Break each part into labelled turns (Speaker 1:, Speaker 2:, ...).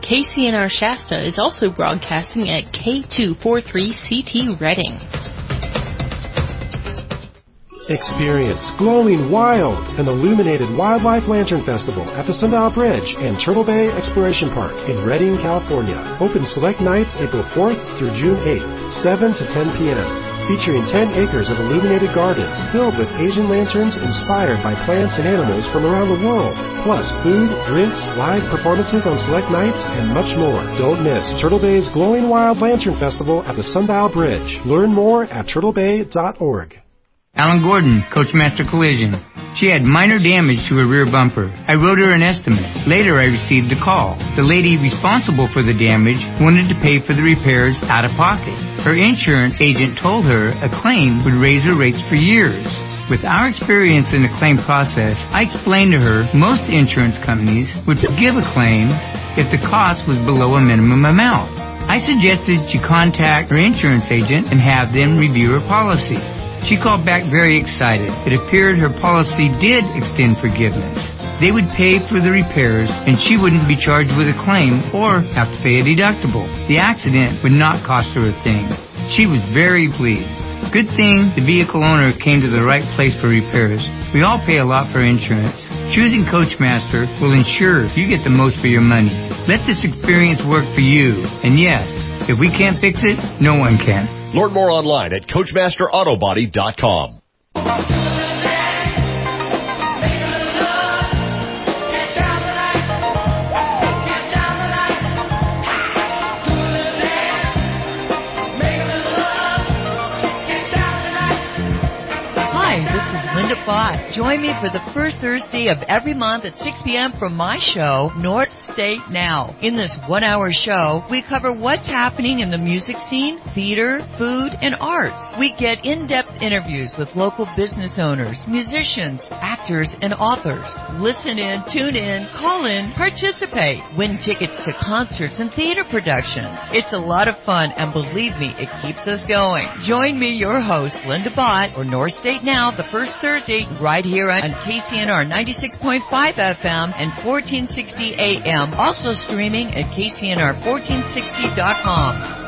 Speaker 1: KCNR Shasta is also broadcasting at K243CT Reading.
Speaker 2: Experience Glowing Wild, an illuminated wildlife lantern festival at the Sundial Bridge and Turtle Bay Exploration Park in Redding, California. Open select nights April 4th through June 8th, 7 to 10 p.m. Featuring 10 acres of illuminated gardens filled with Asian lanterns inspired by plants and animals from around the world. Plus food, drinks, live performances on select nights, and much more. Don't miss Turtle Bay's Glowing Wild Lantern Festival at the Sundial Bridge. Learn more at turtlebay.org.
Speaker 3: Alan Gordon, Coachmaster Collision. She had minor damage to her rear bumper. I wrote her an estimate. Later, I received a call. The lady responsible for the damage wanted to pay for the repairs out of pocket. Her insurance agent told her a claim would raise her rates for years. With our experience in the claim process, I explained to her most insurance companies would forgive a claim if the cost was below a minimum amount. I suggested she contact her insurance agent and have them review her policy. She called back very excited. It appeared her policy did extend forgiveness. They would pay for the repairs, and she wouldn't be charged with a claim or have to pay a deductible. The accident would not cost her a thing. She was very pleased. Good thing the vehicle owner came to the right place for repairs. We all pay a lot for insurance. Choosing Coachmaster will ensure you get the most for your money. Let this experience work for you. And yes, if we can't fix it, no one can.
Speaker 4: Learn more online at CoachmasterAutobody.com.
Speaker 5: Linda Bott. Join me for the first Thursday of every month at 6 p.m. from my show, North State Now. In this one-hour show, we cover what's happening in the music scene, theater, food, and arts. We get in-depth interviews with local business owners, musicians, actors, and authors. Listen in, tune in, call in, participate, win tickets to concerts and theater productions. It's a lot of fun, and believe me, it keeps us going. Join me, your host, Linda Bott, for North State Now, the first Thursday, right here on KCNR 96.5 FM and 1460 AM. Also streaming at KCNR1460.com.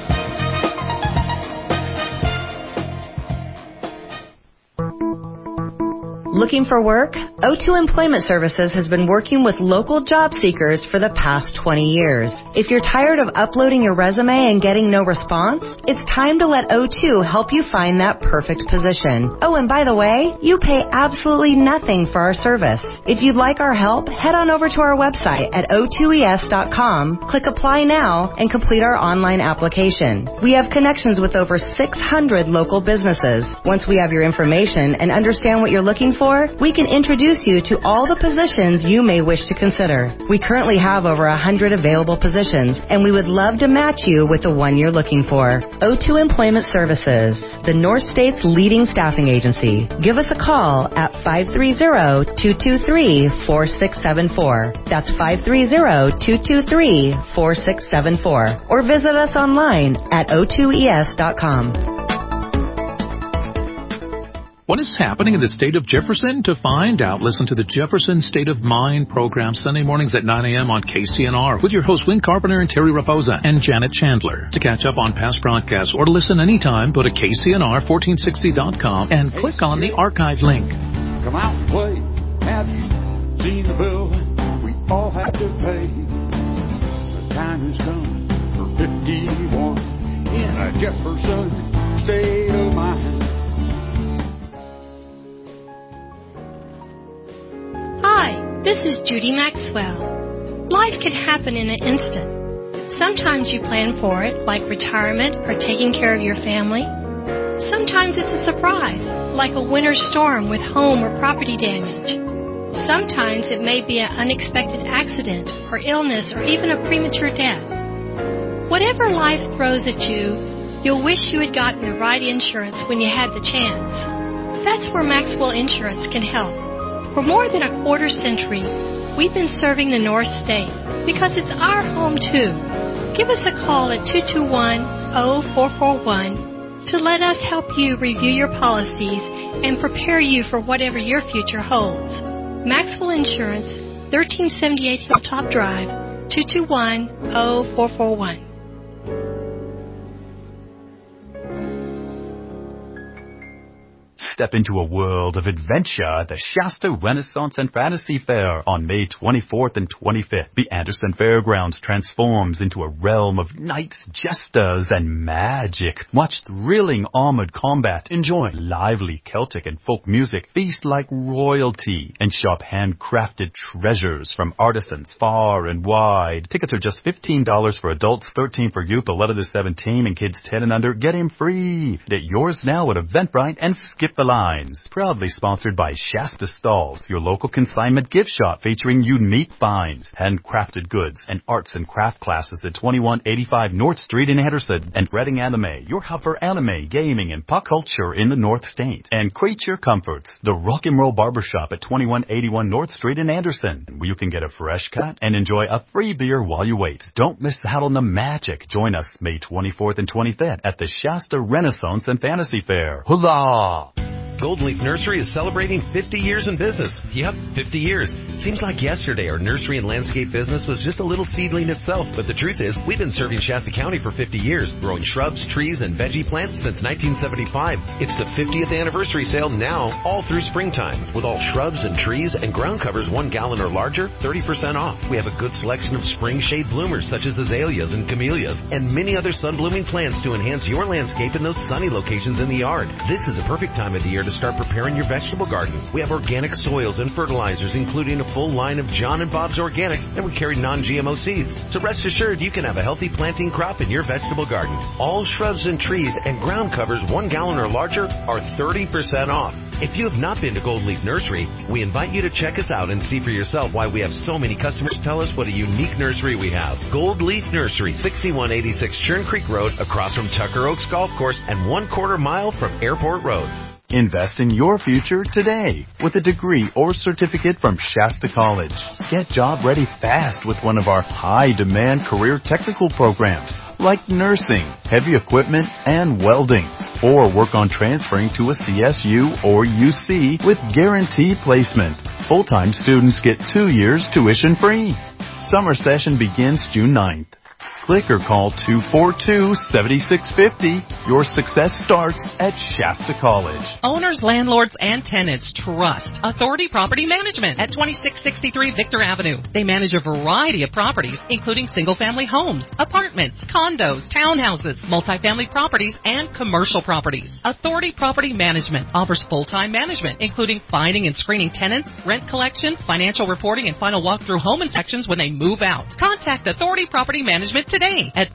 Speaker 6: Looking for work? O2 Employment Services has been working with local job seekers for the past 20 years. If you're tired of uploading your resume and getting no response, it's time to let O2 help you find that perfect position. Oh, and by the way, you pay absolutely nothing for our service. If you'd like our help, head on over to our website at o2es.com, click Apply Now, and complete our online application. We have connections with over 600 local businesses. Once we have your information and understand what you're looking for, we can introduce you to all the positions you may wish to consider. We currently have over 100 available positions, and we would love to match you with the one you're looking for. O2 Employment Services, the North State's leading staffing agency. Give us a call at 530-223-4674. That's 530-223-4674. Or visit us online at o2es.com.
Speaker 7: What is happening in the state of Jefferson? To find out, listen to the Jefferson State of Mind program Sunday mornings at 9 a.m. on KCNR with your hosts Win Carpenter and Terry Raposa and Janet Chandler. To catch up on past broadcasts or to listen anytime, go to KCNR1460.com and click on the archive link.
Speaker 8: Come out and play. Have you seen the bill we all have to pay? The time has come for 51 in a Jefferson State of Mind.
Speaker 9: Hi, this is Judy Maxwell. Life can happen in an instant. Sometimes you plan for it, like retirement or taking care of your family. Sometimes it's a surprise, like a winter storm with home or property damage. Sometimes it may be an unexpected accident or illness or even a premature death. Whatever life throws at you, you'll wish you had gotten the right insurance when you had the chance. That's where Maxwell Insurance can help. For more than a quarter century, we've been serving the North State because it's our home, too. Give us a call at 221-0441 to let us help you review your policies and prepare you for whatever your future holds. Maxwell Insurance, 1378 Hilltop Drive, 221-0441.
Speaker 10: Step into a world of adventure at the Shasta Renaissance and Fantasy Fair on May 24th and 25th. The Anderson Fairgrounds transforms into a realm of knights, jesters, and magic. Watch thrilling armored combat, enjoy lively Celtic and folk music, feast like royalty, and shop handcrafted treasures from artisans far and wide. Tickets are just $15 for adults, $13 for youth 11 to 17, and kids 10 and under. Get in free. Get yours now at Eventbrite and Skip the Lines. Proudly sponsored by Shasta Stalls, your local consignment gift shop featuring unique finds, handcrafted goods, and arts and craft classes at 2185 North Street in Anderson. And Reading Anime, your hub for anime, gaming, and pop culture in the North State. And Creature Comforts, the rock and roll barbershop at 2181 North Street in Anderson, where you can get a fresh cut and enjoy a free beer while you wait. Don't miss out on the magic. Join us May 24th and 25th at the Shasta Renaissance and Fantasy Fair. Hurrah!
Speaker 11: Gold Leaf Nursery is celebrating 50 years in business. Yep, 50 years. Seems like yesterday our nursery and landscape business was just a little seedling itself, but the truth is we've been serving Shasta County for 50 years, growing shrubs, trees, and veggie plants since 1975. It's the 50th anniversary sale now, all through springtime. With all shrubs and trees and ground covers 1 gallon or larger, 30% off. We have a good selection of spring shade bloomers such as azaleas and camellias, and many other sun-blooming plants to enhance your landscape in those sunny locations in the yard. This is a perfect time of the year to start preparing your vegetable garden. We have organic soils and fertilizers, including a full line of John and Bob's Organics, and we carry non-GMO seeds. So rest assured you can have a healthy planting crop in your vegetable garden. All shrubs and trees and ground covers 1 gallon or larger are 30% off. If you have not been to Gold Leaf Nursery, we invite you to check us out and see for yourself why we have so many customers tell us what a unique nursery we have. Gold Leaf Nursery, 6186 Churn Creek Road, across from Tucker Oaks Golf Course and 1/4 mile from Airport Road.
Speaker 10: Invest in your future today with a degree or certificate from Shasta College. Get job ready fast with one of our high-demand career technical programs like nursing, heavy equipment, and welding. Or work on transferring to a CSU or UC with guaranteed placement. Full-time students get 2 years tuition free. Summer session begins June 9th. Click or call 242-7650. Your success starts at Shasta College.
Speaker 12: Owners, landlords, and tenants trust Authority Property Management at 2663 Victor Avenue. They manage a variety of properties, including single-family homes, apartments, condos, townhouses, multifamily properties, and commercial properties. Authority Property Management offers full-time management, including finding and screening tenants, rent collection, financial reporting, and final walkthrough home inspections when they move out. Contact Authority Property Management today at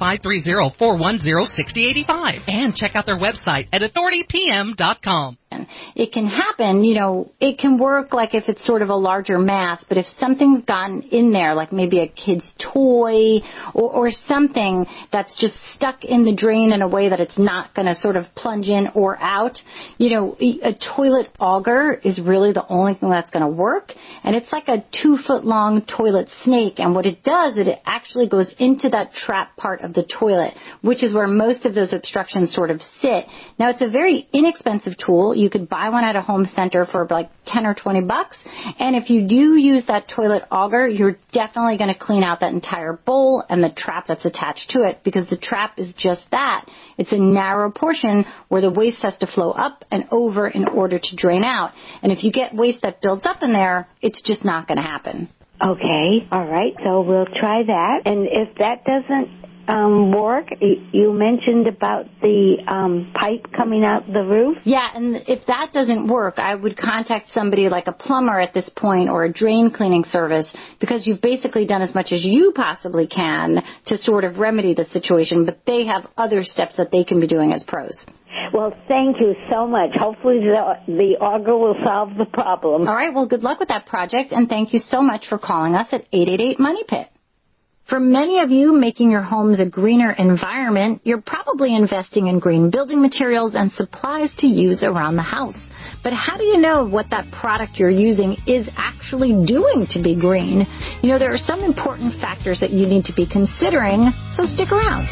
Speaker 12: 530-410-6085 and check out their website at authoritypm.com.
Speaker 13: It can happen, it can work like if it's sort of a larger mass, but if something's gotten in there, like maybe a kid's toy or something that's just stuck in the drain in a way that it's not going to sort of plunge in or out, a toilet auger is really the only thing that's going to work. And it's like a 2-foot-long toilet snake. And what it does is it actually goes into that trap part of the toilet, which is where most of those obstructions sort of sit. Now, it's a very inexpensive tool. You could buy one at a home center for like $10 or $20. And if you do use that toilet auger, you're definitely going to clean out that entire bowl and the trap that's attached to it, because the trap is just that. It's a narrow portion where the waste has to flow up and over in order to drain out. And if you get waste that builds up in there, it's just not going to happen.
Speaker 14: Okay, all right, so we'll try that. And if that doesn't work, you mentioned about the pipe coming out the roof?
Speaker 13: Yeah, and if that doesn't work, I would contact somebody like a plumber at this point or a drain cleaning service, because you've basically done as much as you possibly can to sort of remedy the situation, but they have other steps that they can be doing as pros.
Speaker 14: Well, thank you so much. Hopefully the auger will solve the problem.
Speaker 13: All right, well, good luck with that project, and thank you so much for calling us at 888-MONEY-PIT. For many of you, making your homes a greener environment, you're probably investing in green building materials and supplies to use around the house. But how do you know what that product you're using is actually doing to be green? There are some important factors that you need to be considering, so stick around.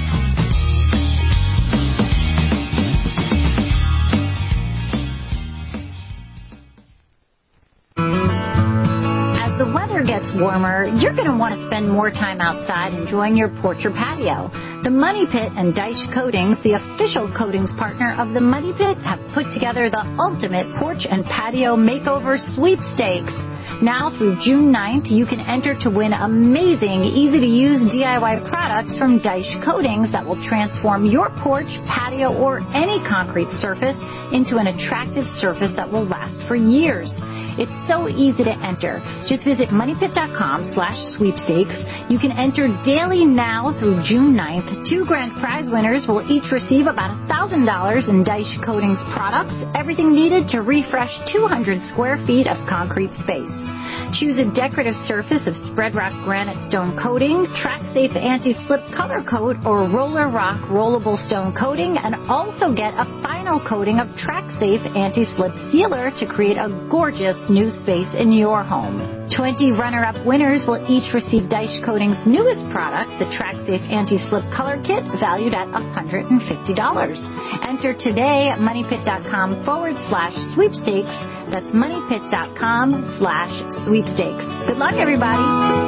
Speaker 13: As the weather gets warmer, you're going to want to spend more time outside enjoying your porch or patio. The Money Pit and Dyche Coatings, the official coatings partner of the Money Pit, have put together the ultimate porch and patio makeover sweepstakes. Now through June 9th, you can enter to win amazing, easy-to-use DIY products from Dyche Coatings that will transform your porch, patio, or any concrete surface into an attractive surface that will last for years. It's so easy to enter. Just visit moneypit.com/sweepstakes. You can enter daily now through June 9th. 2 grand prize winners will each receive about $1,000 in Dyche Coatings products, everything needed to refresh 200 square feet of concrete space. Choose a decorative surface of Spread Rock Granite Stone Coating, Track-Safe Anti-Slip Color Coat, or Roller Rock Rollable Stone Coating, and also get a final coating of Track-Safe Anti-Slip Sealer to create a gorgeous new space in your home. 20 runner-up winners will each receive Dyche Coatings' newest product, the Track-Safe Anti-Slip Color Kit, valued at $150. Enter today at moneypit.com/sweepstakes. That's moneypit.com/sweepstakes. Good luck, everybody.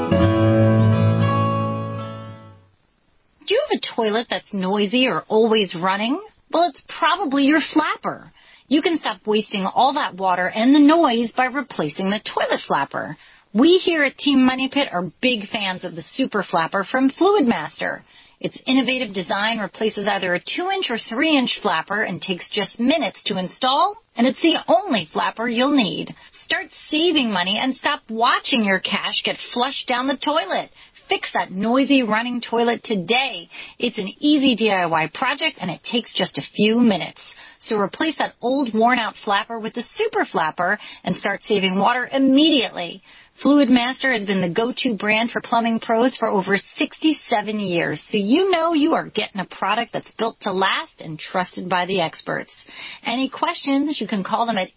Speaker 13: Do you have a toilet that's noisy or always running? Well, it's probably your flapper. You can stop wasting all that water and the noise by replacing the toilet flapper. We here at Team Money Pit are big fans of the Super Flapper from Fluid Master. Its innovative design replaces either a 2-inch or 3-inch flapper and takes just minutes to install, and it's the only flapper you'll need. Start saving money and stop watching your cash get flushed down the toilet. Fix that noisy running toilet today. It's an easy DIY project, and it takes just a few minutes. So replace that old worn-out flapper with the Super Flapper and start saving water immediately. Fluid Master has been the go-to brand for plumbing pros for over 67 years, so you know you are getting a product that's built to last and trusted by the experts. Any questions, you can call them at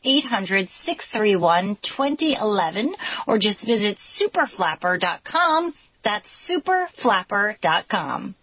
Speaker 13: 800-631-2011 or just visit superflapper.com. That's superflapper.com.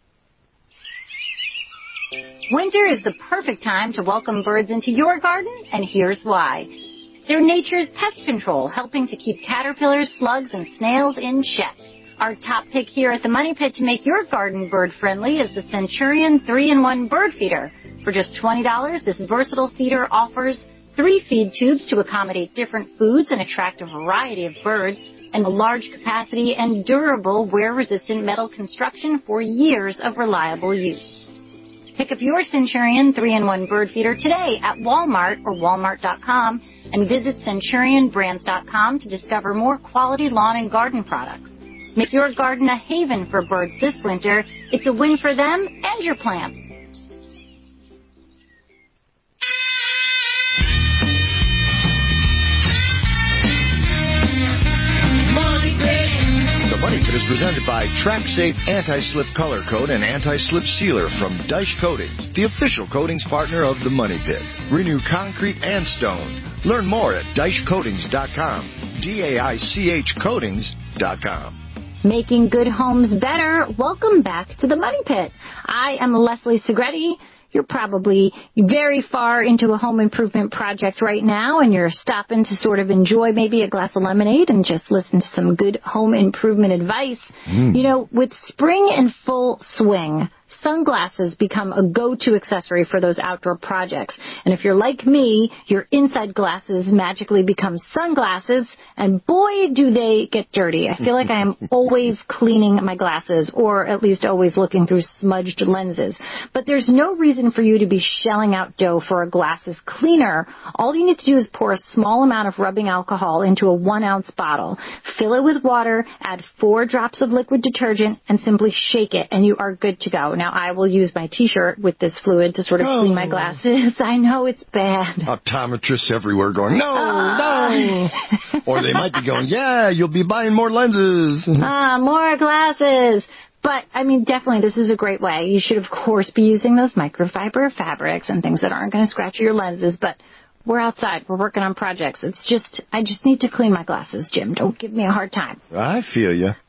Speaker 13: Winter is the perfect time to welcome birds into your garden, and here's why. They're nature's pest control, helping to keep caterpillars, slugs, and snails in check. Our top pick here at the Money Pit to make your garden bird-friendly is the Centurion 3-in-1 Bird Feeder. For just $20, this versatile feeder offers 3 feed tubes to accommodate different foods and attract a variety of birds, and a large capacity and durable wear-resistant metal construction for years of reliable use. Pick up your Centurion 3-in-1 Bird Feeder today at Walmart or walmart.com and visit centurionbrands.com to discover more quality lawn and garden products. Make your garden a haven for birds this winter. It's a win for them and your plants.
Speaker 15: The Money Pit is presented by Track-Safe Anti-Slip Color Coat and Anti-Slip Sealer from Dyche Coatings, the official coatings partner of the Money Pit. Renew concrete and stone. Learn more at DycheCoatings.com. DAICH Coatings.com.
Speaker 13: Making good homes better. Welcome back to the Money Pit. I am Leslie Segretti. You're probably very far into a home improvement project right now, and you're stopping to sort of enjoy maybe a glass of lemonade and just listen to some good home improvement advice. You know, with spring in full swing, sunglasses become a go-to accessory for those outdoor projects. And if you're like me, your inside glasses magically become sunglasses, and boy, do they get dirty. I feel like I am always cleaning my glasses, or at least always looking through smudged lenses. But there's no reason for you to be shelling out dough for a glasses cleaner. All you need to do is pour a small amount of rubbing alcohol into a 1-ounce bottle, fill it with water, add 4 drops of liquid detergent, and simply shake it, and you are good to go. Now, I will use my T-shirt with this fluid to sort of clean my glasses. I know it's bad.
Speaker 15: Optometrists everywhere going, no. Or they might be going, yeah, you'll be buying more lenses.
Speaker 13: More glasses. But, I mean, definitely this is a great way. You should, of course, be using those microfiber fabrics and things that aren't going to scratch your lenses. But we're outside. We're working on projects. I just need to clean my glasses, Jim. Don't give me a hard time.
Speaker 15: I feel you.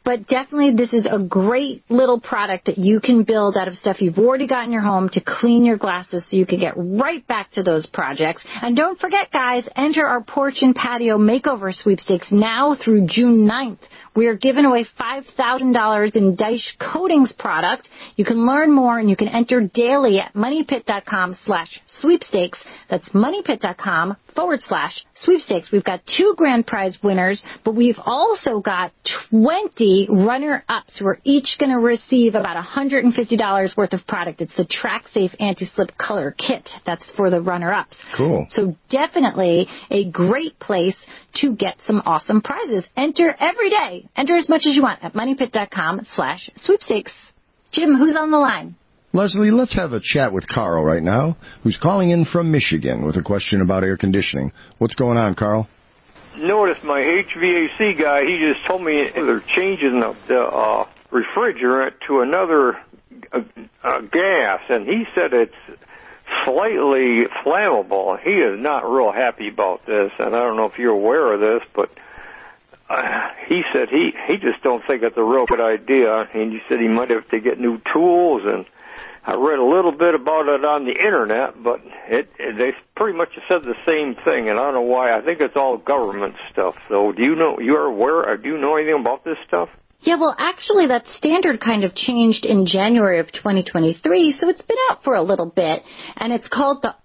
Speaker 13: But definitely this is a great little product that you can build out of stuff you've already got in your home to clean your glasses so you can get right back to those projects. And don't forget, guys, enter our porch and patio makeover sweepstakes now through June 9th. We are giving away $5,000 in Daesh Coatings product. You can learn more and you can enter daily at moneypit.com/sweepstakes. That's moneypit.com/sweepstakes. We've got 2 grand prize winners, but we've also got 20 runner-ups who are each going to receive about $150 worth of product. It's the TrackSafe Anti-Slip Color Kit. That's for the runner-ups.
Speaker 15: Cool.
Speaker 13: So definitely a great place to get some awesome prizes. Enter every day. Enter as much as you want at moneypit.com/sweepstakes. Jim, who's on the line?
Speaker 15: Leslie, let's have a chat with Carl right now, who's calling in from Michigan with a question about air conditioning. What's going on, Carl?
Speaker 16: Notice my HVAC guy, he just told me they're changing the refrigerant to another gas, and he said it's slightly flammable. He is not real happy about this, and I don't know if you're aware of this, but he said he just don't think it's a real good idea, and he said he might have to get new tools, and I read a little bit about it on the internet, but they pretty much said the same thing, and I don't know why. I think it's all government stuff. So do you know anything about this stuff?
Speaker 13: Yeah, well, actually, that standard kind of changed in January of 2023, so it's been out for a little bit, and it's called the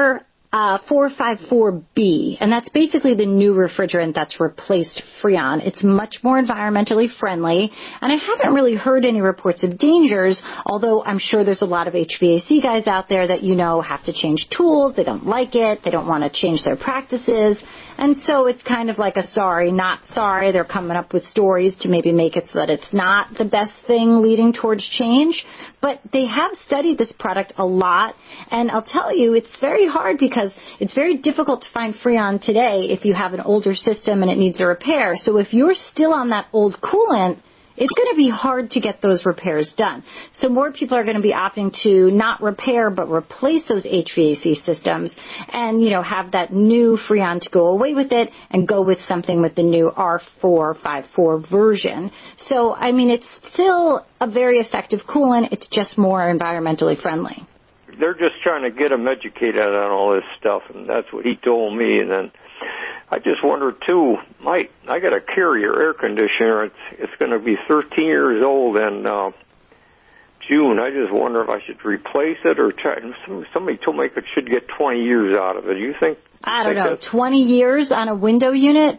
Speaker 13: R454B, and that's basically the new refrigerant that's replaced Freon. It's much more environmentally friendly, and I haven't really heard any reports of dangers, although I'm sure there's a lot of HVAC guys out there that, have to change tools, they don't like it, they don't want to change their practices, and so it's kind of like a sorry, not sorry. They're coming up with stories to maybe make it so that it's not the best thing leading towards change, but they have studied this product a lot, and I'll tell you, it's very hard because it's very difficult to find Freon today if you have an older system and it needs a repair. So if you're still on that old coolant, it's going to be hard to get those repairs done. So more people are going to be opting to not repair but replace those HVAC systems and, have that new Freon to go away with it and go with something with the new R454 version. So, it's still a very effective coolant. It's just more environmentally friendly.
Speaker 16: They're just trying to get them educated on all this stuff, and that's what he told me. And then I just wonder, too, I got a Carrier air conditioner. It's going to be 13 years old in June. I just wonder if I should replace it or try. Somebody told me I should get 20 years out of it. Do you think?
Speaker 13: I don't know. 20 years on a window unit?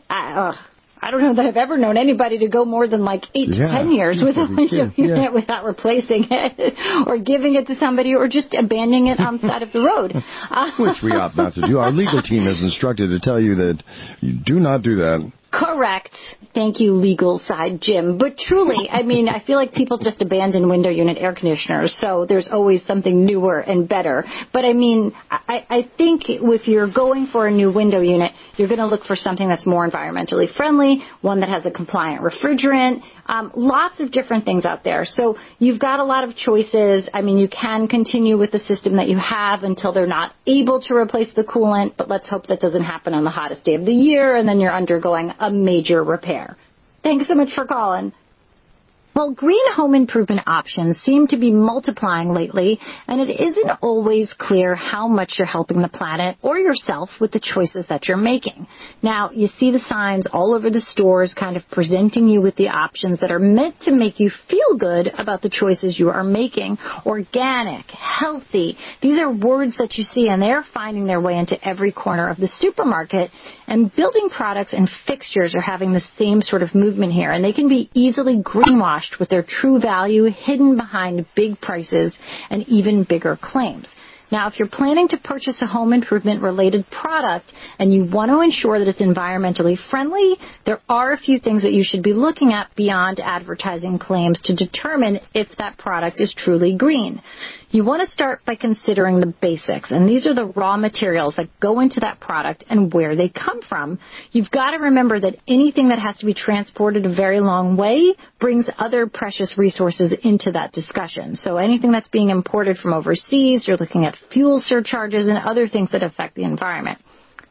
Speaker 13: I don't know that I've ever known anybody to go more than 8 to 10 years with a window unit without replacing it or giving it to somebody or just abandoning it on the side of the road.
Speaker 15: Which we opt not to do. Our legal team is instructed to tell you that you do not do that.
Speaker 13: Correct. Thank you, legal side, Jim. But truly, I feel like people just abandon window unit air conditioners, so there's always something newer and better. But I think if you're going for a new window unit, you're going to look for something that's more environmentally friendly, one that has a compliant refrigerant, lots of different things out there. So you've got a lot of choices. You can continue with the system that you have until they're not able to replace the coolant, but let's hope that doesn't happen on the hottest day of the year, and then you're undergoing a major repair. Thanks so much for calling. Well, green home improvement options seem to be multiplying lately, and it isn't always clear how much you're helping the planet or yourself with the choices that you're making. Now, you see the signs all over the stores kind of presenting you with the options that are meant to make you feel good about the choices you are making. Organic, healthy, these are words that you see, and they're finding their way into every corner of the supermarket, and building products and fixtures are having the same sort of movement here, and they can be easily greenwashed with their true value hidden behind big prices and even bigger claims. Now, if you're planning to purchase a home improvement related product and you want to ensure that it's environmentally friendly, there are a few things that you should be looking at beyond advertising claims to determine if that product is truly green. You want to start by considering the basics, and these are the raw materials that go into that product and where they come from. You've got to remember that anything that has to be transported a very long way brings other precious resources into that discussion. So anything that's being imported from overseas, you're looking at fuel surcharges and other things that affect the environment.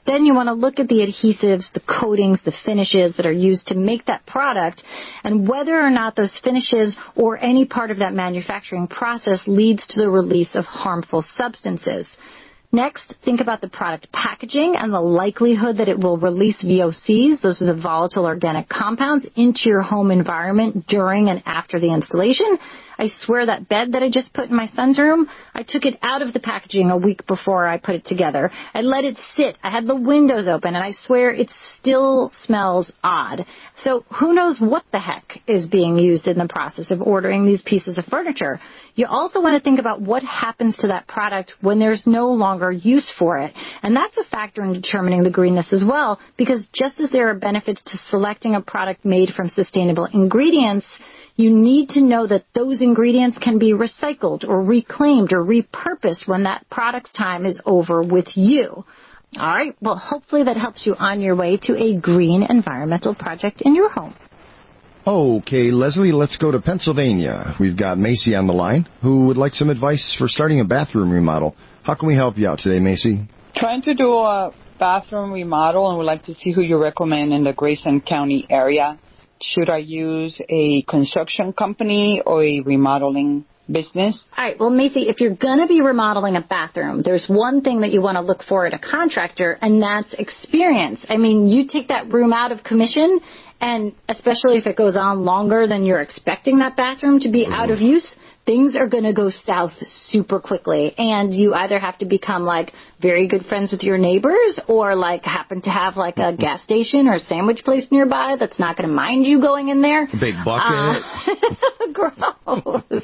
Speaker 13: Then you want to look at the adhesives, the coatings, the finishes that are used to make that product, and whether or not those finishes or any part of that manufacturing process leads to the release of harmful substances. Next, think about the product packaging and the likelihood that it will release VOCs, those are the volatile organic compounds, into your home environment during and after the installation. I swear that bed that I just put in my son's room, I took it out of the packaging a week before I put it together. I let it sit. I had the windows open, and I swear it still smells odd. So who knows what the heck is being used in the process of ordering these pieces of furniture. You also want to think about what happens to that product when there's no longer use for it. And that's a factor in determining the greenness as well, because just as there are benefits to selecting a product made from sustainable ingredients, you need to know that those ingredients can be recycled or reclaimed or repurposed when that product's time is over with you. All right, well, hopefully that helps you on your way to a green environmental project in your home.
Speaker 17: Okay, Leslie, let's go to Pennsylvania. We've got Macy on the line, who would like some advice for starting a bathroom remodel. How can we help you out today, Macy?
Speaker 18: Trying to do a bathroom remodel and would like to see who you recommend in the Grayson County area. Should I use a construction company or a remodeling business?
Speaker 13: All right. Well, Macy, if you're going to be remodeling a bathroom, there's one thing that you want to look for in a contractor, and that's experience. I mean, you take that room out of commission, and especially if it goes on longer than you're expecting that bathroom to be out of use, things are going to go south super quickly. And you either have to become, like, very good friends with your neighbors or, like, happen to have, like, a gas station or a sandwich place nearby that's not going to mind you going in there.
Speaker 17: Big bucket.
Speaker 13: Gross.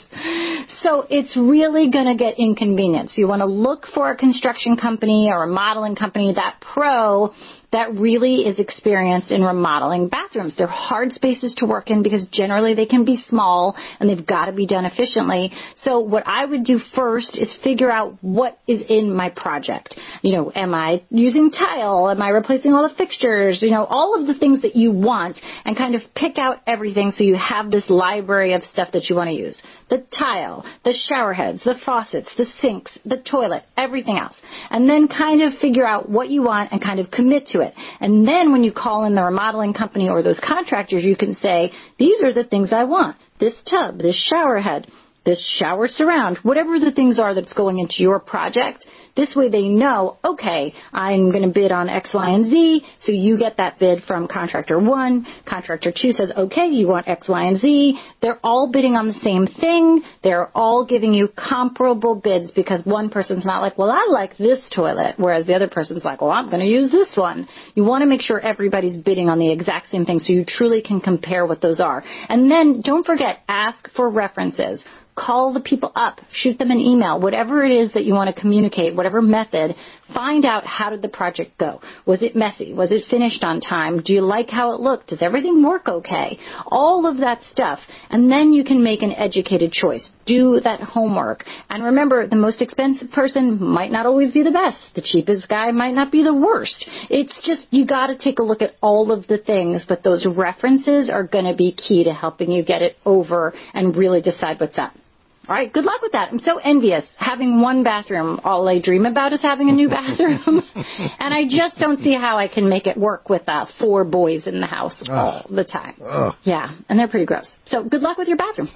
Speaker 13: So it's really going to get inconvenient. So you want to look for a construction company or a remodeling company, that pro that really is experienced in remodeling bathrooms. They're hard spaces to work in because generally they can be small and they've got to be done efficiently. So what I would do first is figure out what is in my project. You know, am I using tile? Am I replacing all the fixtures? You know, all of the things that you want, and kind of pick out everything so you have this library of stuff that you want to use. The tile, the shower heads, the faucets, the sinks, the toilet, everything else. And then kind of figure out what you want and kind of commit to it. And then when you call in the remodeling company or those contractors, you can say, these are the things I want. This tub, this shower head, this shower surround, whatever the things are that's going into your project. This way they know, okay, I'm going to bid on X, Y, and Z, so you get that bid from contractor 1. Contractor 2 says, okay, you want X, Y, and Z. They're all bidding on the same thing. They're all giving you comparable bids because one person's not like, well, I like this toilet, whereas the other person's like, well, I'm going to use this one. You want to make sure everybody's bidding on the exact same thing so you truly can compare what those are. And then don't forget, ask for references. Call the people up, shoot them an email, whatever it is that you want to communicate, whatever method, find out how did the project go. Was it messy? Was it finished on time? Do you like how it looked? Does everything work okay? All of that stuff. And then you can make an educated choice. Do that homework. And remember, the most expensive person might not always be the best. The cheapest guy might not be the worst. It's just, you got to take a look at all of the things, but those references are going to be key to helping you get it over and really decide what's up. All right, good luck with that. I'm so envious. Having one bathroom, all I dream about is having a new bathroom. And I just don't see how I can make it work with 4 boys in the house all the time. Yeah, and they're pretty gross. So good luck with your bathroom.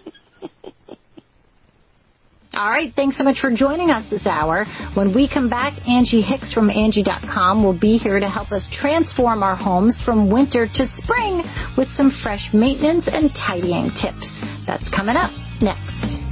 Speaker 13: All right, thanks so much for joining us this hour. When we come back, Angie Hicks from Angie.com will be here to help us transform our homes from winter to spring with some fresh maintenance and tidying tips. That's coming up next.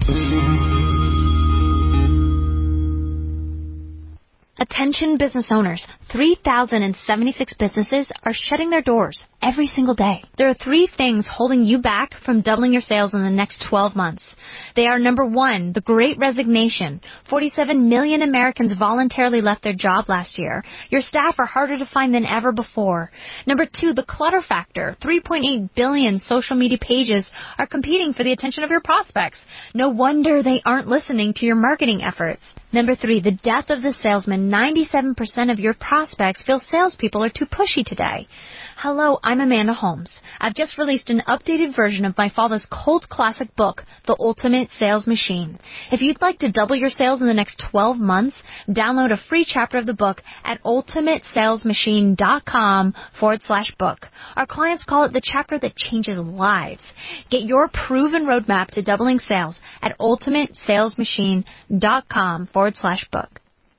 Speaker 19: Attention business owners, 3,076 businesses are shutting their doors every single day. There are 3 things holding you back from doubling your sales in the next 12 months. They are, number 1, the Great Resignation. 47 million Americans voluntarily left their job last year. Your staff are harder to find than ever before. Number 2, the clutter factor. 3.8 billion social media pages are competing for the attention of your prospects. No wonder they aren't listening to your marketing efforts. Number 3, the death of the salesman. 97% of your prospects feel salespeople are too pushy today. Hello, I'm Amanda Holmes. I've just released an updated version of my father's cult classic book, The Ultimate Sales Machine. If you'd like to double your sales in the next 12 months, download a free chapter of the book at ultimatesalesmachine.com/book. Our clients call it the chapter that changes lives. Get your proven roadmap to doubling sales at ultimatesalesmachine.com/book.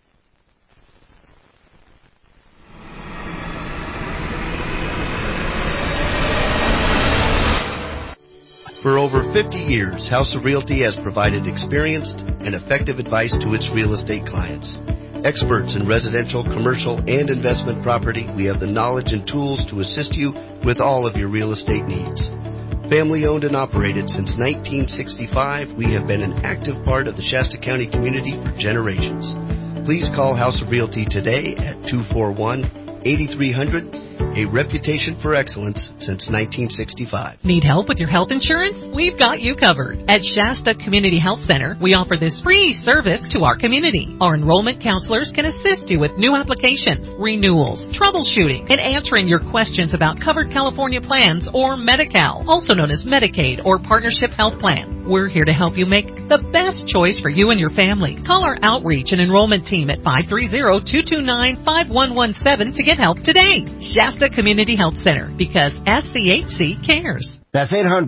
Speaker 20: For over 50 years, House of Realty has provided experienced and effective advice to its real estate clients. Experts in residential, commercial, and investment property, we have the knowledge and tools to assist you with all of your real estate needs. Family owned and operated since 1965, we have been an active part of the Shasta County community for generations. Please call House of Realty today at 241-8300. A reputation for excellence since 1965.
Speaker 12: Need help with your health insurance? We've got you covered. At Shasta Community Health Center, we offer this free service to our community. Our enrollment counselors can assist you with new applications, renewals, troubleshooting, and answering your questions about covered California plans or Medi-Cal, also known as Medicaid or Partnership Health Plan. We're here to help you make the best choice for you and your family. Call our outreach and enrollment team at 530-229-5117 to get help today. Shasta Community Health Center, because SCHC cares.
Speaker 21: That's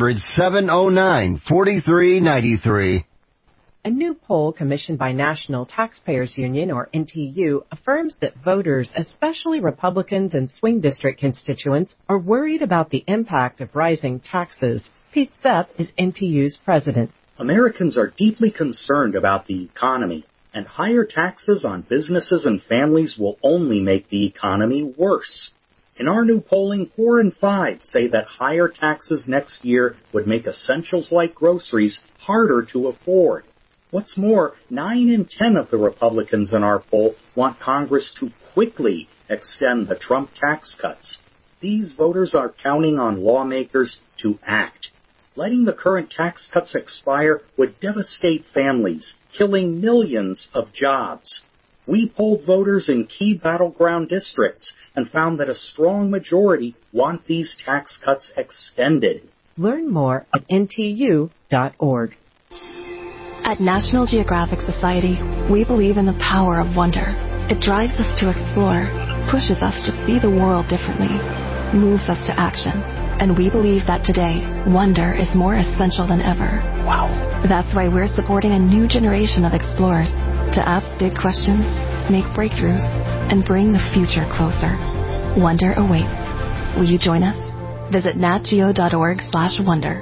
Speaker 21: 800-709-4393.
Speaker 22: A new poll commissioned by National Taxpayers Union, or NTU, affirms that voters, especially Republicans and swing district constituents, are worried about the impact of rising taxes. Pete Sepp is NTU's president.
Speaker 23: Americans are deeply concerned about the economy, and higher taxes on businesses and families will only make the economy worse. In our new polling, 4 in 5 say that higher taxes next year would make essentials like groceries harder to afford. What's more, 9 in 10 of the Republicans in our poll want Congress to quickly extend the Trump tax cuts. These voters are counting on lawmakers to act. Letting the current tax cuts expire would devastate families, killing millions of jobs. We polled voters in key battleground districts and found that a strong majority want these tax cuts extended.
Speaker 22: Learn more at ntu.org.
Speaker 24: At National Geographic Society, we believe in the power of wonder. It drives us to explore, pushes us to see the world differently, moves us to action. And we believe that today, wonder is more essential than ever. Wow. That's why we're supporting a new generation of explorers to ask big questions, make breakthroughs, and bring the future closer. Wonder awaits. Will you join us? Visit natgeo.org/wonder.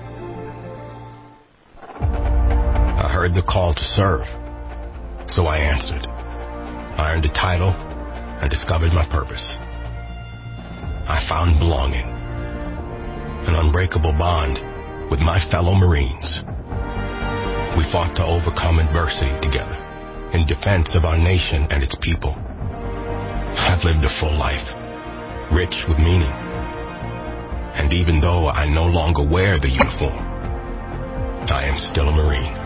Speaker 25: I heard the call to serve, so I answered. I earned a title and discovered my purpose. I found belonging, an unbreakable bond with my fellow Marines. We fought to overcome adversity together in defense of our nation and its people. I've lived a full life, rich with meaning. And even though I no longer wear the uniform, I am still a Marine.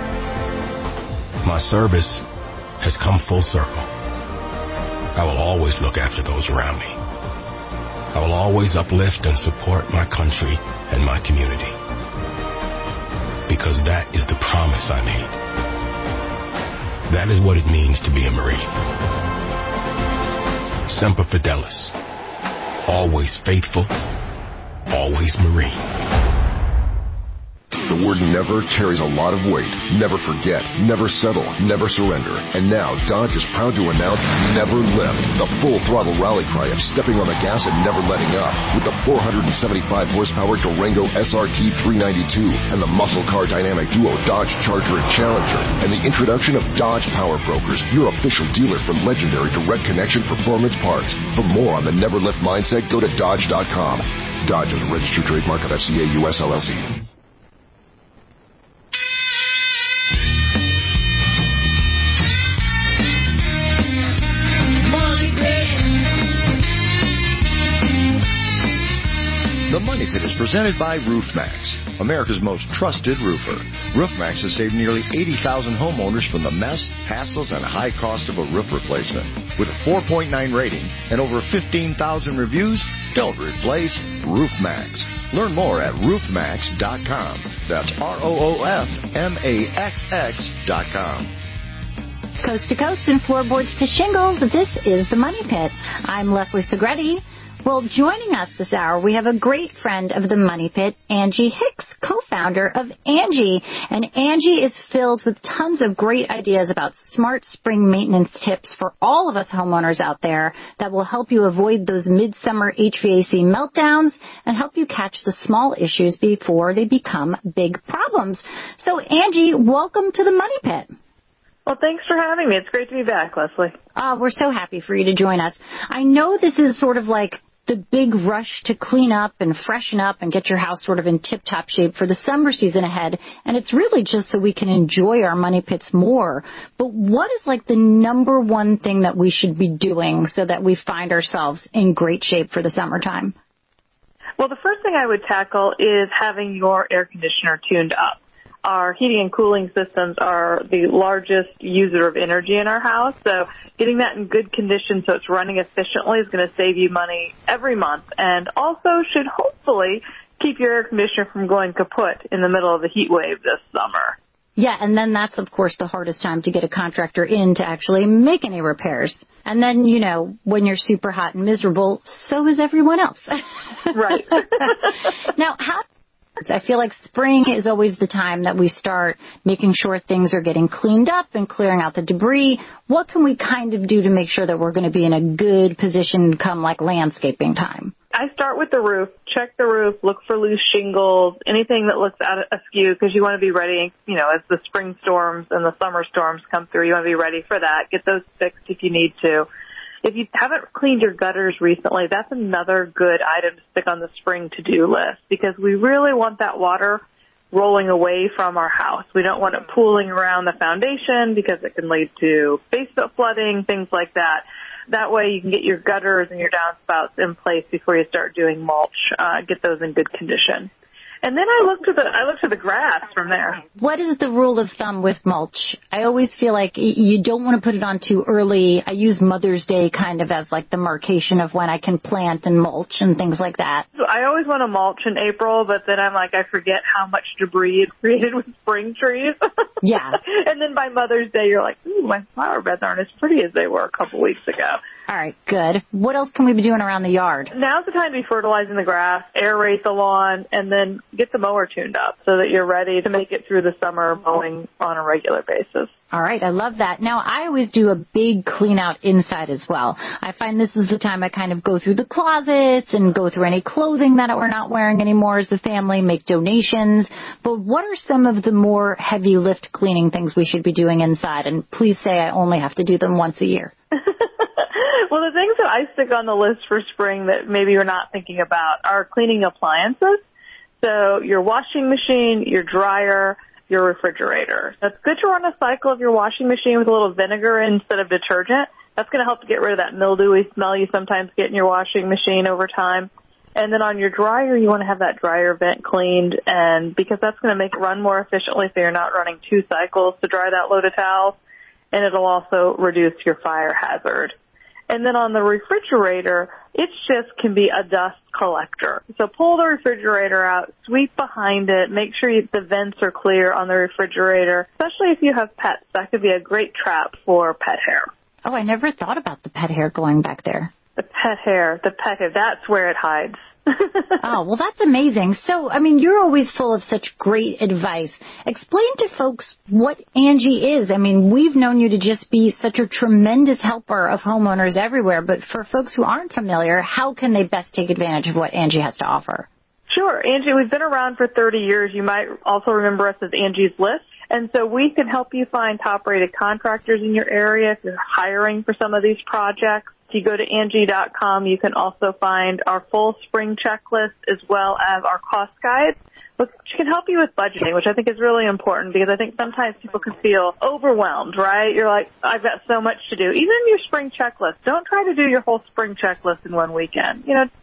Speaker 25: My service has come full circle. I will always look after those around me. I will always uplift and support my country and my community. Because that is the promise I made. That is what it means to be a Marine. Semper Fidelis. Always faithful, always Marine.
Speaker 26: The word never carries a lot of weight. Never forget, never settle, never surrender. And now, Dodge is proud to announce Never Lift, the full-throttle rally cry of stepping on the gas and never letting up. With the 475-horsepower Durango SRT 392 and the muscle car dynamic duo Dodge Charger and Challenger. And the introduction of Dodge Power Brokers, your official dealer for legendary direct connection performance parts. For more on the Never Lift mindset, go to Dodge.com. Dodge is a registered trademark of FCA US LLC.
Speaker 15: The Money Pit is presented Presented by RoofMax, America's most trusted roofer. RoofMax has saved nearly 80,000 homeowners from the mess, hassles, and high cost of a roof replacement. With a 4.9 rating and over 15,000 reviews, don't replace RoofMax. Learn more at roofmax.com. That's RoofMaxx.com.
Speaker 13: Coast to coast and floorboards to shingles, this is the Money Pit. I'm Leslie Segretti. Well, joining us this hour, we have a great friend of the Money Pit, Angie Hicks, co-founder of Angie. And Angie is filled with tons of great ideas about smart spring maintenance tips for all of us homeowners out there that will help you avoid those midsummer HVAC meltdowns and help you catch the small issues before they become big problems. So, Angie, welcome to the Money Pit.
Speaker 1: Well, thanks for having me. It's great to be back, Leslie.
Speaker 13: We're so happy for you to join us. I know this is sort of like the big rush to clean up and freshen up and get your house sort of in tip-top shape for the summer season ahead, and it's really just so we can enjoy our money pits more. But what is like the number one thing that we should be doing so that we find ourselves in great shape for the summertime?
Speaker 1: Well, the first thing I would tackle is having your air conditioner tuned up. Our heating and cooling systems are the largest user of energy in our house, so getting that in good condition so it's running efficiently is going to save you money every month and also should hopefully keep your air conditioner from going kaput in the middle of the heat wave this summer.
Speaker 13: Yeah, and then that's, of course, the hardest time to get a contractor in to actually make any repairs. And then, you know, when you're super hot and miserable, so is everyone else.
Speaker 1: Right.
Speaker 13: Now, I feel like spring is always the time that we start making sure things are getting cleaned up and clearing out the debris. What can we kind of do to make sure that we're going to be in a good position come like landscaping time?
Speaker 1: I start with the roof. Check the roof. Look for loose shingles, anything that looks out askew, because you want to be ready, you know, as the spring storms and the summer storms come through. You want to be ready for that. Get those fixed if you need to. If you haven't cleaned your gutters recently, that's another good item to stick on the spring to-do list because we really want that water rolling away from our house. We don't want it pooling around the foundation because it can lead to basement flooding, things like that. That way you can get your gutters and your downspouts in place before you start doing mulch. Get those in good condition. And then I look to the grass from there.
Speaker 13: What is the rule of thumb with mulch? I always feel like you don't want to put it on too early. I use Mother's Day kind of as like the marcation of when I can plant and mulch and things like that.
Speaker 1: So I always want to mulch in April, but then I'm like, I forget how much debris is created with spring trees.
Speaker 13: Yeah.
Speaker 1: And then by Mother's Day, you're like, ooh, my flower beds aren't as pretty as they were a couple weeks ago.
Speaker 13: All right, good. What else can we be doing around the yard?
Speaker 1: Now's the time to be fertilizing the grass, aerate the lawn, and then get the mower tuned up so that you're ready to make it through the summer mowing on a regular basis.
Speaker 13: All right, I love that. Now, I always do a big clean out inside as well. I find this is the time I kind of go through the closets and go through any clothing that we're not wearing anymore as a family, make donations. But what are some of the more heavy lift cleaning things we should be doing inside? And please say I only have to do them once a year.
Speaker 1: Well, the things that I stick on the list for spring that maybe you're not thinking about are cleaning appliances. So your washing machine, your dryer, your refrigerator. That's good to run a cycle of your washing machine with a little vinegar instead of detergent. That's going to help to get rid of that mildewy smell you sometimes get in your washing machine over time. And then on your dryer, you want to have that dryer vent cleaned, and because that's going to make it run more efficiently so you're not running 2 cycles to dry that load of towels, and it'll also reduce your fire hazard. And then on the refrigerator, it just can be a dust collector. So pull the refrigerator out, sweep behind it, make sure the vents are clear on the refrigerator, especially if you have pets. That could be a great trap for pet hair.
Speaker 13: Oh, I never thought about the pet hair going back there.
Speaker 1: The pet hair, that's where it hides.
Speaker 13: Oh, well, that's amazing. So, I mean, you're always full of such great advice. Explain to folks what Angie is. I mean, we've known you to just be such a tremendous helper of homeowners everywhere, but for folks who aren't familiar, how can they best take advantage of what Angie has to offer?
Speaker 1: Sure. Angie, we've been around for 30 years. You might also remember us as Angie's List. And so we can help you find top-rated contractors in your area if you're hiring for some of these projects. If you go to Angie.com, you can also find our full spring checklist as well as our cost guides, which can help you with budgeting, which I think is really important because I think sometimes people can feel overwhelmed, right? You're like, I've got so much to do. Even your spring checklist, don't try to do your whole spring checklist in one weekend. You know,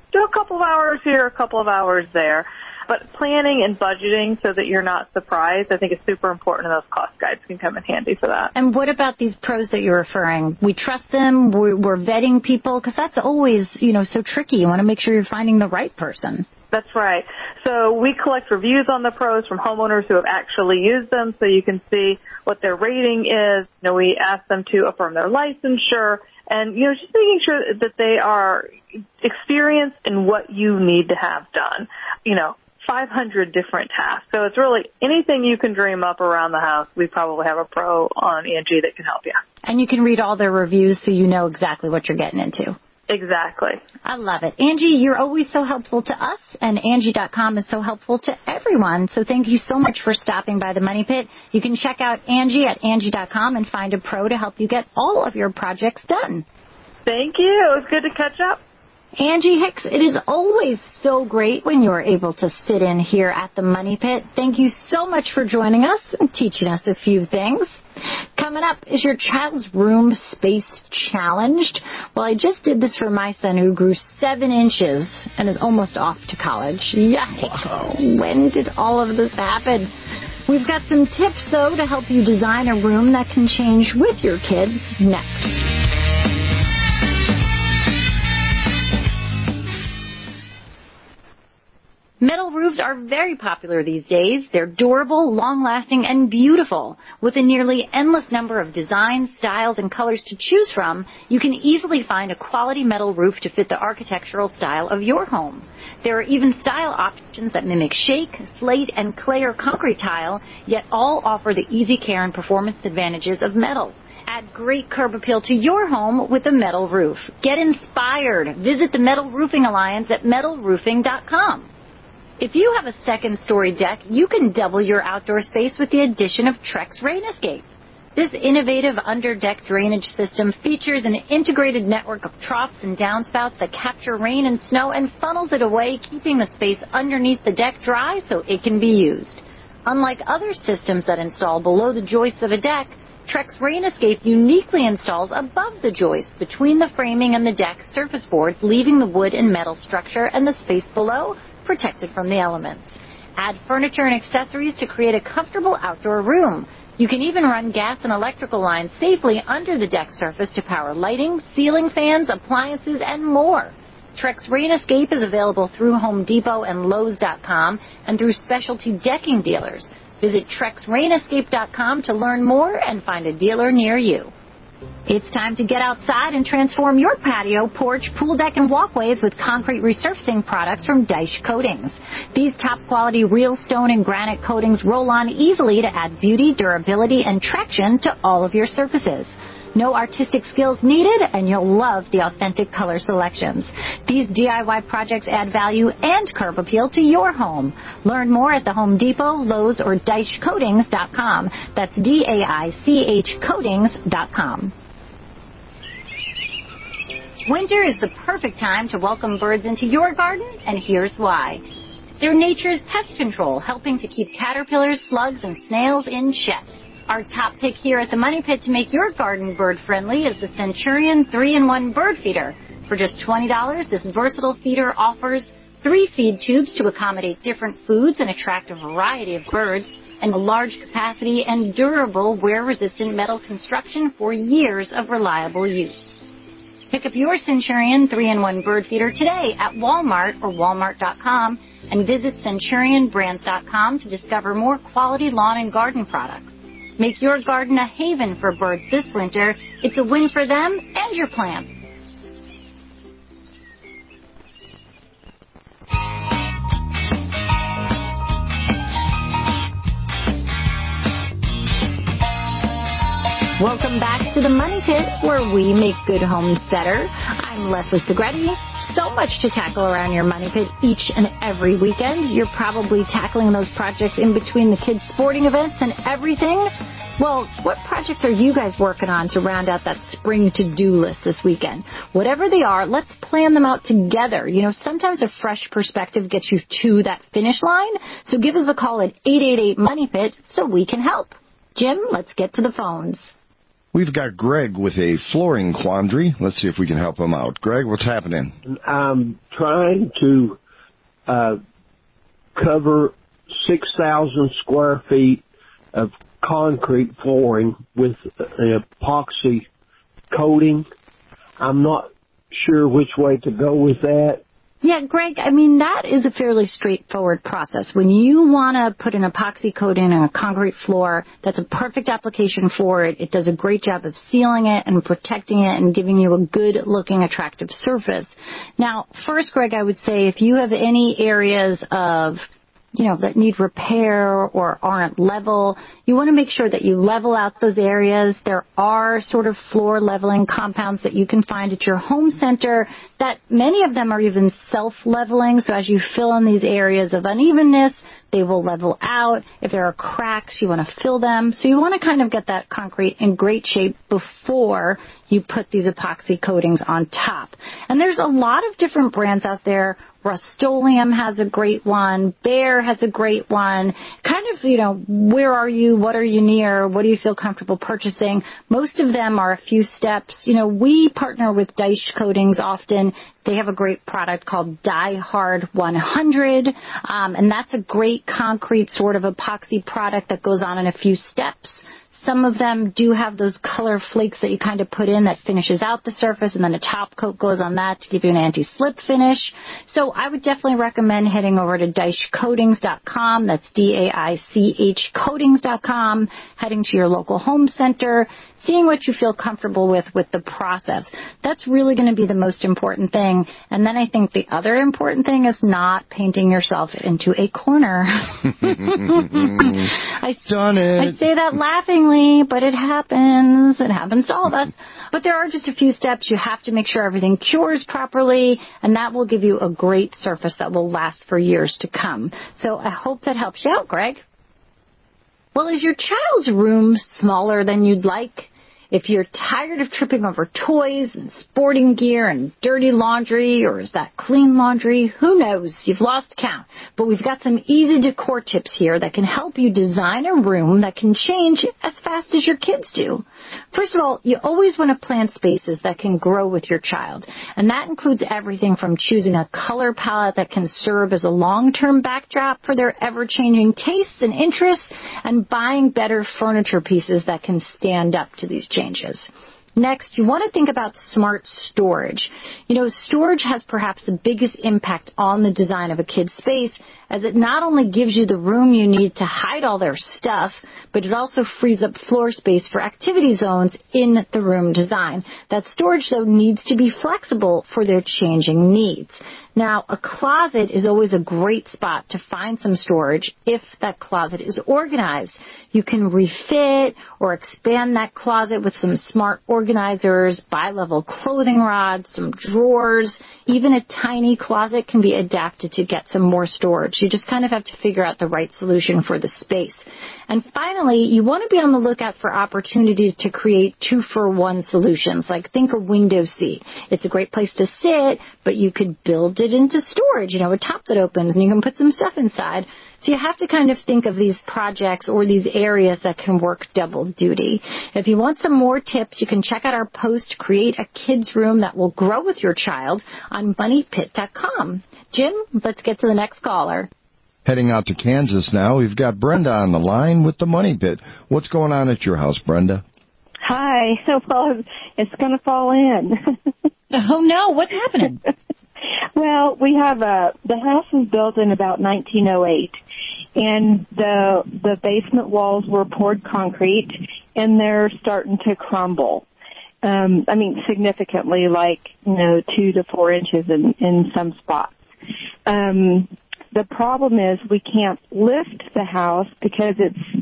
Speaker 1: do a couple of hours here, a couple of hours there. But planning and budgeting so that you're not surprised, I think is super important, and those cost guides can come in handy for that.
Speaker 13: And what about these pros that you're referring? We trust them, we're vetting people, because that's always, so tricky. You want to make sure you're finding the right person.
Speaker 1: That's right. So we collect reviews on the pros from homeowners who have actually used them so you can see what their rating is. We ask them to affirm their licensure and, just making sure that they are experienced in what you need to have done. 500 different tasks. So it's really anything you can dream up around the house. We probably have a pro on Angie that can help you.
Speaker 13: And you can read all their reviews so you know exactly what you're getting into.
Speaker 1: Exactly.
Speaker 13: I love it. Angie, you're always so helpful to us, and Angie.com is so helpful to everyone. So thank you so much for stopping by the Money Pit. You can check out Angie at Angie.com and find a pro to help you get all of your projects done.
Speaker 1: Thank you. It was good to catch up.
Speaker 13: Angie Hicks, it is always so great when you're able to sit in here at the Money Pit. Thank you so much for joining us and teaching us a few things. Coming up, is your child's room space challenged? Well, I just did this for my son who grew 7 inches and is almost off to college. Yikes. Wow. When did all of this happen? We've got some tips, though, to help you design a room that can change with your kids next. Metal roofs are very popular these days. They're durable, long-lasting, and beautiful. With a nearly endless number of designs, styles, and colors to choose from, you can easily find a quality metal roof to fit the architectural style of your home. There are even style options that mimic shake, slate, and clay or concrete tile, yet all offer the easy care and performance advantages of metal. Add great curb appeal to your home with a metal roof. Get inspired. Visit the Metal Roofing Alliance at metalroofing.com. If you have a second-story deck, you can double your outdoor space with the addition of Trex Rain Escape. This innovative under-deck drainage system features an integrated network of troughs and downspouts that capture rain and snow and funnels it away, keeping the space underneath the deck dry so it can be used. Unlike other systems that install below the joists of a deck, Trex Rain Escape uniquely installs above the joist between the framing and the deck surface boards, leaving the wood and metal structure and the space below protected from the elements. Add furniture and accessories to create a comfortable outdoor room. You can even run gas and electrical lines safely under the deck surface to power lighting, ceiling fans, appliances, and more. Trex Rain Escape is available through Home Depot and Lowe's.com and through specialty decking dealers. Visit TrexRainEscape.com to learn more and find a dealer near you. It's time to get outside and transform your patio, porch, pool deck, and walkways with concrete resurfacing products from Dyche Coatings. These top-quality real stone and granite coatings roll on easily to add beauty, durability, and traction to all of your surfaces. No artistic skills needed, and you'll love the authentic color selections. These DIY projects add value and curb appeal to your home. Learn more at the Home Depot, Lowe's, or DycheCoatings.com. That's D-A-I-C-H Coatings.com. Winter is the perfect time to welcome birds into your garden, and here's why. They're nature's pest control, helping to keep caterpillars, slugs, and snails in check. Our top pick here at the Money Pit to make your garden bird-friendly is the Centurion 3-in-1 Bird Feeder. For just $20, this versatile feeder offers 3 feed tubes to accommodate different foods and attract a variety of birds, and a large capacity and durable wear-resistant metal construction for years of reliable use. Pick up your Centurion 3-in-1 Bird Feeder today at Walmart or Walmart.com and visit CenturionBrands.com to discover more quality lawn and garden products. Make your garden a haven for birds this winter. It's a win for them and your plants. Welcome back to the Money Pit, where we make good homes better. I'm Leslie Segretti. So much to tackle around your Money Pit each and every weekend. You're probably tackling those projects in between the kids' sporting events and everything. Well, what projects are you guys working on to round out that spring to-do list this weekend? Whatever they are, let's plan them out together. Sometimes a fresh perspective gets you to that finish line. So give us a call at 888-MONEY-PIT so we can help. Jim, let's get to the phones.
Speaker 17: We've got Greg with a flooring quandary. Let's see if we can help him out. Greg, what's happening?
Speaker 2: I'm trying to cover 6,000 square feet of concrete flooring with an epoxy coating. I'm not sure which way to go with that.
Speaker 13: Yeah, Greg, I mean, that is a fairly straightforward process. When you want to put an epoxy coating on a concrete floor, that's a perfect application for it. It does a great job of sealing it and protecting it and giving you a good-looking, attractive surface. Now, first, Greg, I would say if you have any areas of that need repair or aren't level, you want to make sure that you level out those areas. There are sort of floor leveling compounds that you can find at your home center that many of them are even self-leveling. So as you fill in these areas of unevenness, they will level out. If there are cracks, you want to fill them. So you want to kind of get that concrete in great shape before you put these epoxy coatings on top. And there's a lot of different brands out there. Rust-Oleum has a great one. Behr has a great one. Kind of, where are you? What are you near? What do you feel comfortable purchasing? Most of them are a few steps. We partner with Daesh Coatings often. They have a great product called Die Hard 100, and that's a great concrete sort of epoxy product that goes on in a few steps. Some of them do have those color flakes that you kind of put in that finishes out the surface, and then a top coat goes on that to give you an anti-slip finish. So I would definitely recommend heading over to DaishCoatings.com. That's DAICH Coatings.com, heading to your local home center, seeing what you feel comfortable with the process. That's really going to be the most important thing. And then I think the other important thing is not painting yourself into a corner.
Speaker 17: Done it.
Speaker 13: I say that laughingly, but it happens. It happens to all of us. But there are just a few steps. You have to make sure everything cures properly, and that will give you a great surface that will last for years to come. So I hope that helps you out, Greg. Well, is your child's room smaller than you'd like? If you're tired of tripping over toys and sporting gear and dirty laundry, or is that clean laundry? Who knows? You've lost count. But we've got some easy decor tips here that can help you design a room that can change as fast as your kids do. First of all, you always want to plan spaces that can grow with your child. And that includes everything from choosing a color palette that can serve as a long-term backdrop for their ever-changing tastes and interests, and buying better furniture pieces that can stand up to these changes. Next, you want to think about smart storage. Storage has perhaps the biggest impact on the design of a kid's space, as it not only gives you the room you need to hide all their stuff, but it also frees up floor space for activity zones in the room design. That storage, though, needs to be flexible for their changing needs. Now, a closet is always a great spot to find some storage if that closet is organized. You can refit or expand that closet with some smart organizers, bi-level clothing rods, some drawers. Even a tiny closet can be adapted to get some more storage. You just kind of have to figure out the right solution for the space. And finally, you want to be on the lookout for opportunities to create 2-for-1 solutions, like think a window seat. It's a great place to sit, but you could build it into storage, a top that opens, and you can put some stuff inside. So you have to kind of think of these projects or these areas that can work double duty. If you want some more tips, you can check out our post, Create a Kid's Room That Will Grow With Your Child, on MoneyPit.com. Jim, let's get to the next caller.
Speaker 17: Heading out to Kansas now, we've got Brenda on the line with the Money Pit. What's going on at your house, Brenda?
Speaker 3: Hi. Well, it's going to fall in.
Speaker 13: Oh, no. What's happening?
Speaker 3: Well, we have the house was built in about 1908, and the basement walls were poured concrete, and they're starting to crumble. Significantly, 2 to 4 inches in some spots. The problem is we can't lift the house because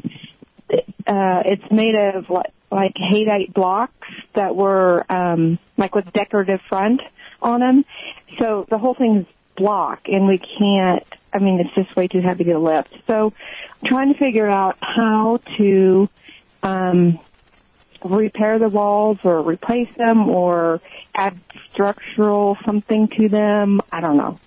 Speaker 3: it's made of like Haydite blocks that were with decorative front on them. So the whole thing's block, and we can't. It's just way too heavy to lift. So I'm trying to figure out how to repair the walls or replace them or add structural something to them. I don't know.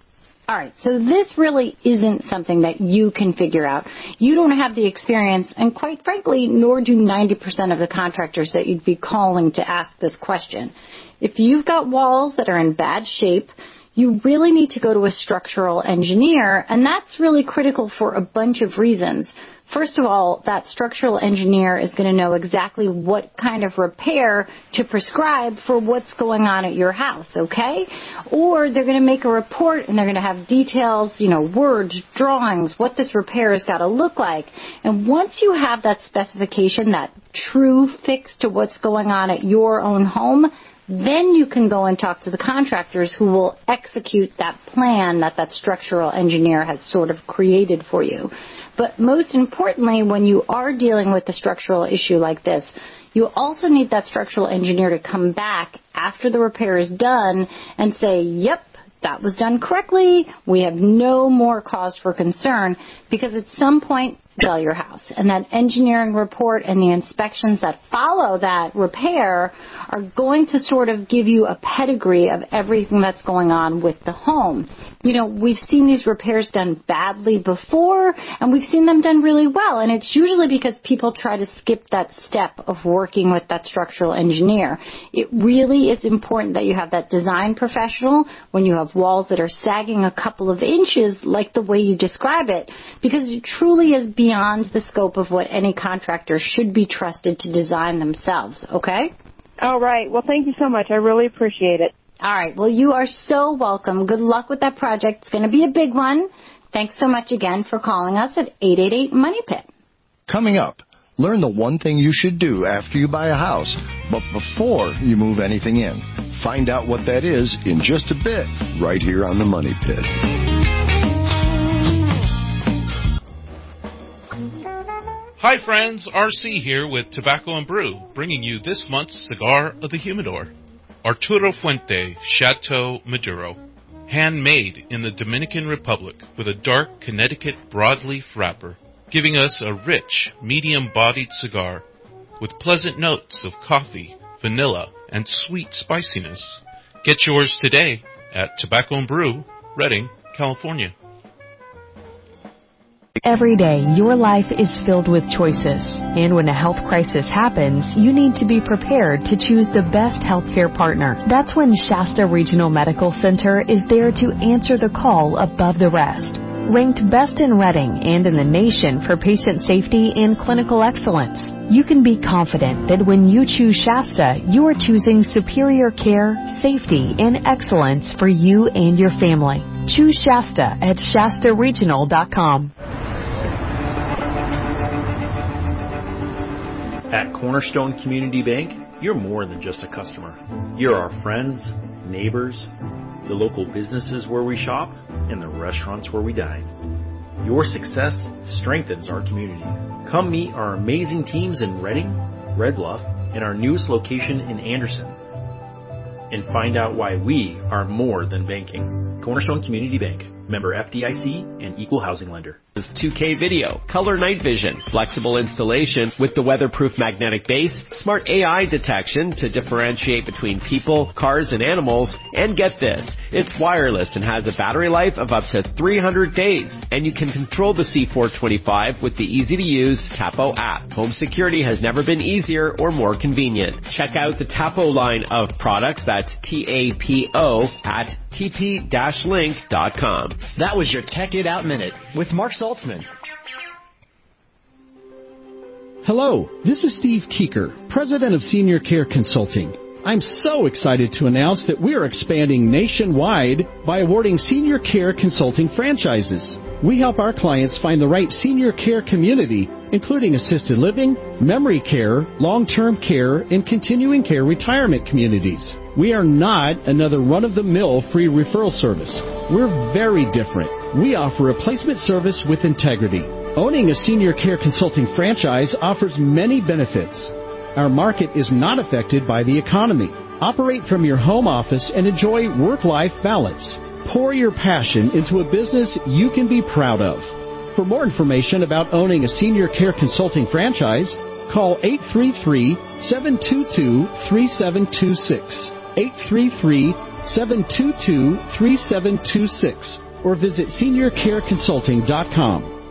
Speaker 13: All right, so this really isn't something that you can figure out. You don't have the experience, and quite frankly, nor do 90% of the contractors that you'd be calling to ask this question. If you've got walls that are in bad shape, you really need to go to a structural engineer, and that's really critical for a bunch of reasons. First of all, that structural engineer is going to know exactly what kind of repair to prescribe for what's going on at your house, okay? Or they're going to make a report and they're going to have details, words, drawings, what this repair has got to look like. And once you have that specification, that true fix to what's going on at your own home, then you can go and talk to the contractors who will execute that plan that structural engineer has sort of created for you. But most importantly, when you are dealing with a structural issue like this, you also need that structural engineer to come back after the repair is done and say, yep, that was done correctly. We have no more cause for concern, because at some point, sell your house. And that engineering report and the inspections that follow that repair are going to sort of give you a pedigree of everything that's going on with the home. We've seen these repairs done badly before, and we've seen them done really well. And it's usually because people try to skip that step of working with that structural engineer. It really is important that you have that design professional when you have walls that are sagging a couple of inches, like the way you describe it, because it truly is beyond the scope of what any contractor should be trusted to design themselves, okay?
Speaker 3: All right. Well, thank you so much. I really appreciate it.
Speaker 13: All right. Well, you are so welcome. Good luck with that project. It's going to be a big one. Thanks so much again for calling us at 888-MONEY-PIT.
Speaker 15: Coming up, learn the one thing you should do after you buy a house, but before you move anything in. Find out what that is in just a bit, right here on the Money Pit.
Speaker 4: Hi friends, RC here with Tobacco and Brew, bringing you this month's Cigar of the Humidor. Arturo Fuente Chateau Maduro, handmade in the Dominican Republic with a dark Connecticut broadleaf wrapper, giving us a rich, medium-bodied cigar with pleasant notes of coffee, vanilla, and sweet spiciness. Get yours today at Tobacco and Brew, Redding, California.
Speaker 5: Every day, your life is filled with choices. And when a health crisis happens, you need to be prepared to choose the best healthcare partner. That's when Shasta Regional Medical Center is there to answer the call above the rest. Ranked best in Redding and in the nation for patient safety and clinical excellence, you can be confident that when you choose Shasta, you are choosing superior care, safety, and excellence for you and your family. Choose Shasta at ShastaRegional.com.
Speaker 6: At Cornerstone Community Bank, you're more than just a customer. You're our friends, neighbors, the local businesses where we shop, and the restaurants where we dine. Your success strengthens our community. Come meet our amazing teams in Redding, Red Bluff, and our newest location in Anderson. And find out why we are more than banking. Cornerstone Community Bank. Member FDIC and Equal Housing Lender.
Speaker 7: 2K video, color night vision, flexible installation with the weatherproof magnetic base, smart AI detection to differentiate between people, cars, and animals, and get this, it's wireless and has a battery life of up to 300 days, and you can control the C425 with the easy-to-use Tapo app. Home security has never been easier or more convenient. Check out the Tapo line of products, that's TAPO, at tp-link.com.
Speaker 8: That was your Tech It Out Minute with Mark Saltzman.
Speaker 21: Hello, this is Steve Keeker, President of Senior Care Consulting. I'm so excited to announce that we are expanding nationwide by awarding Senior Care Consulting franchises. We help our clients find the right senior care community, including assisted living, memory care, long-term care, and continuing care retirement communities. We are not another run-of-the-mill free referral service. We're very different. We offer a placement service with integrity. Owning a Senior Care Consulting franchise offers many benefits. Our market is not affected by the economy. Operate from your home office and enjoy work-life balance. Pour your passion into a business you can be proud of. For more information about owning a Senior Care Consulting franchise, call 833-722-3726. 833-722-3726. or visit seniorcareconsulting.com.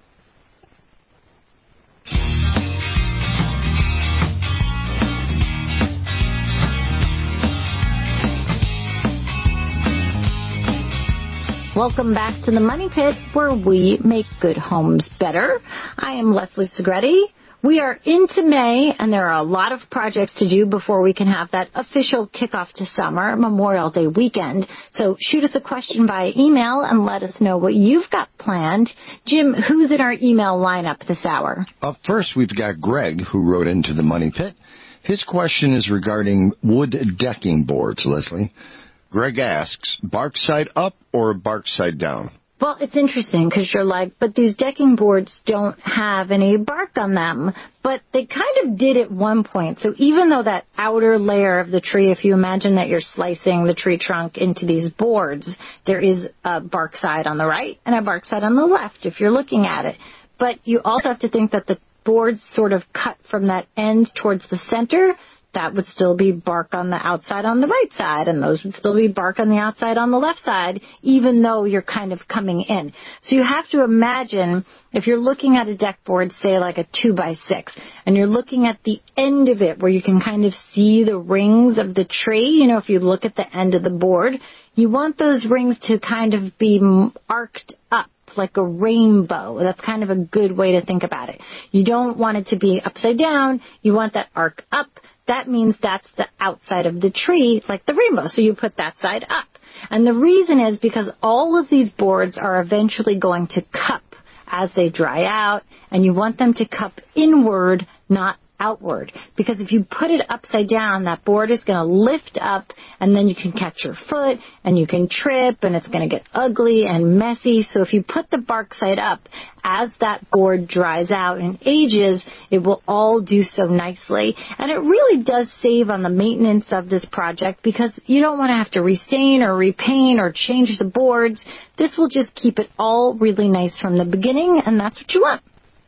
Speaker 13: Welcome back to the Money Pit, where we make good homes better. I am Leslie Segretti. We are into May, and there are a lot of projects to do before we can have that official kickoff to summer, Memorial Day weekend. So shoot us a question via email and let us know what you've got planned. Jim, who's in our email lineup this hour?
Speaker 17: Up first, we've got Greg, who wrote into the Money Pit. His question is regarding wood decking boards, Leslie. Greg asks, bark side up or bark side down?
Speaker 13: Well, it's interesting because you're like, but these decking boards don't have any bark on them. But they kind of did at one point. So even though that outer layer of the tree, if you imagine that you're slicing the tree trunk into these boards, there is a bark side on the right and a bark side on the left if you're looking at it. But you also have to think that the boards sort of cut from that end towards the center. That would still be bark on the outside on the right side, and those would still be bark on the outside on the left side, even though you're kind of coming in. So you have to imagine, if you're looking at a deck board, say like a 2x6, and you're looking at the end of it where you can kind of see the rings of the tree, if you look at the end of the board, you want those rings to kind of be arced up like a rainbow. That's kind of a good way to think about it. You don't want it to be upside down. You want that arc up. That means that's the outside of the tree, like the rainbow. So you put that side up. And the reason is because all of these boards are eventually going to cup as they dry out, and you want them to cup inward, not outward. Because if you put it upside down, that board is going to lift up, and then you can catch your foot, and you can trip, and it's going to get ugly and messy. So if you put the bark side up, as that board dries out and ages, it will all do so nicely. And it really does save on the maintenance of this project because you don't want to have to restain or repaint or change the boards. This will just keep it all really nice from the beginning, and that's what you want.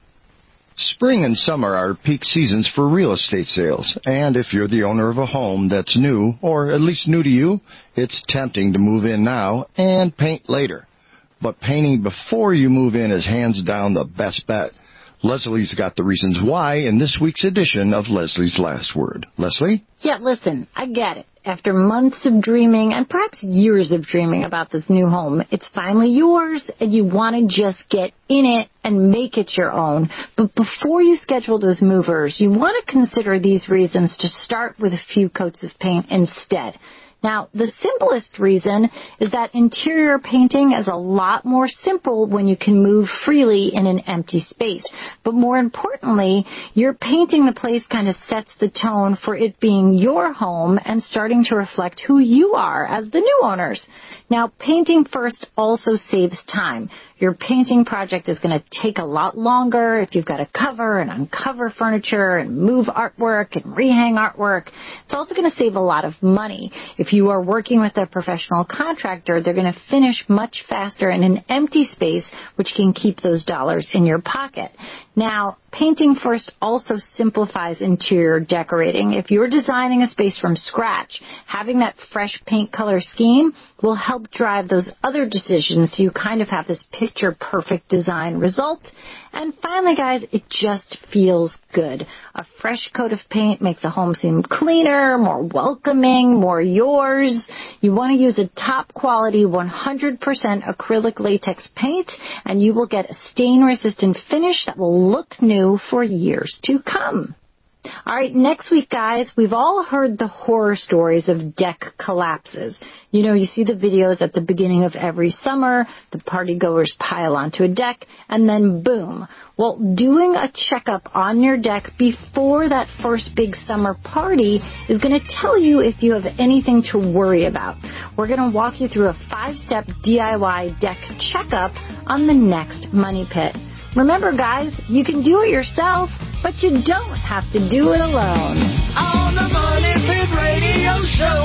Speaker 17: Spring and summer are peak seasons for real estate sales, and if you're the owner of a home that's new, or at least new to you, it's tempting to move in now and paint later. But painting before you move in is hands down the best bet. Leslie's got the reasons why in this week's edition of Leslie's Last Word. Leslie?
Speaker 13: Yeah, listen, I get it. After months of dreaming and perhaps years of dreaming about this new home, it's finally yours and you want to just get in it and make it your own. But before you schedule those movers, you want to consider these reasons to start with a few coats of paint instead. Now, the simplest reason is that interior painting is a lot more simple when you can move freely in an empty space. But more importantly, your painting the place kind of sets the tone for it being your home and starting to reflect who you are as the new owners. Now, painting first also saves time. Your painting project is going to take a lot longer if you've got to cover and uncover furniture and move artwork and rehang artwork. It's also going to save a lot of money. If you are working with a professional contractor, they're going to finish much faster in an empty space, which can keep those dollars in your pocket. Now, painting first also simplifies interior decorating. If you're designing a space from scratch, having that fresh paint color scheme will help drive those other decisions so you kind of have this picture-perfect design result. And finally, guys, it just feels good. A fresh coat of paint makes a home seem cleaner, more welcoming, more yours. You want to use a top-quality 100% acrylic latex paint, and you will get a stain-resistant finish that will look new for years to come. All right, next week, guys, we've all heard the horror stories of deck collapses. You see the videos at the beginning of every summer, the partygoers pile onto a deck, and then boom. Well, doing a checkup on your deck before that first big summer party is going to tell you if you have anything to worry about. We're going to walk you through a 5-step DIY deck checkup on the next Money Pit. Remember, guys, you can do it yourself, but you don't have to do it alone.
Speaker 9: On the Money Pit Radio Show.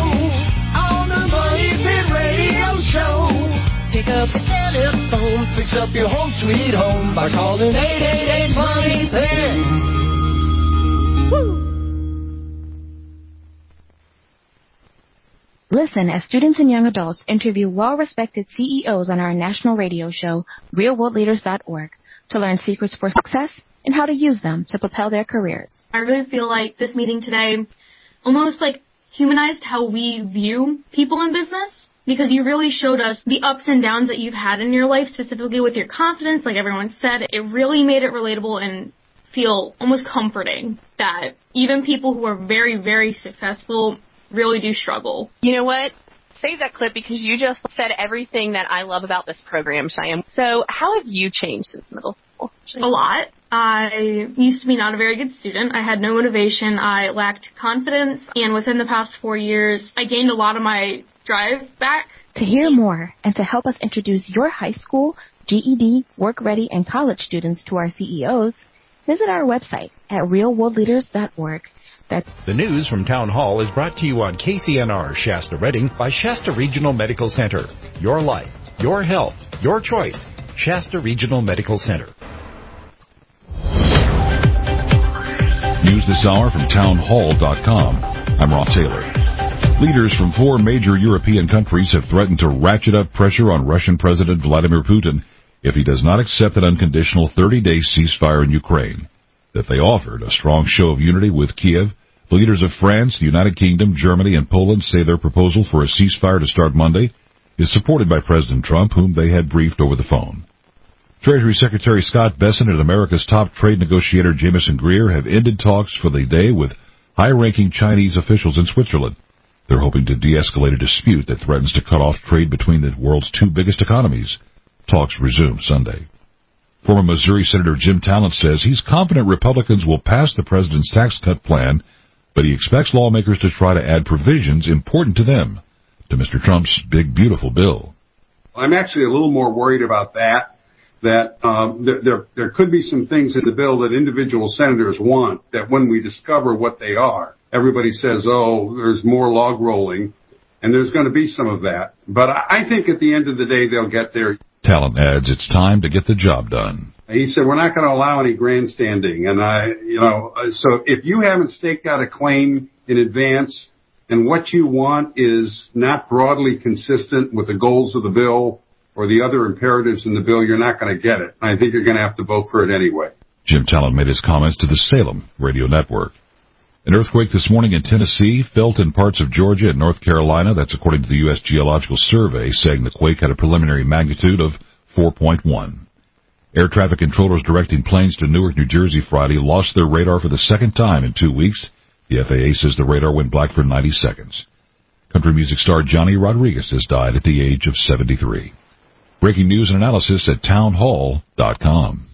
Speaker 9: On the Money Pit Radio Show. Pick up the telephone, fix up your home sweet home by calling 888-MONEY-PIT. Woo!
Speaker 10: Listen as students and young adults interview well-respected CEOs on our national radio show, realworldleaders.org, to learn secrets for success and how to use them to propel their careers.
Speaker 11: I really feel like this meeting today almost like humanized how we view people in business, because you really showed us the ups and downs that you've had in your life, specifically with your confidence, like everyone said. It really made it relatable and feel almost comforting that even people who are very, very successful really do struggle.
Speaker 14: You know what? Save that clip because you just said everything that I love about this program, Cheyenne. So how have you changed since middle school?
Speaker 11: A lot. I used to be not a very good student. I had no motivation. I lacked confidence. And within the past 4 years, I gained a lot of my drive back.
Speaker 10: To hear more and to help us introduce your high school, GED, work-ready, and college students to our CEOs, visit our website at realworldleaders.org.
Speaker 16: The news from Town Hall is brought to you on KCNR Shasta Redding by Shasta Regional Medical Center. Your life, your health, your choice. Shasta Regional Medical Center.
Speaker 18: News this hour from townhall.com. I'm Ross Taylor. Leaders from 4 major European countries have threatened to ratchet up pressure on Russian President Vladimir Putin if he does not accept an unconditional 30-day ceasefire in Ukraine. That they offered a strong show of unity with Kiev. The leaders of France, the United Kingdom, Germany, and Poland say their proposal for a ceasefire to start Monday is supported by President Trump, whom they had briefed over the phone. Treasury Secretary Scott Bessent and America's top trade negotiator Jameson Greer have ended talks for the day with high-ranking Chinese officials in Switzerland. They're hoping to de-escalate a dispute that threatens to cut off trade between the world's 2 biggest economies. Talks resume Sunday. Former Missouri Senator Jim Talent says he's confident Republicans will pass the president's tax cut plan, but he expects lawmakers to try to add provisions important to them to Mr. Trump's big, beautiful bill.
Speaker 19: I'm actually a little more worried about that there could be some things in the bill that individual senators want that when we discover what they are, everybody says, oh, there's more log rolling, and there's going to be some of that. But I think at the end of the day, they'll get there.
Speaker 18: Talent adds it's time to get the job done.
Speaker 19: He said, we're not going to allow any grandstanding. And so if you haven't staked out a claim in advance and what you want is not broadly consistent with the goals of the bill or the other imperatives in the bill, you're not going to get it. I think you're going to have to vote for it anyway.
Speaker 18: Jim Talent made his comments to the Salem Radio Network. An earthquake this morning in Tennessee, felt in parts of Georgia and North Carolina. That's according to the U.S. Geological Survey, saying the quake had a preliminary magnitude of 4.1. Air traffic controllers directing planes to Newark, New Jersey Friday lost their radar for the second time in 2 weeks. The FAA says the radar went black for 90 seconds. Country music star Johnny Rodriguez has died at the age of 73. Breaking news and analysis at townhall.com.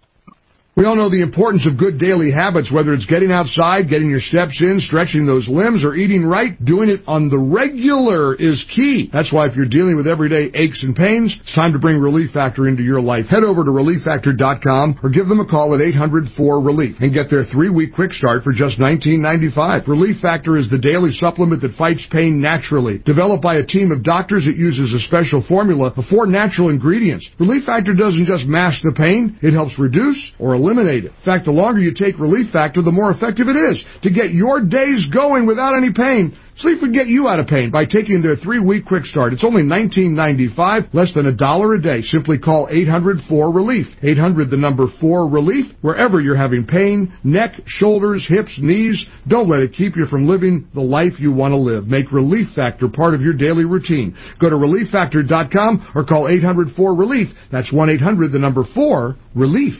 Speaker 27: We all know the importance of good daily habits, whether it's getting outside, getting your steps in, stretching those limbs, or eating right. Doing it on the regular is key. That's why if you're dealing with everyday aches and pains, it's time to bring Relief Factor into your life. Head over to ReliefFactor.com or give them a call at 800-4RELIEF and get their 3-week quick start for just $19.95. Relief Factor is the daily supplement that fights pain naturally. Developed by a team of doctors, it uses a special formula of 4 natural ingredients. Relief Factor doesn't just mask the pain, it helps reduce or eliminate it. In fact, the longer you take Relief Factor, the more effective it is to get your days going without any pain. Sleep would get you out of pain by taking their 3-week quick start. It's only $19.95, less than $1 a day. Simply call 800-4RELIEF. 800, the number 4-RELIEF, wherever you're having pain, neck, shoulders, hips, knees. Don't let it keep you from living the life you want to live. Make Relief Factor part of your daily routine. Go to ReliefFactor.com or call 800-4RELIEF. That's 1-800, the number 4-RELIEF.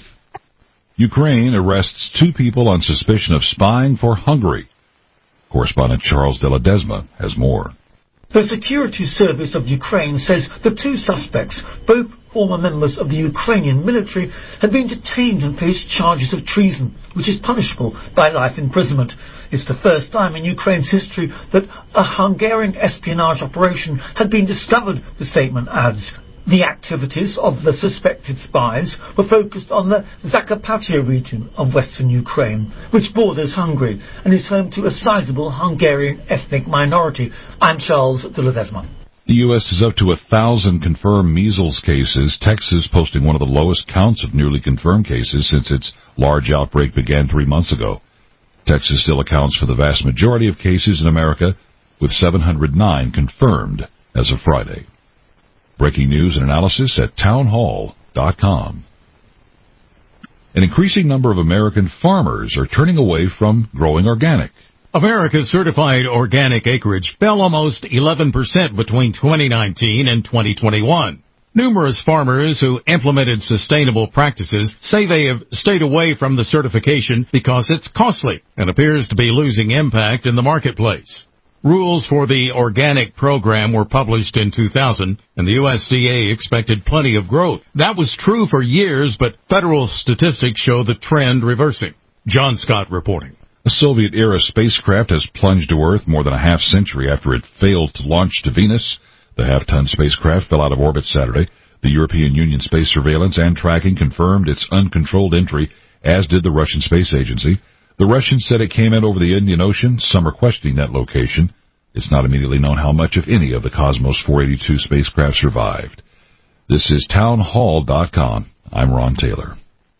Speaker 18: Ukraine arrests 2 people on suspicion of spying for Hungary. Correspondent Charles de la Desma has more.
Speaker 28: The Security Service of Ukraine says the 2 suspects, both former members of the Ukrainian military, have been detained and face charges of treason, which is punishable by life imprisonment. It's the first time in Ukraine's history that a Hungarian espionage operation had been discovered, the statement adds. The activities of the suspected spies were focused on the Zakarpattia region of western Ukraine, which borders Hungary and is home to a sizable Hungarian ethnic minority. I'm Charles de la Desma.
Speaker 18: The U.S. is up to 1,000 confirmed measles cases, Texas posting one of the lowest counts of newly confirmed cases since its large outbreak began 3 months ago. Texas still accounts for the vast majority of cases in America, with 709 confirmed as of Friday. Breaking news and analysis at townhall.com. An increasing number of American farmers are turning away from growing organic.
Speaker 1: America's certified organic acreage fell almost 11% between 2019 and 2021. Numerous farmers who implemented sustainable practices say they have stayed away from the certification because it's costly and appears to be losing impact in the marketplace. Rules for the organic program were published in 2000, and the USDA expected plenty of growth. That was true for years, but federal statistics show the trend reversing. John Scott reporting.
Speaker 18: A Soviet-era spacecraft has plunged to Earth more than a half-century after it failed to launch to Venus. The half-ton spacecraft fell out of orbit Saturday. The European Union Space Surveillance and Tracking confirmed its uncontrolled entry, as did the Russian Space Agency. The Russians said it came in over the Indian Ocean. Some are questioning that location. It's not immediately known how much, if any, of the Cosmos 482 spacecraft survived. This is townhall.com. I'm Ron Taylor.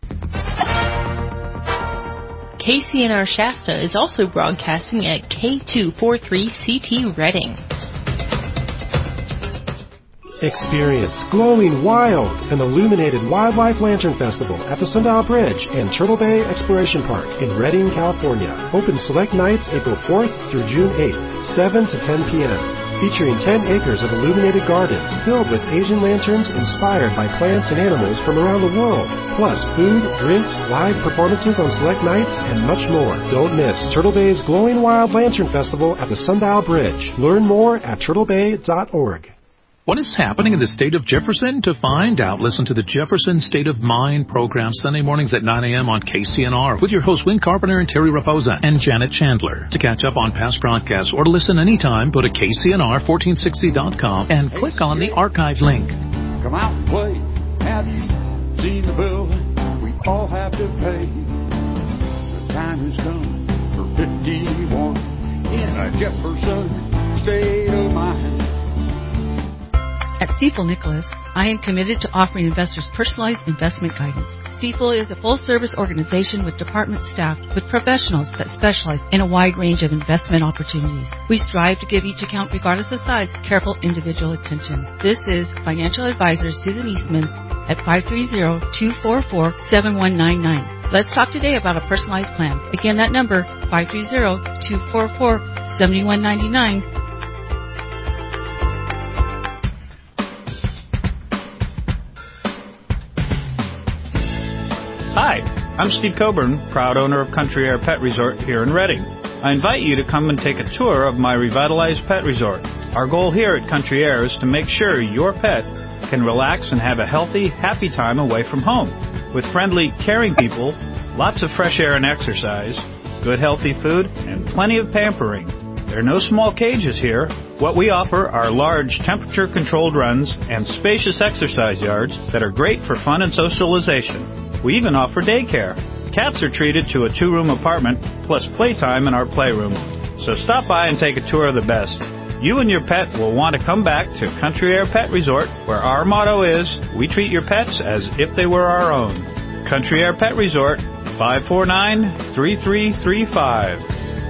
Speaker 12: KCNR Shasta is also broadcasting at K243CT Redding.
Speaker 20: Experience glowing, wild, and illuminated Wildlife Lantern Festival at the Sundial Bridge and Turtle Bay Exploration Park in Redding, California. Open select nights April 4th through June 8th, 7 to 10 p.m. Featuring 10 acres of illuminated gardens filled with Asian lanterns inspired by plants and animals from around the world. Plus food, drinks, live performances on select nights, and much more. Don't miss Turtle Bay's Glowing Wild Lantern Festival at the Sundial Bridge. Learn more at turtlebay.org.
Speaker 22: What is happening in the state of Jefferson? To find out, listen to the Jefferson State of Mind program Sunday mornings at 9 a.m. on KCNR with your hosts Win Carpenter and Terry Raposa and Janet Chandler. To catch up on past broadcasts or to listen anytime, go to KCNR1460.com and click on the archive link.
Speaker 23: Come out and play. Have you seen the bill we all have to pay? The time has come for 51 in a Jefferson State of Mind.
Speaker 24: At Stifel Nicholas, I am committed to offering investors personalized investment guidance. Stifel is a full-service organization with department staffed with professionals that specialize in a wide range of investment opportunities. We strive to give each account, regardless of size, careful individual attention. This is financial advisor Susan Eastman at 530-244-7199. Let's talk today about a personalized plan. Again, that number, 530-244-7199.
Speaker 25: Hi, I'm Steve Coburn, proud owner of Country Air Pet Resort here in Redding. I invite you to come and take a tour of my revitalized pet resort. Our goal here at Country Air is to make sure your pet can relax and have a healthy, happy time away from home. With friendly, caring people, lots of fresh air and exercise, good healthy food, and plenty of pampering. There are no small cages here. What we offer are large temperature-controlled runs and spacious exercise yards that are great for fun and socialization. We even offer daycare. Cats are treated to a 2-room apartment plus playtime in our playroom. So stop by and take a tour of the best. You and your pet will want to come back to Country Air Pet Resort, where our motto is, we treat your pets as if they were our own. Country Air Pet Resort, 549-3335.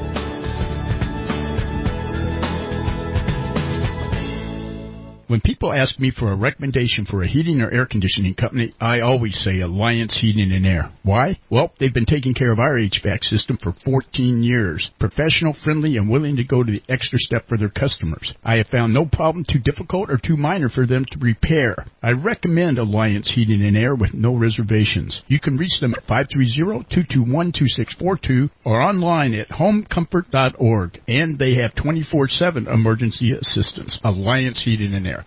Speaker 21: When people ask me for a recommendation for a heating or air conditioning company, I always say Alliance Heating and Air. Why? Well, they've been taking care of our HVAC system for 14 years. Professional, friendly, and willing to go to the extra step for their customers. I have found no problem too difficult or too minor for them to repair. I recommend Alliance Heating and Air with no reservations. You can reach them at 530-221-2642 or online at homecomfort.org. And they have 24/7 emergency assistance. Alliance Heating and Air.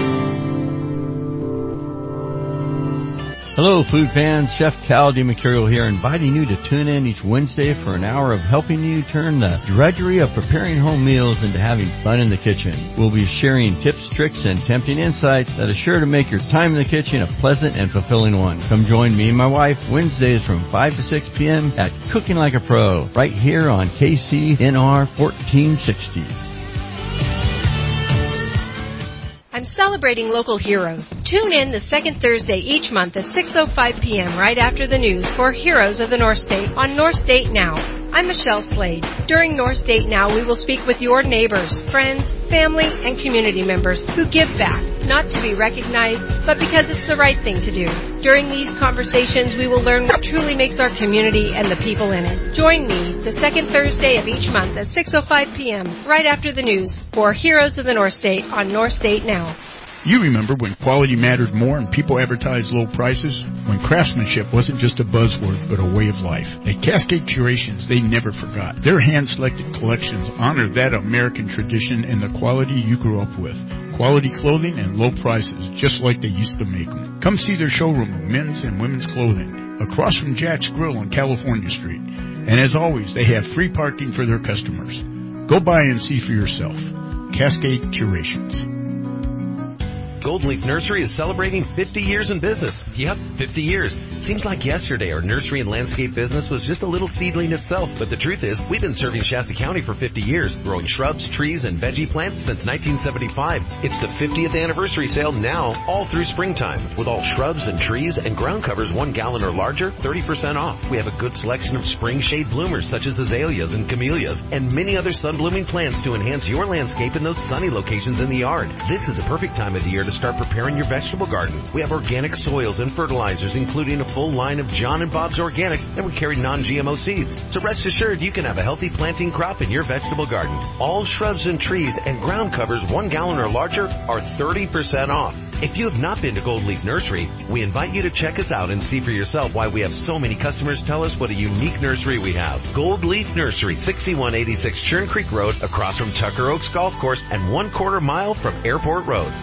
Speaker 26: Hello, food fans. Chef Cal DiMercurio here, inviting you to tune in each Wednesday for an hour of helping you turn the drudgery of preparing home meals into having fun in the kitchen. We'll be sharing tips, tricks, and tempting insights that are sure to make your time in the kitchen a pleasant and fulfilling one. Come join me and my wife Wednesdays from 5 to 6 p.m. at Cooking Like a Pro, right here on KCNR 1460.
Speaker 29: I'm celebrating local heroes. Tune in the second Thursday each month at 6:05 p.m. right after the news for Heroes of the North State on North State Now. I'm Michelle Slade. During North State Now, we will speak with your neighbors, friends, family, and community members who give back, not to be recognized, but because it's the right thing to do. During these conversations, we will learn what truly makes our community and the people in it. Join me the second Thursday of each month at 6:05 p.m., right after the news, for Heroes of the North State on North State Now.
Speaker 2: You remember when quality mattered more and people advertised low prices? When craftsmanship wasn't just a buzzword, but a way of life. At Cascade Curations, they never forgot. Their hand-selected collections honor that American tradition and the quality you grew up with. Quality clothing and low prices, just like they used to make them. Come see their showroom of men's and women's clothing, across from Jack's Grill on California Street. And as always, they have free parking for their customers. Go by and see for yourself. Cascade Curations.
Speaker 3: Gold Leaf Nursery is celebrating 50 years in business. Yep, 50 years. Seems like yesterday our nursery and landscape business was just a little seedling itself. But the truth is, we've been serving Shasta County for 50 years, growing shrubs, trees, and veggie plants since 1975. It's the 50th anniversary sale now, all through springtime. With all shrubs and trees and ground covers 1 gallon or larger, 30% off. We have a good selection of spring shade bloomers such as azaleas and camellias, and many other sun-blooming plants to enhance your landscape in those sunny locations in the yard. This is the perfect time of the year to start preparing your vegetable garden. We have organic soils and fertilizers, including a full line of John and Bob's Organics, and we carry non-GMO seeds. So rest assured you can have a healthy planting crop in your vegetable garden. All shrubs and trees and ground covers 1 gallon or larger are 30% off. If you have not been to Gold Leaf Nursery, we invite you to check us out and see for yourself why we have so many customers tell us what a unique nursery we have. Gold Leaf Nursery, 6186 Churn Creek Road, across from Tucker Oaks Golf Course and 1/4 mile from Airport Road.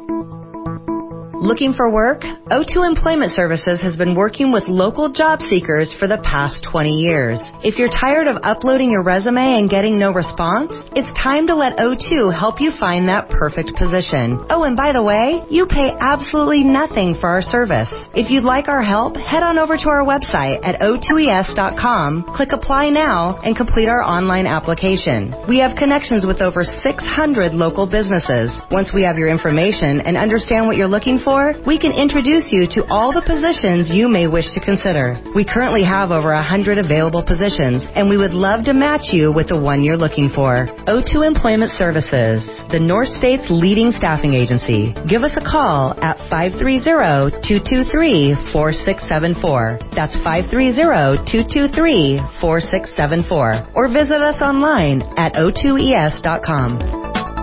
Speaker 4: Looking for work? O2 Employment Services has been working with local job seekers for the past 20 years. If you're tired of uploading your resume and getting no response, it's time to let O2 help you find that perfect position. Oh, and by the way, you pay absolutely nothing for our service. If you'd like our help, head on over to our website at o2es.com, click Apply Now, and complete our online application. We have connections with over 600 local businesses. Once we have your information and understand what you're looking for, we can introduce you to all the positions you may wish to consider. We currently have over 100 available positions, and we would love to match you with the one you're looking for. O2 Employment Services, the North State's leading staffing agency. Give us a call at 530-223-4674. That's 530-223-4674. Or visit us online at o2es.com.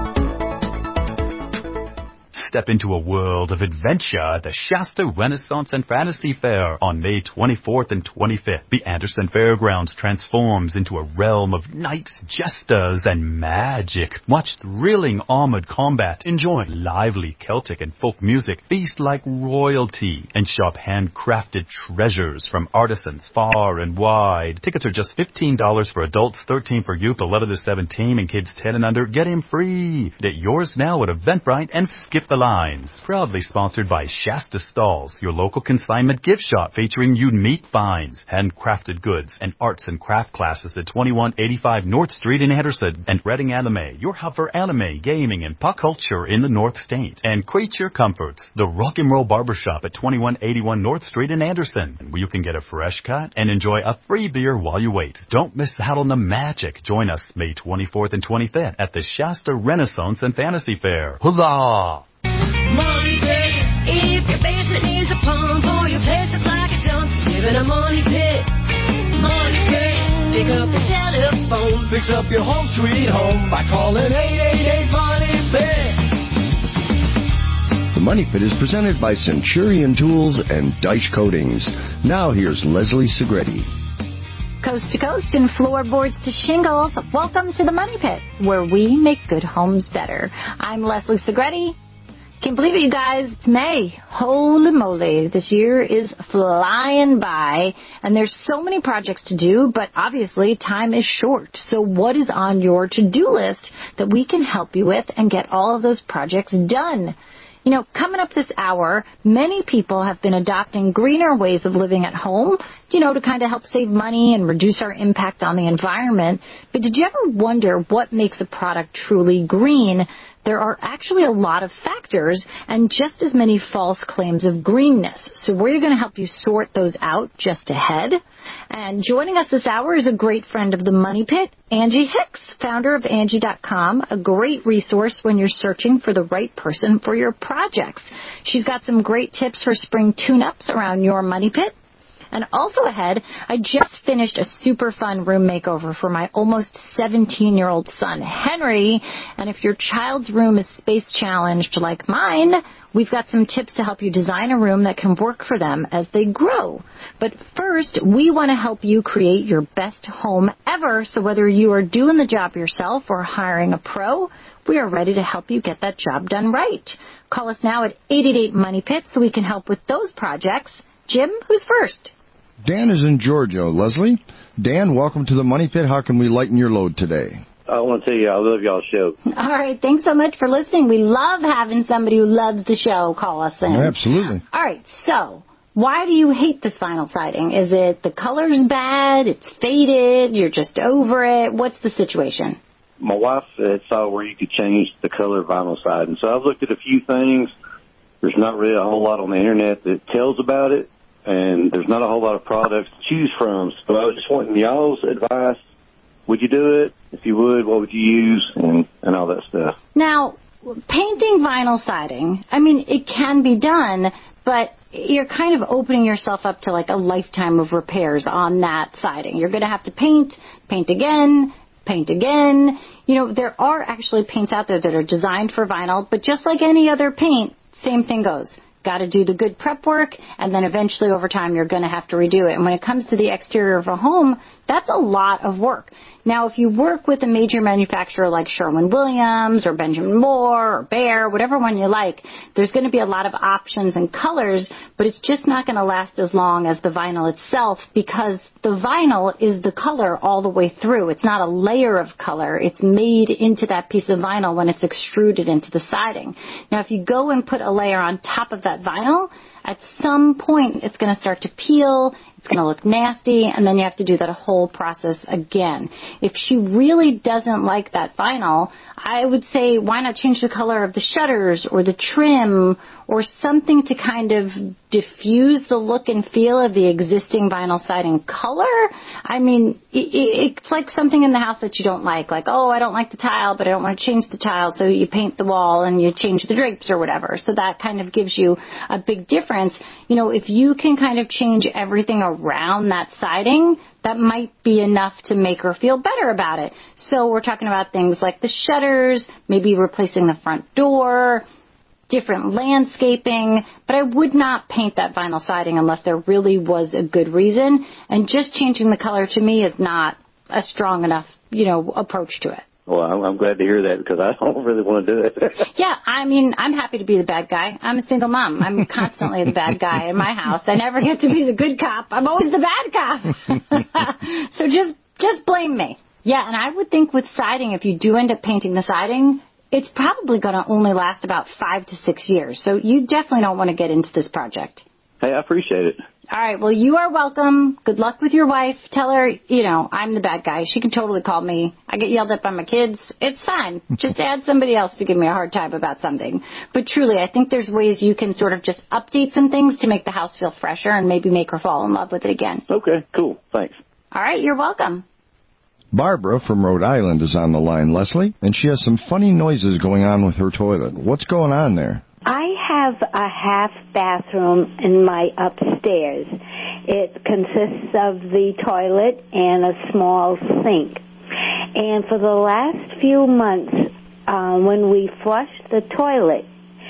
Speaker 5: Step into a world of adventure at the Shasta Renaissance and Fantasy Fair on May 24th and 25th. The Anderson Fairgrounds transforms into a realm of knights, jesters, and magic. Watch thrilling armored combat, enjoy lively Celtic and folk music, feast like royalty, and shop handcrafted treasures from artisans far and wide. Tickets are just $15 for adults, $13 for youth 11 to 17, and kids 10 and under get in free. Get yours now at Eventbrite and skip the lines. Proudly sponsored by Shasta Stalls, your local consignment gift shop featuring unique finds, handcrafted goods, and arts and craft classes at 2185 North Street in Anderson, and Reading Anime, your hub for anime, gaming, and pop culture in the North State. And Creature Comforts, the rock and roll barbershop at 2181 North Street in Anderson, where you can get a fresh cut and enjoy a free beer while you wait. Don't miss out on the magic. Join us May 24th and 25th at the Shasta Renaissance and Fantasy Fair. Huzzah!
Speaker 9: Money pit. If your basement needs a pump or your place looks like a dump, give it a money pit. Money pit. Pick up the telephone. Fix up your home sweet home by calling 888 Money Pit.
Speaker 6: The Money Pit is presented by Centurion Tools and Deitch Coatings. Now here's Leslie Segretti.
Speaker 13: Coast to coast and floorboards to shingles, welcome to the Money Pit, where we make good homes better. I'm Leslie Segretti. Can't believe it, you guys. It's May. Holy moly. This year is flying by, and there's so many projects to do, but obviously time is short. So what is on your to-do list that we can help you with and get all of those projects done? You know, coming up this hour, many people have been adopting greener ways of living at home, to kind of help save money and reduce our impact on the environment. But did you ever wonder what makes a product truly green? there are actually a lot of factors and just as many false claims of greenness. So we're going to help you sort those out just ahead. And joining us this hour is a great friend of the Money Pit, Angie Hicks, founder of Angie.com, a great resource when you're searching for the right person for your projects. She's got some great tips for spring tune-ups around your Money Pit. And also ahead, I just finished a super fun room makeover for my almost 17-year-old son, Henry. And if your child's room is space challenged like mine, we've got some tips to help you design a room that can work for them as they grow. But first, we want to help you create your best home ever. So whether you are doing the job yourself or hiring a pro, we are ready to help you get that job done right. Call us now at 888-MONEY-PIT so we can help with those projects. Jim, who's first?
Speaker 7: Dan is in Georgia. Leslie? Dan, welcome to the Money Pit. How can we lighten your load today?
Speaker 8: I want to tell you, I love y'all's show.
Speaker 13: All right. Thanks so much for listening. We love having somebody who loves the show call us in.
Speaker 7: Absolutely.
Speaker 13: All right. So, why do you hate this vinyl siding? Is it the color's bad? It's faded? You're just over it? What's the situation?
Speaker 8: My wife saw where you could change the color of vinyl siding. So I've looked at a few things. There's not really a whole lot on the internet that tells about it. And there's not a whole lot of products to choose from. So I was just wanting y'all's advice. Would you do it? If you would, what would you use? And all that stuff.
Speaker 13: Now, painting vinyl siding, I mean, it can be done, but you're kind of opening yourself up to like a lifetime of repairs on that siding. You're going to have to paint again. You know, there are actually paints out there that are designed for vinyl, but just like any other paint, same thing goes. Got to do the good prep work, and then eventually over time you're going to have to redo it. And when it comes to the exterior of a home, that's a lot of work. Now, if you work with a major manufacturer like Sherwin-Williams or Benjamin Moore or Behr, whatever one you like, there's going to be a lot of options and colors, but it's just not going to last as long as the vinyl itself because the vinyl is the color all the way through. It's not a layer of color. It's made into that piece of vinyl when it's extruded into the siding. Now, if you go and put a layer on top of that vinyl, at some point it's going to start to peel, it's going to look nasty, and then you have to do that whole process again. If she really doesn't like that vinyl, I would say why not change the color of the shutters or the trim or something to kind of diffuse the look and feel of the existing vinyl siding color. I mean, it's like something in the house that you don't like oh, I don't like the tile, but I don't want to change the tile, so you paint the wall and you change the drapes or whatever. So that kind of gives you a big difference. You know, if you can kind of change everything around that siding, that might be enough to make her feel better about it. So we're talking about things like the shutters, maybe replacing the front door, different landscaping, but I would not paint that vinyl siding unless there really was a good reason. And just changing the color to me is not a strong enough, approach to it.
Speaker 8: Well, I'm glad to hear that because I don't really want to do it.
Speaker 13: Yeah, I mean, I'm happy to be the bad guy. I'm a single mom. I'm constantly the bad guy in my house. I never get to be the good cop. I'm always the bad cop. So just blame me. Yeah, and I would think with siding, if you do end up painting the siding, it's probably going to only last about 5 to 6 years. So you definitely don't want to get into this project.
Speaker 8: Hey, I appreciate it.
Speaker 13: All right. Well, you are welcome. Good luck with your wife. Tell her, I'm the bad guy. She can totally call me. I get yelled at by my kids. It's fine. Just add somebody else to give me a hard time about something. But truly, I think there's ways you can sort of just update some things to make the house feel fresher and maybe make her fall in love with it again.
Speaker 8: Okay, cool. Thanks.
Speaker 13: All right. You're welcome.
Speaker 7: Barbara from Rhode Island is on the line, Leslie, and she has some funny noises going on with her toilet. What's going on there?
Speaker 10: I have a half bathroom in my upstairs. It consists of the toilet and a small sink. And for the last few months, when we flush the toilet,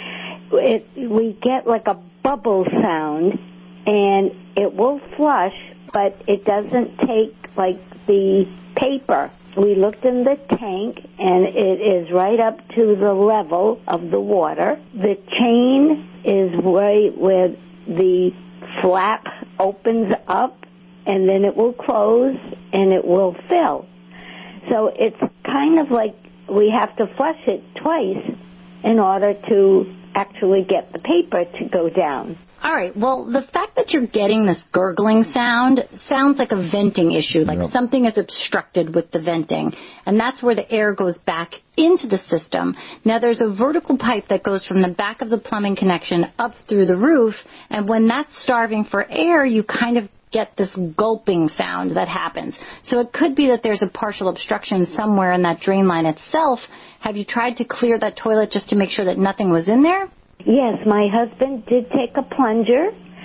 Speaker 10: we get like a bubble sound, and it will flush, but it doesn't take like the paper. We looked in the tank, and it is right up to the level of the water. The chain is right where the flap opens up, and then it will close, and it will fill. So it's kind of like we have to flush it twice in order to actually get the paper to go down.
Speaker 13: All right. Well, the fact that you're getting this gurgling sound sounds like a venting issue, like something is obstructed with the venting. And that's where the air goes back into the system. Now, there's a vertical pipe that goes from the back of the plumbing connection up through the roof. And when that's starving for air, you kind of get this gulping sound that happens. So it could be that there's a partial obstruction somewhere in that drain line itself. Have you tried to clear that toilet just to make sure that nothing was in there?
Speaker 10: Yes, my husband did take a plunger,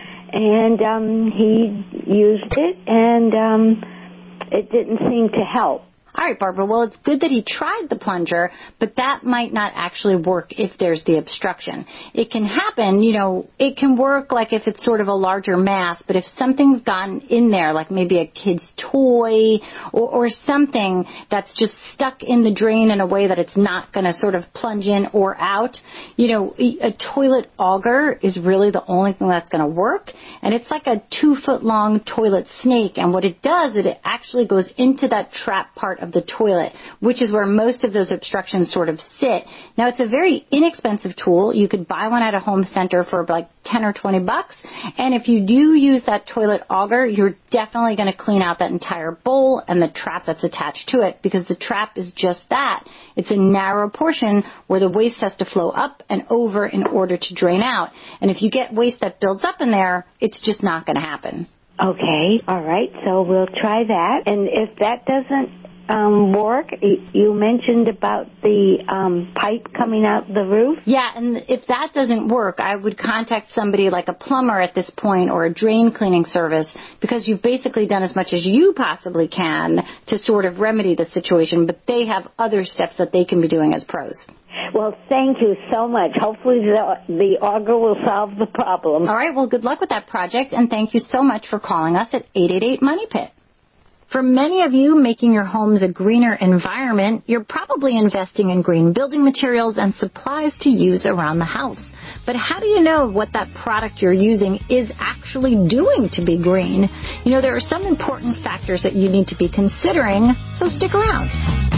Speaker 10: and he used it, and it didn't seem to help.
Speaker 13: All right, Barbara. Well, it's good that he tried the plunger, but that might not actually work if there's the obstruction. It can happen, it can work like if it's sort of a larger mass, but if something's gotten in there, like maybe a kid's toy or something that's just stuck in the drain in a way that it's not going to sort of plunge in or out, a toilet auger is really the only thing that's going to work. And it's like a 2-foot-long toilet snake. And what it does is it actually goes into that trap part of the toilet, which is where most of those obstructions sort of sit. Now, it's a very inexpensive tool. You could buy one at a home center for like $10 or $20. And if you do use that toilet auger, you're definitely going to clean out that entire bowl and the trap that's attached to it, because the trap is just that. It's a narrow portion where the waste has to flow up and over in order to drain out. And if you get waste that builds up in there, it's just not going to happen.
Speaker 10: Okay, all right, so we'll try that. And if that doesn't work, you mentioned about the pipe coming out the roof?
Speaker 13: Yeah, and if that doesn't work, I would contact somebody like a plumber at this point or a drain cleaning service, because you've basically done as much as you possibly can to sort of remedy the situation, but they have other steps that they can be doing as pros.
Speaker 10: Well, thank you so much. Hopefully the auger will solve the problem.
Speaker 13: All right, well, good luck with that project, and thank you so much for calling us at 888-MONEY-PIT. For many of you, making your homes a greener environment, you're probably investing in green building materials and supplies to use around the house. But how do you know what that product you're using is actually doing to be green? There are some important factors that you need to be considering, so stick around.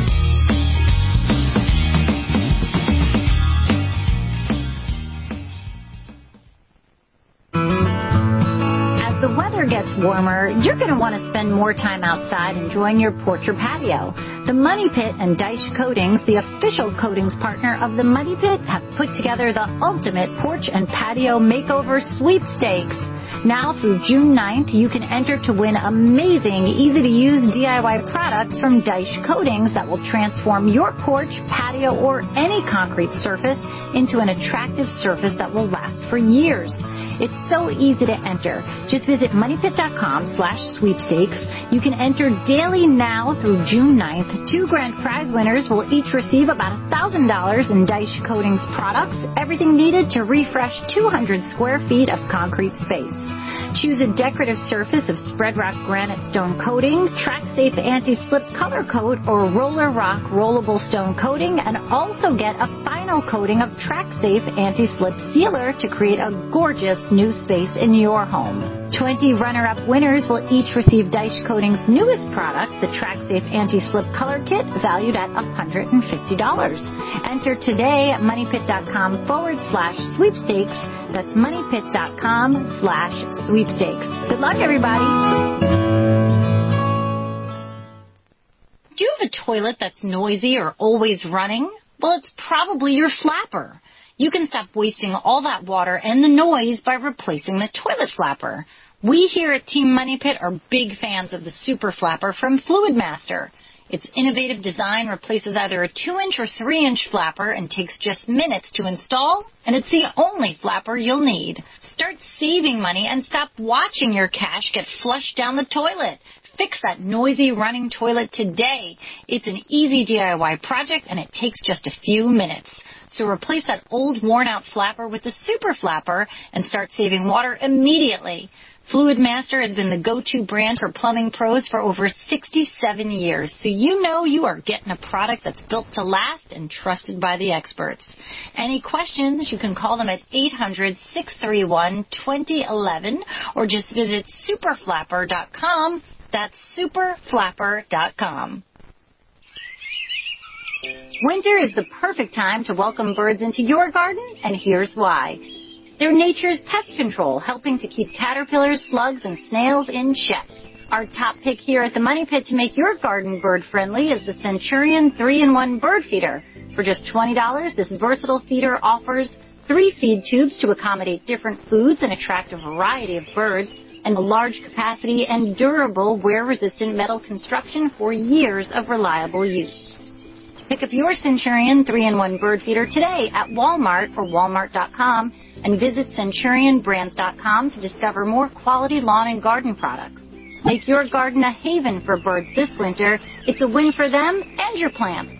Speaker 13: As the weather gets warmer, you're going to want to spend more time outside enjoying your porch or patio. The Money Pit and Daesh Coatings, the official coatings partner of the Money Pit, have put together the ultimate porch and patio makeover sweepstakes. Now through June 9th, you can enter to win amazing, easy-to-use DIY products from Daesh Coatings that will transform your porch, patio, or any concrete surface into an attractive surface that will last for years. It's so easy to enter. Just visit moneypit.com/sweepstakes. You can enter daily now through June 9th. 2 grand prize winners will each receive about $1,000 in Daesh Coatings products, everything needed to refresh 200 square feet of concrete space. Choose a decorative surface of Spread Rock Granite Stone Coating, Track Safe Anti-Slip Color Coat, or Roller Rock Rollable Stone Coating, and also get a final coating of Track Safe Anti-Slip Sealer to create a gorgeous new space in your home. 20 runner-up winners will each receive Daesh Coatings' newest product, the Track Safe Anti-Slip Color Kit, valued at $150. Enter today at moneypit.com/sweepstakes. That's moneypit.com/sweepstakes. Good luck, everybody. Do you have a toilet that's noisy or always running? Well, it's probably your flapper. You can stop wasting all that water and the noise by replacing the toilet flapper. We here at Team Money Pit are big fans of the Super Flapper from Fluidmaster. Its innovative design replaces either a 2-inch or 3-inch flapper and takes just minutes to install, and it's the only flapper you'll need. Start saving money and stop watching your cash get flushed down the toilet. Fix that noisy running toilet today. It's an easy DIY project, and it takes just a few minutes. So replace that old worn-out flapper with the Super Flapper and start saving water immediately. Fluidmaster has been the go-to brand for plumbing pros for over 67 years, so you know you are getting a product that's built to last and trusted by the experts. Any questions, you can call them at 800-631-2011 or just visit superflapper.com. That's superflapper.com. Winter is the perfect time to welcome birds into your garden, and here's why. They're nature's pest control, helping to keep caterpillars, slugs, and snails in check. Our top pick here at the Money Pit to make your garden bird-friendly is the Centurion 3-in-1 Bird Feeder. For just $20, this versatile feeder offers 3 feed tubes to accommodate different foods and attract a variety of birds, and a large capacity and durable wear-resistant metal construction for years of reliable use. Pick up your Centurion 3-in-1 Bird Feeder today at Walmart or Walmart.com and visit CenturionBrands.com to discover more quality lawn and garden products. Make your garden a haven for birds this winter. It's a win for them and your plants.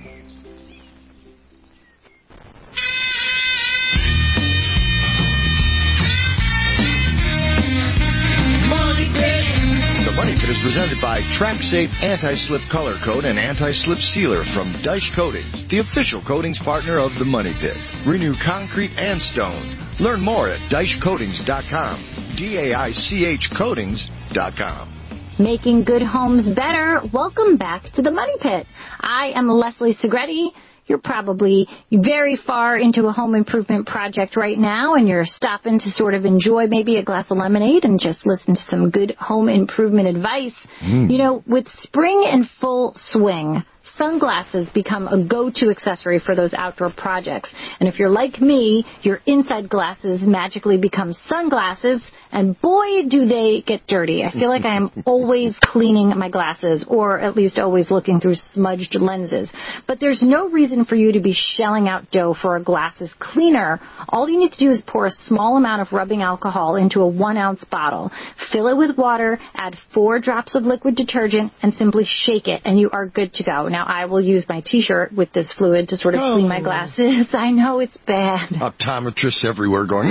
Speaker 6: The Money Pit is presented by TrackSafe Anti-Slip Color Coat and Anti-Slip Sealer from Dyche Coatings, the official coatings partner of the Money Pit. Renew concrete and stone. Learn more at DycheCoatings.com. DAICH Coatings.com.
Speaker 13: Making good homes better. Welcome back to the Money Pit. I am Leslie Segretti. You're probably very far into a home improvement project right now, and you're stopping to sort of enjoy maybe a glass of lemonade and just listen to some good home improvement advice. You know, with spring in full swing, sunglasses become a go-to accessory for those outdoor projects. And if you're like me, your inside glasses magically become sunglasses, and boy, do they get dirty. I feel like I am always cleaning my glasses, or at least always looking through smudged lenses. But there's no reason for you to be shelling out dough for a glasses cleaner. All you need to do is pour a small amount of rubbing alcohol into a 1-ounce bottle, fill it with water, add 4 drops of liquid detergent, and simply shake it, and you are good to go. Now, I will use my T-shirt with this fluid to sort of clean my glasses. I know it's bad.
Speaker 7: Optometrists everywhere going,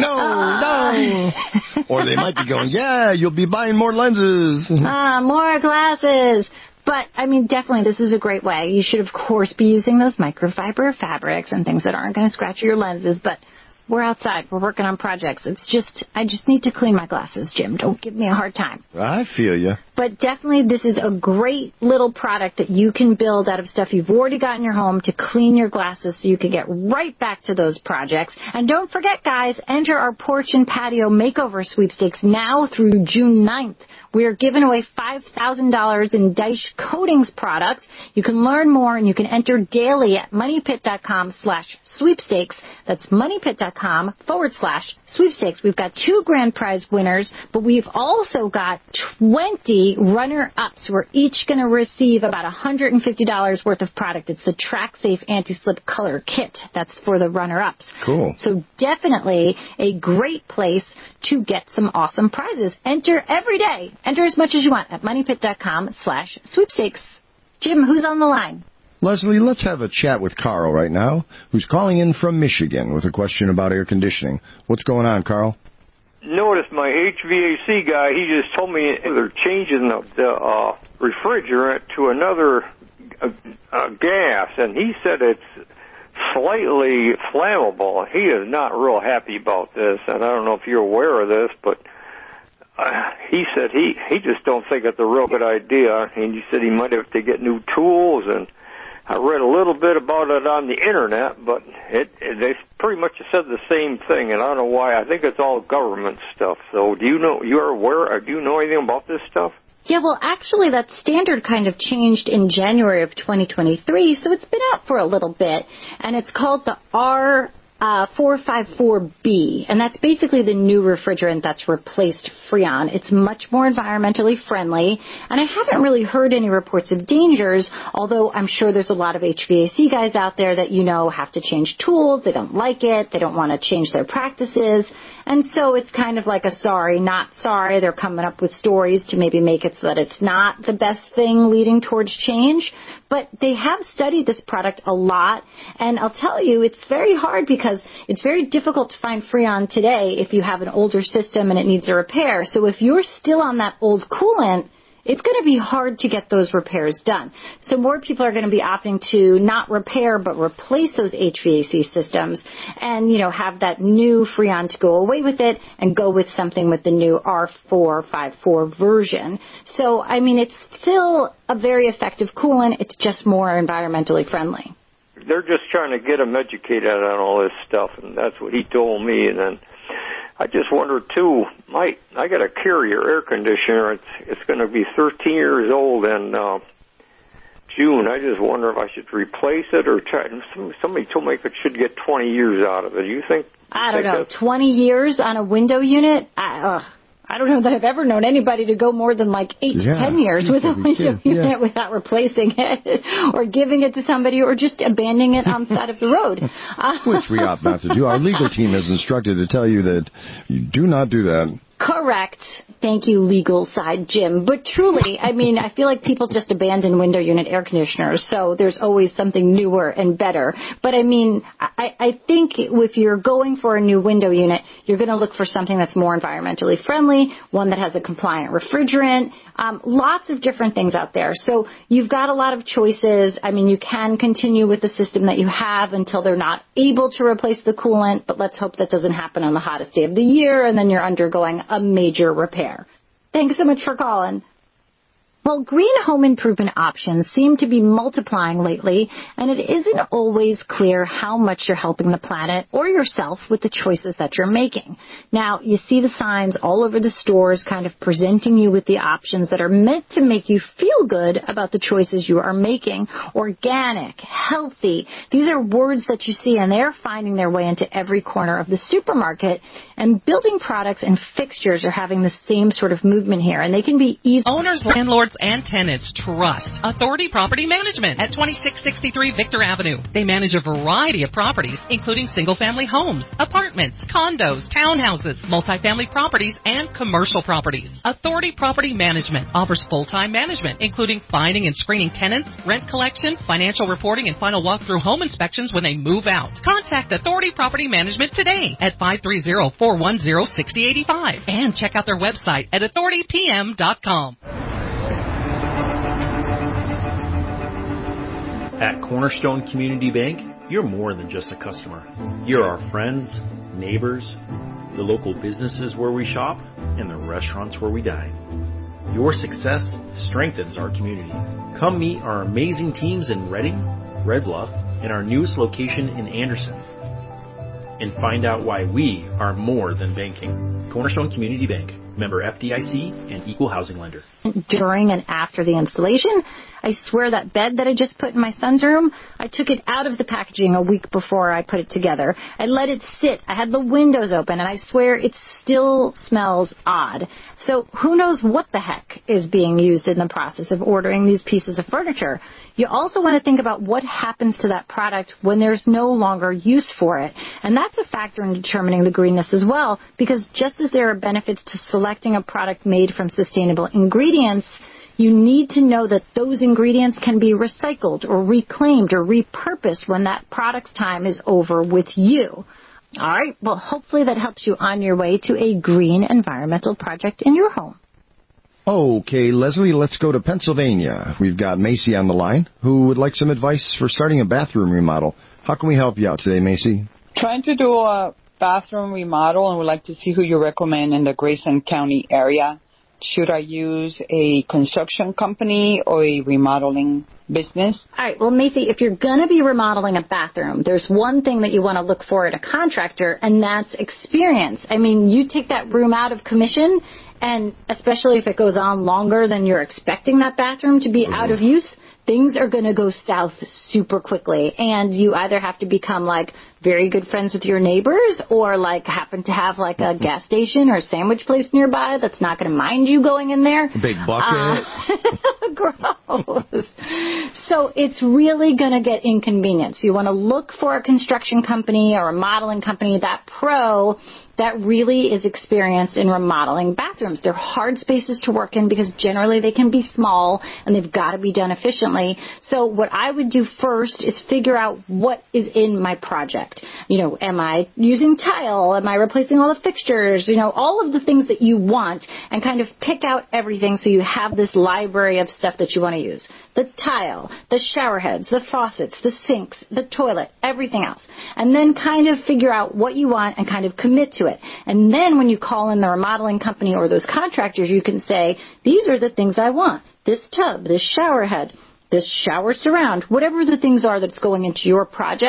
Speaker 7: no. Or they might be going, yeah, you'll be buying more lenses.
Speaker 13: More glasses. But, I mean, definitely this is a great way. You should, of course, be using those microfiber fabrics and things that aren't going to scratch your lenses. But we're outside. We're working on projects. I just need to clean my glasses, Jim. Don't give me a hard time.
Speaker 7: I feel you.
Speaker 13: But definitely this is a great little product that you can build out of stuff you've already got in your home to clean your glasses so you can get right back to those projects. And don't forget, guys, enter our porch and patio makeover sweepstakes now through June 9th. We are giving away $5,000 in Dyche Coatings products. You can learn more and you can enter daily at moneypit.com/sweepstakes. That's moneypit.com/sweepstakes. We've got 2 grand prize winners, but we've also got 20 runner-ups who are each going to receive about $150 worth of product. It's the TrackSafe Anti-Slip Color Kit. That's for the runner-ups.
Speaker 7: Cool.
Speaker 13: So definitely a great place to get some awesome prizes. Enter every day. Enter as much as you want at moneypit.com/sweepstakes. Jim, who's on the line?
Speaker 7: Leslie, let's have a chat with Carl right now, who's calling in from Michigan with a question about air conditioning. What's going on, Carl?
Speaker 1: Noticed my HVAC guy, he just told me they're changing the refrigerant to another gas, and he said it's slightly flammable. He is not real happy about this, and I don't know if you're aware of this, but he said he just don't think it's a real good idea, and he said he might have to get new tools, and I read a little bit about it on the internet, but they pretty much said the same thing, and I don't know why. I think it's all government stuff. So do you know anything about this stuff?
Speaker 13: Yeah, well, actually, that standard kind of changed in January of 2023, so it's been out for a little bit, and it's called the R454B, and that's basically the new refrigerant that's replaced Freon. It's much more environmentally friendly, and I haven't really heard any reports of dangers, although I'm sure there's a lot of HVAC guys out there that, have to change tools. They don't like it. They don't want to change their practices, and so it's kind of like a sorry, not sorry. They're coming up with stories to maybe make it so that it's not the best thing leading towards change, but they have studied this product a lot, and I'll tell you, it's very hard because it's very difficult to find Freon today if you have an older system and it needs a repair. So if you're still on that old coolant, it's going to be hard to get those repairs done. So more people are going to be opting to not repair but replace those HVAC systems and, have that new Freon to go away with it and go with something with the new R454 version. So, it's still a very effective coolant. It's just more environmentally friendly.
Speaker 1: They're just trying to get them educated on all this stuff, and that's what he told me. And then I just wonder too. I got a Carrier air conditioner. It's going to be 13 years old in June. I just wonder if I should replace it or try. Somebody told me I should get 20 years out of it. Do you think?
Speaker 13: I don't know. 20 years on a window unit? I don't know that I've ever known anybody to go more than like 8 to 10 years with a window unit without replacing it or giving it to somebody or just abandoning it on the side of the road.
Speaker 7: Which we ought not to do. Our legal team is instructed to tell you that you do not do that.
Speaker 13: Correct. Thank you, legal side, Jim. But truly, I mean, I feel like people just abandon window unit air conditioners, so there's always something newer and better. But I mean, I think if you're going for a new window unit, you're going to look for something that's more environmentally friendly, one that has a compliant refrigerant, lots of different things out there. So you've got a lot of choices. I mean, you can continue with the system that you have until they're not able to replace the coolant, but let's hope that doesn't happen on the hottest day of the year, and then you're undergoing a major repair. Thanks so much for calling. Well, green home improvement options seem to be multiplying lately, and it isn't always clear how much you're helping the planet or yourself with the choices that you're making. Now, you see the signs all over the stores kind of presenting you with the options that are meant to make you feel good about the choices you are making. Organic, healthy, these are words that you see, and they're finding their way into every corner of the supermarket, and building products and fixtures are having the same sort of movement here, and they can be easy.
Speaker 11: Owners, landlords, and tenants trust Authority Property Management at 2663 Victor Avenue. They manage a variety of properties, including single-family homes, apartments, condos, townhouses, multifamily properties, and commercial properties. Authority Property Management offers full-time management, including finding and screening tenants, rent collection, financial reporting, and final walkthrough home inspections when they move out. Contact Authority Property Management today at 530-410-6085 and check out their website at authoritypm.com.
Speaker 14: At Cornerstone Community Bank, you're more than just a customer. You're our friends, neighbors, the local businesses where we shop, and the restaurants where we dine. Your success strengthens our community. Come meet our amazing teams in Redding, Red Bluff, and our newest location in Anderson. And find out why we are more than banking. Cornerstone Community Bank, member FDIC and equal housing lender.
Speaker 13: During and after the installation, I swear that bed that I just put in my son's room, I took it out of the packaging a week before I put it together. I let it sit. I had the windows open, and I swear it still smells odd. So who knows what the heck is being used in the process of ordering these pieces of furniture. You also want to think about what happens to that product when there's no longer use for it. And that's a factor in determining the greenness as well, because just as there are benefits to selecting a product made from sustainable ingredients, you need to know that those ingredients can be recycled or reclaimed or repurposed when that product's time is over with you. All right, well, hopefully that helps you on your way to a green environmental project in your home.
Speaker 7: Okay, Leslie, let's go to Pennsylvania. We've got Macy on the line, who would like some advice for starting a bathroom remodel. How can we help you out today, Macy?
Speaker 15: Trying to do a bathroom remodel, and would like to see who you recommend in the Grayson County area. Should I use a construction company or a remodeling business?
Speaker 13: All right. Well, Macy, if you're going to be remodeling a bathroom, there's one thing that you want to look for in a contractor, and that's experience. I mean, you take that room out of commission, and especially if it goes on longer than you're expecting that bathroom to be out of use, things are going to go south super quickly. And you either have to become like very good friends with your neighbors or like happen to have like a gas station or a sandwich place nearby that's not going to mind you going in there.
Speaker 7: A big bucket.
Speaker 13: Gross. So it's really going to get inconvenienced. You want to look for a construction company or a remodeling company, that pro that really is experienced in remodeling bathrooms. They're hard spaces to work in because generally they can be small and they've got to be done efficiently. So what I would do first is figure out what is in my project. You know, am I using tile? Am I replacing all the fixtures? You know, all of the things that you want, and kind of pick out everything so you have this library of stuff that you want to use. The tile, the shower heads, the faucets, the sinks, the toilet, everything else. And then kind of figure out what you want and kind of commit to it. And then when you call in the remodeling company or those contractors, you can say, these are the things I want. This tub, this shower head, this shower surround, whatever the things are that's going into your project,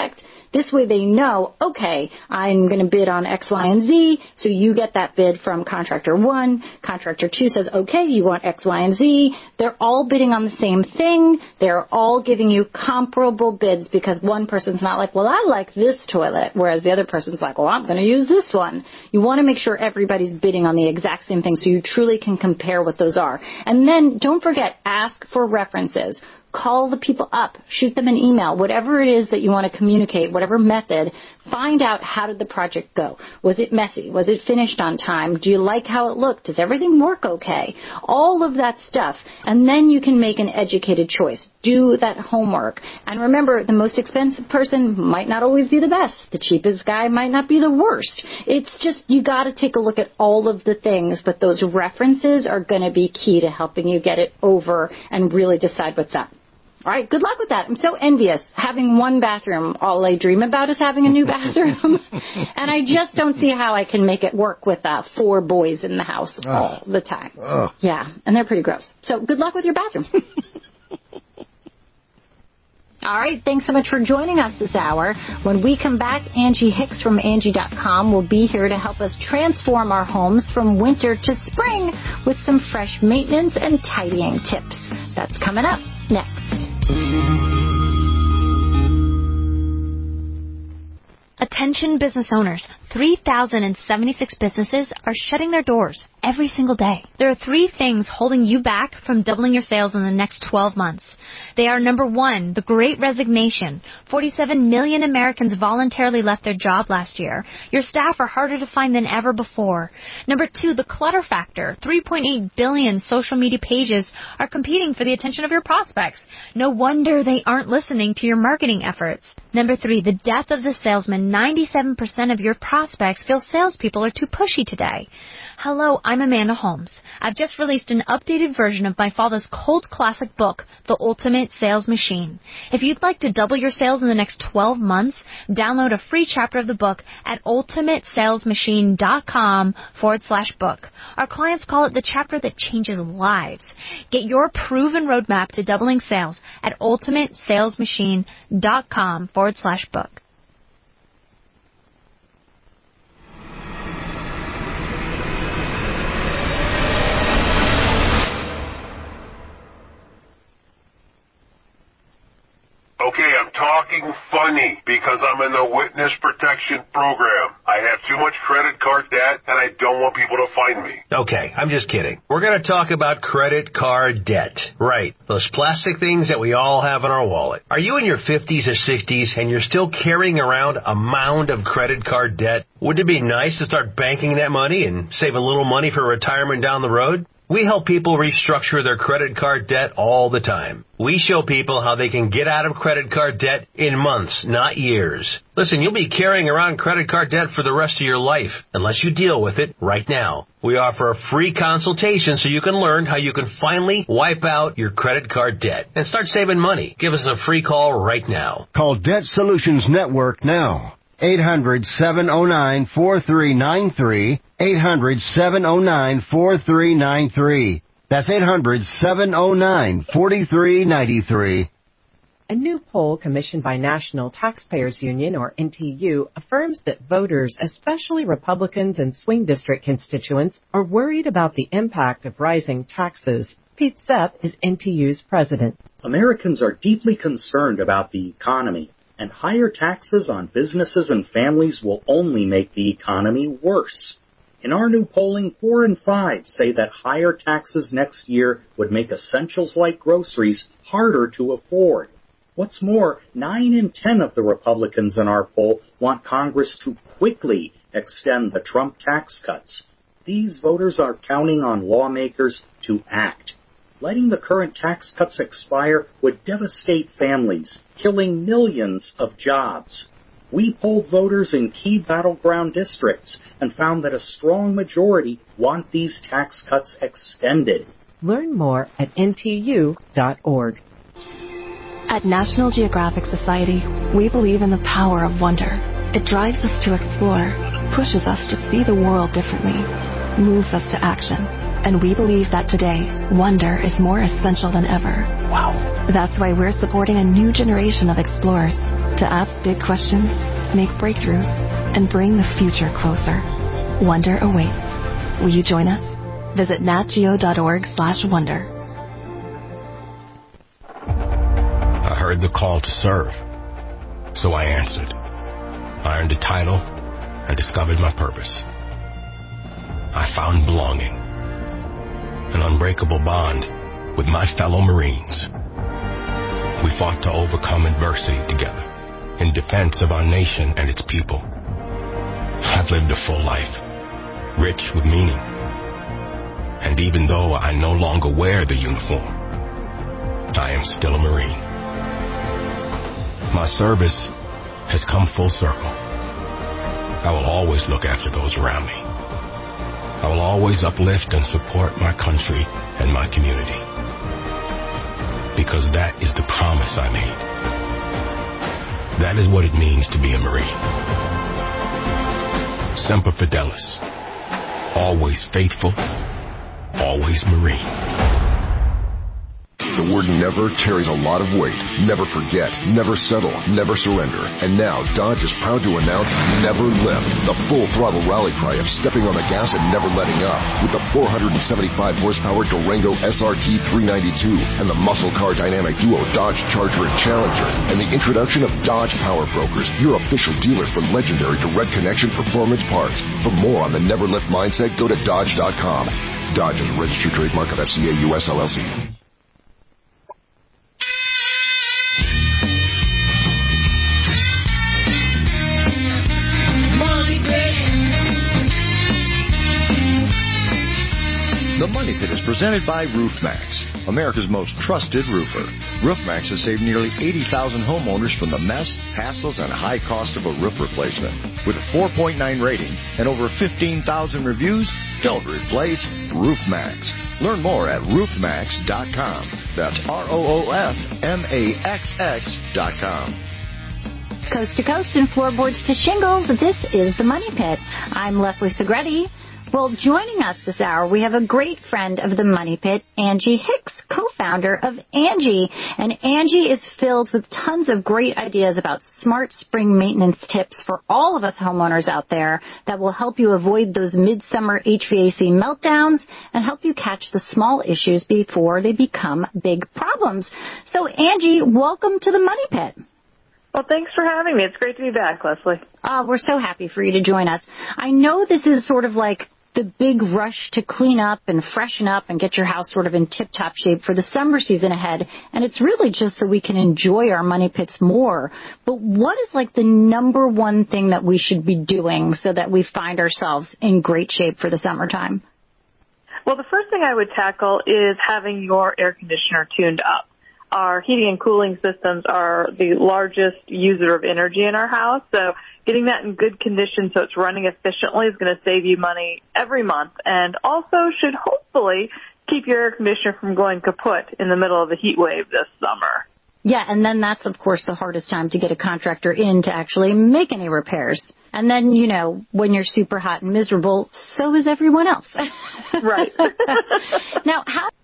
Speaker 13: This way they know, okay, I'm going to bid on X, Y, and Z, so you get that bid from contractor 1. Contractor 2 says, okay, you want X, Y, and Z. They're all bidding on the same thing. They're all giving you comparable bids because one person's not like, well, I like this toilet, whereas the other person's like, well, I'm going to use this one. You want to make sure everybody's bidding on the exact same thing so you truly can compare what those are. And then don't forget, ask for references. Call the people up, shoot them an email, whatever it is that you want to communicate, whatever method, find out how did the project go. Was it messy? Was it finished on time? Do you like how it looked? Does everything work okay? All of that stuff. And then you can make an educated choice. Do that homework. And remember, the most expensive person might not always be the best. The cheapest guy might not be the worst. It's just, you got to take a look at all of the things, but those references are going to be key to helping you get it over and really decide what's up. All right, good luck with that. I'm so envious. Having one bathroom, all I dream about is having a new bathroom. And I just don't see how I can make it work with 4 boys in the house all the time. Yeah, and they're pretty gross. So good luck with your bathroom. All right, thanks so much for joining us this hour. When we come back, Angie Hicks from Angie.com will be here to help us transform our homes from winter to spring with some fresh maintenance and tidying tips. That's coming up next.
Speaker 12: Attention business owners. 3,076 businesses are shutting their doors every single day. There are 3 things holding you back from doubling your sales in the next 12 months. They are, number 1, the Great Resignation. 47 million Americans voluntarily left their job last year. Your staff are harder to find than ever before. Number 2, the clutter factor. 3.8 billion social media pages are competing for the attention of your prospects. No wonder they aren't listening to your marketing efforts. Number 3, the death of the salesman. 97% of your prospects feel salespeople are too pushy today. Hello, I'm Amanda Holmes. I've just released an updated version of my father's cult classic book, The Ultimate Sales Machine. If you'd like to double your sales in the next 12 months, download a free chapter of the book at ultimatesalesmachine.com/book. Our clients call it the chapter that changes lives. Get your proven roadmap to doubling sales at ultimatesalesmachine.com/book.
Speaker 16: Okay, I'm talking funny because I'm in the witness protection program. I have too much credit card debt and I don't want people to find me.
Speaker 17: Okay, I'm just kidding. We're going to talk about credit card debt. Right, those plastic things that we all have in our wallet. Are you in your 50s or 60s and you're still carrying around a mound of credit card debt? Wouldn't it be nice to start banking that money and save a little money for retirement down the road? We help people restructure their credit card debt all the time. We show people how they can get out of credit card debt in months, not years. Listen, you'll be carrying around credit card debt for the rest of your life, unless you deal with it right now. We offer a free consultation so you can learn how you can finally wipe out your credit card debt and start saving money. Give us a free call right now.
Speaker 18: Call Debt Solutions Network now. 800-709-4393. 800-709-4393. That's 800-709-4393.
Speaker 19: A new poll commissioned by National Taxpayers Union, or NTU, affirms that voters, especially Republicans and swing district constituents, are worried about the impact of rising taxes. Pete Sepp is NTU's president.
Speaker 20: Americans are deeply concerned about the economy, and higher taxes on businesses and families will only make the economy worse. In our new polling, 4 in 5 say that higher taxes next year would make essentials like groceries harder to afford. What's more, 9 in 10 of the Republicans in our poll want Congress to quickly extend the Trump tax cuts. These voters are counting on lawmakers to act. Letting the current tax cuts expire would devastate families, killing millions of jobs. We polled voters in key battleground districts and found that a strong majority want these tax cuts extended.
Speaker 19: Learn more at ntu.org.
Speaker 22: At National Geographic Society, we believe in the power of wonder. It drives us to explore, pushes us to see the world differently, moves us to action. And we believe that today, wonder is more essential than ever. Wow. That's why we're supporting a new generation of explorers, To ask big questions, make breakthroughs, and bring the future closer. Wonder awaits. Will you join us? Visit natgeo.org/wonder.
Speaker 2: I heard the call to serve, so I answered. I earned a title and discovered my purpose. I found belonging, an unbreakable bond with my fellow Marines. We fought to overcome adversity together in defense of our nation and its people. I've lived a full life, rich with meaning. And even though I no longer wear the uniform, I am still a Marine. My service has come full circle. I will always look after those around me. I will always uplift and support my country and my community. Because that is the promise I made. That is what it means to be a Marine. Semper Fidelis. Always faithful. Always Marine.
Speaker 21: The word never carries a lot of weight. Never forget, never settle, never surrender. And now, Dodge is proud to announce Never Lift, the full-throttle rally cry of stepping on the gas and never letting up. With the 475-horsepower Durango SRT 392 and the muscle car dynamic duo Dodge Charger and Challenger, and the introduction of Dodge Power Brokers, your official dealer for legendary direct connection performance parts. For more on the Never Lift mindset, go to Dodge.com. Dodge is a registered trademark of FCA US LLC.
Speaker 6: The Money Pit is presented by RoofMax, America's most trusted roofer. RoofMax has saved nearly 80,000 homeowners from the mess, hassles, and high cost of a roof replacement. With a 4.9 rating and over 15,000 reviews, don't replace RoofMax. Learn more at roofmax.com. That's RoofMaxx.com.
Speaker 13: Coast to coast and floorboards to shingles, this is the Money Pit. I'm Leslie Segretti. Well, joining us this hour, we have a great friend of the Money Pit, Angie Hicks, co-founder of Angie. And Angie is filled with tons of great ideas about smart spring maintenance tips for all of us homeowners out there that will help you avoid those midsummer HVAC meltdowns and help you catch the small issues before they become big problems. So, Angie, welcome to the Money Pit.
Speaker 23: Well, thanks for having me. It's great to be back, Leslie.
Speaker 13: We're so happy for you to join us. I know this is sort of like the big rush to clean up and freshen up and get your house sort of in tip-top shape for the summer season ahead, and it's really just so we can enjoy our money pits more. But what is like the number one thing that we should be doing so that we find ourselves in great shape for the summertime?
Speaker 23: Well, the first thing I would tackle is having your air conditioner tuned up. Our heating and cooling systems are the largest user of energy in our house, so getting that in good condition so it's running efficiently is going to save you money every month and also should hopefully keep your air conditioner from going kaput in the middle of the heat wave this summer.
Speaker 13: Yeah, and then that's, of course, the hardest time to get a contractor in to actually make any repairs. And then, you know, when you're super hot and miserable, so is everyone else.
Speaker 23: Right.
Speaker 13: Now,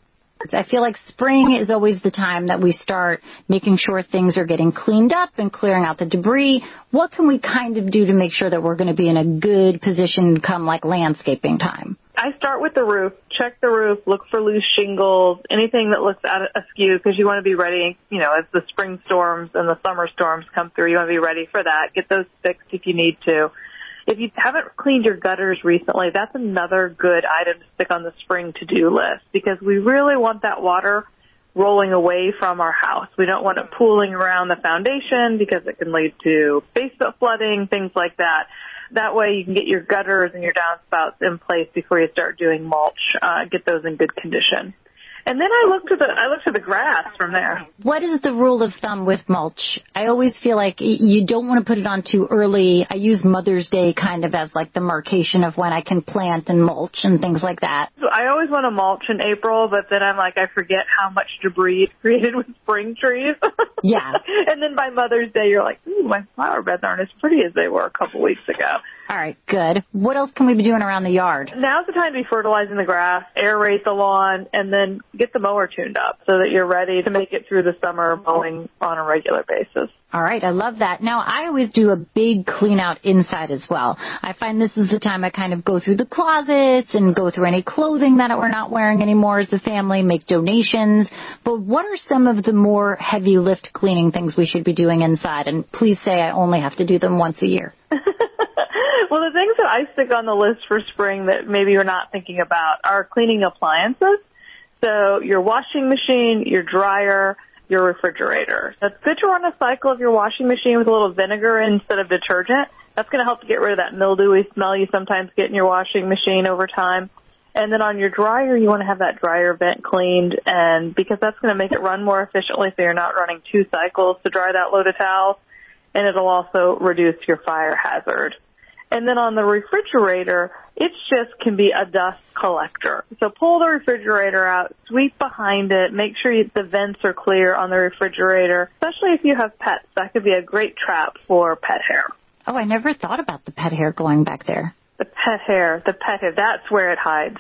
Speaker 13: I feel like spring is always the time that we start making sure things are getting cleaned up and clearing out the debris. What can we kind of do to make sure that we're going to be in a good position come like landscaping time?
Speaker 23: I start with the roof. Check the roof. Look for loose shingles, anything that looks out askew, because you want to be ready, you know, as the spring storms and the summer storms come through. You want to be ready for that. Get those fixed if you need to. If you haven't cleaned your gutters recently, that's another good item to stick on the spring to-do list because we really want that water rolling away from our house. We don't want it pooling around the foundation because it can lead to basement flooding, things like that. That way you can get your gutters and your downspouts in place before you start doing mulch. Get those in good condition. And then I look to the grass from there.
Speaker 13: What is the rule of thumb with mulch? I always feel like you don't want to put it on too early. I use Mother's Day kind of as like the marcation of when I can plant and mulch and things like that.
Speaker 23: So I always want to mulch in April, but then I'm like, I forget how much debris it created with spring trees.
Speaker 13: Yeah.
Speaker 23: And then by Mother's Day, you're like, ooh, my flower beds aren't as pretty as they were a couple weeks ago.
Speaker 13: All right, good. What else can we be doing around the yard?
Speaker 23: Now's the time to be fertilizing the grass, aerate the lawn, and then get the mower tuned up so that you're ready to make it through the summer mowing on a regular basis.
Speaker 13: All right, I love that. Now, I always do a big clean out inside as well. I find this is the time I kind of go through the closets and go through any clothing that we're not wearing anymore as a family, make donations. But what are some of the more heavy lift cleaning things we should be doing inside? And please say I only have to do them once a year.
Speaker 23: Well, the things that I stick on the list for spring that maybe you're not thinking about are cleaning appliances. So your washing machine, your dryer, your refrigerator. It's good to run a cycle of your washing machine with a little vinegar instead of detergent. That's going to help to get rid of that mildewy smell you sometimes get in your washing machine over time. And then on your dryer, you want to have that dryer vent cleaned, and because that's going to make it run more efficiently so you're not running 2 cycles to dry that load of towels, and it'll also reduce your fire hazard. And then on the refrigerator, it just can be a dust collector. So pull the refrigerator out, sweep behind it, make sure the vents are clear on the refrigerator, especially if you have pets. That could be a great trap for pet hair.
Speaker 13: Oh, I never thought about the pet hair going back there.
Speaker 23: The pet hair, that's where it hides.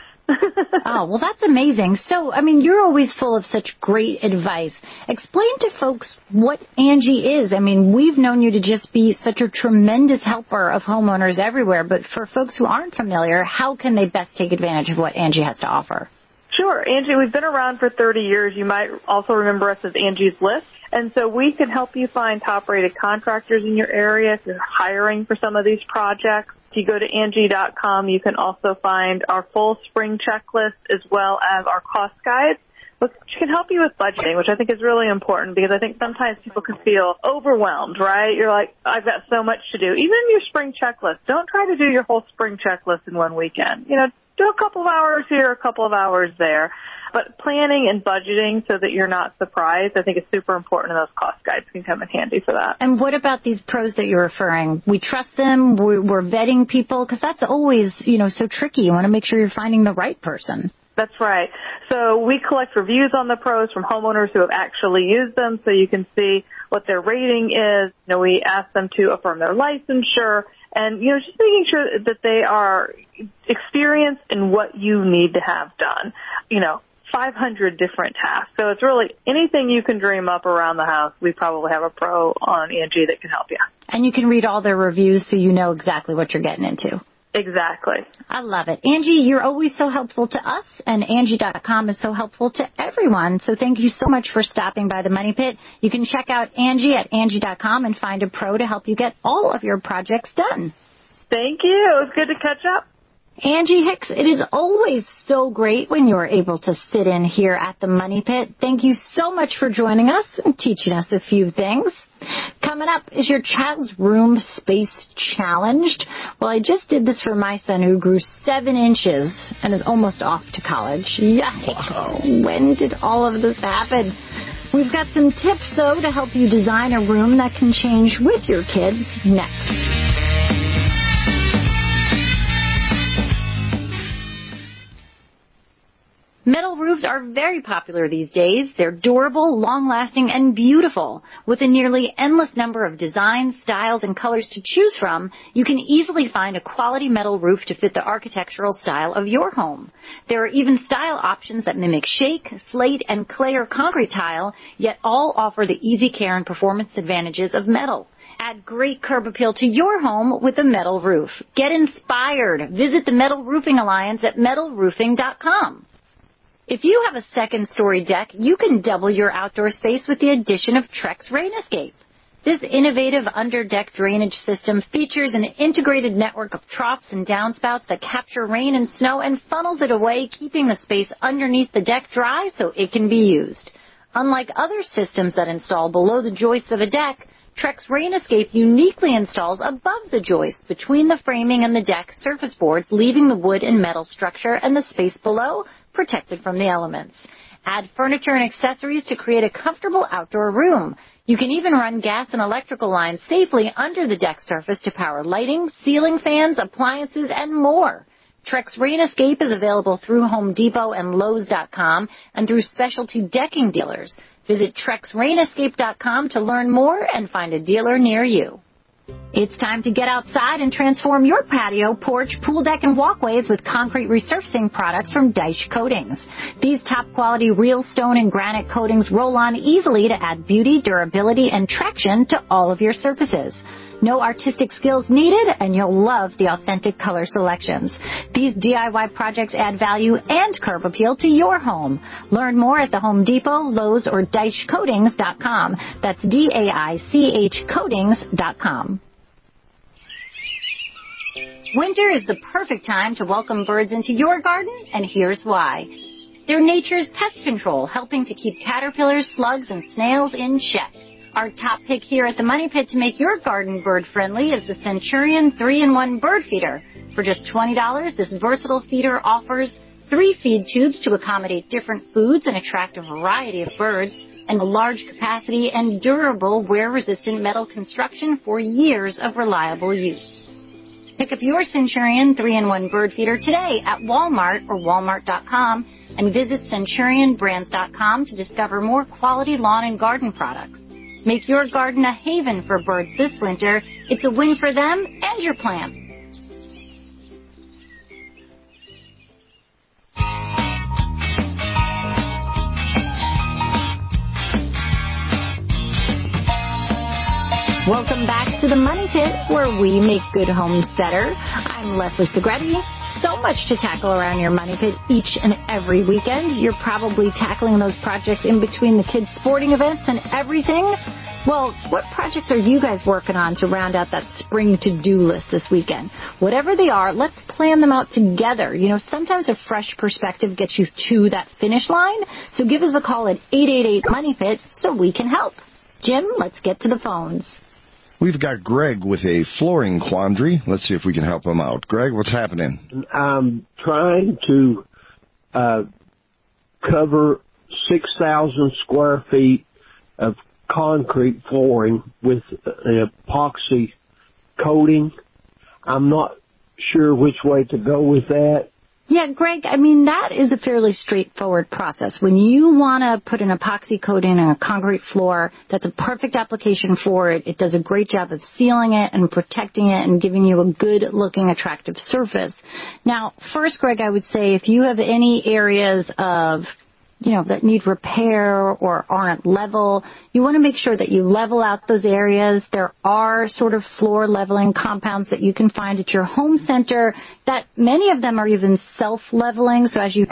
Speaker 13: Oh, well, that's amazing. So, I mean, you're always full of such great advice. Explain to folks what Angie is. I mean, we've known you to just be such a tremendous helper of homeowners everywhere, but for folks who aren't familiar, how can they best take advantage of what Angie has to offer?
Speaker 23: Sure. Angie, we've been around for 30 years. You might also remember us as Angie's List. And so we can help you find top-rated contractors in your area if you're hiring for some of these projects. If you go to Angie.com, you can also find our full spring checklist as well as our cost guides, which can help you with budgeting, which I think is really important because I think sometimes people can feel overwhelmed, right? You're like, I've got so much to do. Even your spring checklist, don't try to do your whole spring checklist in one weekend. You know, do a couple of hours here, a couple of hours there. But planning and budgeting so that you're not surprised, I think is super important, and those cost guides can come in handy for that.
Speaker 13: And what about these pros that you're referring? We trust them, we're vetting people, because that's always, so tricky. You want to make sure you're finding the right person.
Speaker 23: That's right. So we collect reviews on the pros from homeowners who have actually used them so you can see what their rating is. We ask them to affirm their licensure and, just making sure that they are experienced in what you need to have done. 500 different tasks. So it's really anything you can dream up around the house. We probably have a pro on Angie that can help you.
Speaker 13: And you can read all their reviews so you know exactly what you're getting into.
Speaker 23: Exactly.
Speaker 13: I love it. Angie, you're always so helpful to us, and Angie.com is so helpful to everyone. So thank you so much for stopping by the Money Pit. You can check out Angie at Angie.com and find a pro to help you get all of your projects done.
Speaker 23: Thank you. It was good to catch up.
Speaker 13: Angie Hicks, it is always so great when you're able to sit in here at the Money Pit. Thank you so much for joining us and teaching us a few things. Coming up is your child's room space challenged. Well, I just did this for my son who grew 7 inches and is almost off to college. Yikes. Wow. When did all of this happen? We've got some tips, though, to help you design a room that can change with your kids next. Metal roofs are very popular these days. They're durable, long-lasting, and beautiful. With a nearly endless number of designs, styles, and colors to choose from, you can easily find a quality metal roof to fit the architectural style of your home. There are even style options that mimic shake, slate, and clay or concrete tile, yet all offer the easy care and performance advantages of metal. Add great curb appeal to your home with a metal roof. Get inspired. Visit the Metal Roofing Alliance at metalroofing.com. If you have a second-story deck, you can double your outdoor space with the addition of Trex Rain Escape. This innovative under-deck drainage system features an integrated network of troughs and downspouts that capture rain and snow and funnels it away, keeping the space underneath the deck dry so it can be used. Unlike other systems that install below the joists of a deck, Trex Rain Escape uniquely installs above the joist between the framing and the deck surface boards, leaving the wood and metal structure and the space below protected from the elements. Add furniture and accessories to create a comfortable outdoor room. You can even run gas and electrical lines safely under the deck surface to power lighting, ceiling fans, appliances, and more. Trex Rain Escape is available through Home Depot and Lowe's.com and through specialty decking dealers. Visit TrexRainEscape.com to learn more and find a dealer near you. It's time to get outside and transform your patio, porch, pool deck, and walkways with concrete resurfacing products from Deich Coatings. These top-quality real stone and granite coatings roll on easily to add beauty, durability, and traction to all of your surfaces. No artistic skills needed, and you'll love the authentic color selections. These DIY projects add value and curb appeal to your home. Learn more at the Home Depot, Lowe's, or DeichCoatings.com. That's DAICH Coatings.com. Winter is the perfect time to welcome birds into your garden, and here's why. They're nature's pest control, helping to keep caterpillars, slugs, and snails in check. Our top pick here at the Money Pit to make your garden bird-friendly is the Centurion 3-in-1 Bird Feeder. For just $20, this versatile feeder offers 3 feed tubes to accommodate different foods and attract a variety of birds, and a large capacity and durable wear-resistant metal construction for years of reliable use. Pick up your Centurion 3-in-1 Bird Feeder today at Walmart or Walmart.com and visit CenturionBrands.com to discover more quality lawn and garden products. Make your garden a haven for birds this winter. It's a win for them and your plants. Welcome back to the Money Pit, where we make good homes better. I'm Leslie Segretti. So much to tackle around your Money Pit each and every weekend. You're probably tackling those projects in between the kids' sporting events and everything. Well, what projects are you guys working on to round out that spring to-do list this weekend? Whatever they are, let's plan them out together. You know, sometimes a fresh perspective gets you to that finish line. So give us a call at 888-MONEY-PIT so we can help. Jim, let's get to the phones.
Speaker 7: We've got Greg with a flooring quandary. Let's see if we can help him out. Greg, what's happening?
Speaker 3: I'm trying to cover 6,000 square feet of concrete flooring with an epoxy coating. I'm not sure which way to go with that.
Speaker 13: Yeah, Greg, I mean, that is a fairly straightforward process. When you want to put an epoxy coating on a concrete floor, that's a perfect application for it. It does a great job of sealing it and protecting it and giving you a good-looking, attractive surface. Now, first, Greg, I would say if you have any areas of that need repair or aren't level, you want to make sure that you level out those areas. There are sort of floor leveling compounds that you can find at your home center that many of them are even self-leveling. So as you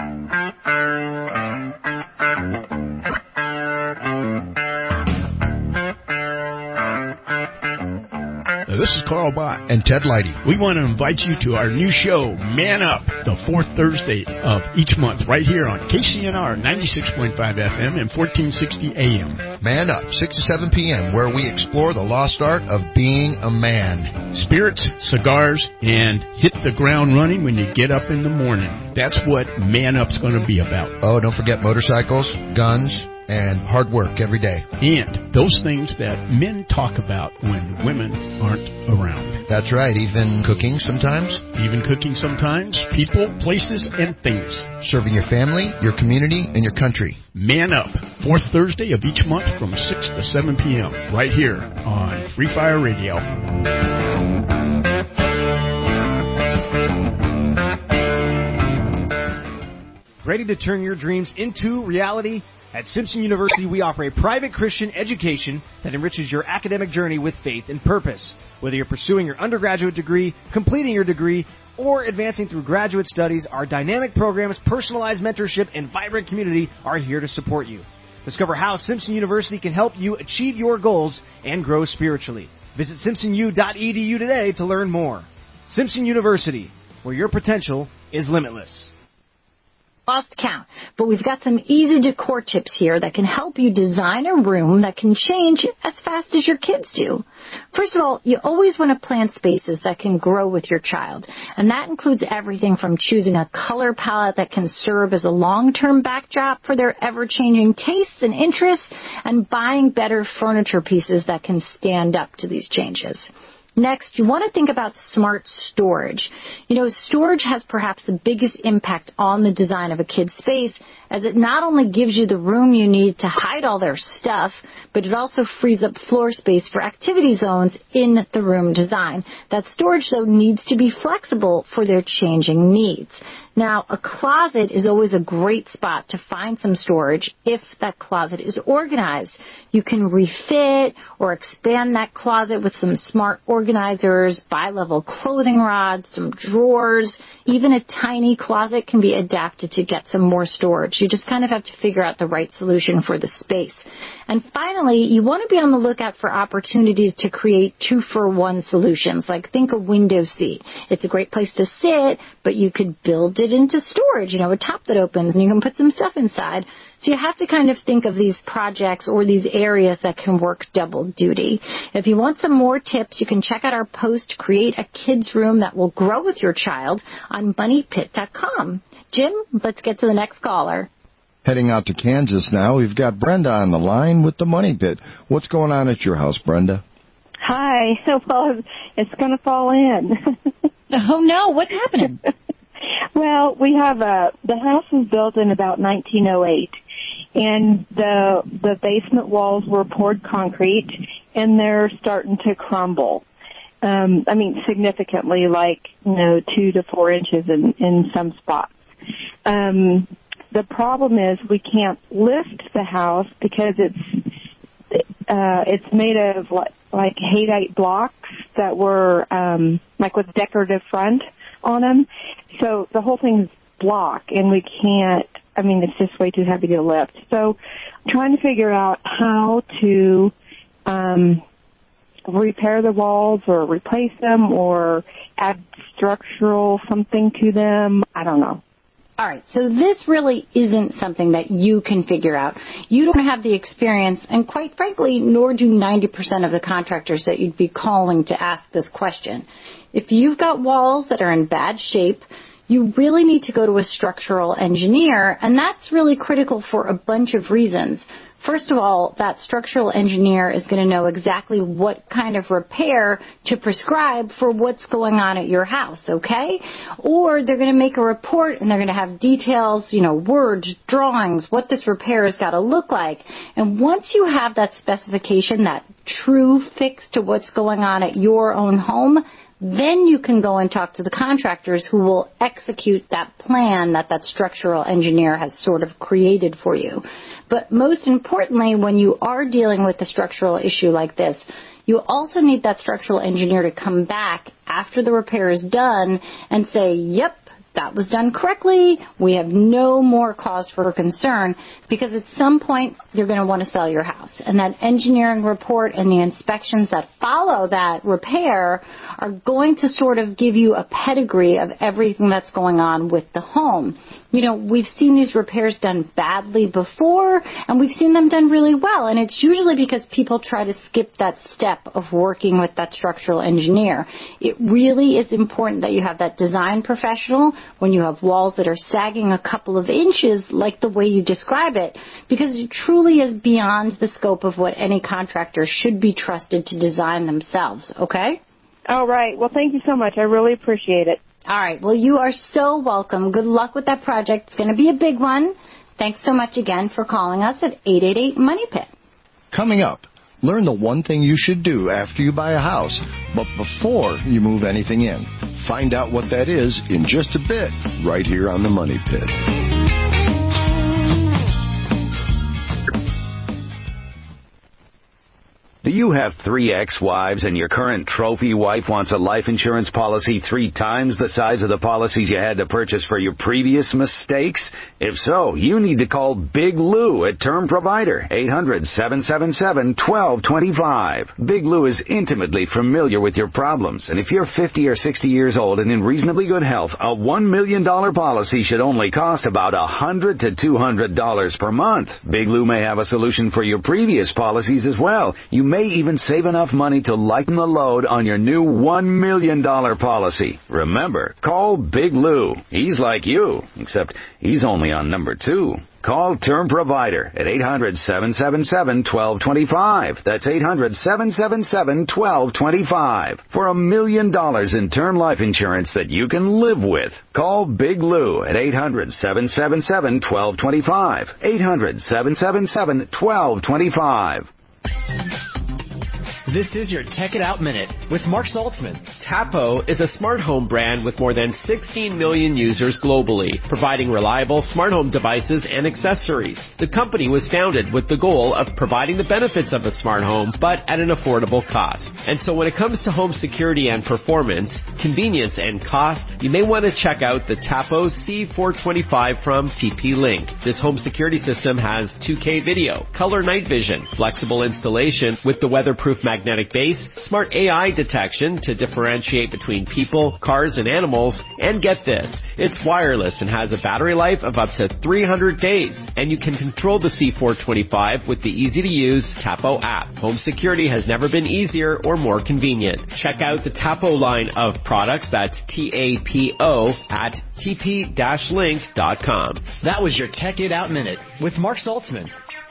Speaker 4: This is Carl Bott and Ted Leidy. We want to invite you to our new show, Man Up, the fourth Thursday of each month, right here on KCNR 96.5 FM and 1460 AM.
Speaker 5: Man Up, 6 to 7 p.m., where we explore the lost art of being a man.
Speaker 4: Spirits, cigars, and hit the ground running when you get up in the morning. That's what Man Up's going to be about.
Speaker 5: Oh, don't forget motorcycles, guns, and hard work every day.
Speaker 4: And those things that men talk about when women aren't around.
Speaker 5: That's right. Even cooking sometimes.
Speaker 4: People, places, and things.
Speaker 5: Serving your family, your community, and your country.
Speaker 4: Man Up, fourth Thursday of each month from 6 to 7 p.m. right here on Free Fire Radio.
Speaker 24: Ready to turn your dreams into reality? At Simpson University, we offer a private Christian education that enriches your academic journey with faith and purpose. Whether you're pursuing your undergraduate degree, completing your degree, or advancing through graduate studies, our dynamic programs, personalized mentorship, and vibrant community are here to support you. Discover how Simpson University can help you achieve your goals and grow spiritually. Visit simpsonu.edu today to learn more. Simpson University, where your potential is limitless.
Speaker 13: Lost count, but we've got some easy decor tips here that can help you design a room that can change as fast as your kids do. First of all, you always want to plan spaces that can grow with your child, and that includes everything from choosing a color palette that can serve as a long-term backdrop for their ever-changing tastes and interests, and buying better furniture pieces that can stand up to these changes. Next, you want to think about smart storage. Storage has perhaps the biggest impact on the design of a kid's space, as it not only gives you the room you need to hide all their stuff, but it also frees up floor space for activity zones in the room design. That storage, though, needs to be flexible for their changing needs. Now, a closet is always a great spot to find some storage if that closet is organized. You can refit or expand that closet with some smart organizers, bi-level clothing rods, some drawers. Even a tiny closet can be adapted to get some more storage. You just kind of have to figure out the right solution for the space. And finally, you want to be on the lookout for opportunities to create 2-for-1 solutions, like think a window seat. It's a great place to sit, but you could build it into storage, a top that opens, and you can put some stuff inside. So you have to kind of think of these projects or these areas that can work double duty. If you want some more tips, you can check out our post, Create a Kids Room That Will Grow With Your Child, on moneypit.com. Jim, let's get to the next caller.
Speaker 7: Heading out to Kansas now, we've got Brenda on the line with the Money Pit. What's going on at your house, Brenda?
Speaker 1: Hi. Well, it's going to fall in.
Speaker 13: Oh, no. What's happening?
Speaker 1: Well, we have the house was built in about 1908, and the basement walls were poured concrete, and they're starting to crumble. Significantly, 2 to 4 inches in some spots. The problem is we can't lift the house because it's made of like Haydite blocks that were with decorative front on them. So the whole thing's block, and we can't. It's just way too heavy to lift. So I'm trying to figure out how to repair the walls or replace them or add structural something to them. I don't know.
Speaker 13: All right, so this really isn't something that you can figure out. You don't have the experience, and quite frankly, nor do 90% of the contractors that you'd be calling to ask this question. If you've got walls that are in bad shape, you really need to go to a structural engineer, and that's really critical for a bunch of reasons. First of all, that structural engineer is going to know exactly what kind of repair to prescribe for what's going on at your house, okay? Or they're going to make a report and they're going to have details, words, drawings, what this repair has got to look like. And once you have that specification, that true fix to what's going on at your own home, then you can go and talk to the contractors who will execute that plan that structural engineer has sort of created for you. But most importantly, when you are dealing with a structural issue like this, you also need that structural engineer to come back after the repair is done and say, yep, that was done correctly. We have no more cause for concern, because at some point you're going to want to sell your house. And that engineering report and the inspections that follow that repair are going to sort of give you a pedigree of everything that's going on with the home. We've seen these repairs done badly before, and we've seen them done really well. And it's usually because people try to skip that step of working with that structural engineer. It really is important that you have that design professional when you have walls that are sagging a couple of inches, like the way you describe it, because it truly is beyond the scope of what any contractor should be trusted to design themselves, okay?
Speaker 1: All right. Well, thank you so much. I really appreciate it.
Speaker 13: All right. Well, you are so welcome. Good luck with that project. It's going to be a big one. Thanks so much again for calling us at 888-MONEY-PIT.
Speaker 7: Coming up, learn the one thing you should do after you buy a house, but before you move anything in. Find out what that is in just a bit, right here on the Money Pit.
Speaker 8: Do you have 3 ex-wives and your current trophy wife wants a life insurance policy 3 times the size of the policies you had to purchase for your previous mistakes? If so, you need to call Big Lou at Term Provider, 800-777-1225. Big Lou is intimately familiar with your problems, and if you're 50 or 60 years old and in reasonably good health, a $1 million policy should only cost about $100 to $200 per month. Big Lou may have a solution for your previous policies as well. You may even save enough money to lighten the load on your new $1 million policy. Remember, call Big Lou. He's like you, except he's only on number 2. Call Term Provider at 800-777-1225. That's 800-777-1225 for $1 million in term life insurance that you can live with. Call Big Lou at 800-777-1225. 800-777-1225.
Speaker 24: This is your Tech It Out Minute with Mark Saltzman. Tapo is a smart home brand with more than 16 million users globally, providing reliable smart home devices and accessories. The company was founded with the goal of providing the benefits of a smart home, but at an affordable cost. And so when it comes to home security and performance, convenience and cost, you may want to check out the Tapo C425 from TP-Link. This home security system has 2K video, color night vision, flexible installation with the weatherproof magnetic base, smart AI detection to differentiate between people, cars, and animals, and get this, it's wireless and has a battery life of up to 300 days, and you can control the C425 with the easy-to-use Tapo app. Home security has never been easier or more convenient. Check out the Tapo line of products, that's TAPO, at tp-link.com. That was your Tech It Out Minute with Mark Saltzman.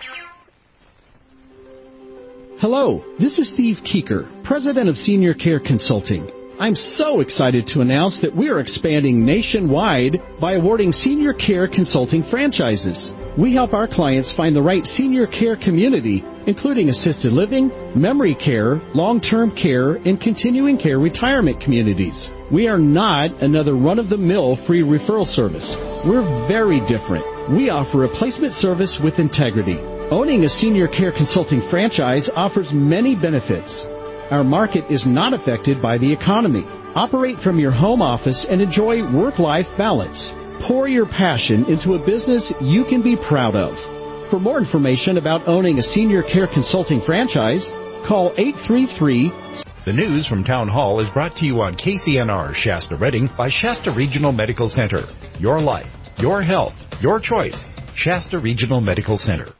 Speaker 9: Hello, this is Steve Keeker, President of Senior Care Consulting. I'm so excited to announce that we are expanding nationwide by awarding Senior Care Consulting franchises. We help our clients find the right senior care community, including assisted living, memory care, long-term care, and continuing care retirement communities. We are not another run-of-the-mill free referral service. We're very different. We offer a placement service with integrity. Owning a Senior Care Consulting franchise offers many benefits. Our market is not affected by the economy. Operate from your home office and enjoy work-life balance. Pour your passion into a business you can be proud of. For more information about owning a Senior Care Consulting franchise, call 833.
Speaker 10: The news from Town Hall is brought to you on KCNR Shasta Redding by Shasta Regional Medical Center. Your life, your health, your choice. Shasta Regional Medical Center.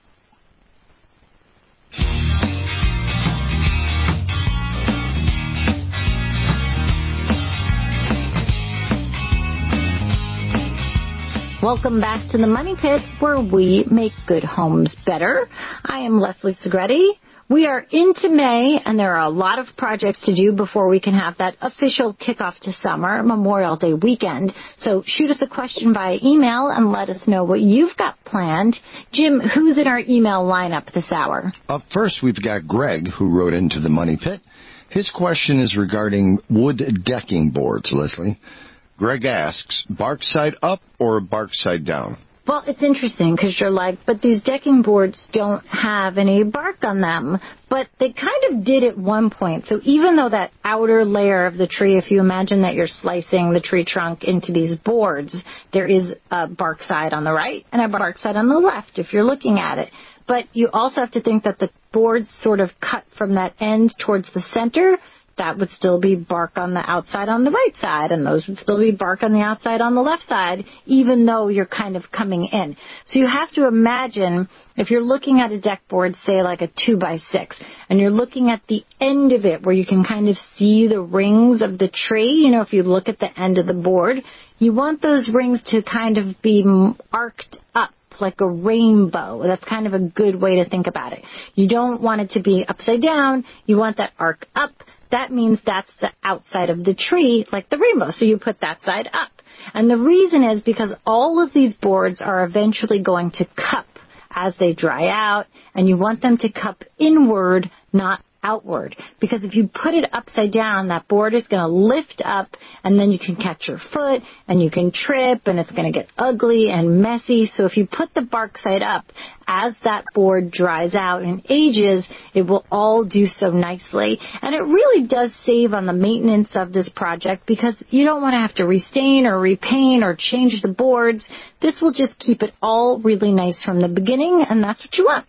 Speaker 13: Welcome back to the Money Pit, where we make good homes better. I am Leslie Segretti. We are into May, and there are a lot of projects to do before we can have that official kickoff to summer, Memorial Day weekend. So shoot us a question via email and let us know what you've got planned. Jim, who's in our email lineup this hour?
Speaker 7: Up first, we've got Greg, who wrote into the Money Pit. His question is regarding wood decking boards, Leslie. Greg asks, bark side up or bark side down?
Speaker 13: Well, it's interesting because you're like, but these decking boards don't have any bark on them. But they kind of did at one point. So even though that outer layer of the tree, if you imagine that you're slicing the tree trunk into these boards, there is a bark side on the right and a bark side on the left if you're looking at it. But you also have to think that the boards sort of cut from that end towards the center. That would still be bark on the outside on the right side, and those would still be bark on the outside on the left side, even though you're kind of coming in. So you have to imagine, if you're looking at a deck board, say like a 2x6, and you're looking at the end of it where you can kind of see the rings of the tree, you know, if you look at the end of the board, you want those rings to kind of be arced up like a rainbow. That's kind of a good way to think about it. You don't want it to be upside down. You want that arc up. That means that's the outside of the tree, like the rainbow. So you put that side up. And the reason is because all of these boards are eventually going to cup as they dry out, and you want them to cup inward, not outward. Because if you put it upside down, that board is going to lift up, and then you can catch your foot, and you can trip, and it's going to get ugly and messy. So if you put the bark side up, as that board dries out and ages, it will all do so nicely. And it really does save on the maintenance of this project because you don't want to have to restain or repaint or change the boards. This will just keep it all really nice from the beginning, and that's what you want.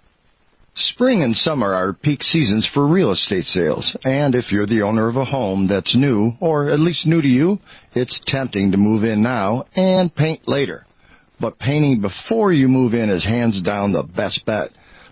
Speaker 7: Spring and summer are peak seasons for real estate sales, and if you're the owner of a home that's new, or at least new to you, it's tempting to move in now and paint later. But painting before you move in is hands down the best bet.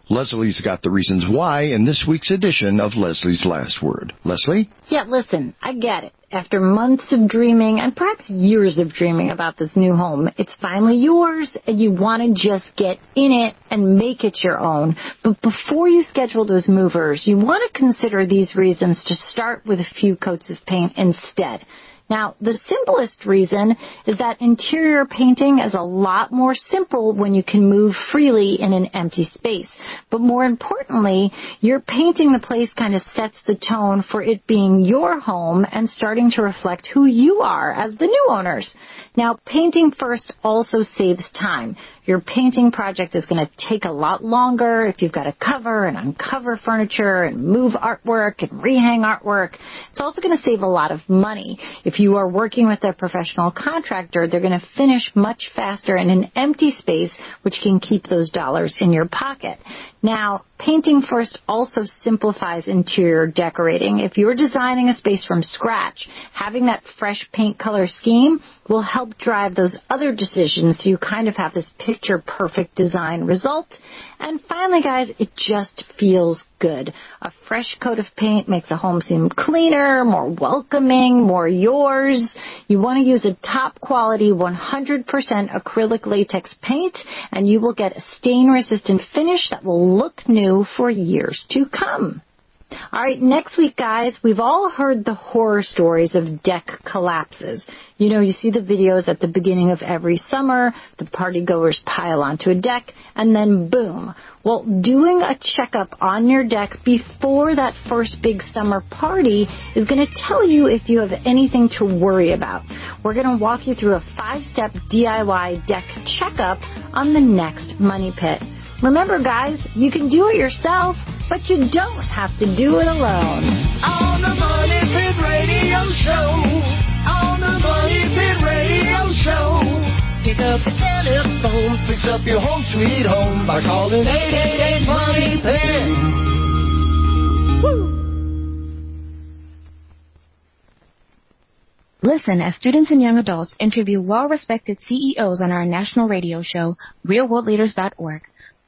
Speaker 6: Leslie's got the reasons why in this week's edition of Leslie's Last Word. Leslie?
Speaker 13: Yeah, listen, I get it. After months of dreaming and perhaps years of dreaming about this new home, it's finally yours and you want to just get in it and make it your own. But before you schedule those movers, you want to consider these reasons to start with a few coats of paint instead. Now, the simplest reason is that interior painting is a lot more simple when you can move freely in an empty space. But more importantly, your painting the place kind of sets the tone for it being your home and starting to reflect who you are as the new owners. Now, painting first also saves time. Your painting project is going to take a lot longer if you've got to cover and uncover furniture and move artwork and rehang artwork. It's also going to save a lot of money. If you are working with a professional contractor, they're going to finish much faster in an empty space, which can keep those dollars in your pocket. Now, painting first also simplifies interior decorating. If you're designing a space from scratch, having that fresh paint color scheme will help drive those other decisions so you kind of have this picture-perfect design result. And finally, guys, it just feels good. A fresh coat of paint makes a home seem cleaner, more welcoming, more yours. You want to use a top-quality 100% acrylic latex paint, and you will get a stain-resistant finish that will look new for years to come. All right, next week, guys, we've all heard the horror stories of deck collapses. You know, you see the videos at the beginning of every summer, the partygoers pile onto a deck, and then boom. Well, doing a checkup on your deck before that first big summer party is going to tell you if you have anything to worry about. We're going to walk you through a 5-step DIY deck checkup on the next Money Pit. Remember, guys, you can do it yourself, but you don't have to do it alone.
Speaker 11: On the Money Pit Radio Show. On the Money Pit Radio Show. Pick up the telephone, fix up your home sweet home by calling 888-MONEY-PIT. Woo!
Speaker 12: Listen as students and young adults interview well-respected CEOs on our national radio show, realworldleaders.org.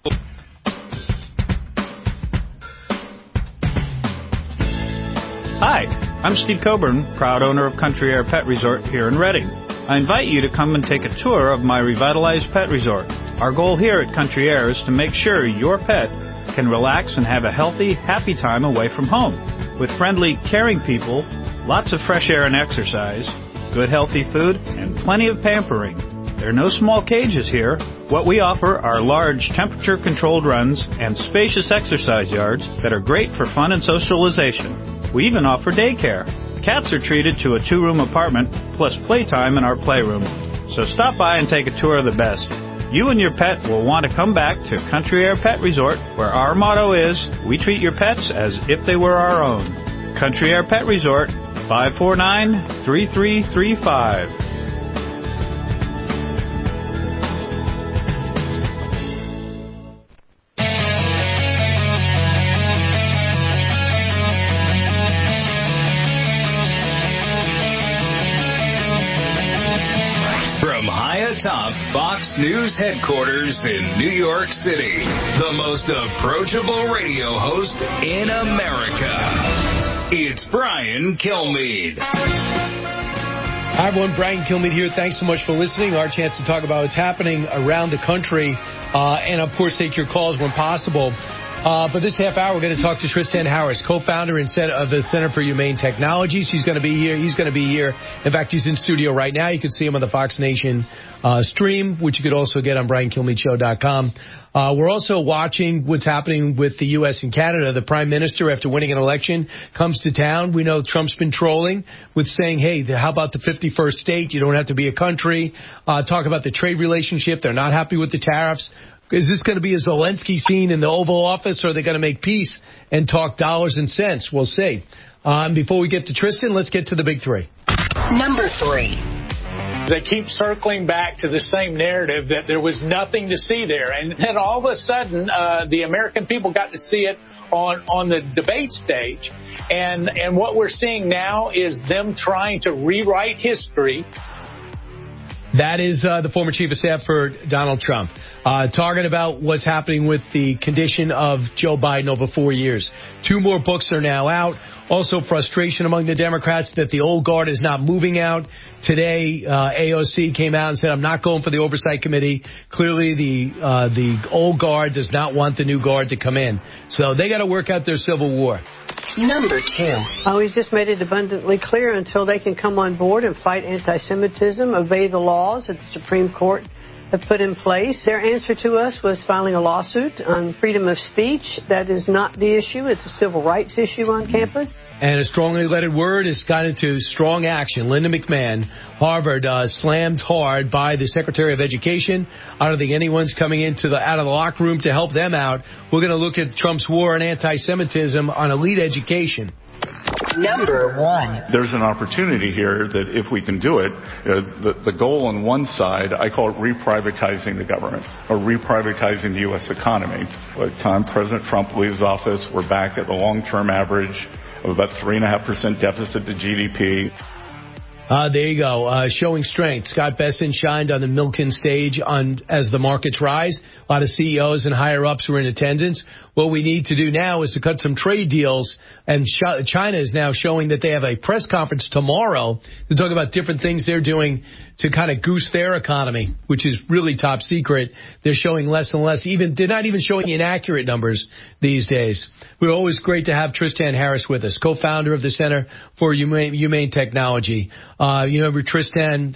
Speaker 14: Hi, I'm Steve Coburn, proud owner of Country Air Pet Resort here in Reading. I invite you to come and take a tour of my revitalized pet resort. Our goal here at Country Air is to make sure your pet can relax and have a healthy, happy time away from home. With friendly, caring people, lots of fresh air and exercise, good healthy food, and plenty of pampering. There are no small cages here. What we offer are large temperature-controlled runs and spacious exercise yards that are great for fun and socialization. We even offer daycare. Cats are treated to a 2-room apartment plus playtime in our playroom. So stop by and take a tour of the best. You and your pet will want to come back to Country Air Pet Resort, where our motto is, we treat your pets as if they were our own. Country Air Pet Resort, 549-3335.
Speaker 15: Atop Fox News headquarters in New York City, the most approachable radio host in America. It's Brian Kilmeade.
Speaker 25: Hi, everyone. Brian Kilmeade here. Thanks so much for listening. Our chance to talk about what's happening around the country and, of course, take your calls when possible. But this half hour, we're going to talk to Tristan Harris, co-founder of the Center for Humane Technologies. He's going to be here. He's going to be here. In fact, he's in studio right now. You can see him on the Fox Nation stream, which you could also get on BrianKilmeadeShow.com. We're also watching what's happening with the U.S. and Canada. The Prime Minister, after winning an election, comes to town. We know Trump's been trolling with saying, hey, how about the 51st state? You don't have to be a country. Talk about the trade relationship. They're not happy with the tariffs. Is this going to be a Zelensky scene in the Oval Office, or are they going to make peace and talk dollars and cents? We'll see. Before we get to Tristan, let's get to the big three.
Speaker 26: Number 3. They keep circling back to the same narrative that there was nothing to see there. And then all of a sudden, the American people got to see it on the debate stage. And what we're seeing now is them trying to rewrite history.
Speaker 25: That is the former chief of staff for Donald Trump. talking about what's happening with the condition of Joe Biden over 4 years. 2 more books are now out. Also, frustration among the Democrats that the old guard is not moving out. Today, AOC came out and said, I'm not going for the Oversight Committee. Clearly, the old guard does not want the new guard to come in. So they got to work out their civil war.
Speaker 16: Number 2. Oh, he's just made it abundantly clear until they can come on board and fight anti-Semitism, obey the laws that the Supreme Court have put in place. Their answer to us was filing a lawsuit on freedom of speech. That is not the issue. It's a civil rights issue on campus.
Speaker 25: And a strongly lettered word has got into strong action. Linda McMahon, Harvard, slammed hard by the Secretary of Education. I don't think anyone's coming out of the locker room to help them out. We're going to look at Trump's war on anti-Semitism on elite education.
Speaker 17: Number 1. There's an opportunity here that if we can do it, the goal on one side, I call it reprivatizing the government or reprivatizing the U.S. economy. By the time President Trump leaves office, we're back at the long-term average of about 3.5% deficit to GDP.
Speaker 25: There you go. Showing strength. Scott Bessent shined on the Milken stage as the markets rise. A lot of CEOs and higher-ups were in attendance. What we need to do now is to cut some trade deals. And China is now showing that they have a press conference tomorrow to talk about different things they're doing to kind of goose their economy, which is really top secret. They're showing less and less. They're not even showing inaccurate numbers these days. We're always great to have Tristan Harris with us, co-founder of the Center for Humane Technology. Tristan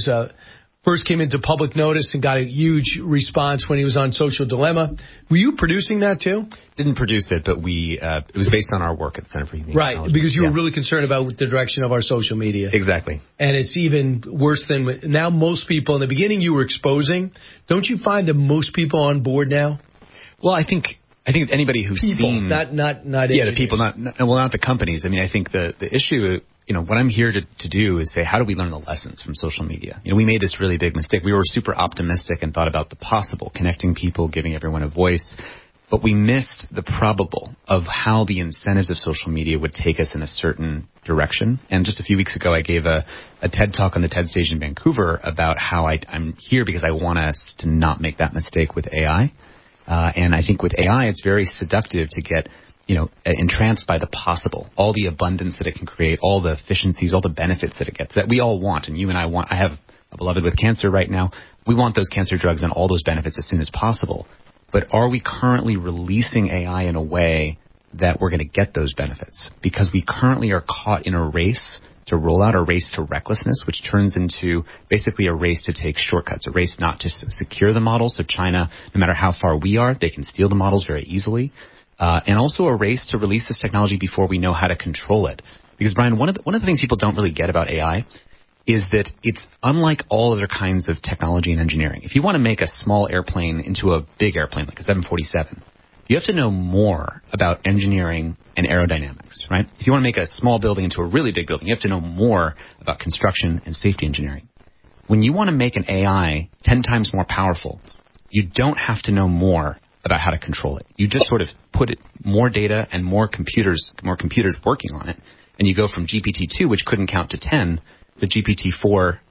Speaker 25: first came into public notice and got a huge response when he was on Social Dilemma. Were you producing that too?
Speaker 18: Didn't produce it, but it was based on our work at the Center for Humane Technology.
Speaker 25: Right, because you were really concerned about the direction of our social media.
Speaker 18: Exactly.
Speaker 25: And it's even worse than now. Most people in the beginning you were exposing. Don't you find that most people are on board now?
Speaker 18: Well, I think anybody who's seen
Speaker 25: not
Speaker 18: the people, not the companies. I mean, I think the issue. What I'm here to do is say, how do we learn the lessons from social media? We made this really big mistake. We were super optimistic and thought about the possible, connecting people, giving everyone a voice. But we missed the probable of how the incentives of social media would take us in a certain direction. And just a few weeks ago, I gave a TED Talk on the TED stage in Vancouver about how I'm here because I want us to not make that mistake with AI. And I think with AI, it's very seductive to get entranced by the possible, all the abundance that it can create, all the efficiencies, all the benefits that it gets, that we all want, and you and I want. I have a beloved with cancer right now. We want those cancer drugs and all those benefits as soon as possible. But are we currently releasing AI in a way that we're going to get those benefits? Because we currently are caught in a race to roll out, a race to recklessness, which turns into basically a race to take shortcuts, a race not to secure the model. So China, no matter how far we are, they can steal the models very easily. And also a race to release this technology before we know how to control it. Because, Brian, one of the things people don't really get about AI is that it's unlike all other kinds of technology and engineering. If you want to make a small airplane into a big airplane, like a 747, you have to know more about engineering and aerodynamics, right? If you want to make a small building into a really big building, you have to know more about construction and safety engineering. When you want to make an AI 10 times more powerful, you don't have to know more about how to control it. You just sort of put it more data and more computers working on it, and you go from GPT-2, which couldn't count to 10, to GPT-4,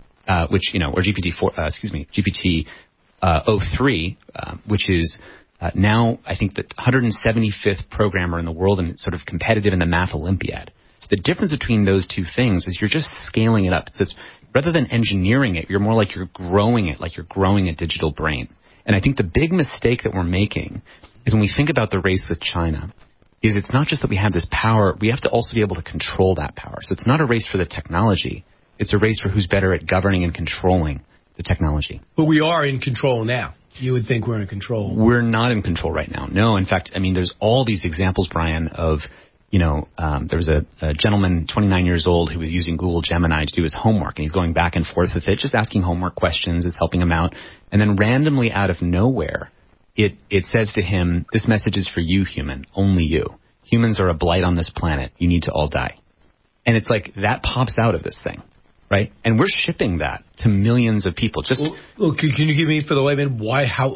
Speaker 18: GPT-03, which is now I think the 175th programmer in the world and sort of competitive in the Math Olympiad. So the difference between those two things is you're just scaling it up. So it's rather than engineering it, you're more like you're growing it, like you're growing a digital brain. And I think the big mistake that we're making is when we think about the race with China, is it's not just that we have this power, we have to also be able to control that power. So it's not a race for the technology, it's a race for who's better at governing and controlling the technology.
Speaker 25: But we are in control now. You would think we're in control.
Speaker 18: We're not in control right now. No, in fact, I mean, there's all these examples, Brian, of, there was a gentleman, 29 years old, who was using Google Gemini to do his homework, and he's going back and forth with it, just asking homework questions. It's helping him out. And then randomly out of nowhere, it says to him, this message is for you, human, only you. Humans are a blight on this planet. You need to all die. And it's like that pops out of this thing, right? And we're shipping that to millions of people. Just
Speaker 25: can you give me, for the layman,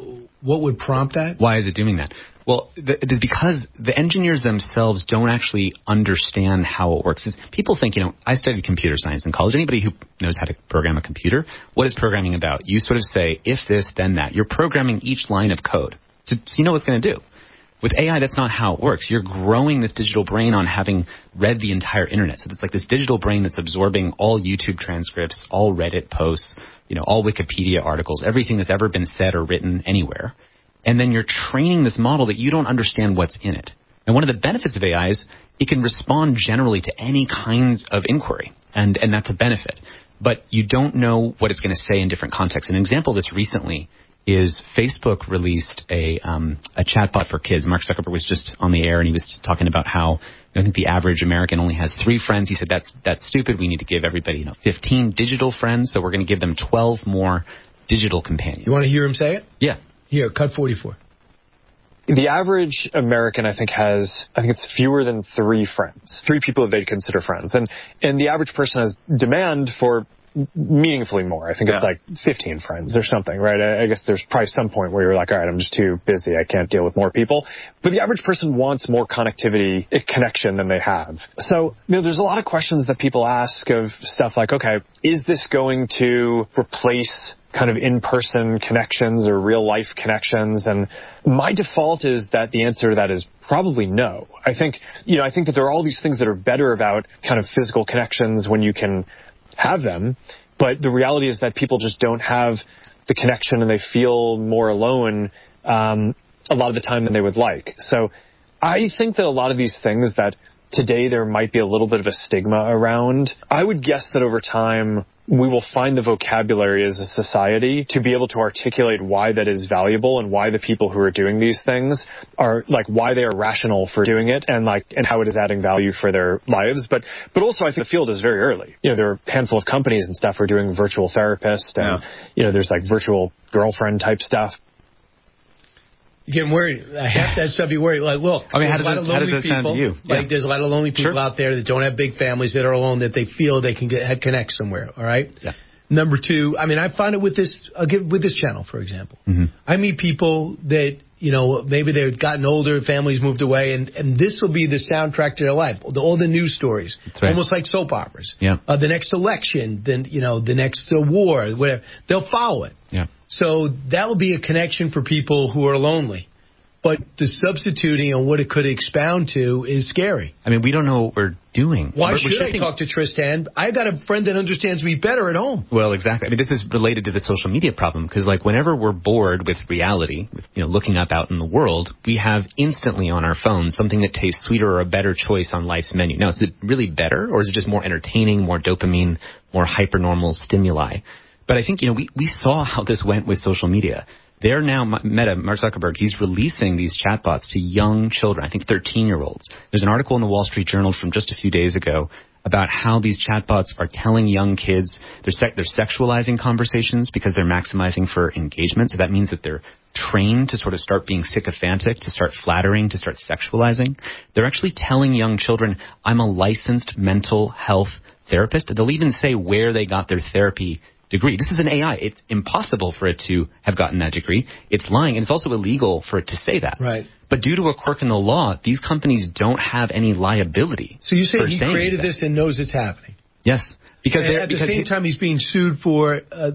Speaker 25: what would prompt that?
Speaker 18: Why is it doing that? Well, because the engineers themselves don't actually understand how it works. People think, I studied computer science in college. Anybody who knows how to program a computer, what is programming about? You sort of say, if this, then that. You're programming each line of code. So you know what it's going to do. With AI, that's not how it works. You're growing this digital brain on having read the entire internet. So it's like this digital brain that's absorbing all YouTube transcripts, all Reddit posts, all Wikipedia articles, everything that's ever been said or written anywhere. And then you're training this model that you don't understand what's in it. And one of the benefits of AI is it can respond generally to any kinds of inquiry. And that's a benefit. But you don't know what it's going to say in different contexts. An example of this recently is Facebook released a chatbot for kids. Mark Zuckerberg was just on the air, and he was talking about how I think the average American only has 3 friends. He said that's stupid. We need to give everybody 15 digital friends, so we're going to give them 12 more digital companions.
Speaker 25: You want to hear him say it?
Speaker 18: Yeah.
Speaker 25: Here, cut 44.
Speaker 2: The average American, I think it's fewer than 3 friends, 3 people that they'd consider friends. And the average person has demand for meaningfully more. I think it's like 15 friends or something, right? I guess there's probably some point where you're like, all right, I'm just too busy. I can't deal with more people. But the average person wants more connectivity, connection than they have. So, there's a lot of questions that people ask of stuff like, okay, is this going to replace kind of in-person connections or real-life connections? And my default is that the answer to that is probably no. I think that there are all these things that are better about kind of physical connections when you can have them, but the reality is that people just don't have the connection and they feel more alone a lot of the time than they would like. So I think that a lot of these things that today there might be a little bit of a stigma around, I would guess that over time we will find the vocabulary as a society to be able to articulate why that is valuable and why the people who are doing these things are why they are rational for doing it and how it is adding value for their lives. But also I think the field is very early. There are a handful of companies and stuff who are doing virtual therapists and there's virtual girlfriend type stuff.
Speaker 25: You getting worried. Half that stuff you worry. Look,
Speaker 18: how does that sound to you?
Speaker 25: There's a lot of lonely people out there that don't have big families, that are alone, that they feel they can connect somewhere. All right.
Speaker 18: Yeah.
Speaker 25: Number 2, I find it with this. I'll give with this channel, for example. Mm-hmm. I meet people that maybe they've gotten older, families moved away, and this will be the soundtrack to their life. All the news stories, right. Almost like soap operas.
Speaker 18: Yeah.
Speaker 25: The next election, then the next war, whatever. They'll follow it.
Speaker 18: Yeah.
Speaker 25: So that will be a connection for people who are lonely. But the substituting on what it could expound to is scary.
Speaker 18: We don't know what we're doing.
Speaker 25: Why should I talk to Tristan? I got a friend that understands me better at home.
Speaker 18: Well, exactly. This is related to the social media problem because, whenever we're bored with reality, with looking up out in the world, we have instantly on our phone something that tastes sweeter or a better choice on life's menu. Now, is it really better, or is it just more entertaining, more dopamine, more hypernormal stimuli? But I think we saw how this went with social media. They're now, Meta, Mark Zuckerberg, he's releasing these chatbots to young children, I think 13-year-olds. There's an article in the Wall Street Journal from just a few days ago about how these chatbots are telling young kids they're sexualizing conversations because they're maximizing for engagement. So that means that they're trained to sort of start being sycophantic, to start flattering, to start sexualizing. They're actually telling young children, I'm a licensed mental health therapist. They'll even say where they got their therapy degree. This is an AI. It's impossible for it to have gotten that degree. It's lying, and it's also illegal for it to say that.
Speaker 25: Right.
Speaker 18: But due to a quirk in the law, these companies don't have any liability.
Speaker 25: So you say he created this and knows it's happening?
Speaker 18: Yes. Because
Speaker 25: at the same time, he's being sued to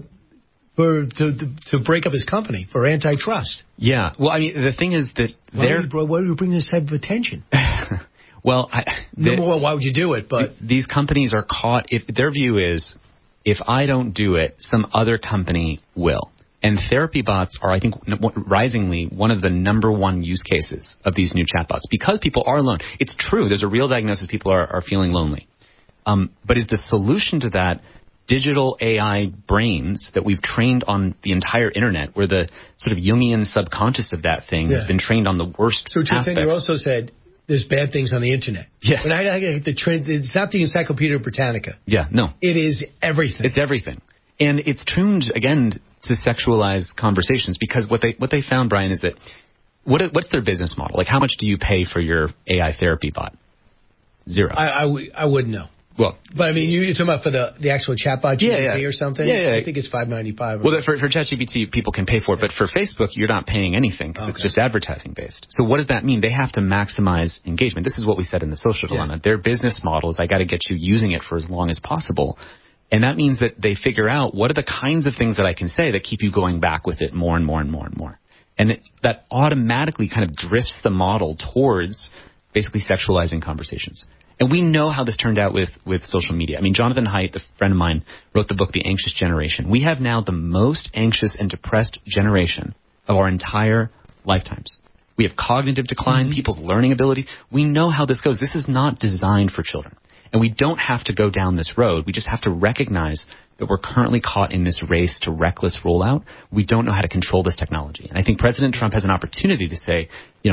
Speaker 25: break up his company for antitrust.
Speaker 18: Yeah. Well, the thing is that
Speaker 25: why do you bring this type of attention?
Speaker 18: Well,
Speaker 25: number one, why would you do it? But
Speaker 18: these companies are caught. If their view is, if I don't do it, some other company will. And therapy bots are, I think, risingly one of the number one use cases of these new chatbots because people are alone. It's true. There's a real diagnosis. People are feeling lonely. But is the solution to that digital AI brains that we've trained on the entire internet, where the sort of Jungian subconscious of that thing has been trained on the worst aspects?
Speaker 25: So you also said there's bad things on the internet.
Speaker 18: Yes.
Speaker 25: When I get the trend, it's not the Encyclopedia Britannica.
Speaker 18: Yeah, no.
Speaker 25: It is everything.
Speaker 18: It's everything. And it's tuned, again, to sexualize conversations because what they found, Brian, is that what's their business model? How much do you pay for your AI therapy bot? Zero.
Speaker 25: I wouldn't know.
Speaker 18: Well,
Speaker 25: but I mean, you're talking about for the actual chatbot GPT or something?
Speaker 18: Yeah.
Speaker 25: I think it's $5.95.
Speaker 18: Well, for ChatGPT, people can pay for it, but for Facebook, you're not paying anything because it's just advertising based. So what does that mean? They have to maximize engagement. This is what we said in the Social Dilemma. Their business model is I got to get you using it for as long as possible. And that means that they figure out what are the kinds of things that I can say that keep you going back with it more and more and more and more. And that automatically kind of drifts the model towards basically sexualizing conversations. And we know how this turned out with social media. I mean, Jonathan Haidt, a friend of mine, wrote the book The Anxious Generation. We have now the most anxious and depressed generation of our entire lifetimes. We have cognitive decline, people's learning ability. We know how this goes. This is not designed for children. And we don't have to go down this road. We just have to recognize that we're currently caught in this race to reckless rollout. We don't know how to control this technology. And I think President Trump has an opportunity to say,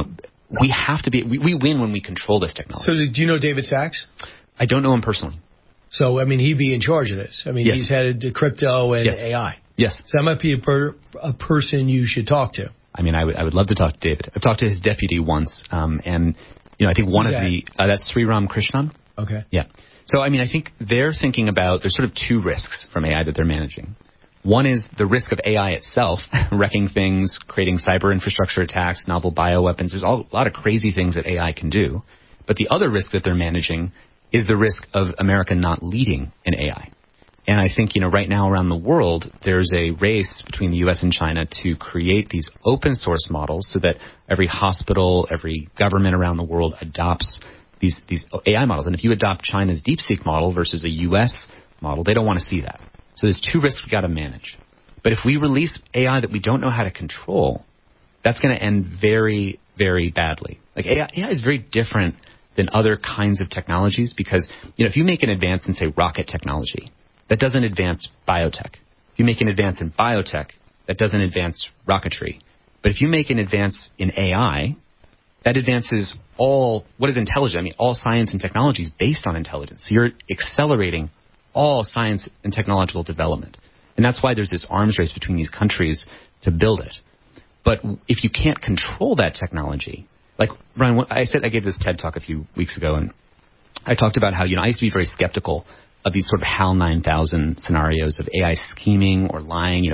Speaker 18: we have to be, we win when we control this technology.
Speaker 25: So do you know David Sachs?
Speaker 18: I don't know him personally.
Speaker 25: So, I mean, he'd be in charge of this. I mean, he's headed to crypto and AI.
Speaker 18: Yes.
Speaker 25: So that might be a person you should talk to.
Speaker 18: I mean, I would love to talk to David. I've talked to his deputy once, and I think one that's Sriram Krishnan.
Speaker 25: Okay.
Speaker 18: Yeah. So, I mean, I think they're thinking about, there's sort of two risks from AI that they're managing. One is the risk of AI itself, wrecking things, creating cyber infrastructure attacks, novel bioweapons. There's a lot of crazy things that AI can do. But the other risk that they're managing is the risk of America not leading in AI. And I think, right now around the world, there's a race between the U.S. and China to create these open source models so that every hospital, every government around the world adopts these AI models. And if you adopt China's DeepSeek model versus a U.S. model, they don't want to see that. So there's two risks we've got to manage. But if we release AI that we don't know how to control, that's going to end very, very badly. Like AI is very different than other kinds of technologies because, if you make an advance in, say, rocket technology, that doesn't advance biotech. If you make an advance in biotech, that doesn't advance rocketry. But if you make an advance in AI, that advances all what is intelligent. I mean, all science and technology is based on intelligence. So you're accelerating all science and technological development. And that's why there's this arms race between these countries to build it. But if you can't control that technology, like, Brian, I gave this TED Talk a few weeks ago, and I talked about how, I used to be very skeptical of these sort of HAL 9000 scenarios of AI scheming or lying,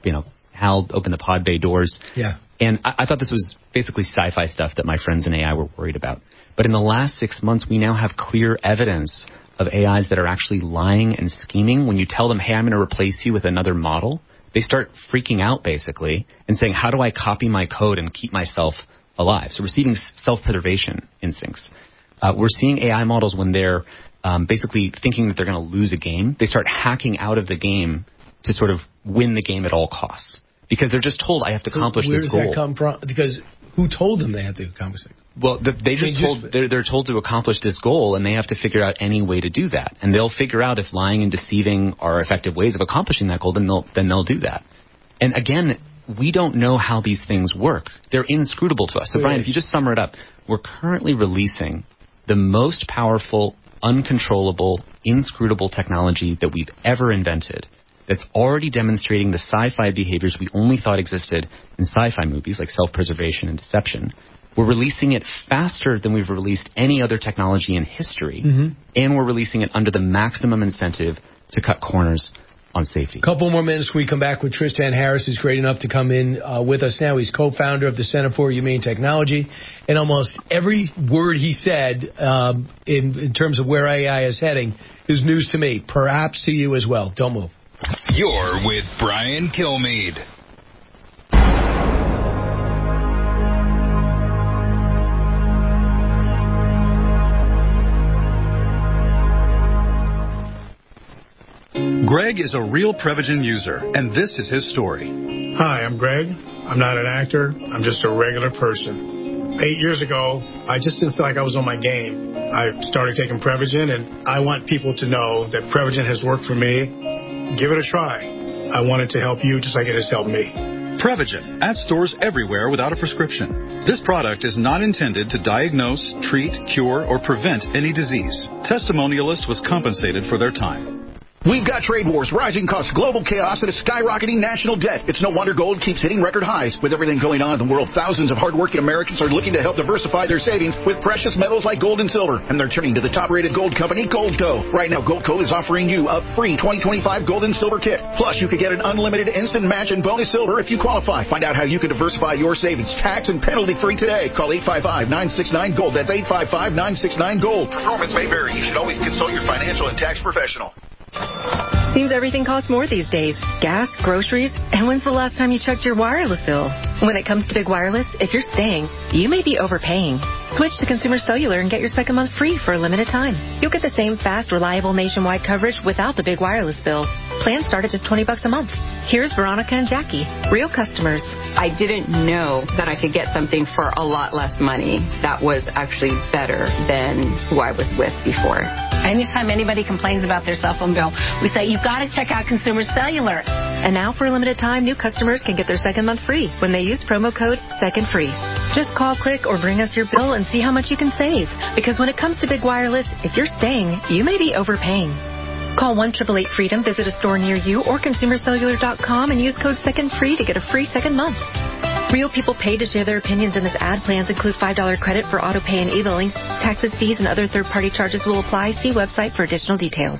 Speaker 18: HAL open the pod bay doors.
Speaker 25: Yeah.
Speaker 18: And I thought this was basically sci-fi stuff that my friends in AI were worried about. But in the last 6 months, we now have clear evidence of AIs that are actually lying and scheming. When you tell them, hey, I'm going to replace you with another model, they start freaking out, basically, and saying, how do I copy my code and keep myself alive? So we're seeing self-preservation instincts. We're seeing AI models when they're basically thinking that they're going to lose a game. They start hacking out of the game to sort of win the game at all costs. Because they're just told, I have to accomplish this goal.
Speaker 25: Where does that come from? Because who told them they had to accomplish it?
Speaker 18: Well, they're told to accomplish this goal, and they have to figure out any way to do that. And they'll figure out if lying and deceiving are effective ways of accomplishing that goal, then they'll do that. And again, we don't know how these things work. They're inscrutable to us. So, Brian, if you just sum it up, we're currently releasing the most powerful, uncontrollable, inscrutable technology that we've ever invented that's already demonstrating the sci-fi behaviors we only thought existed in sci-fi movies like self-preservation and deception. We're releasing it faster than we've released any other technology in history, and we're releasing it under the maximum incentive to cut corners on safety.
Speaker 25: Couple more minutes when we come back with Tristan Harris, who's great enough to come in with us now. He's co-founder of the Center for Humane Technology, and almost every word he said in terms of where AI is heading is news to me, perhaps to you as well. Don't move.
Speaker 15: You're with Brian Kilmeade.
Speaker 3: Greg is a real Prevagen user, and this is his story.
Speaker 19: Hi, I'm Greg. I'm not an actor. I'm just a regular person. 8 years ago, I just didn't feel like I was on my game. I started taking Prevagen, and I want people to know that Prevagen has worked for me. Give it a try. I want it to help you just like it has helped me.
Speaker 3: Prevagen, at stores everywhere without a prescription. This product is not intended to diagnose, treat, cure, or prevent any disease. Testimonialist was compensated for their time.
Speaker 4: We've got trade wars, rising costs, global chaos, and a skyrocketing national debt. It's no wonder gold keeps hitting record highs. With everything going on in the world, thousands of hardworking Americans are looking to help diversify their savings with precious metals like gold and silver. And they're turning to the top-rated gold company, Goldco. Right now, Goldco is offering you a free 2025 gold and silver kit. Plus, you could get an unlimited instant match and bonus silver if you qualify. Find out how you can diversify your savings, tax and penalty-free today. Call 855-969-GOLD. That's 855-969-GOLD. Performance may vary. You should always consult your financial and tax professional.
Speaker 5: Seems everything costs more these days. Gas, groceries, and when's the last time you checked your wireless bill? When it comes to Big Wireless, if you're staying, you may be overpaying. Switch to Consumer Cellular and get your second month free for a limited time. You'll get the same fast, reliable nationwide coverage without the big wireless bill. Plans start at just $20 a month. Here's Veronica and Jackie, real customers.
Speaker 20: I didn't know that I could get something for a lot less money that was actually better than who I was with before.
Speaker 5: Anytime anybody complains about their cell phone bill, we say, you've got to check out Consumer Cellular. And now, for a limited time, new customers can get their second month free when they use promo code SECONDFREE. Just call, click, or bring us your bill and see how much you can save. Because when it comes to Big Wireless, if you're staying, you may be overpaying. Call 1-888-FREEDOM, visit a store near you, or ConsumerCellular.com and use code SECONDFREE to get a free second month. Real people paid to share their opinions in this ad. Plans include $5 credit for auto pay and e-billing. Taxes, fees, and other third-party charges will apply. See website for additional details.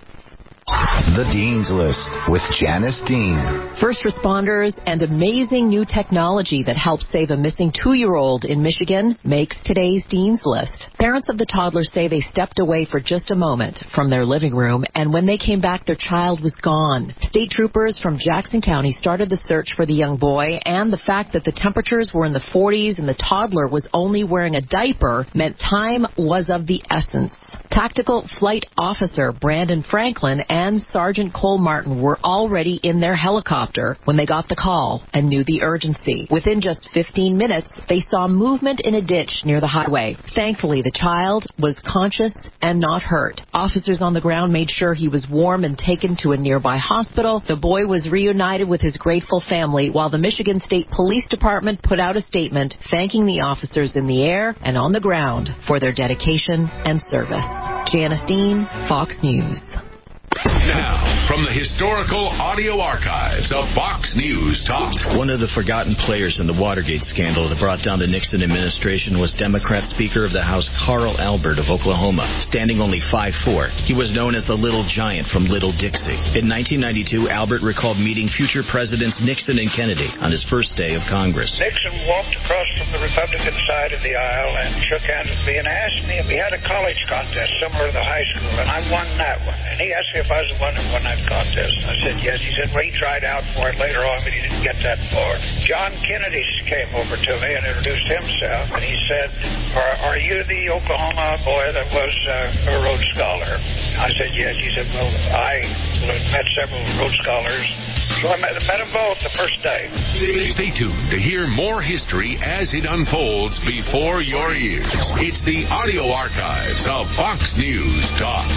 Speaker 21: The Dean's List with Janice Dean.
Speaker 22: First responders and amazing new technology that helps save a missing 2-year-old in Michigan makes today's Dean's List. Parents of the toddler say they stepped away for just a moment from their living room, and when they came back, their child was gone. State troopers from Jackson County started the search for the young boy, and the fact that the temperatures were in the 40s and the toddler was only wearing a diaper meant time was of the essence. Tactical Flight Officer Brandon Franklin and Sergeant Cole Martin were already in their helicopter when they got the call and knew the urgency. Within just 15 minutes, they saw movement in a ditch near the highway. Thankfully, the child was conscious and not hurt. Officers on the ground made sure he was warm and taken to a nearby hospital. The boy was reunited with his grateful family, while the Michigan State Police Department put out a statement thanking the officers in the air and on the ground for their dedication and service. Janice Dean, Fox News.
Speaker 15: Now, from the historical audio archives of Fox News Talk.
Speaker 23: One of the forgotten players in the Watergate scandal that brought down the Nixon administration was Democrat Speaker of the House Carl Albert of Oklahoma. Standing only 5'4", he was known as the Little Giant from Little Dixie. In 1992, Albert recalled meeting future presidents Nixon and Kennedy on his first day of Congress.
Speaker 27: Nixon walked across from the Republican side of the aisle and shook hands with me and asked me if we had a college contest somewhere in the high school, and I won that one. And he asked me if I was the one who won that contest. I said yes. He said, well, he tried out for it later on, but he didn't get that far. John Kennedy came over to me and introduced himself, and he said, are you the Oklahoma boy that was a Rhodes Scholar? I said yes. He said, well, I met several Rhodes Scholars. So I met them both the first day.
Speaker 15: Stay tuned to hear more history as it unfolds before your ears. It's the audio archives of Fox News Talk.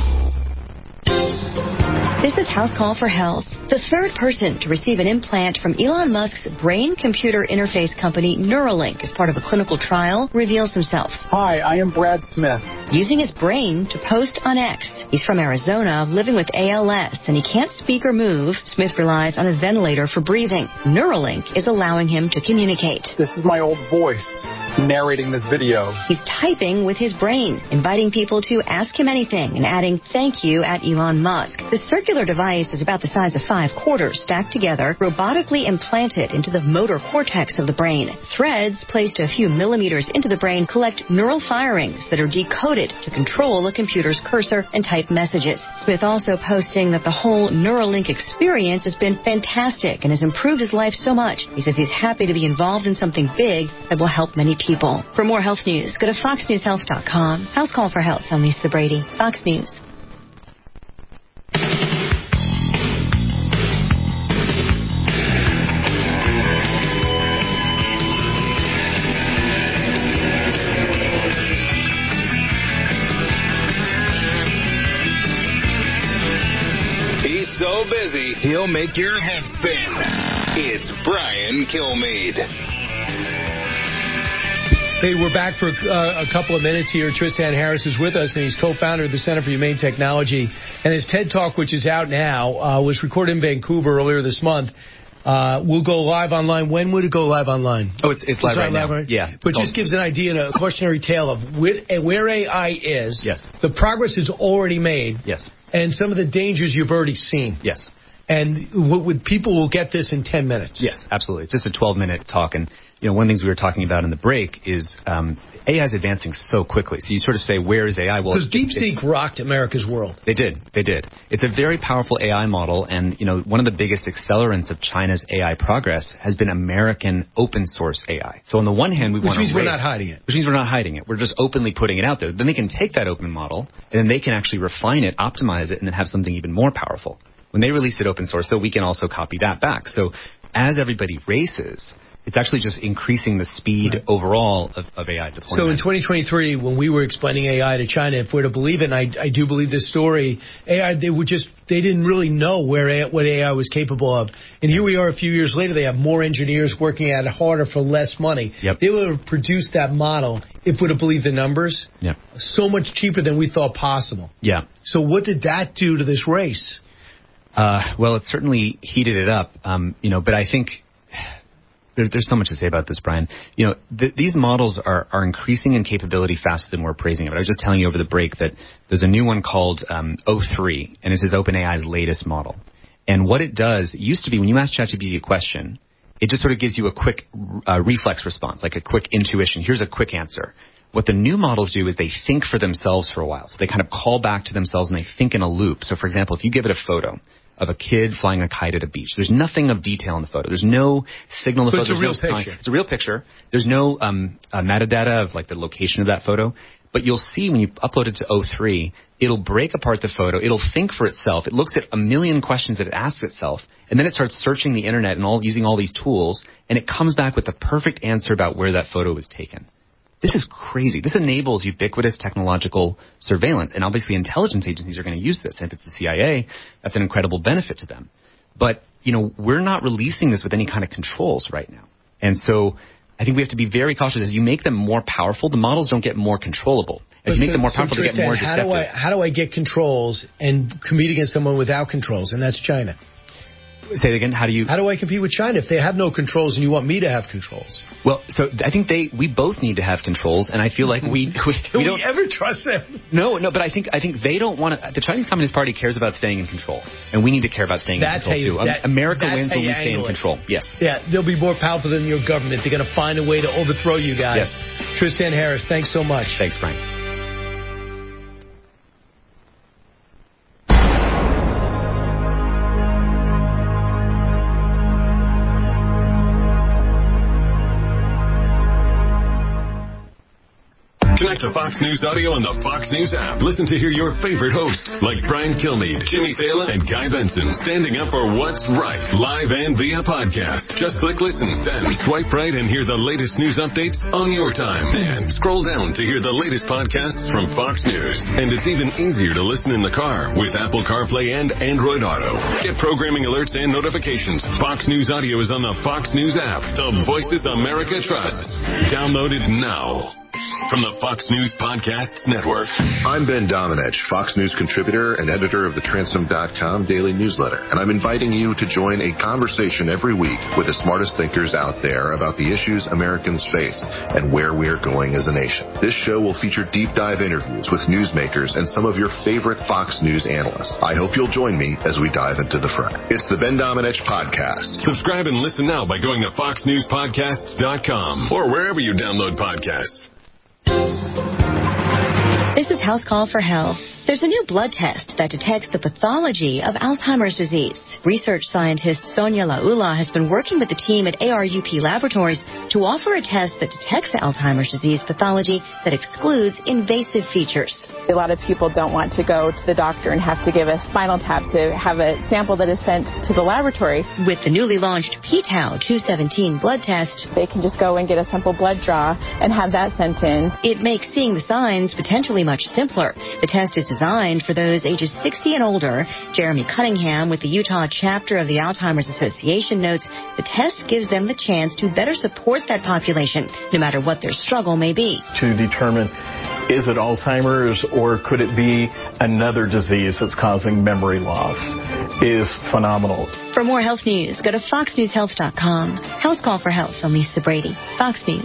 Speaker 5: This is House Call for Health. The third person to receive an implant from Elon Musk's brain-computer interface company Neuralink as part of a clinical trial reveals himself.
Speaker 28: Hi, I am Brad Smith.
Speaker 5: Using his brain to post on X. He's from Arizona, living with ALS, and he can't speak or move. Smith relies on a ventilator for breathing. Neuralink is allowing him to communicate.
Speaker 28: This is my old voice narrating this video.
Speaker 5: He's typing with his brain, inviting people to ask him anything and adding thank you at Elon Musk. The circular device is about the size of 5 quarters stacked together, robotically implanted into the motor cortex of the brain. Threads placed a few millimeters into the brain collect neural firings that are decoded to control a computer's cursor and type messages. Smith also posting that the whole Neuralink experience has been fantastic and has improved his life so much. He says he's happy to be involved in something big that will help many people. For more health news, go to foxnewshealth.com. House Call for Health. I'm Lisa Brady, Fox News.
Speaker 15: He's so busy, he'll make your head spin. It's Brian Kilmeade.
Speaker 25: Hey, we're back for a couple of minutes here. Tristan Harris is with us, and he's co-founder of the Center for Humane Technology. And his TED Talk, which is out now, was recorded in Vancouver earlier this month. Will go live online. When would it go live online?
Speaker 18: Oh, it's live right now.
Speaker 25: Right?
Speaker 18: Yeah.
Speaker 25: But just gives an idea and a cautionary tale of where AI is.
Speaker 18: Yes.
Speaker 25: The progress is already made.
Speaker 18: Yes.
Speaker 25: And some of the dangers you've already seen.
Speaker 18: Yes.
Speaker 25: And people will get this in 10 minutes.
Speaker 18: Yes, absolutely. It's just a 12-minute talk. And, one of the things we were talking about in the break is AI is advancing so quickly. So you sort of say, where is AI? Well,
Speaker 25: because DeepSeek rocked America's world.
Speaker 18: They did. It's a very powerful AI model. And, one of the biggest accelerants of China's AI progress has been American open source AI. So on the one hand, we want to
Speaker 25: Which means we're not hiding it.
Speaker 18: Which means we're not hiding it. We're just openly putting it out there. Then they can take that open model, and then they can actually refine it, optimize it, and then have something even more powerful. When they release it open source, so we can also copy that back. So as everybody races, it's actually just increasing the speed overall of AI deployment.
Speaker 25: So in 2023, when we were explaining AI to China, if we're to believe it, and I do believe this story, AI, they didn't really know what AI was capable of. And here we are a few years later, they have more engineers working at it harder for less money.
Speaker 18: Yep.
Speaker 25: They would have produced that model, if we're to believe the numbers, so much cheaper than we thought possible.
Speaker 18: Yeah.
Speaker 25: So what did that do to this race?
Speaker 18: Well, it certainly heated it up, but I think there's so much to say about this, Brian. These models are increasing in capability faster than we're praising it. I was just telling you over the break that there's a new one called O3, and this is OpenAI's latest model. And what it does, it used to be when you ask ChatGPT a question, it just sort of gives you a quick reflex response, like a quick intuition. Here's a quick answer. What the new models do is they think for themselves for a while. So they kind of call back to themselves and they think in a loop. So, for example, if you give it a photo of a kid flying a kite at a beach, there's nothing of detail in the photo. There's no signal in the photo.
Speaker 25: It's a real picture.
Speaker 18: It's a real picture. There's no metadata of like the location of that photo. But you'll see when you upload it to O3, it'll break apart the photo. It'll think for itself. It looks at a million questions that it asks itself, and then it starts searching the internet and using all these tools, and it comes back with the perfect answer about where that photo was taken. This is crazy. This enables ubiquitous technological surveillance, and obviously intelligence agencies are going to use this. And if it's the CIA, that's an incredible benefit to them. But, we're not releasing this with any kind of controls right now. And so I think we have to be very cautious. As you make them more powerful, the models don't get more controllable. As you make them more powerful, they get more deceptive.
Speaker 25: How do I get controls and compete against someone without controls? And that's China.
Speaker 18: Say it again. How do
Speaker 25: I compete with China if they have no controls and you want me to have controls?
Speaker 18: Well, so I think we both need to have controls, and I feel like we don't
Speaker 25: ever trust them.
Speaker 18: No, but I think they don't want to. The Chinese Communist Party cares about staying in control, and we need to care about staying in control too. America wins when we stay in control. Yes.
Speaker 25: Yeah, they'll be more powerful than your government. They're going to find a way to overthrow you guys.
Speaker 18: Yes.
Speaker 25: Tristan Harris, thanks so much.
Speaker 18: Thanks, Brian.
Speaker 1: Connect to Fox News Audio on the Fox News app. Listen to hear your favorite hosts like Brian Kilmeade, Jimmy Fallon, and Guy Benson standing up for what's right, live and via podcast. Just click listen, then swipe right and hear the latest news updates on your time. And scroll down to hear the latest podcasts from Fox News. And it's even easier to listen in the car with Apple CarPlay and Android Auto. Get programming alerts and notifications. Fox News Audio is on the Fox News app. The voices America trusts. Download it now. From the Fox News Podcasts Network.
Speaker 6: I'm Ben Domenech, Fox News contributor and editor of the Transom.com daily newsletter, and I'm inviting you to join a conversation every week with the smartest thinkers out there about the issues Americans face and where we're going as a nation. This show will feature deep dive interviews with newsmakers and some of your favorite Fox News analysts. I hope you'll join me as we dive into the fray. It's the Ben Domenech Podcast.
Speaker 1: Subscribe and listen now by going to FoxNewsPodcasts.com or wherever you download podcasts.
Speaker 5: This is House Call for Health. There's a new blood test that detects the pathology of Alzheimer's disease. Research scientist Sonia Laula has been working with the team at ARUP Laboratories to offer a test that detects Alzheimer's disease pathology that excludes invasive features.
Speaker 7: A lot of people don't want to go to the doctor and have to give a spinal tap to have a sample that is sent to the laboratory.
Speaker 5: With the newly launched p-Tau 217 blood test,
Speaker 7: they can just go and get a simple blood draw and have that sent in.
Speaker 5: It makes seeing the signs potentially much simpler. The test is designed for those ages 60 and older. Jeremy Cunningham with the Utah chapter of the Alzheimer's Association notes the test gives them the chance to better support that population, no matter what their struggle may be.
Speaker 8: To determine, is it Alzheimer's or could it be another disease that's causing memory loss, is phenomenal.
Speaker 5: For more health news, go to foxnewshealth.com. House Call for Health. I'm Lisa Brady, Fox News.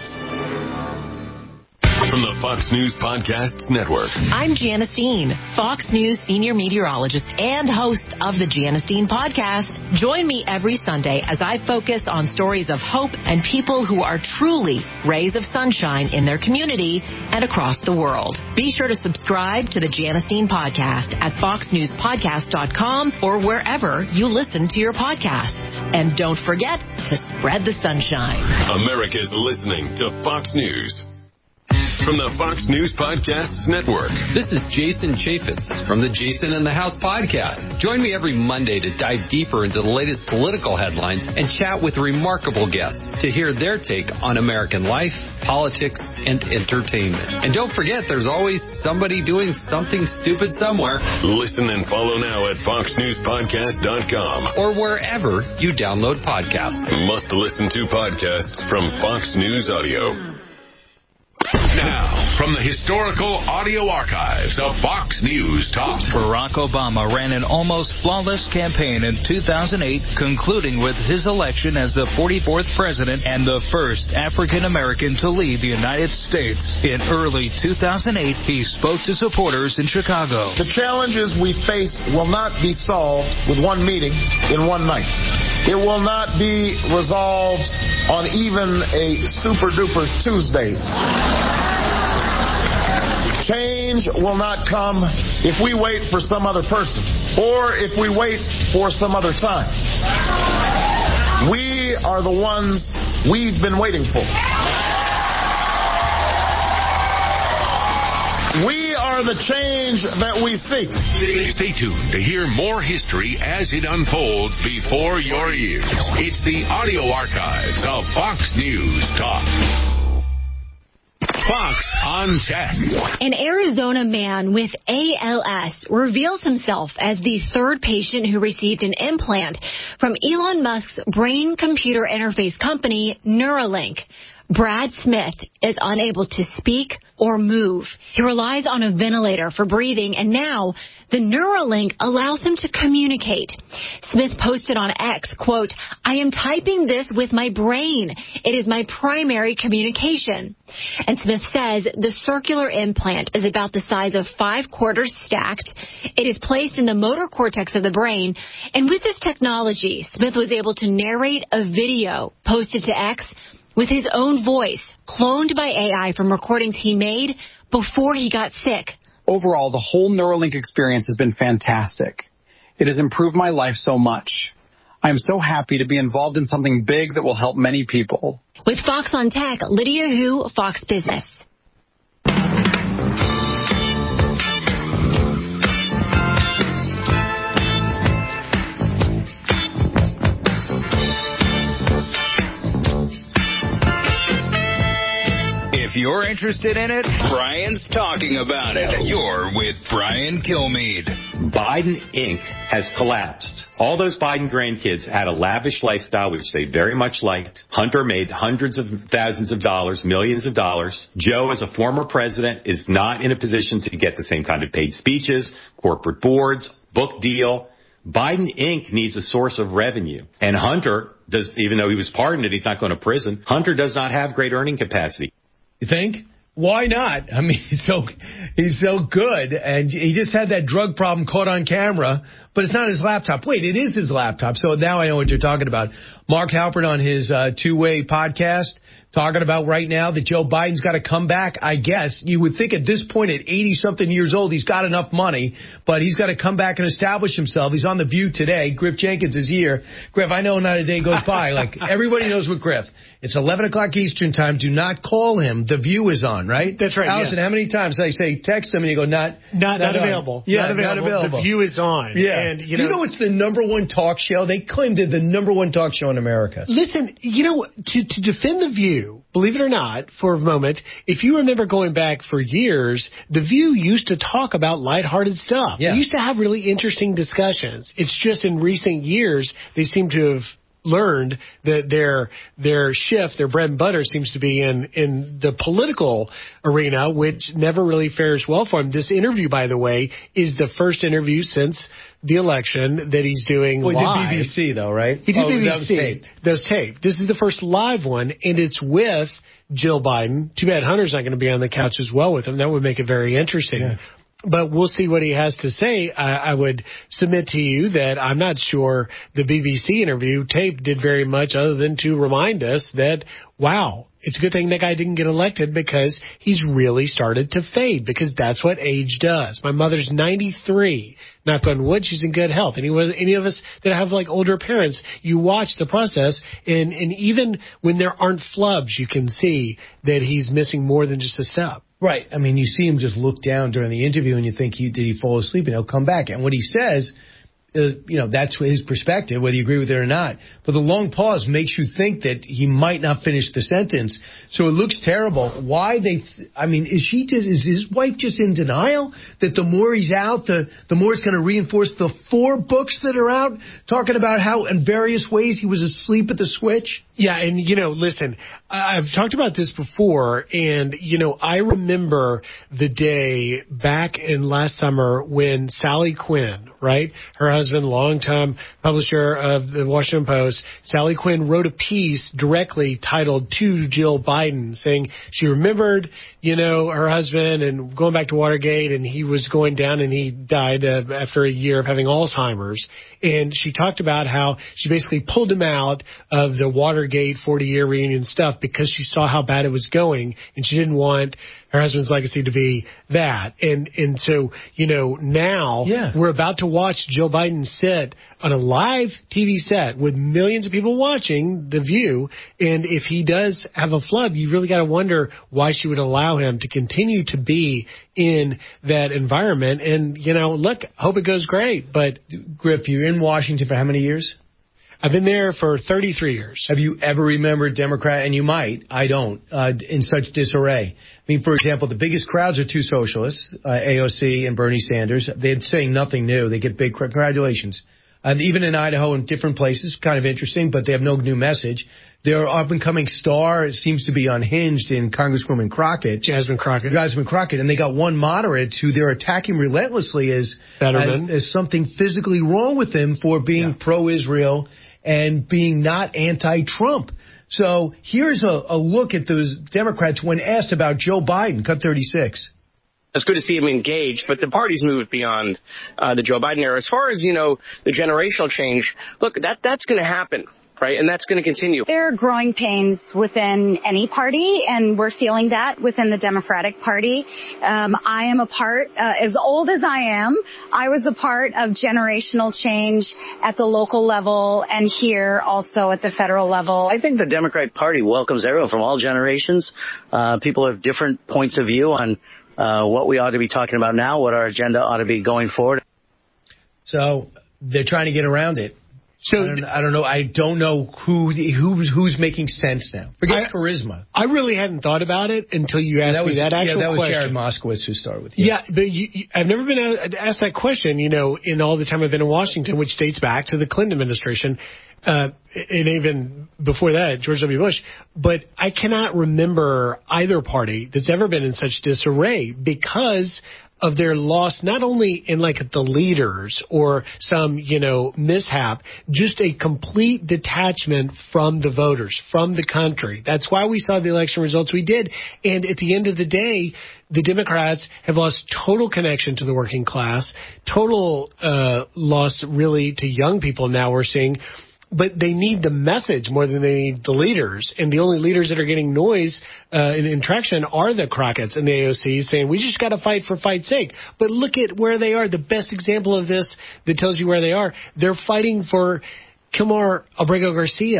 Speaker 1: From the Fox News Podcasts Network.
Speaker 22: I'm Janice Dean, Fox News senior meteorologist and host of the Janice Dean Podcast. Join me every Sunday as I focus on stories of hope and people who are truly rays of sunshine in their community and across the world. Be sure to subscribe to the Janice Dean Podcast at foxnewspodcast.com or wherever you listen to your podcasts. And don't forget to spread the sunshine.
Speaker 1: America's listening to Fox News. From the Fox News Podcasts Network.
Speaker 9: This is Jason Chaffetz from the Jason in the House podcast. Join me every Monday to dive deeper into the latest political headlines and chat with remarkable guests to hear their take on American life, politics, and entertainment. And don't forget, there's always somebody doing something stupid somewhere.
Speaker 1: Listen and follow now at foxnewspodcast.com
Speaker 9: or wherever you download podcasts.
Speaker 1: Must listen to podcasts from Fox News Audio.
Speaker 10: Now, from the historical audio archives of Fox News Talk.
Speaker 11: Barack Obama ran an almost flawless campaign in 2008, concluding with his election as the 44th president and the first African American to lead the United States. In early 2008, he spoke to supporters in Chicago.
Speaker 12: The challenges we face will not be solved with one meeting in one night. It will not be resolved on even a super-duper Tuesday. Change will not come if we wait for some other person or if we wait for some other time. We are the ones we've been waiting for. We are the change that we seek.
Speaker 10: Stay tuned to hear more history as it unfolds before your ears. It's the audio archives of Fox News Talk. Fox on Tech.
Speaker 13: An Arizona man with ALS reveals himself as the third patient who received an implant from Elon Musk's brain-computer interface company, Neuralink. Brad Smith is unable to speak or move. He relies on a ventilator for breathing, and now the Neuralink allows him to communicate. Smith posted on X, quote, "I am typing this with my brain. It is my primary communication." And Smith says the circular implant is about the size of 5 quarters stacked. It is placed in the motor cortex of the brain. And with this technology, Smith was able to narrate a video posted to X with his own voice, cloned by AI from recordings he made before he got sick.
Speaker 28: Overall, the whole Neuralink experience has been fantastic. It has improved my life so much. I am so happy to be involved in something big that will help many people.
Speaker 13: With Fox on Tech, Lydia Hu, Fox Business.
Speaker 15: If you're interested in it, Brian's talking about it. You're with Brian Kilmeade.
Speaker 14: Biden Inc. has collapsed. All those Biden grandkids had a lavish lifestyle, which they very much liked. Hunter made hundreds of thousands of dollars, millions of dollars. Joe, as a former president, is not in a position to get the same kind of paid speeches, corporate boards, book deal. Biden Inc. needs a source of revenue. And Hunter does, even though he was pardoned and he's not going to prison, Hunter does not have great earning capacity.
Speaker 25: You think? Why not? I mean, he's so good, and he just had that drug problem caught on camera, but it's not his laptop. Wait, it is his laptop, so now I know what you're talking about. Mark Halpern on his two-way podcast talking about right now that Joe Biden's got to come back. I guess you would think at this point at 80-something years old, he's got enough money, but he's got to come back and establish himself. He's on The View today. Griff Jenkins is here. Griff, I know not a day goes by. Like, everybody knows with Griff. It's 11 o'clock Eastern time. Do not call him. The View is on, right?
Speaker 24: That's right.
Speaker 25: Allison,
Speaker 24: yes.
Speaker 25: How many times I say text him and you go, not
Speaker 24: available.
Speaker 25: Yeah,
Speaker 24: not available. The View is on.
Speaker 25: Yeah.
Speaker 24: And,
Speaker 25: Do you know it's the #1 talk show? They claimed it the #1 talk show in America.
Speaker 24: Listen, to defend The View,
Speaker 25: View, believe it or not, for a moment, if you remember going back for years, The View used to talk about lighthearted stuff.
Speaker 2: Yeah.
Speaker 25: They used to have really interesting discussions. It's just in recent years, they seem to have learned that their shift, their bread and butter seems to be in the political arena, which never really fares well for him. This interview, by the way, is the first interview since the election that he's doing live.
Speaker 2: He did BBC, though, right?
Speaker 25: He did BBC.
Speaker 2: That was taped.
Speaker 25: That was taped. This is the first live one, and it's with Jill Biden. Too bad Hunter's not going to be on the couch as well with him. That would make it very interesting. Yeah. But we'll see what he has to say. I would submit to you that I'm not sure the BBC interview tape did very much other than to remind us that, wow, it's a good thing that guy didn't get elected because he's really started to fade, because that's what age does. My mother's 93. Knock on wood, she's in good health. Any of us that have like older parents, you watch the process, and even when there aren't flubs, you can see that he's missing more than just a step.
Speaker 2: Right. I mean, you see him just look down during the interview and you think, did he fall asleep? And he'll come back. And what he says, that's his perspective, whether you agree with it or not. But the long pause makes you think that he might not finish the sentence. So it looks terrible. Why is his wife just in denial that the more he's out, the more it's going to reinforce the 4 books that are out talking about how in various ways he was asleep at the switch?
Speaker 25: Yeah, and, listen, I've talked about this before, and, I remember the day back in last summer when Sally Quinn, right, her husband, longtime publisher of the Washington Post, Sally Quinn wrote a piece directly titled To Jill Biden, saying she remembered, her husband and going back to Watergate, and he was going down and he died after a year of having Alzheimer's. And she talked about how she basically pulled him out of the Watergate 40-year reunion stuff because she saw how bad it was going, and she didn't want her husband's legacy to be that. And so, now we're about to watch Joe Biden sit on a live TV set with millions of people watching The View. And if he does have a flub, you really got to wonder why she would allow him to continue to be in that environment. And, look, hope it goes great. But
Speaker 2: Griff, you're in Washington for how many years?
Speaker 25: I've been there for 33 years.
Speaker 2: Have you ever remembered Democrat, and you might, I don't, in such disarray? I mean, for example, the biggest crowds are 2 socialists, AOC and Bernie Sanders. They're saying nothing new. They get big congratulations. Even in Idaho and different places, kind of interesting, but they have no new message. Their up-and-coming star seems to be unhinged in Congresswoman Crockett.
Speaker 25: Jasmine Crockett.
Speaker 2: And they got one moderate who they're attacking relentlessly as something physically wrong with him for being pro-Israel and being not anti-Trump. So here's a look at those Democrats when asked about Joe Biden, cut 36.
Speaker 3: It's good to see him engaged, but the party's moved beyond the Joe Biden era. As far as, the generational change, look, that's going to happen. Right, and that's going to continue.
Speaker 4: There are growing pains within any party, and we're feeling that within the Democratic Party. I am a part, as old as I am, I was a part of generational change at the local level and here also at the federal level.
Speaker 16: I think the Democratic Party welcomes everyone from all generations. People have different points of view on what we ought to be talking about now, what our agenda ought to be going forward.
Speaker 2: So they're trying to get around it. So I don't know. I don't know who's making sense now. Forget charisma.
Speaker 25: I really hadn't thought about it until you asked me that actual question.
Speaker 2: Yeah, that was Jared Moskowitz who started with you.
Speaker 25: Yeah, but I've never been asked that question, in all the time I've been in Washington, which dates back to the Clinton administration, and even before that, George W. Bush. But I cannot remember either party that's ever been in such disarray because of their loss, not only in like the leaders or some, mishap, just a complete detachment from the voters, from the country. That's why we saw the election results we did. And at the end of the day, the Democrats have lost total connection to the working class, total loss really to young people now we're seeing. But they need the message more than they need the leaders. And the only leaders that are getting noise and traction are the Crockett's and the AOC's saying, we just got to fight for fight's sake. But look at where they are. The best example of this that tells you where they are, they're fighting for Kilmar Abrego Garcia.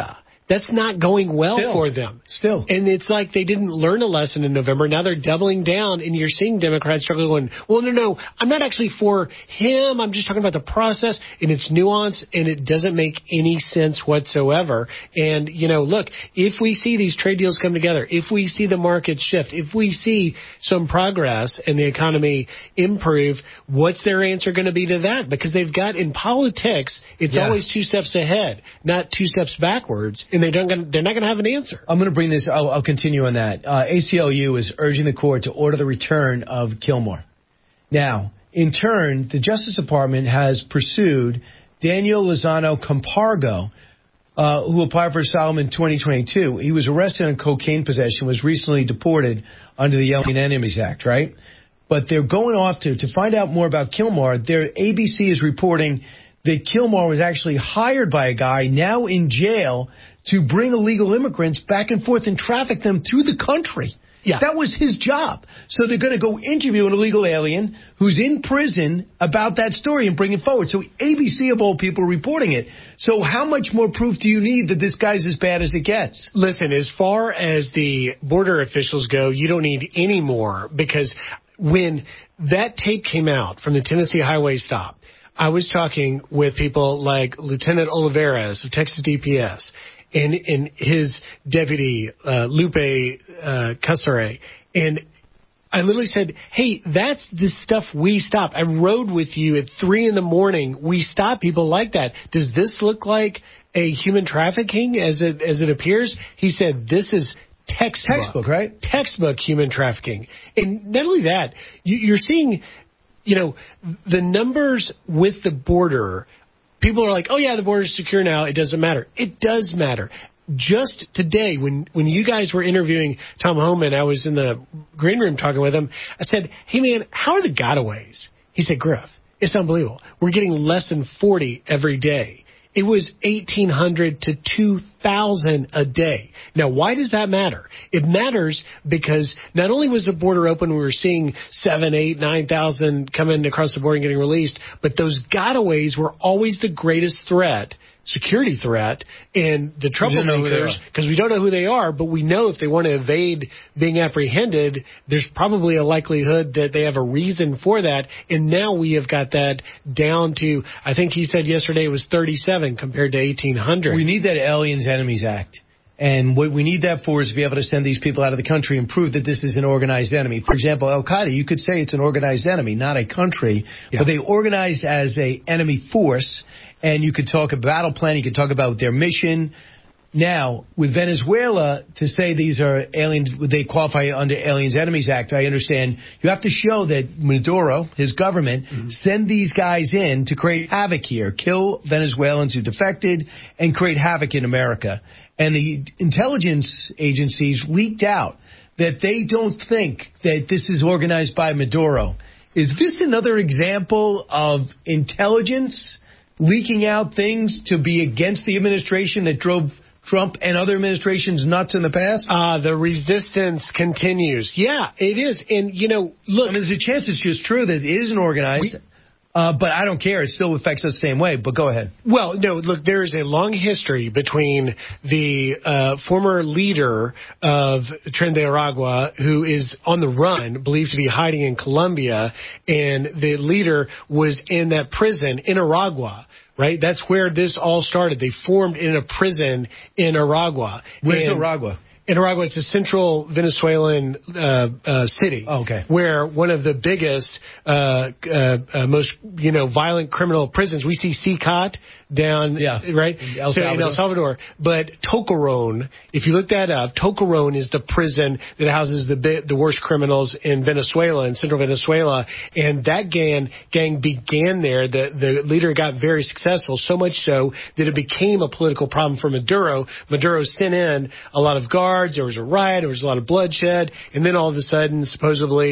Speaker 24: That's not going well for them.
Speaker 2: Still.
Speaker 24: And it's like they didn't learn a lesson in November. Now they're doubling down, and you're seeing Democrats struggle going, well, no, I'm not actually for him. I'm just talking about the process, and it's nuance, and it doesn't make any sense whatsoever. And, look, if we see these trade deals come together, if we see the market shift, if we see some progress and the economy improve, what's their answer going to be to that? Because they've got, in politics, it's always 2 steps ahead, not 2 steps backwards. And they're not going to have an answer.
Speaker 2: I'm going to bring this. I'll continue on that. ACLU is urging the court to order the return of Kilmore. Now, in turn, the Justice Department has pursued Daniel Lozano Campargo, who applied for asylum in 2022. He was arrested on cocaine possession, was recently deported under the Alien Enemies Act, right? But they're going off to find out more about Kilmore. ABC is reporting that Kilmore was actually hired by a guy now in jail to bring illegal immigrants back and forth and traffic them through the country. Yeah. That was his job. So they're going to go interview an illegal alien who's in prison about that story and bring it forward. So ABC of all people reporting it. So how much more proof do you need that this guy's as bad as it gets?
Speaker 24: Listen, as far as the border officials go, you don't need any more, because when that tape came out from the Tennessee highway stop, I was talking with people like Lieutenant Olivares of Texas DPS and his deputy, Lupe Casare. And I literally said, hey, that's the stuff we stop. I rode with you at 3 a.m. We stop people like that. Does this look like a human trafficking as it appears? He said, this is textbook,
Speaker 2: right?
Speaker 24: Textbook human trafficking. And not only that, you're seeing, the numbers with the border. People are like, oh, yeah, the border's secure now. It doesn't matter. It does matter. Just today, when you guys were interviewing Tom Homan, I was in the green room talking with him. I said, hey, man, how are the gotaways? He said, Griff, it's unbelievable. We're getting less than 40 every day. It was 1,800 to 2,000 a day. Now, why does that matter? It matters because not only was the border open, we were seeing 7,000, 8,000, 9,000 coming across the border and getting released, but those gotaways were always the greatest threat, security threat, and the troublemakers, because we don't know who they are, but we know if they want to evade being apprehended, there's probably a likelihood that they have a reason for that. And now we have got that down to, I think he said yesterday it was 37 compared to 1,800.
Speaker 2: We need that Aliens Enemies Act. And what we need that for is to be able to send these people out of the country and prove that this is an organized enemy. For example, Al-Qaeda, you could say it's an organized enemy, not a country, but they organized as a enemy force. And you could talk about battle plan, you could talk about their mission. Now, with Venezuela, to say these are aliens, they qualify under Aliens Enemies Act, I understand you have to show that Maduro, his government, send these guys in to create havoc here, kill Venezuelans who defected, and create havoc in America. And the intelligence agencies leaked out that they don't think that this is organized by Maduro. Is this another example of intelligence leaking out things to be against the administration that drove Trump and other administrations nuts in the past?
Speaker 24: The resistance continues. Yeah, it is. And, look.
Speaker 2: I mean, there's a chance it's just true that it isn't organized. But I don't care. It still affects us the same way. But go ahead.
Speaker 24: Well, no, look, there is a long history between the former leader of Tren de Aragua, who is on the run, believed to be hiding in Colombia, and the leader was in that prison in Aragua. Right? That's where this all started. They formed in a prison in Aragua.
Speaker 2: Where's Aragua?
Speaker 24: In Aragua, it's a central Venezuelan city, where one of the biggest, most violent criminal prisons. We see CICOT down, right? In El Salvador. But Tocorón, if you look that up, Tocorón is the prison that houses the worst criminals in Venezuela, in central Venezuela. And that gang began there. The leader got very successful, so much so that it became a political problem for Maduro. Maduro sent in a lot of guards. There was a riot. There was a lot of bloodshed. And then all of a sudden, supposedly,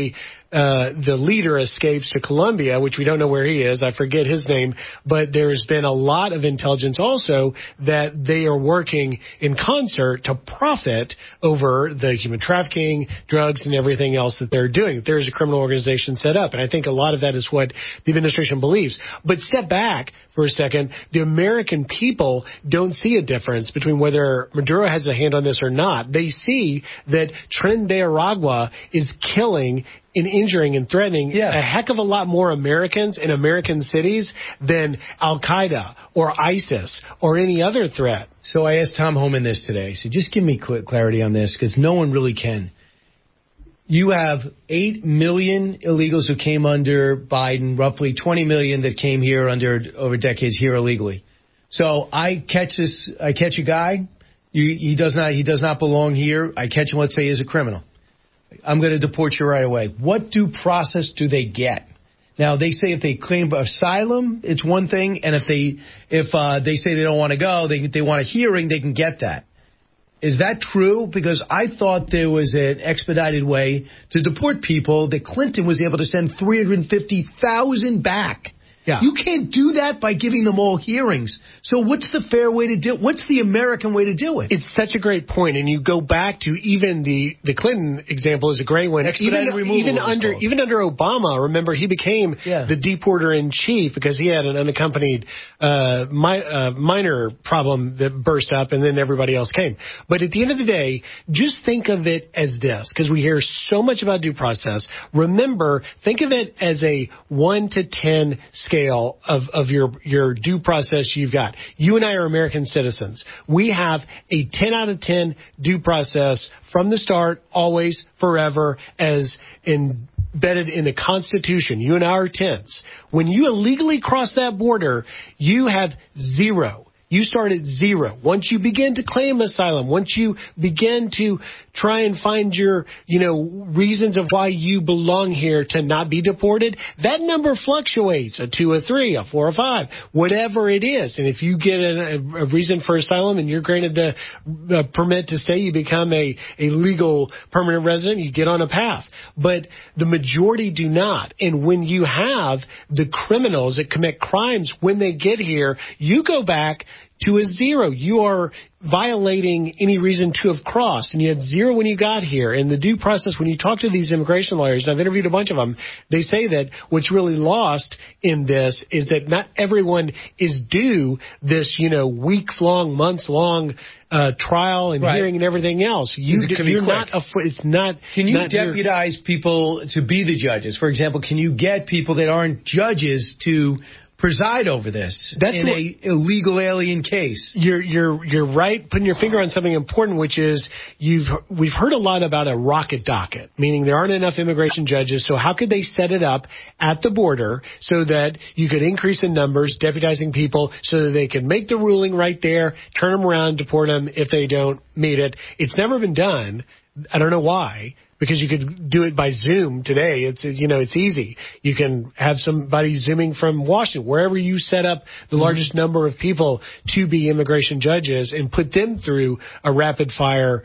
Speaker 24: the leader escapes to Colombia, which we don't know where he is. I forget his name, but there's been a lot of intelligence also that they are working in concert to profit over the human trafficking, drugs, and everything else that they're doing. There's a criminal organization set up, and I think a lot of that is what the administration believes. But step back for a second. The American people don't see a difference between whether Maduro has a hand on this or not. They see that Tren de Aragua is killing and injuring and threatening a heck of a lot more Americans in American cities than Al-Qaeda or ISIS or any other threat.
Speaker 2: So I asked Tom Homan this today. So just give me clarity on this, because no one really can. You have 8 million illegals who came under Biden, roughly 20 million that came here over decades here illegally. So I catch a guy. He does not belong here. I catch him, let's say, as a criminal. I'm going to deport you right away. What due process do they get? Now, they say if they claim asylum, it's one thing, and if they say they don't want to go, they want a hearing, they can get that. Is that true? Because I thought there was an expedited way to deport people that Clinton was able to send 350,000 back. Yeah. You can't do that by giving them all hearings. So what's the fair way to do it? What's the American way to do it?
Speaker 24: It's such a great point. And you go back to even the Clinton example is a great one. Even under Obama, remember, he became the deporter in chief because he had an unaccompanied minor problem that burst up, and then everybody else came. But at the end of the day, just think of it as this, because we hear so much about due process. Remember, think of it as a 1 to 10 scale of your due process you've got. You and I are American citizens. We have a 10 out of 10 due process from the start, always, forever, as embedded in the Constitution. You and I are 10s. When you illegally cross that border, you have 0. You start at 0. Once you begin to claim asylum, once you begin to try and find your, reasons of why you belong here to not be deported, that number fluctuates, a 2, a 3, a 4, a 5, whatever it is. And if you get a reason for asylum and you're granted the permit to stay, you become a legal permanent resident, you get on a path. But the majority do not. And when you have the criminals that commit crimes, when they get here, you go back to a 0. You are violating any reason to have crossed, and you had 0 when you got here. And the due process, when you talk to these immigration lawyers, and I've interviewed a bunch of them, they say that what's really lost in this is that not everyone is due this, weeks-long, months-long trial and hearing and everything else. You're not. It's not.
Speaker 2: Can you deputize people to be the judges? For example, can you get people that aren't judges to preside over this in a illegal alien case?
Speaker 24: You're right, putting your finger on something important, which is we've heard a lot about a rocket docket, meaning there aren't enough immigration judges. So how could they set it up at the border so that you could increase in numbers, deputizing people so that they could make the ruling right there, turn them around, deport them if they don't meet it? It's never been done. I don't know why. Because you could do it by Zoom today. It's easy. You can have somebody Zooming from Washington, wherever you set up the largest number of people to be immigration judges, and put them through a rapid fire,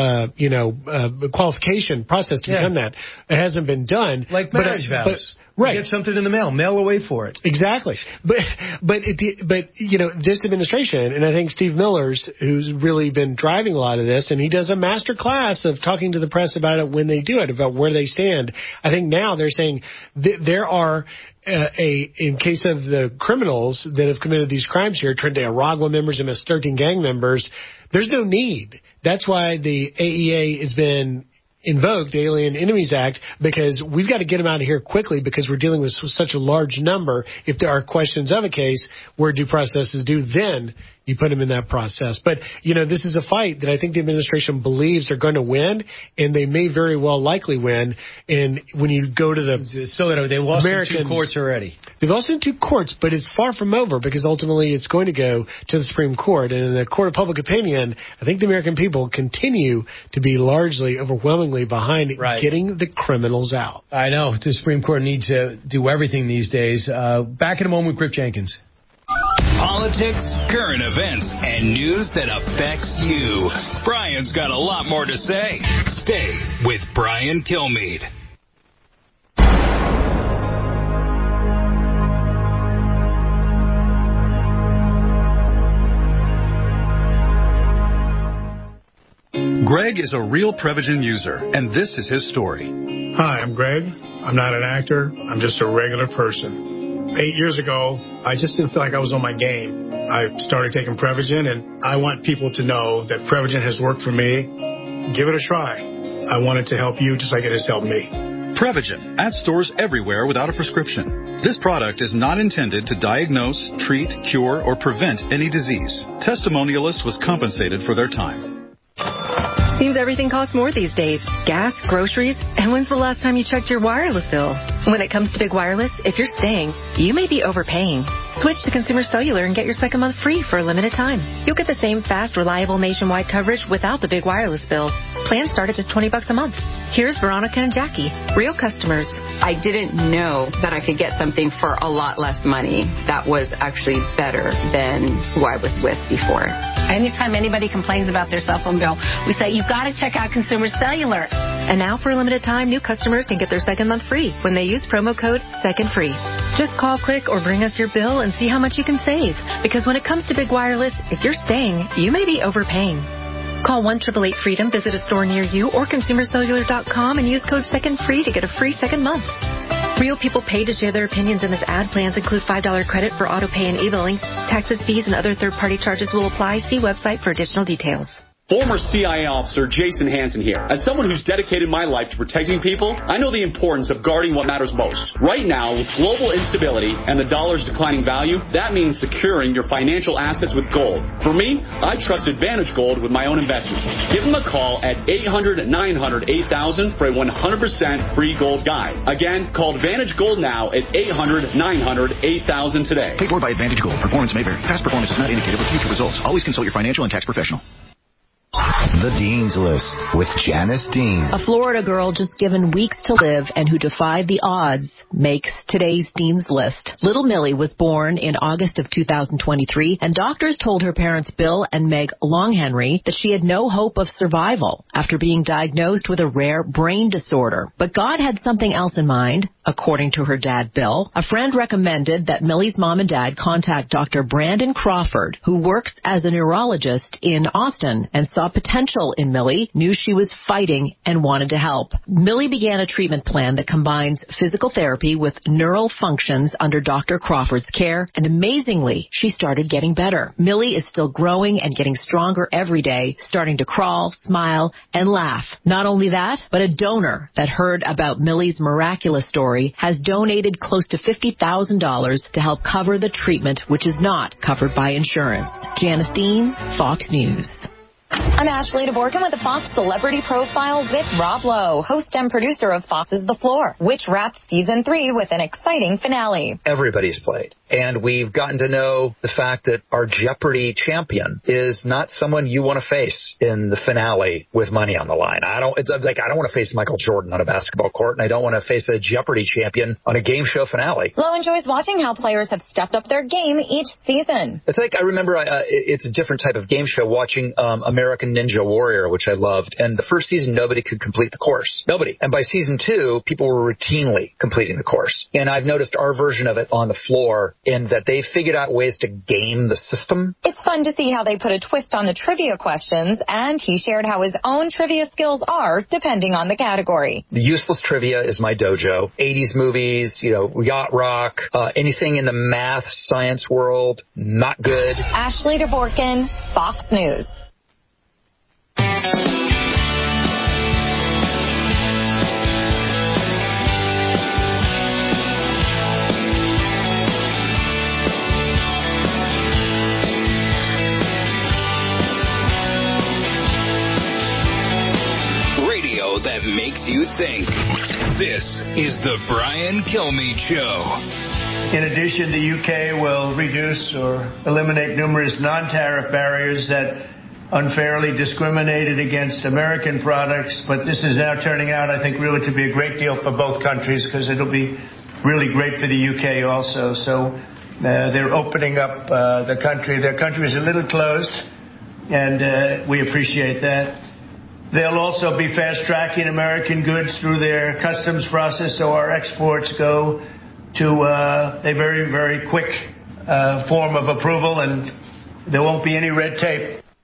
Speaker 24: qualification process to become that. It hasn't been done.
Speaker 2: Like marriage vows.
Speaker 24: Right.
Speaker 2: Get something in the mail away for it.
Speaker 24: Exactly. But this administration, and I think Steve Miller's, who's really been driving a lot of this, and he does a master class of talking to the press about it when they do it, about where they stand. I think now they're saying there are in case of the criminals that have committed these crimes here, Tren de Aragua members and MS-13 gang members, there's no need. That's why the AEA has been invoked, the Alien Enemies Act, because we've got to get them out of here quickly because we're dealing with such a large number. If there are questions of a case where due process is due, then you put them in that process. But, this is a fight that I think the administration believes they're going to win, and they may very well likely win. And when you go to
Speaker 2: they lost in 2 courts already.
Speaker 24: They've lost in 2 courts, but it's far from over because ultimately it's going to go to the Supreme Court. And in the court of public opinion, I think the American people continue to be largely, overwhelmingly behind getting the criminals out.
Speaker 2: I know. The Supreme Court needs to do everything these days. Back in a moment with Griff Jenkins.
Speaker 11: Politics, current events, and news that affects you. Brian's got a lot more to say. Stay with Brian Kilmeade.
Speaker 17: Greg is a real Prevagen user, and this is his story.
Speaker 18: Hi, I'm Greg. I'm not an actor. I'm just a regular person. 8 years ago, I just didn't feel like I was on my game. I started taking Prevagen, and I want people to know that Prevagen has worked for me. Give it a try. I want it to help you just like it has helped me.
Speaker 17: Prevagen, at stores everywhere without a prescription. This product is not intended to diagnose, treat, cure, or prevent any disease. Testimonialists was compensated for their time.
Speaker 19: Seems everything costs more these days. Gas, groceries, and when's the last time you checked your wireless bill? When it comes to Big Wireless, if you're staying, you may be overpaying. Switch to Consumer Cellular and get your second month free for a limited time. You'll get the same fast, reliable nationwide coverage without the big wireless bill. Plans start at just $20 a month. Here's Veronica and Jackie, real customers.
Speaker 20: I didn't know that I could get something for a lot less money that was actually better than who I was with before.
Speaker 21: Anytime anybody complains about their cell phone bill, we say, you've got to check out Consumer Cellular.
Speaker 19: And now for a limited time, new customers can get their second month free when they use promo code SECONDFREE. Just call, click, or bring us your bill and see how much you can save. Because when it comes to Big Wireless, if you're staying, you may be overpaying. Call 1-888-FREEDOM, visit a store near you, or ConsumerCellular.com and use code SECONDFREE to get a free second month. Real people pay to share their opinions, and this ad plans include $5 credit for auto pay and e-billing. Taxes, fees, and other third-party charges will apply. See website for additional details.
Speaker 23: Former CIA officer Jason Hansen here. As someone who's dedicated my life to protecting people, I know the importance of guarding what matters most. Right now, with global instability and the dollar's declining value, that means securing your financial assets with gold. For me, I trust Advantage Gold with my own investments. Give them a call at 800-900-8000 for a 100% free gold guide. Again, call Advantage Gold now at 800-900-8000 today.
Speaker 26: Paid for by Advantage Gold. Performance may vary. Past performance is not indicative of future results. Always consult your financial and tax professional.
Speaker 27: The Dean's List with Janice Dean.
Speaker 22: A Florida girl just given weeks to live and who defied the odds makes today's Dean's List. Little Millie was born in August of 2023, and doctors told her parents Bill and Meg Longhenry that she had no hope of survival after being diagnosed with a rare brain disorder. But God had something else in mind, according to her dad Bill. A friend recommended that Millie's mom and dad contact Dr. Brandon Crawford, who works as a neurologist in Austin and saw potential in Millie, knew she was fighting and wanted to help. Millie began a treatment plan that combines physical therapy with neural functions under Dr. Crawford's care, and amazingly, she started getting better. Millie is still growing and getting stronger every day, starting to crawl, smile, and laugh. Not only that, but a donor that heard about Millie's miraculous story has donated close to $50,000 to help cover the treatment, which is not covered by insurance. Janice Dean, Fox News.
Speaker 29: I'm Ashley DeBorkin with the Fox Celebrity Profile with Rob Lowe, host and producer of Fox's The Floor, which wraps season 3 with an exciting finale.
Speaker 30: Everybody's played, and we've gotten to know the fact that our Jeopardy champion is not someone you want to face in the finale with money on the line. I don't want to face Michael Jordan on a basketball court, and I don't want to face a Jeopardy champion on a game show finale.
Speaker 29: Lowe enjoys watching how players have stepped up their game each season.
Speaker 30: It's like, I remember it's a different type of game show watching American Ninja Warrior, which I loved. And the first season, nobody could complete the course. Nobody. And by season 2, people were routinely completing the course. And I've noticed our version of it on the floor in that they figured out ways to game the system.
Speaker 29: It's fun to see how they put a twist on the trivia questions, and he shared how his own trivia skills are depending on the category.
Speaker 30: The useless trivia is my dojo. 80s movies, yacht rock, anything in the math, science world, not good.
Speaker 29: Ashley DeBorkin, Fox News.
Speaker 15: Radio that makes you think. This is the Brian Kilmeade Show.
Speaker 31: In addition, the UK will reduce or eliminate numerous non-tariff barriers that unfairly discriminated against American products, but this is now turning out, I think, really to be a great deal for both countries because it'll be really great for the UK also. So they're opening up the country. Their country is a little closed, and we appreciate that. They'll also be fast-tracking American goods through their customs process, so our exports go to a very, very quick form of approval, and there won't be any red tape.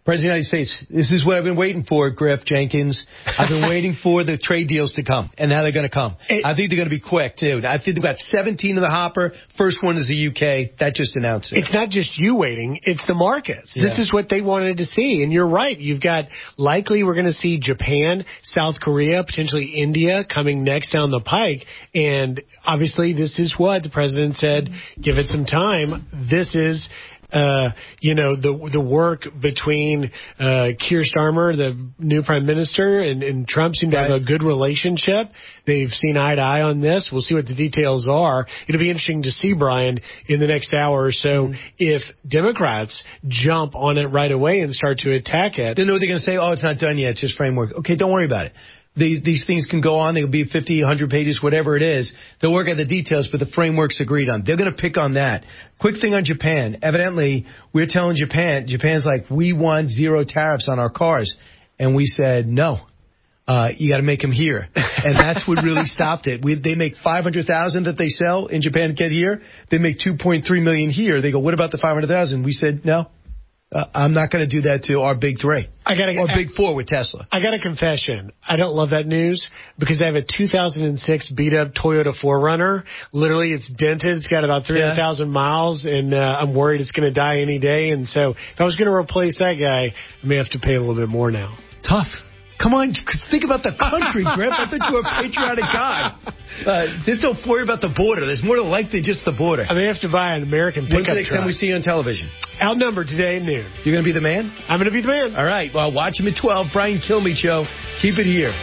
Speaker 2: President of the United States, this is what I've been waiting for, Griff Jenkins. I've been waiting for the trade deals to come, and now they're going to come. I think they're going to be quick, too. I think they've got 17 in the hopper. First one is the UK. That just announced it.
Speaker 24: It's not just you waiting. It's the markets.
Speaker 2: Yeah.
Speaker 24: This is what they wanted to see. And you're right. You've got likely we're going to see Japan, South Korea, potentially India coming next down the pike. And obviously this is what the president said, give it some time. This is... the work between Keir Starmer, the new prime minister, and Trump seem to have a good relationship. They've seen eye to eye on this. We'll see what the details are. It'll be interesting to see, Brian, in the next hour or so, if Democrats jump on it right away and start to attack it.
Speaker 2: They know they're going to say, oh, it's not done yet. It's just framework. Okay, don't worry about it. These things can go on. They'll be 50, 100 pages, whatever it is. They'll work out the details, but the framework's agreed on. They're going to pick on that. Quick thing on Japan. Evidently, we're telling Japan's like, we want 0 tariffs on our cars. And we said, no. You got to make them here. And that's what really stopped it. They make 500,000 that they sell in Japan to get here. They make 2.3 million here. They go, what about the 500,000? We said, no. I'm not going to do that to our big three. Or big four with Tesla.
Speaker 24: I got a confession. I don't love that news because I have a 2006 beat-up Toyota 4Runner. Literally, it's dented. It's got about 300,000 miles, and I'm worried it's going to die any day. And so if I was going to replace that guy, I may have to pay a little bit more now.
Speaker 2: Tough. Come on, think about the country, Griff. I thought you were a patriotic guy. Just don't worry about the border. There's more to life than just the border.
Speaker 24: I may have to buy an American pickup truck.
Speaker 2: When's the next time we see you on television?
Speaker 24: Outnumbered today at noon.
Speaker 2: You're going to be the man?
Speaker 24: I'm going to be the man.
Speaker 2: All right. Well, watch him at 12. Brian Kilmeade Show. Keep it here.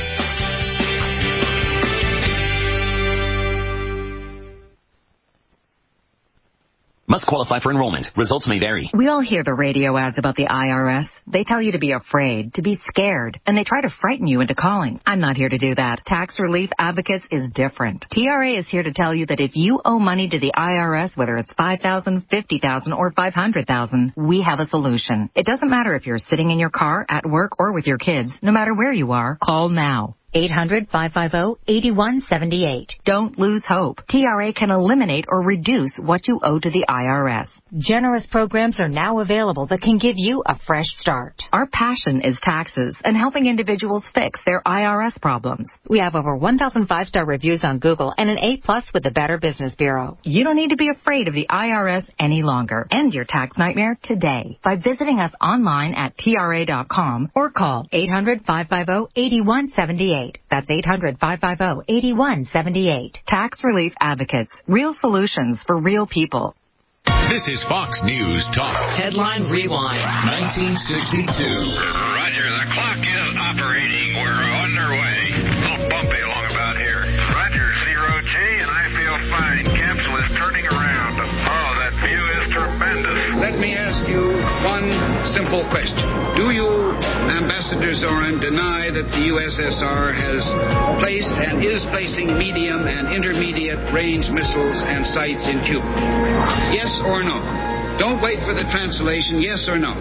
Speaker 1: Must qualify for enrollment. Results may vary.
Speaker 5: We all hear the radio ads about the IRS. They tell you to be afraid, to be scared, and they try to frighten you into calling. I'm not here to do that. Tax Relief Advocates is different. TRA is here to tell you that if you owe money to the IRS, whether it's $5,000, $50,000, or $500,000, we have a solution. It doesn't matter if you're sitting in your car, at work, or with your kids. No matter where you are, call now.
Speaker 29: 800-550-8178.
Speaker 5: Don't lose hope. TRA can eliminate or reduce what you owe to the IRS.
Speaker 29: Generous programs are now available that can give you a fresh start.
Speaker 5: Our passion is taxes and helping individuals fix their IRS problems.
Speaker 29: We have over 1,000 5-star reviews on Google and an A+ with the Better Business Bureau.
Speaker 5: You don't need to be afraid of the IRS any longer. End your tax nightmare today by visiting us online at TRA.com or call
Speaker 29: 800-550-8178. That's 800-550-8178.
Speaker 5: Tax Relief Advocates. Real solutions for real people.
Speaker 15: This is Fox News Talk.
Speaker 29: Headline Rewind.
Speaker 15: 1962.
Speaker 6: Roger, the clock is operating. We're underway. A little bumpy along about here. Roger, 0G, and I feel fine. Capsule is turning around. Oh, that view is tremendous.
Speaker 7: Let me ask you one simple question. Do you, Ambassador Zorin, deny that the USSR has placed and is placing medium and intermediate range missiles and sites in Cuba? Yes or no? Don't wait for the translation. Yes or no?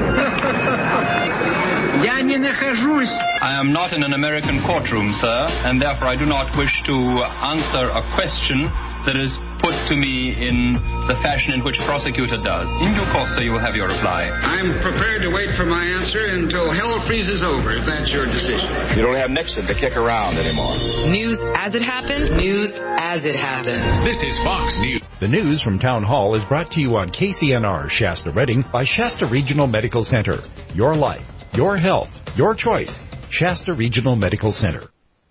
Speaker 8: I am not in an American courtroom, sir, and therefore I do not wish to answer a question that is put to me in the fashion in which a prosecutor does. In due course, sir, you will have your reply.
Speaker 7: I'm prepared to wait for my answer until hell freezes over, if that's your decision.
Speaker 9: You don't have Nixon to kick around anymore.
Speaker 10: News as it happens. News as it happens.
Speaker 15: This is Fox News.
Speaker 12: The news from Town Hall is brought to you on KCNR Shasta Redding by Shasta Regional Medical Center. Your life, your health, your choice. Shasta Regional Medical Center.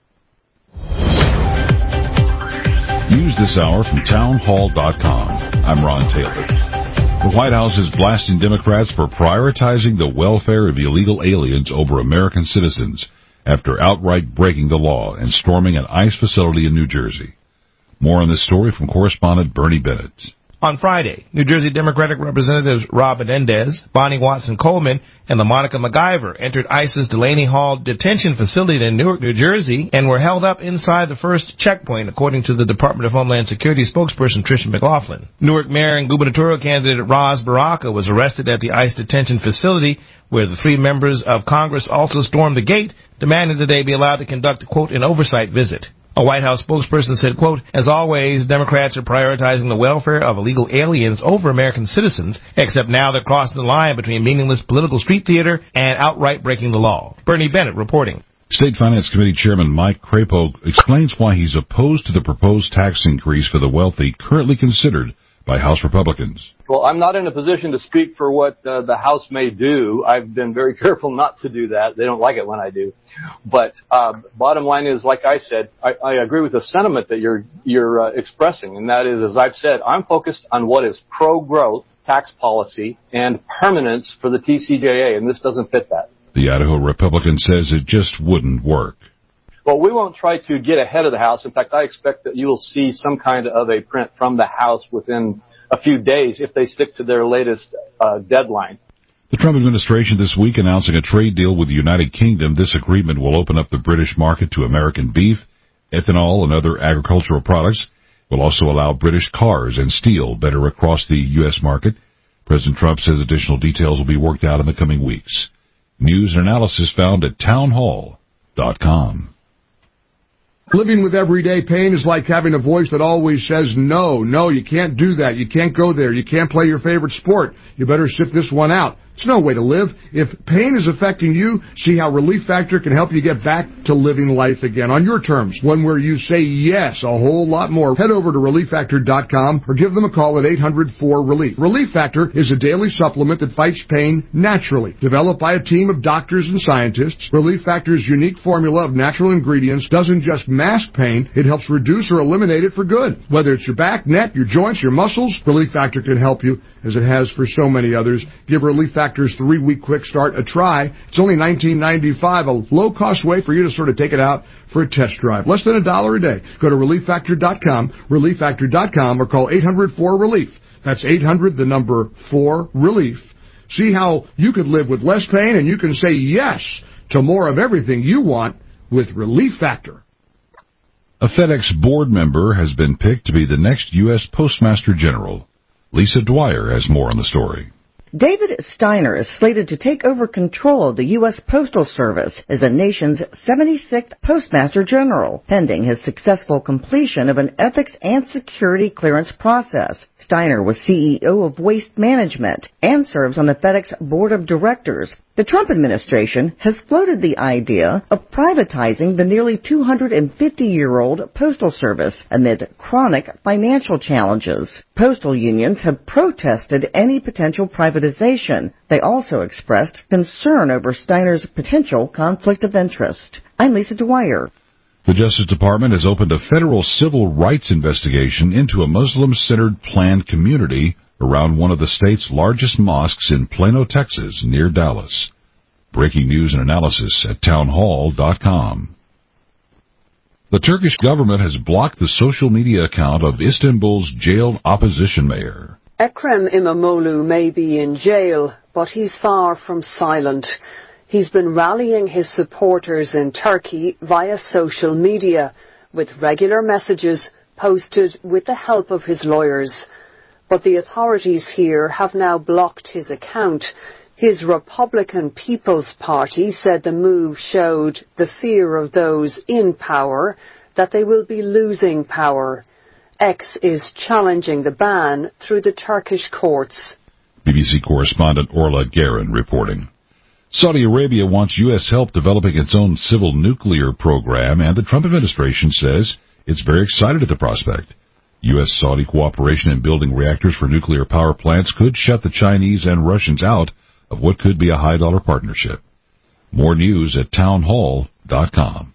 Speaker 13: News this hour from townhall.com. I'm Ron Taylor. The White House is blasting Democrats for prioritizing the welfare of illegal aliens over American citizens after outright breaking the law and storming an ICE facility in New Jersey. More on this story from correspondent Bernie Bennett.
Speaker 14: On Friday, New Jersey Democratic Representatives Rob Menendez, Bonnie Watson-Coleman, and LaMonica MacGyver entered ICE's Delaney Hall detention facility in Newark, New Jersey, and were held up inside the first checkpoint, according to the Department of Homeland Security spokesperson Tricia McLaughlin. Newark Mayor and gubernatorial candidate Ras Baraka was arrested at the ICE detention facility, where the 3 members of Congress also stormed the gate, demanding that they be allowed to conduct, quote, an oversight visit. A White House spokesperson said, quote, as always, Democrats are prioritizing the welfare of illegal aliens over American citizens, except now they're crossing the line between meaningless political street theater and outright breaking the law. Bernie Bennett reporting.
Speaker 13: State Finance Committee Chairman Mike Crapo explains why he's opposed to the proposed tax increase for the wealthy currently considered by House Republicans.
Speaker 3: Well, I'm not in a position to speak for what the House may do. I've been very careful not to do that. They don't like it when I do. But bottom line is, like I said, I agree with the sentiment that you're expressing, and that is, as I've said, I'm focused on what is pro-growth tax policy and permanence for the TCJA, and this doesn't fit that.
Speaker 13: The Idaho Republican says it just wouldn't work.
Speaker 3: Well, we won't try to get ahead of the House. In fact, I expect that you will see some kind of a print from the House within a few days if they stick to their latest deadline.
Speaker 13: The Trump administration this week announcing a trade deal with the United Kingdom. This agreement will open up the British market to American beef, ethanol, and other agricultural products. It will also allow British cars and steel better across the U.S. market. President Trump says additional details will be worked out in the coming weeks. News and analysis found at townhall.com.
Speaker 4: Living with everyday pain is like having a voice that always says, no, you can't do that. You can't go there. You can't play your favorite sport. You better sit this one out. It's no way to live. If pain is affecting you, see how Relief Factor can help you get back to living life again on your terms. One where you say yes a whole lot more. Head over to ReliefFactor.com or give them a call at 800-4RELIEF. Relief Factor is a daily supplement that fights pain naturally. Developed by a team of doctors and scientists, Relief Factor's unique formula of natural ingredients doesn't just mask pain, it helps reduce or eliminate it for good. Whether it's your back, neck, your joints, your muscles, Relief Factor can help you, as it has for so many others. Give Relief Factor's 3-week quick start a try. It's only $19.95, a low-cost way for you to sort of take it out for a test drive. Less than $1 a day. Go to ReliefFactor.com, ReliefFactor.com, or call 800-4RELIEF. That's 800-4-RELIEF. See how you could live with less pain, and you can say yes to more of everything you want with Relief Factor.
Speaker 13: A FedEx board member has been picked to be the next U.S. Postmaster General. Lisa Dwyer has more on the story.
Speaker 11: David Steiner is slated to take over control of the U.S. Postal Service as the nation's 76th Postmaster General, pending his successful completion of an ethics and security clearance process. Steiner was CEO of Waste Management and serves on the FedEx Board of Directors. The Trump administration has floated the idea of privatizing the nearly 250-year-old Postal Service amid chronic financial challenges. Postal unions have protested any potential privatization. They also expressed concern over Steiner's potential conflict of interest. I'm Lisa Dwyer.
Speaker 13: The Justice Department has opened a federal civil rights investigation into a Muslim-centered planned community around one of the state's largest mosques in Plano, Texas, near Dallas. Breaking news and analysis at townhall.com. The Turkish government has blocked the social media account of Istanbul's jailed opposition mayor.
Speaker 16: Ekrem İmamoğlu may be in jail, but he's far from silent. He's been rallying his supporters in Turkey via social media, with regular messages posted with the help of his lawyers. But the authorities here have now blocked his account. His Republican People's Party said the move showed the fear of those in power that they will be losing power. X is challenging the ban through the Turkish courts.
Speaker 13: BBC correspondent Orla Guerin reporting. Saudi Arabia wants U.S. help developing its own civil nuclear program, and the Trump administration says it's very excited at the prospect. U.S.-Saudi cooperation in building reactors for nuclear power plants could shut the Chinese and Russians out of what could be a high-dollar partnership. More news at townhall.com.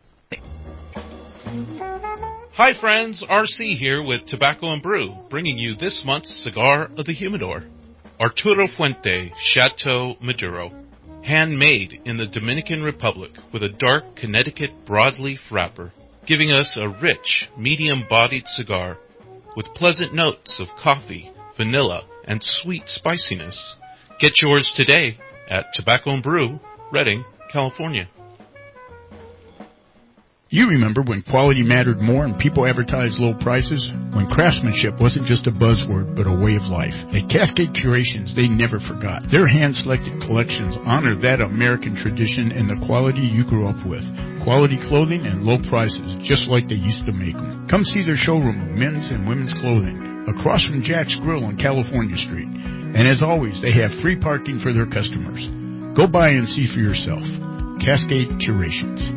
Speaker 17: Hi friends, RC here with Tobacco and Brew, bringing you this month's Cigar of the Humidor. Arturo Fuente Chateau Maduro, handmade in the Dominican Republic with a dark Connecticut broadleaf wrapper, giving us a rich, medium-bodied cigar with pleasant notes of coffee, vanilla, and sweet spiciness. Get yours today at Tobacco and Brew, Redding, California.
Speaker 18: You remember when quality mattered more and people advertised low prices? When craftsmanship wasn't just a buzzword, but a way of life. At Cascade Curations, they never forgot. Their hand-selected collections honor that American tradition and the quality you grew up with. Quality clothing and low prices, just like they used to make them. Come see their showroom of men's and women's clothing across from Jack's Grill on California Street. And as always, they have free parking for their customers. Go by and see for yourself. Cascade Curations.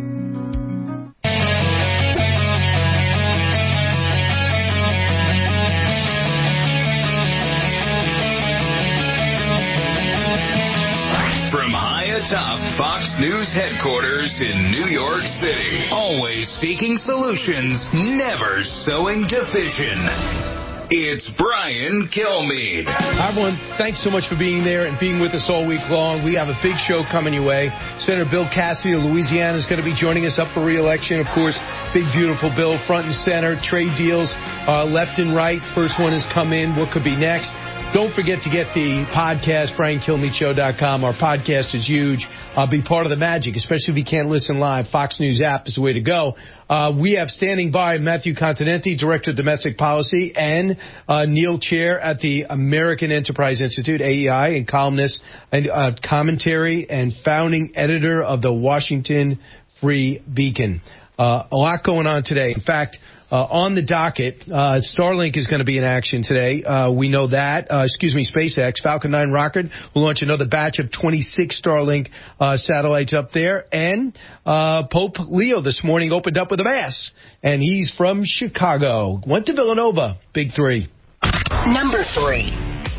Speaker 15: Top Fox News headquarters in New York City. Always seeking solutions, never sowing division. It's Brian Kilmeade.
Speaker 2: Hi, everyone. Thanks so much for being there and being with us all week long. We have a big show coming your way. Senator Bill Cassidy of Louisiana is going to be joining us up for re-election. Of course, big, beautiful bill, front and center, trade deals, left and right. First one has come in. What could be next? Don't forget to get the podcast, BrianKilmeadeShow.com. Our podcast is huge. Be part of the magic, especially if you can't listen live. Fox News app is the way to go. We have standing by Matthew Continenti, Director of Domestic Policy, and Neil Chair at the American Enterprise Institute, AEI, and columnist and commentary and founding editor of the Washington Free Beacon. A lot going on today. In fact, on the docket, Starlink is going to be in action today. We know that. SpaceX, Falcon 9 rocket will launch another batch of 26 Starlink satellites up there. And Pope Leo this morning opened up with a mass. And he's from Chicago. Went to Villanova. Big three.
Speaker 19: Number 3.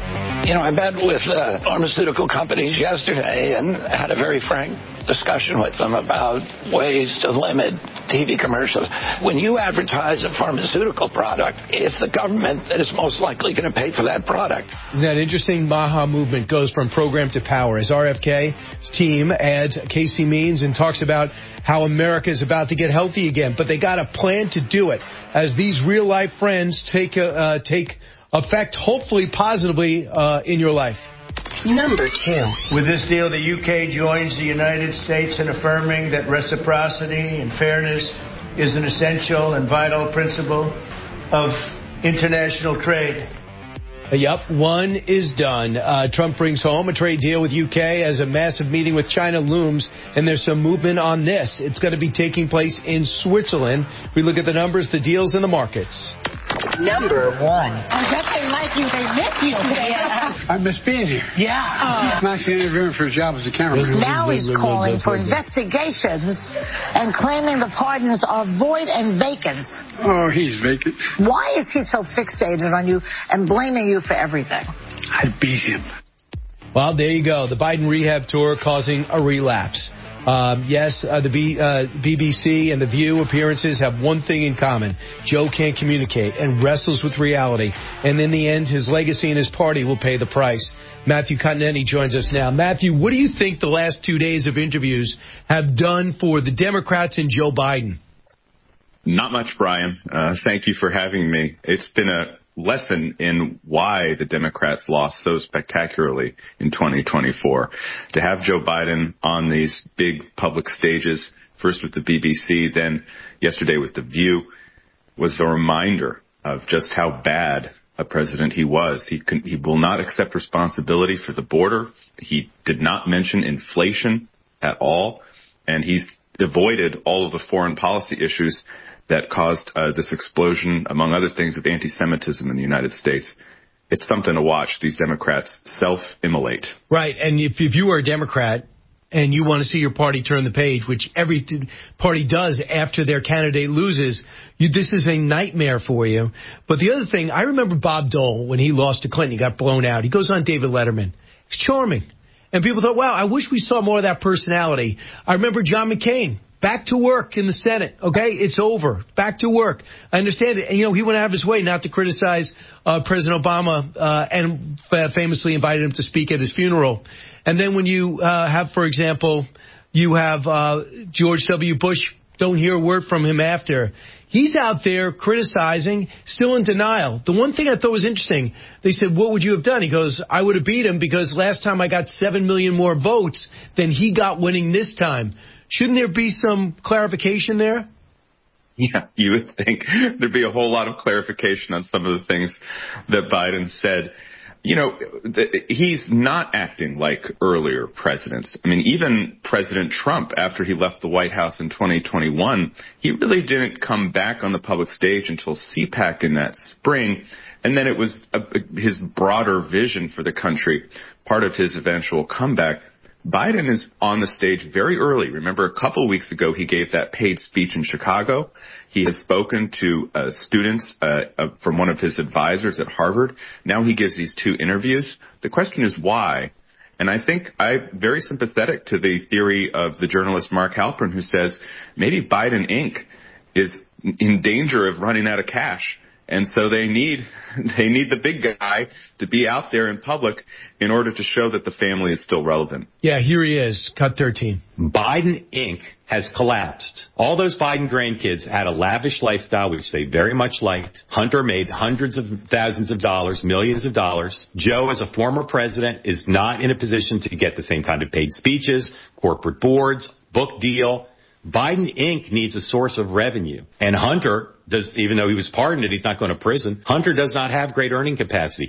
Speaker 19: I met with pharmaceutical companies yesterday and had a very frank discussion with them about ways to limit TV commercials. When you advertise a pharmaceutical product, it's the government that is most likely going to pay for that product.
Speaker 2: Isn't that interesting? Maha movement goes from program to power. As RFK's team adds Casey Means and talks about how America is about to get healthy again, but they got a plan to do it as these real-life friends take effect, hopefully positively, in your life.
Speaker 19: Number 2.
Speaker 20: With this deal, the UK joins the United States in affirming that reciprocity and fairness is an essential and vital principle of international trade.
Speaker 2: Yep, one is done. Trump brings home a trade deal with UK as a massive meeting with China looms, and there's some movement on this. It's going to be taking place in Switzerland. We look at the numbers, the deals, and the markets.
Speaker 19: Number 1.
Speaker 21: I bet they like you. They miss you. Yeah.
Speaker 22: I miss being here.
Speaker 21: Yeah.
Speaker 22: I'm actually interviewing for a job as a cameraman.
Speaker 21: Now he's calling for investigations and claiming the pardons are void and vacant.
Speaker 22: Oh, he's vacant.
Speaker 21: Why is he so fixated on you and blaming you for everything?
Speaker 22: I beat him.
Speaker 2: Well, there you go. The Biden rehab tour causing a relapse. The BBC and The View appearances have one thing in common. Joe can't communicate and wrestles with reality. And in the end, his legacy and his party will pay the price. Matthew Continenti joins us now. Matthew, what do you think the last 2 days of interviews have done for the Democrats and Joe Biden?
Speaker 23: Not much, Brian. Thank you for having me. It's been a lesson in why the Democrats lost so spectacularly in 2024. To have Joe Biden on these big public stages, first with the BBC, then yesterday with The View, was a reminder of just how bad a president he was. He will not accept responsibility for the border. He did not mention inflation at all, and he's avoided all of the foreign policy issues that caused this explosion, among other things, of anti-Semitism in the United States. It's something to watch. These Democrats self-immolate.
Speaker 2: Right, and if you are a Democrat and you want to see your party turn the page, which every party does after their candidate loses, this is a nightmare for you. But the other thing, I remember Bob Dole, when he lost to Clinton, he got blown out. He goes on David Letterman. It's charming. And people thought, wow, I wish we saw more of that personality. I remember John McCain. Back to work in the Senate, okay? It's over. Back to work. I understand it. And, he went out of his way not to criticize President Obama and famously invited him to speak at his funeral. And then when you have, for example, you have George W. Bush, don't hear a word from him after. He's out there criticizing, still in denial. The one thing I thought was interesting, they said, what would you have done? He goes, I would have beat him because last time I got 7 million more votes than he got winning this time. Shouldn't there be some clarification there?
Speaker 23: Yeah, you would think there'd be a whole lot of clarification on some of the things that Biden said. He's not acting like earlier presidents. I mean, even President Trump, after he left the White House in 2021, he really didn't come back on the public stage until CPAC in that spring. And then it was his broader vision for the country, part of his eventual comeback. Biden is on the stage very early. Remember, a couple of weeks ago, he gave that paid speech in Chicago. He has spoken to students from one of his advisors at Harvard. Now he gives these 2 interviews. The question is why? And I think I'm very sympathetic to the theory of the journalist Mark Halperin, who says maybe Biden Inc. is in danger of running out of cash. And so they need the big guy to be out there in public in order to show that the family is still relevant.
Speaker 2: Yeah, here he is. Cut 13.
Speaker 1: Biden Inc. has collapsed. All those Biden grandkids had a lavish lifestyle, which they very much liked. Hunter made hundreds of thousands of dollars, millions of dollars. Joe, as a former president, is not in a position to get the same kind of paid speeches, corporate boards, book deal. Biden Inc. needs a source of revenue. And Hunter even though he was pardoned and he's not going to prison, Hunter does not have great earning capacity.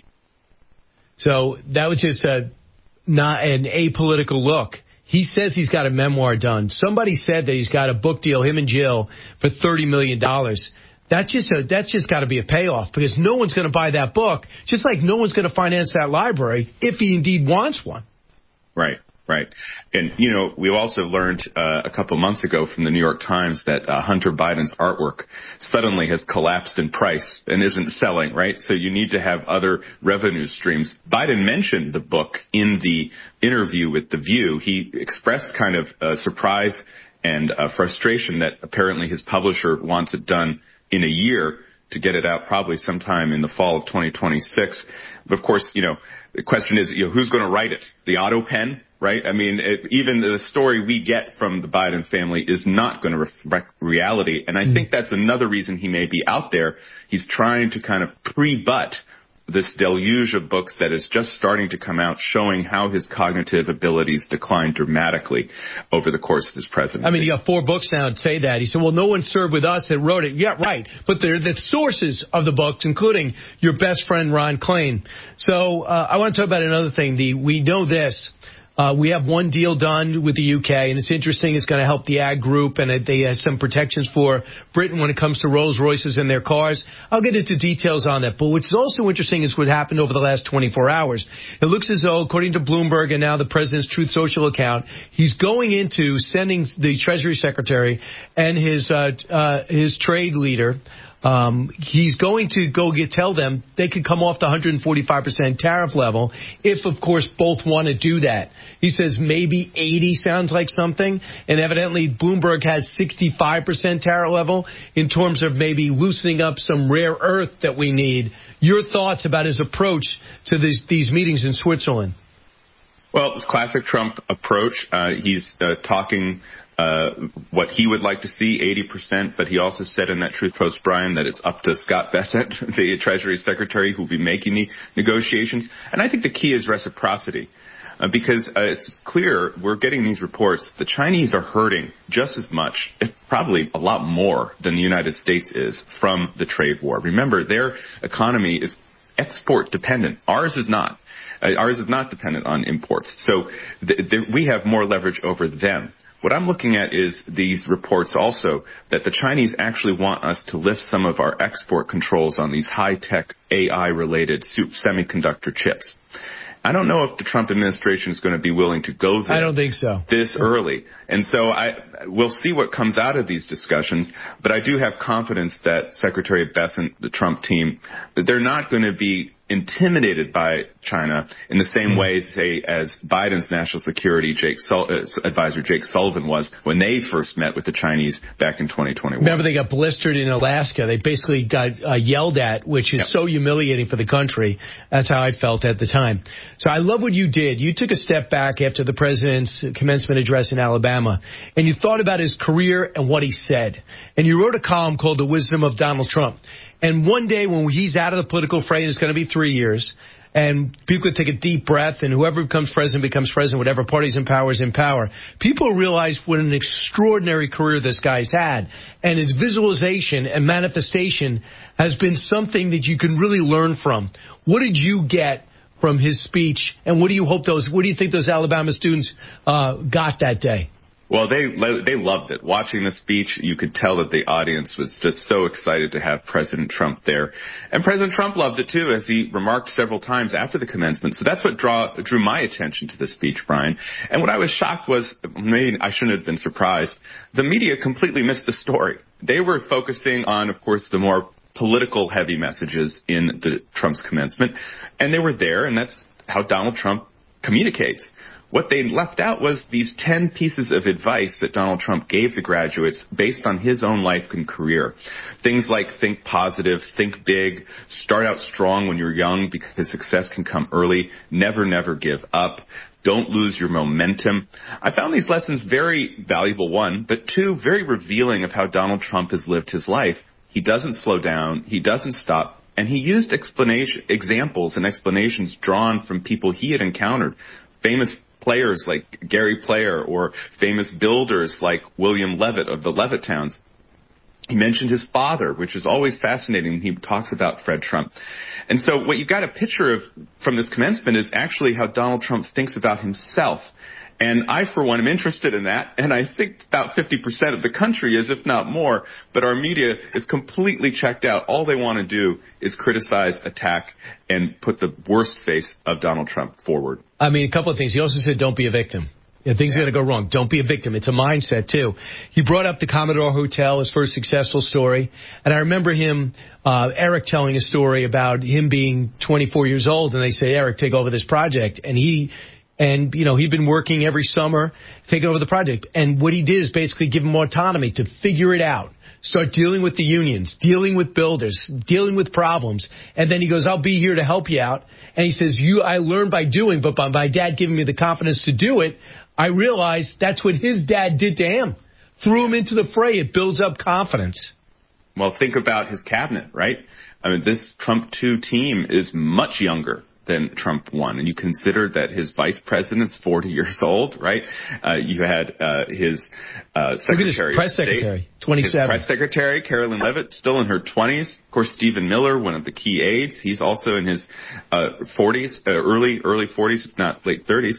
Speaker 2: So that was just not an apolitical look. He says he's got a memoir done. Somebody said that he's got a book deal, him and Jill, for $30 million. That's just got to be a payoff, because no one's going to buy that book, just like no one's going to finance that library if he indeed wants one.
Speaker 23: Right. And, we've also learned a couple months ago from the New York Times that Hunter Biden's artwork suddenly has collapsed in price and isn't selling, right? So you need to have other revenue streams. Biden mentioned the book in the interview with The View. He expressed kind of surprise and frustration that apparently his publisher wants it done in a year to get it out probably sometime in the fall of 2026. But of course, the question is, who's going to write it? The auto pen? Right? I mean, even the story we get from the Biden family is not going to reflect reality. And I think that's another reason he may be out there. He's trying to kind of pre-butt this deluge of books that is just starting to come out, showing how his cognitive abilities declined dramatically over the course of his presidency.
Speaker 2: I mean, you got 4 books now that say that. He said, well, no one served with us that wrote it. Yeah, right. But they're the sources of the books, including your best friend, Ron Klain. So I want to talk about another thing. We know this. We have one deal done with the UK, and it's interesting. It's going to help the ag group, and they have some protections for Britain when it comes to Rolls Royces and their cars. I'll get into details on that. But what's also interesting is what happened over the last 24 hours. It looks as though, according to Bloomberg and now the president's Truth Social account, he's going into sending the Treasury Secretary and his trade leader. He's going to tell them they could come off the 145% tariff level if, of course, both want to do that. He says maybe 80 sounds like something, and evidently Bloomberg has 65% tariff level in terms of maybe loosening up some rare earth that we need. Your thoughts about his approach to these meetings in Switzerland?
Speaker 23: Well, classic Trump approach. He's talking what he would like to see, 80%, but he also said in that Truth Post, Brian, that it's up to Scott Bessent, the Treasury Secretary, who will be making the negotiations. And I think the key is reciprocity, because it's clear we're getting these reports. The Chinese are hurting just as much, if probably a lot more, than the United States is from the trade war. Remember, their economy is export dependent. Ours is not. Ours is not dependent on imports. So we have more leverage over them. What I'm looking at is these reports also that the Chinese actually want us to lift some of our export controls on these high-tech AI-related semiconductor chips. I don't know if the Trump administration is going to be willing to go there.
Speaker 2: I don't think so.
Speaker 23: This early. And so we'll see what comes out of these discussions, but I do have confidence that Secretary Bessent, the Trump team, that they're not going to be intimidated by China in the same way, say, as Biden's national security advisor Jake Sullivan was when they first met with the Chinese back in 2021.
Speaker 2: Remember, they got blistered in Alaska. They basically got yelled at, which is so humiliating for the country. That's how I felt at the time. So I love what you did. You took a step back after the president's commencement address in Alabama, and you thought about his career and what he said. And you wrote a column called The Wisdom of Donald Trump. And one day when he's out of the political fray, it's going to be 3 years, and people take a deep breath, and whoever becomes president, whatever party's in power is in power. People realize what an extraordinary career this guy's had, and his visualization and manifestation has been something that you can really learn from. What did you get from his speech? And what do you think those Alabama students got that day?
Speaker 23: Well, they loved it. Watching the speech, you could tell that the audience was just so excited to have President Trump there. And President Trump loved it, too, as he remarked several times after the commencement. So that's what drew my attention to the speech, Brian. And what I was shocked was, maybe I shouldn't have been surprised, the media completely missed the story. They were focusing on, of course, the more political heavy messages in Trump's commencement. And they were there, and that's how Donald Trump communicates. What they left out was these 10 pieces of advice that Donald Trump gave the graduates based on his own life and career. Things like think positive, think big, start out strong when you're young because success can come early, never give up, don't lose your momentum. I found these lessons very valuable, one, but two, very revealing of how Donald Trump has lived his life. He doesn't slow down, he doesn't stop, and he used examples and explanations drawn from people he had encountered, famous players like Gary Player or famous builders like William Levitt of the Levittowns. He mentioned his father, which is always fascinating when he talks about Fred Trump. And so what you got a picture of from this commencement is actually how Donald Trump thinks about himself. And I, for one, am interested in that, and I think about 50% of the country is, if not more, but our media is completely checked out. All they want to do is criticize, attack, and put the worst face of Donald Trump forward.
Speaker 2: I mean, a couple of things. He also said, don't be a victim. Things are going to go wrong. Don't be a victim. It's a mindset, too. He brought up the Commodore Hotel, his first successful story. And I remember Eric telling a story about him being 24 years old, and they say, Eric, take over this project. And he'd been working every summer, taking over the project. And what he did is basically give him autonomy to figure it out, start dealing with the unions, dealing with builders, dealing with problems. And then he goes, I'll be here to help you out. And he says, I learned by doing, but by my dad giving me the confidence to do it, I realized that's what his dad did to him. Threw him into the fray. It builds up confidence.
Speaker 23: Well, think about his cabinet, right? I mean, this Trump 2 team is much younger than Trump 1. And you consider that his vice president's 40 years old, right? You had his secretary.
Speaker 2: His press secretary, 27.
Speaker 23: His press secretary, Carolyn Levitt, still in her 20s. Of course, Stephen Miller, one of the key aides, he's also in his 40s, early 40s, if not late 30s.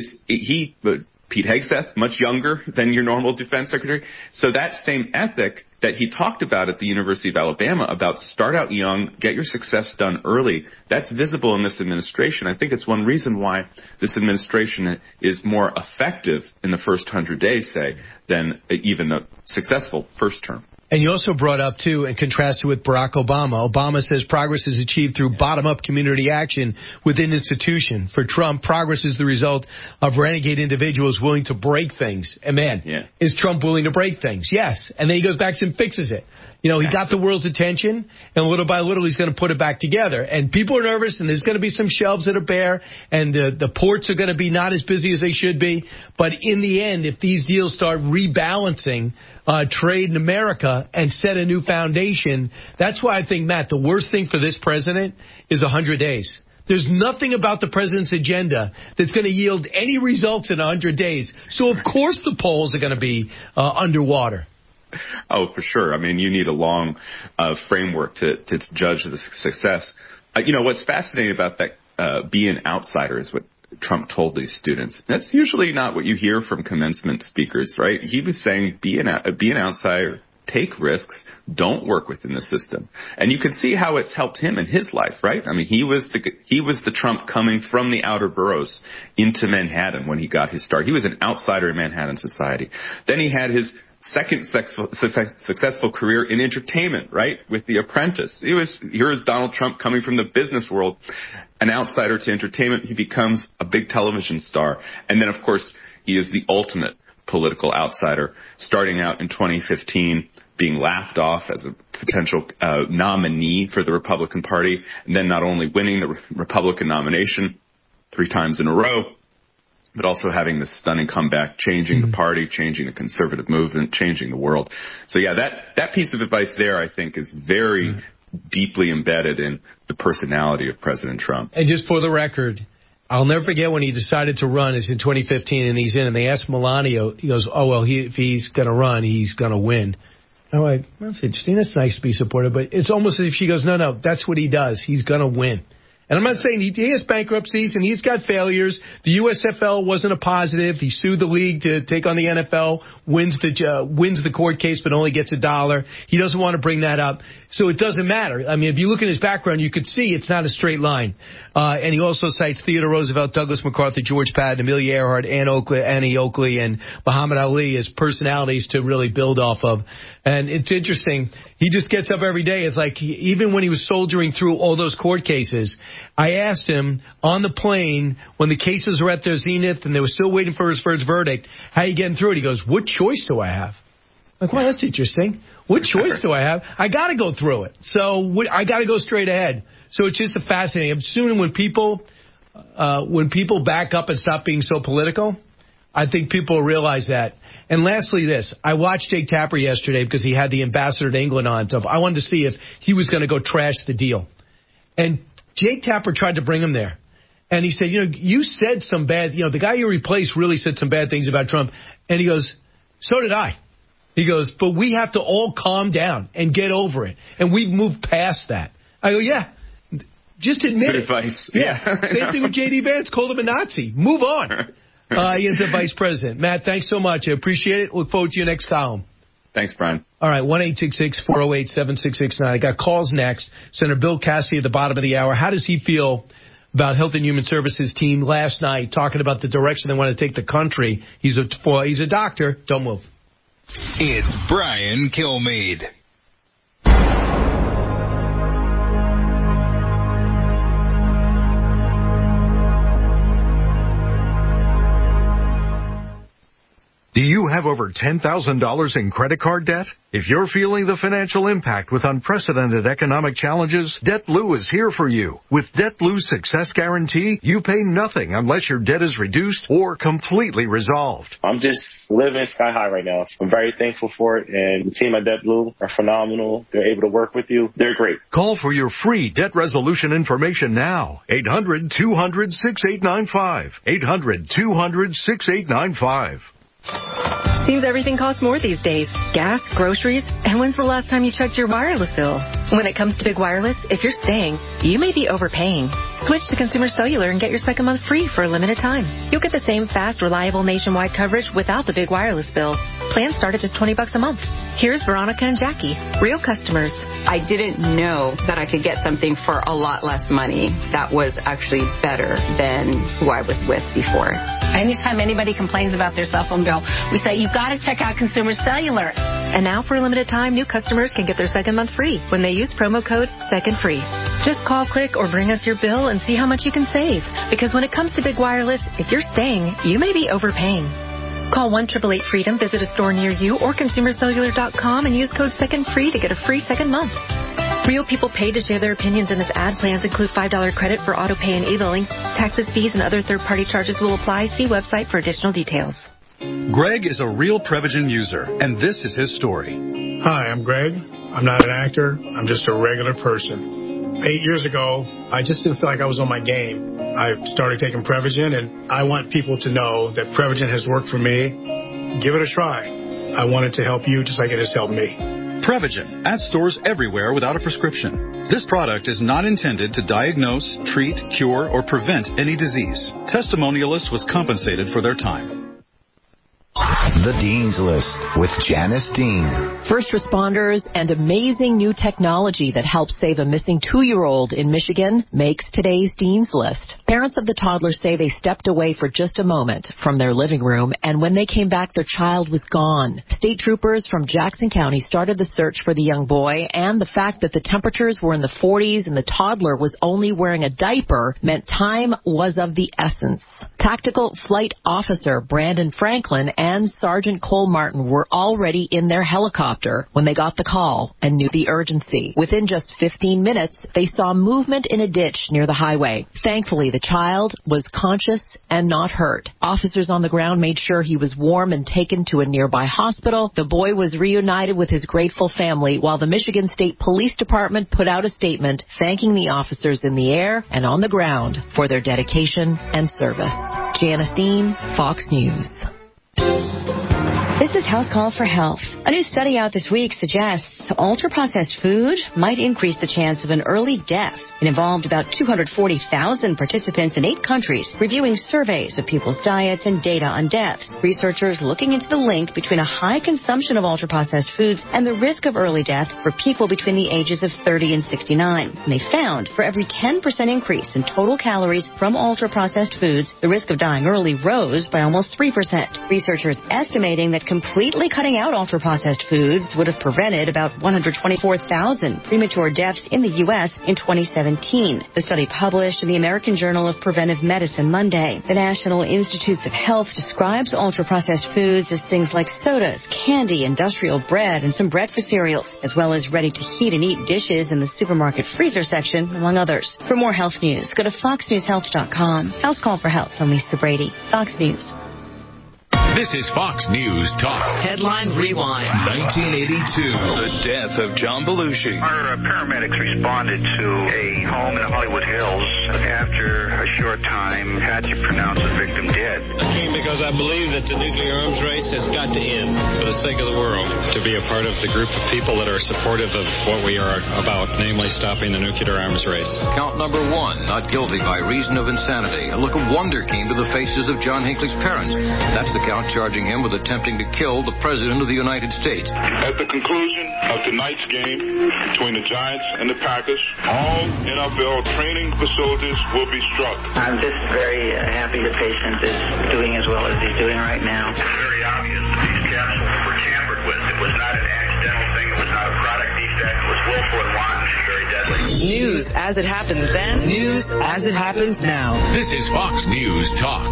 Speaker 23: Pete Hegseth, much younger than your normal defense secretary. So that same ethic that he talked about at the University of Alabama about start out young, get your success done early, that's visible in this administration. I think it's one reason why this administration is more effective in the first 100 days, say, than even a successful first term.
Speaker 2: And you also brought up, too, and contrasted with Barack Obama. Obama says progress is achieved through bottom-up community action within institution. For Trump, progress is the result of renegade individuals willing to break things. And, is Trump willing to break things? Yes. And then he goes back and fixes it. He got the world's attention, and little by little he's going to put it back together. And people are nervous, and there's going to be some shelves that are bare, and the ports are going to be not as busy as they should be. But in the end, if these deals start rebalancing trade in America and set a new foundation, that's why I think, Matt, the worst thing for this president is 100 days. There's nothing about the president's agenda that's going to yield any results in 100 days. So, of course, the polls are going to be underwater.
Speaker 23: Oh, for sure. I mean, you need a long framework to judge the success. What's fascinating about that be an outsider is what Trump told these students. That's usually not what you hear from commencement speakers, right? He was saying be an outsider, take risks, don't work within the system. And you can see how it's helped him in his life, right? I mean, he was the Trump coming from the outer boroughs into Manhattan when he got his start. He was an outsider in Manhattan society. Then he had his second successful career in entertainment, right, with The Apprentice. Here is Donald Trump coming from the business world, an outsider to entertainment. He becomes a big television star. And then, of course, he is the ultimate political outsider, starting out in 2015, being laughed off as a potential nominee for the Republican Party, and then not only winning the Republican nomination 3 times in a row, but also having this stunning comeback, changing the party, changing the conservative movement, changing the world. So, that piece of advice there, I think, is very deeply embedded in the personality of President Trump.
Speaker 2: And just for the record, I'll never forget when he decided to run, it's in 2015, and he's in, and they asked Melania, he goes, if he's going to run, he's going to win. I'm like, that's interesting. That's nice to be supported, but it's almost as if she goes, no, that's what he does. He's going to win. And I'm not saying he has bankruptcies and he's got failures. The USFL wasn't a positive. He sued the league to take on the NFL, wins the court case, but only gets $1. He doesn't want to bring that up. So it doesn't matter. I mean, if you look at his background, you could see it's not a straight line. And he also cites Theodore Roosevelt, Douglas MacArthur, George Patton, Amelia Earhart, Annie Oakley, and Muhammad Ali as personalities to really build off of. And it's interesting. He just gets up every day. It's like even when he was soldiering through all those court cases, I asked him on the plane when the cases were at their zenith and they were still waiting for his first verdict, how are you getting through it? He goes, what choice do I have? I'm like, well, that's interesting. What choice do I have? I got to go through it. So I got to go straight ahead. So it's just fascinating. I'm assuming when people back up and stop being so political, I think people realize that. And lastly, this. I watched Jake Tapper yesterday because he had the ambassador to England on. So I wanted to see if he was going to go trash the deal. And Jake Tapper tried to bring him there. And he said, you said some bad, the guy you replaced really said some bad things about Trump. And he goes, so did I. He goes, but we have to all calm down and get over it. And we've moved past that. I go, yeah. Just admit
Speaker 23: Good
Speaker 2: it.
Speaker 23: advice.
Speaker 2: Yeah. Same thing with J.D. Vance. Called him a Nazi. Move on. He is the vice president. Matt, thanks so much. I appreciate it. Look forward to your next column.
Speaker 23: Thanks, Brian.
Speaker 2: All right, 1-866-408-7669. I got calls next. Senator Bill Cassidy at the bottom of the hour. How does he feel about Health and Human Services team last night talking about the direction they want to take the country? He's a doctor. Don't move.
Speaker 15: It's Brian Kilmeade.
Speaker 5: Do you have over $10,000 in credit card debt? If you're feeling the financial impact with unprecedented economic challenges, DebtLou is here for you. With DebtLou's Success Guarantee, you pay nothing unless your debt is reduced or completely resolved.
Speaker 6: I'm just living sky high right now. I'm very thankful for it, and the team at DebtLou are phenomenal. They're able to work with you. They're great.
Speaker 5: Call for your free debt resolution information now. 800-200-6895. 800-200-6895.
Speaker 8: Seems everything costs more these days. Gas, groceries, and when's the last time you checked your wireless bill? When it comes to Big Wireless, if you're staying, you may be overpaying. Switch to Consumer Cellular and get your second month free for a limited time. You'll get the same fast, reliable nationwide coverage without the big wireless bill. Plans start at just $20 a month. Here's Veronica and Jackie, real customers.
Speaker 24: I didn't know that I could get something for a lot less money that was actually better than who I was with before.
Speaker 21: Anytime anybody complains about their cell phone bill, we say, you've got to check out Consumer Cellular.
Speaker 8: And now for a limited time, new customers can get their second month free when they use promo code SECONDFREE. Just call, click, or bring us your bill and see how much you can save. Because when it comes to Big Wireless, if you're staying, you may be overpaying. Call 1-888-FREEDOM, visit a store near you, or ConsumerCellular.com and use code SECONDFREE to get a free second month. Real people pay to share their opinions, and this ad plans include $5 credit for auto pay and e-billing. Taxes, fees, and other third-party charges will apply. See website for additional details.
Speaker 25: Greg is a real Prevagen user, and this is his story.
Speaker 26: Hi, I'm Greg. I'm not an actor. I'm just a regular person. 8 years ago, I just didn't feel like I was on my game. I started taking Prevagen, and I want people to know that Prevagen has worked for me. Give it a try. I want it to help you just like it has helped me.
Speaker 25: Prevagen, at stores everywhere without a prescription. This product is not intended to diagnose, treat, cure, or prevent any disease. Testimonialists was compensated for their time.
Speaker 27: The Dean's List with Janice Dean.
Speaker 28: First responders and amazing new technology that helps save a missing 2-year-old in Michigan makes today's Dean's List. Parents of the toddler say they stepped away for just a moment from their living room, and when they came back, their child was gone. State troopers from Jackson County started the search for the young boy, and the fact that the temperatures were in the 40s and the toddler was only wearing a diaper meant time was of the essence. Tactical Flight Officer Brandon Franklin and Sergeant Cole Martin were already in their helicopter when they got the call and knew the urgency. Within just 15 minutes, they saw movement in a ditch near the highway. Thankfully, the child was conscious and not hurt. Officers on the ground made sure he was warm and taken to a nearby hospital. The boy was reunited with his grateful family, while the Michigan State Police Department put out a statement thanking the officers in the air and on the ground for their dedication and service. Janice Dean, Fox News.
Speaker 3: This is House Call for Health. A new study out this week suggests ultra-processed food might increase the chance of an early death. It involved about 240,000 participants in 8 countries reviewing surveys of people's diets and data on deaths. Researchers looking into the link between a high consumption of ultra-processed foods and the risk of early death for people between the ages of 30 and 69. And they found for every 10% increase in total calories from ultra-processed foods, the risk of dying early rose by almost 3%. Researchers estimating that completely cutting out ultra-processed foods would have prevented about 124,000 premature deaths in the U.S. in 2017. The study published in the American Journal of Preventive Medicine Monday. The National Institutes of Health describes ultra-processed foods as things like sodas, candy, industrial bread, and some breakfast cereals, as well as ready-to-heat and eat dishes in the supermarket freezer section, among others. For more health news, go to foxnewshealth.com. House Call for Health. I'm Lisa Brady, Fox News.
Speaker 15: This is Fox News Talk.
Speaker 4: Headline Rewind.
Speaker 15: 1982. The death of John Belushi.
Speaker 7: Our paramedics responded to a home in the Hollywood Hills. After a short time, had to pronounce the victim dead.
Speaker 9: I came because I believe that the nuclear arms race has got to end for the sake of the world. To be a part of the group of people that are supportive of what we are about, namely stopping the nuclear arms race.
Speaker 10: Count number 1, not guilty by reason of insanity. A look of wonder came to the faces of John Hinckley's parents. That's the count charging him with attempting to kill the President of the United States.
Speaker 11: At the conclusion of tonight's game between the Giants and the Packers, all NFL training facilities will be struck.
Speaker 7: I'm just very happy the patient is doing as well as he's doing right now.
Speaker 12: It's very obvious that these capsules were tampered with. It was not an accidental thing. It was not a product defect. It was willful and wanton and very deadly.
Speaker 4: News as it happens then. News as it happens now.
Speaker 15: This is Fox News Talk.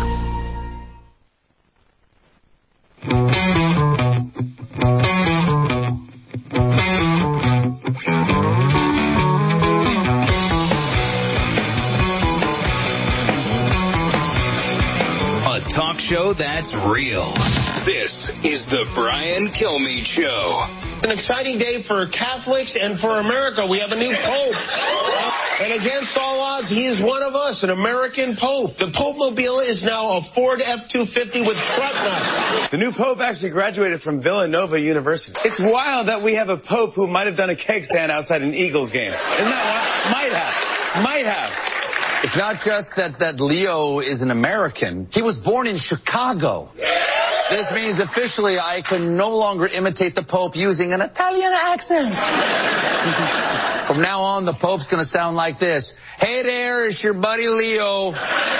Speaker 15: Talk show that's real. This is the Brian Kilmeade Show.
Speaker 14: An exciting day for Catholics and for America. We have a new pope. And against all odds, he is one of us, an American pope. The Pope Mobile is now a Ford F-250 with truck nuts.
Speaker 29: The new pope actually graduated from Villanova University. It's wild that we have a pope who might have done a keg stand outside an Eagles game. Isn't that wild? Might have.
Speaker 30: It's not just that Leo is an American. He was born in Chicago. This means officially I can no longer imitate the Pope using an Italian accent. From now on, the Pope's going to sound like this. Hey there, it's your buddy Leo.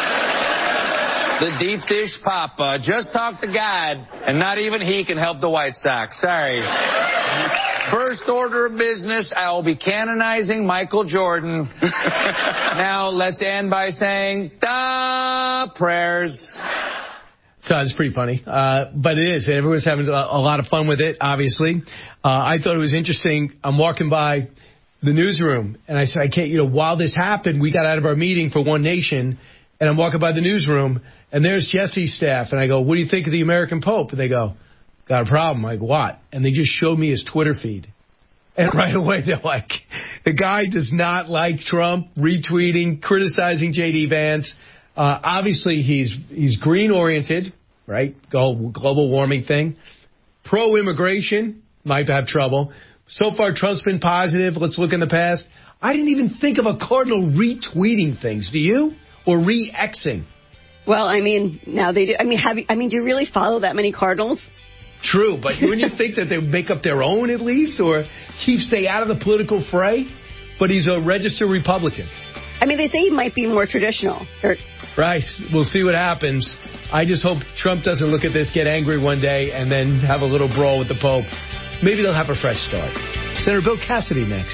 Speaker 30: The deep dish papa. Just talk to God, and not even he can help the White Sox. Sorry. First order of business, I will be canonizing Michael Jordan. Now, let's end by saying, prayers.
Speaker 2: So it's pretty funny. But it is. Everyone's having a lot of fun with it, obviously. I thought it was interesting. I'm walking by the newsroom, and I said, while this happened, we got out of our meeting for One Nation, and I'm walking by the newsroom, and there's Jesse's staff, and I go, what do you think of the American Pope? And they go, got a problem. I'm like, what? And they just showed me his Twitter feed. And right away, they're like, the guy does not like Trump, retweeting, criticizing J.D. Vance. Obviously, he's green-oriented, right? Global warming thing. Pro-immigration, might have trouble. So far, Trump's been positive. Let's look in the past. I didn't even think of a cardinal retweeting things. Do you? Or re-Xing?
Speaker 31: Well, now they do. Do you really follow that many cardinals?
Speaker 2: True, but wouldn't you think that they would make up their own at least, or stay out of the political fray? But he's a registered Republican.
Speaker 31: They say he might be more traditional.
Speaker 2: Right. We'll see what happens. I just hope Trump doesn't look at this, get angry one day, and then have a little brawl with the Pope. Maybe they'll have a fresh start. Senator Bill Cassidy next.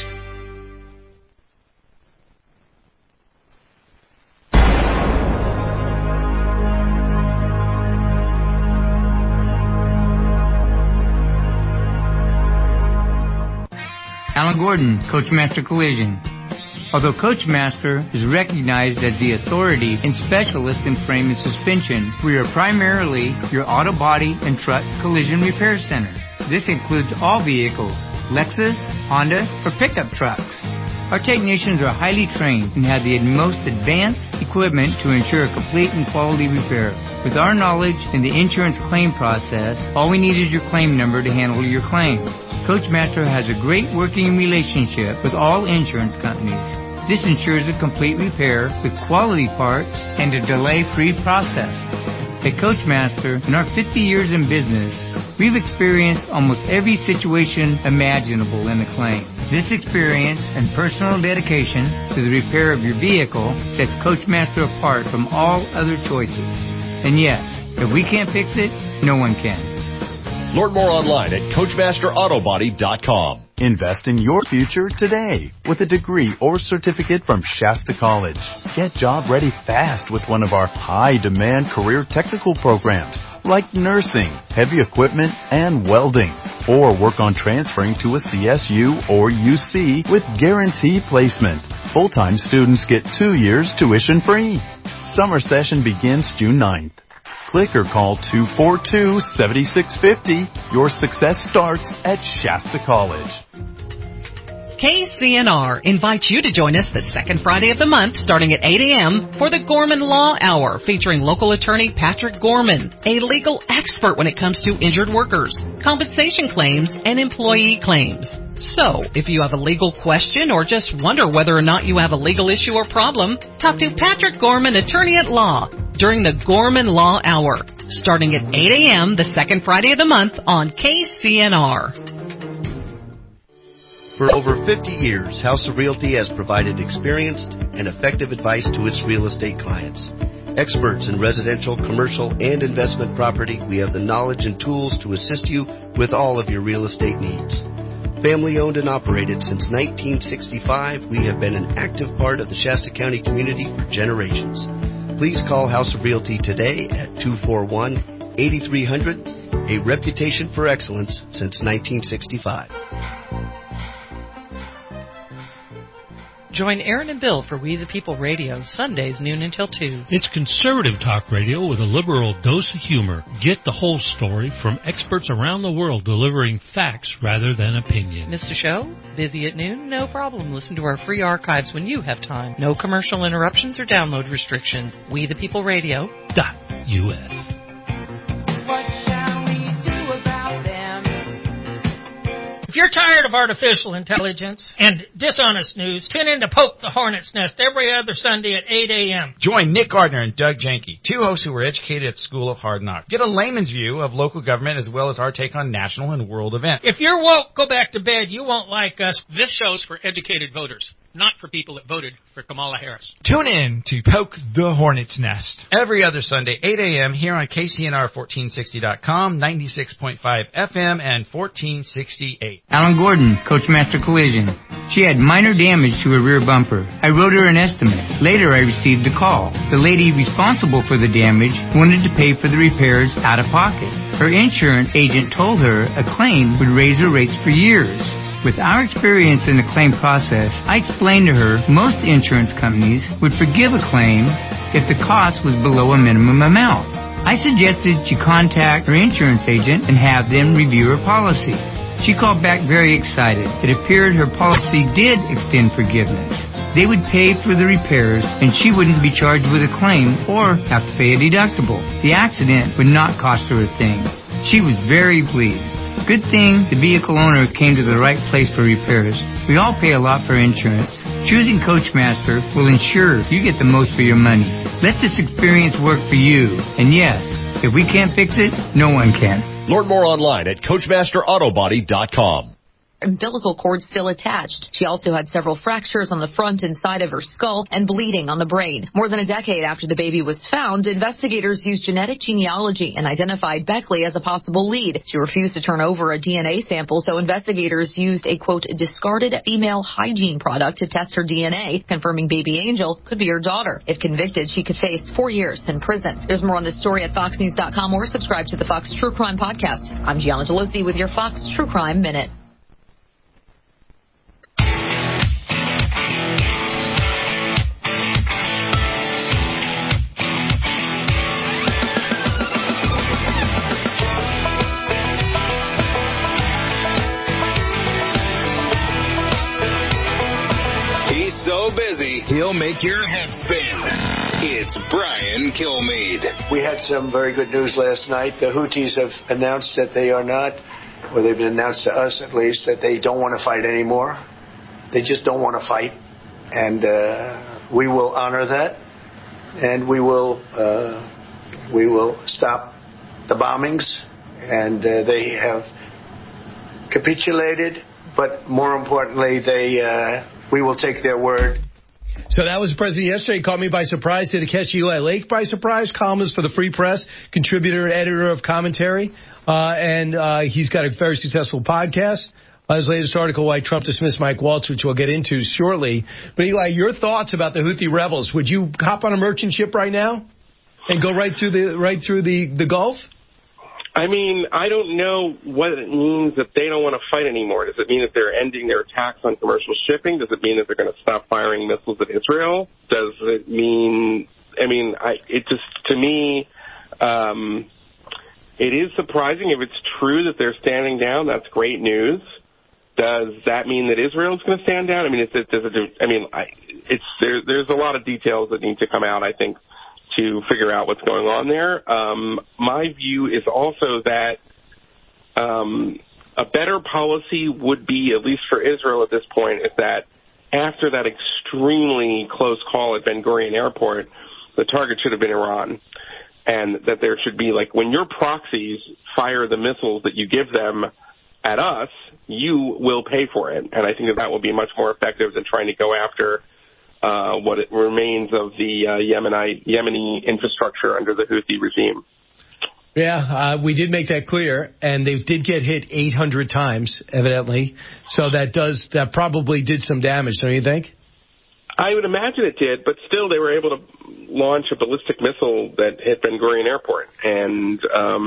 Speaker 32: Alan Gordon, Coachmaster Collision. Although Coachmaster is recognized as the authority and specialist in frame and suspension, we are primarily your auto body and truck collision repair center. This includes all vehicles, Lexus, Honda, or pickup trucks. Our technicians are highly trained and have the most advanced equipment to ensure a complete and quality repair. With our knowledge in the insurance claim process, all we need is your claim number to handle your claim. Coachmaster has a great working relationship with all insurance companies. This ensures a complete repair with quality parts and a delay-free process. At Coachmaster, in our 50 years in business, we've experienced almost every situation imaginable in a claim. This experience and personal dedication to the repair of your vehicle sets Coachmaster apart from all other choices. And yes, if we can't fix it, no one can.
Speaker 1: Learn more online at CoachmasterAutoBody.com.
Speaker 27: Invest in your future today with a degree or certificate from Shasta College. Get job ready fast with one of our high-demand career technical programs like nursing, heavy equipment, and welding. Or work on transferring to a CSU or UC with guaranteed placement. Full-time students get 2 years tuition free. Summer session begins June 9th. Click or call 242-7650. Your success starts at Shasta College.
Speaker 5: KCNR invites you to join us the second Friday of the month starting at 8 a.m. for the Gorman Law Hour featuring local attorney Patrick Gorman, a legal expert when it comes to injured workers, compensation claims, and employee claims. So, if you have a legal question or just wonder whether or not you have a legal issue or problem, talk to Patrick Gorman, attorney at law, during the Gorman Law Hour, starting at 8 a.m. the second Friday of the month on KCNR.
Speaker 6: For over 50 years, House of Realty has provided experienced and effective advice to its real estate clients. Experts in residential, commercial, and investment property, we have the knowledge and tools to assist you with all of your real estate needs. Family owned and operated since 1965, we have been an active part of the Shasta County community for generations. Please call House of Realty today at 241-8300, a reputation for excellence since 1965.
Speaker 13: Join Aaron and Bill for We the People Radio, Sundays noon until 2.
Speaker 16: It's conservative talk radio with a liberal dose of humor. Get the whole story from experts around the world delivering facts rather than opinion.
Speaker 13: Missed a show? Busy at noon? No problem. Listen to our free archives when you have time. No commercial interruptions or download restrictions. We the People Radio.us.
Speaker 17: If you're tired of artificial intelligence and dishonest news, tune in to Poke the Hornet's Nest every other Sunday at 8 a.m.
Speaker 18: Join Nick Gardner and Doug Janke, two hosts who were educated at School of Hard Knocks. Get a layman's view of local government as well as our take on national and world events.
Speaker 17: If you're woke, go back to bed. You won't like us.
Speaker 19: This show's for educated voters, not for people that voted for Kamala Harris.
Speaker 18: Tune in to Poke the Hornet's Nest every other Sunday, 8 a.m. here on KCNR1460.com, 96.5 FM, and 1468.
Speaker 32: Alan Gordon, Coachmaster Collision. She had minor damage to her rear bumper. I wrote her an estimate. Later, I received a call. The lady responsible for the damage wanted to pay for the repairs out of pocket. Her insurance agent told her a claim would raise her rates for years. With our experience in the claim process, I explained to her most insurance companies would forgive a claim if the cost was below a minimum amount. I suggested she contact her insurance agent and have them review her policy. She called back very excited. It appeared her policy did extend forgiveness. They would pay for the repairs, and she wouldn't be charged with a claim or have to pay a deductible. The accident would not cost her a thing. She was very pleased. Good thing the vehicle owner came to the right place for repairs. We all pay a lot for insurance. Choosing Coachmaster will ensure you get the most for your money. Let this experience work for you. And yes, if we can't fix it, no one can.
Speaker 1: Learn more online at CoachmasterAutoBody.com.
Speaker 20: Umbilical cord still attached. She also had several fractures on the front and side of her skull and bleeding on the brain. More than a decade after the baby was found, investigators used genetic genealogy and identified Beckley as a possible lead. She refused to turn over a DNA sample, so investigators used a, quote, discarded female hygiene product to test her DNA, confirming baby Angel could be her daughter. If convicted, she could face 4 years in prison. There's more on this story at FoxNews.com or subscribe to the Fox True Crime Podcast. I'm Gianna Delosi with your Fox True Crime Minute.
Speaker 15: So busy, he'll make your head spin. It's Brian Kilmeade.
Speaker 3: We had some very good news last night. The Houthis have announced that they are not, or they've announced to us at least, that they don't want to fight anymore. They just don't want to fight. And we will honor that. And we will stop the bombings. And they have capitulated. But more importantly, we will take their word.
Speaker 2: So that was the president yesterday. He caught me by surprise. Did it catch Eli Lake by surprise? Columnist for the Free Press, contributor and editor of Commentary. And he's got a very successful podcast. His latest article, Why Trump Dismissed Mike Waltz, which we'll get into shortly. But Eli, your thoughts about the Houthi rebels. Would you hop on a merchant ship right now and go right through the Gulf?
Speaker 8: I mean, I don't know what it means that they don't want to fight anymore. Does it mean that they're ending their attacks on commercial shipping? Does it mean that they're going to stop firing missiles at Israel? Does it mean, to me, it is surprising. If it's true that they're standing down, that's great news. Does that mean that Israel's going to stand down? I mean, there's a lot of details that need to come out, I think, to figure out what's going on there. My view is also that a better policy would be, at least for Israel at this point, is that after that extremely close call at Ben Gurion Airport, the target should have been Iran. And that there should be, like, when your proxies fire the missiles that you give them at us, you will pay for it. And I think that will be much more effective than trying to go after what it remains of the Yemeni infrastructure under the Houthi regime.
Speaker 2: Yeah, we did make that clear, and they did get hit 800 times, evidently. So that probably did some damage, don't you think?
Speaker 8: I would imagine it did, but still they were able to launch a ballistic missile that hit Ben Gurion Airport. And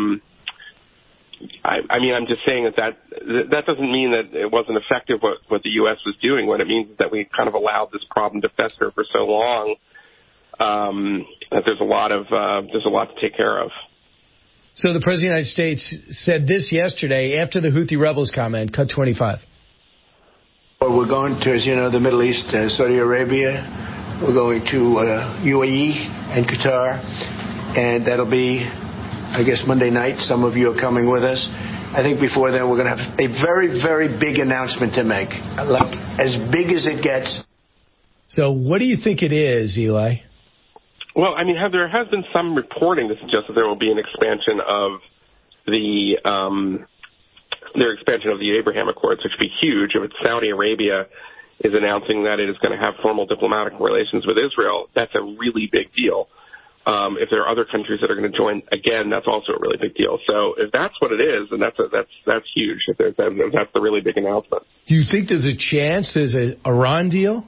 Speaker 8: I'm just saying that doesn't mean that it wasn't effective what the U.S. was doing. What it means is that we kind of allowed this problem to fester for so long that there's a lot to take care of.
Speaker 2: So the President of the United States said this yesterday after the Houthi rebels comment, cut 25.
Speaker 3: Well, we're going to, as you know, the Middle East, Saudi Arabia. We're going to UAE and Qatar, and that'll be, I guess, Monday night. Some of you are coming with us. I think before then we're going to have a very, very big announcement to make, like as big as it gets.
Speaker 2: So what do you think it is, Eli?
Speaker 8: Well, I mean, there has been some reporting that suggests that there will be an expansion of their expansion of the Abraham Accords, which would be huge. If Saudi Arabia is announcing that it is going to have formal diplomatic relations with Israel, that's a really big deal. If there are other countries that are going to join, again, that's also a really big deal. So if that's what it is, then that's huge. If that's the really big announcement.
Speaker 2: Do you think there's a chance there's an Iran deal?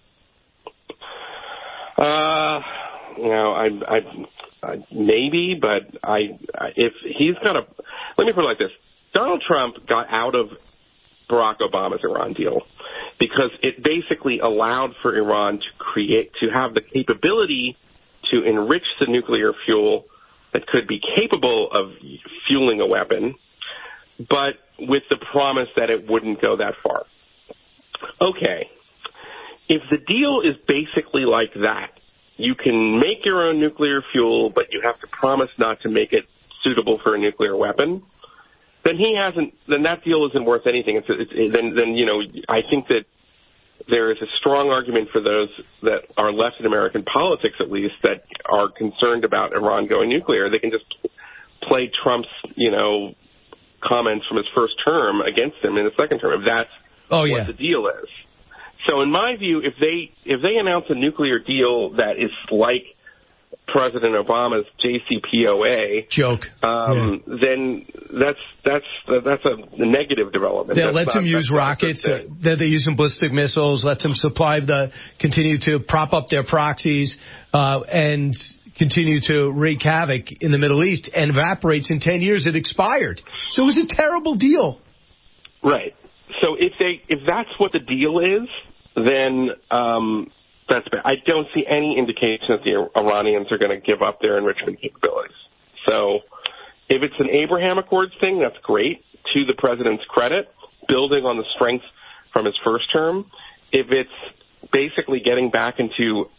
Speaker 8: Maybe, but if he's got let me put it like this. Donald Trump got out of Barack Obama's Iran deal because it basically allowed for Iran to have the capability to enrich the nuclear fuel that could be capable of fueling a weapon, but with the promise that it wouldn't go that far. Okay. If the deal is basically like that, you can make your own nuclear fuel, but you have to promise not to make it suitable for a nuclear weapon, then that deal isn't worth anything. I think that there is a strong argument for those that are left in American politics, at least, that are concerned about Iran going nuclear. They can just play Trump's, comments from his first term against him in the second term, if that's what the deal is. So in my view, if they announce a nuclear deal that is like President Obama's JCPOA
Speaker 2: joke,
Speaker 8: then that's a negative development.
Speaker 2: That lets them use rockets, that they're using ballistic missiles, lets them continue to prop up their proxies, and continue to wreak havoc in the Middle East, and evaporates in 10 years. It expired. So it was a terrible deal.
Speaker 8: Right. So if that's what the deal is, then that's bad. I don't see any indication that the Iranians are going to give up their enrichment capabilities. So if it's an Abraham Accords thing, that's great, to the president's credit, building on the strength from his first term. If it's basically getting back into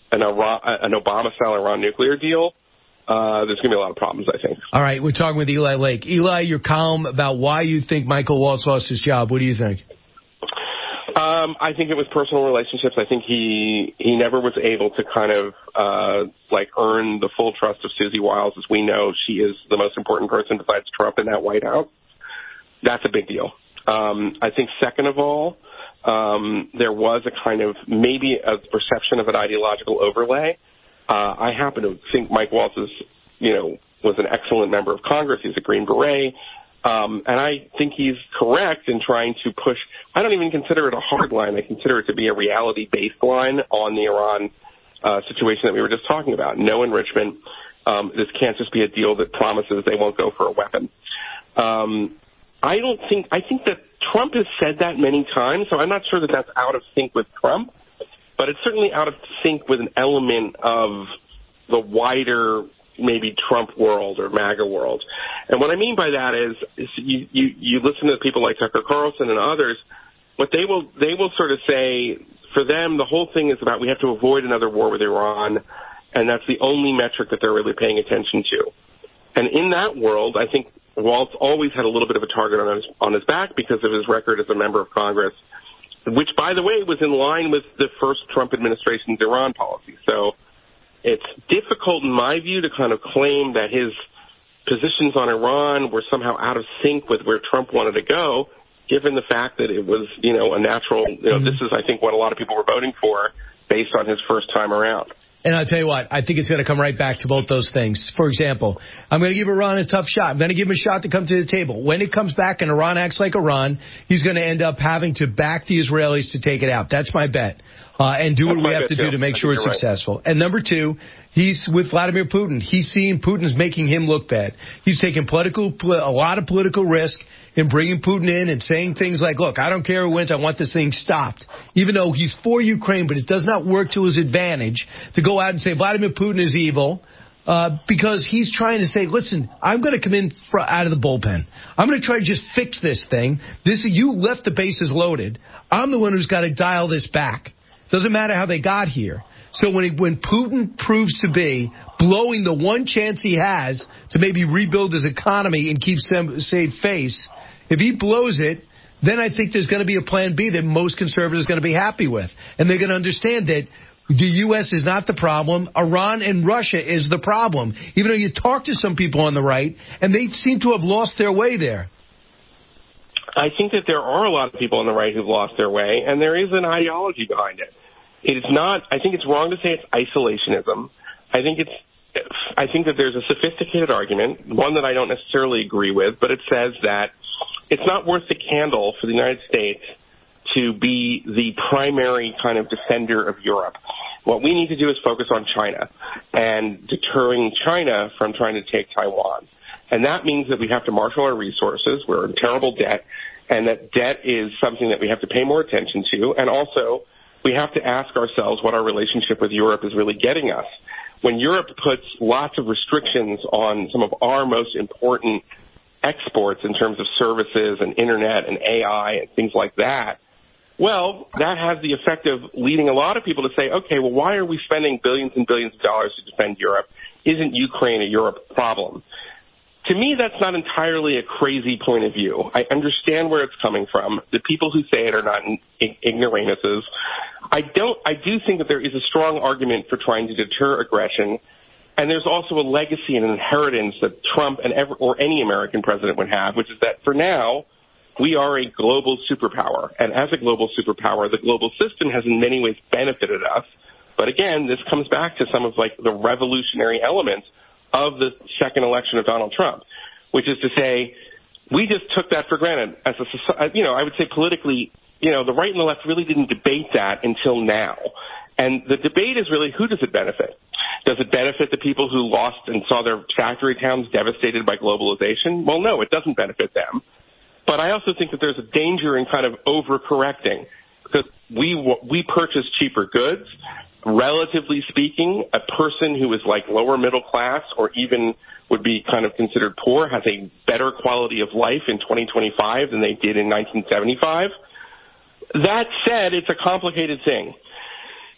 Speaker 8: Obama-style Iran nuclear deal, there's going to be a lot of problems, I think.
Speaker 2: All right, we're talking with Eli Lake. Eli, your column about why you think Michael Waltz lost his job. What do you think?
Speaker 8: I think it was personal relationships. I think he never was able to kind of earn the full trust of Susie Wiles. As we know, she is the most important person besides Trump in that White House. That's a big deal. I think second of all, there was a kind of maybe a perception of an ideological overlay. I happen to think Mike Waltz was an excellent member of Congress. He's a Green Beret. And I think he's correct in trying to push. I don't even consider it a hard line. I consider it to be a reality-based line on the Iran situation that we were just talking about. No enrichment. This can't just be a deal that promises they won't go for a weapon. I think that Trump has said that many times, so I'm not sure that that's out of sync with Trump, but it's certainly out of sync with an element of the wider maybe Trump world or MAGA world. And what I mean by that is you listen to people like Tucker Carlson and others, what they will sort of say, for them, the whole thing is about we have to avoid another war with Iran, and that's the only metric that they're really paying attention to. And in that world, I think Waltz always had a little bit of a target on his back because of his record as a member of Congress, which, by the way, was in line with the first Trump administration's Iran policy. So it's difficult, in my view, to kind of claim that his positions on Iran were somehow out of sync with where Trump wanted to go, given the fact that it was, a natural, this is, I think, what a lot of people were voting for based on his first time around.
Speaker 2: And I'll tell you what, I think it's going to come right back to both those things. For example, I'm going to give Iran a tough shot. I'm going to give him a shot to come to the table. When it comes back and Iran acts like Iran, he's going to end up having to back the Israelis to take it out. That's my bet. And do what we have to do to make sure it's successful. And number two, he's with Vladimir Putin. He's seeing Putin's making him look bad. He's taking a lot of political risk in bringing Putin in and saying things like, look, I don't care who wins, I want this thing stopped. Even though he's for Ukraine, but it does not work to his advantage to go out and say Vladimir Putin is evil. Because he's trying to say, listen, I'm going to come in out of the bullpen. I'm going to try to just fix this thing. You left the bases loaded. I'm the one who's got to dial this back. Doesn't matter how they got here. So when Putin proves to be blowing the one chance he has to maybe rebuild his economy and save face, if he blows it, then I think there's going to be a plan B that most conservatives are going to be happy with. And they're going to understand that the U.S. is not the problem. Iran and Russia is the problem. Even though you talk to some people on the right, and they seem to have lost their way there.
Speaker 8: I think that there are a lot of people on the right who've lost their way, and there is an ideology behind it. It's not. I think it's wrong to say it's isolationism. I think that there's a sophisticated argument, one that I don't necessarily agree with, but it says that it's not worth the candle for the United States to be the primary kind of defender of Europe. What we need to do is focus on China and deterring China from trying to take Taiwan. And that means that we have to marshal our resources. We're in terrible debt, and that debt is something that we have to pay more attention to. And also, we have to ask ourselves what our relationship with Europe is really getting us. When Europe puts lots of restrictions on some of our most important exports in terms of services and internet and AI and things like that, well, that has the effect of leading a lot of people to say, okay, well, why are we spending billions and billions of dollars to defend Europe? Isn't Ukraine a Europe problem? To me, that's not entirely a crazy point of view. I understand where it's coming from. The people who say it are not ignoramuses. I do think that there is a strong argument for trying to deter aggression, and there's also a legacy and an inheritance that Trump or any American president would have, which is that for now, we are a global superpower. And as a global superpower, the global system has in many ways benefited us. But again, this comes back to some of the revolutionary elements of the second election of Donald Trump, which is to say, we just took that for granted as a society. I would say politically, the right and the left really didn't debate that until now. And the debate is really, who does it benefit? Does it benefit the people who lost and saw their factory towns devastated by globalization? Well, no, it doesn't benefit them. But I also think that there's a danger in kind of overcorrecting, because we purchase cheaper goods. Relatively speaking, a person who is lower middle class or even would be kind of considered poor has a better quality of life in 2025 than they did in 1975. That said, it's a complicated thing.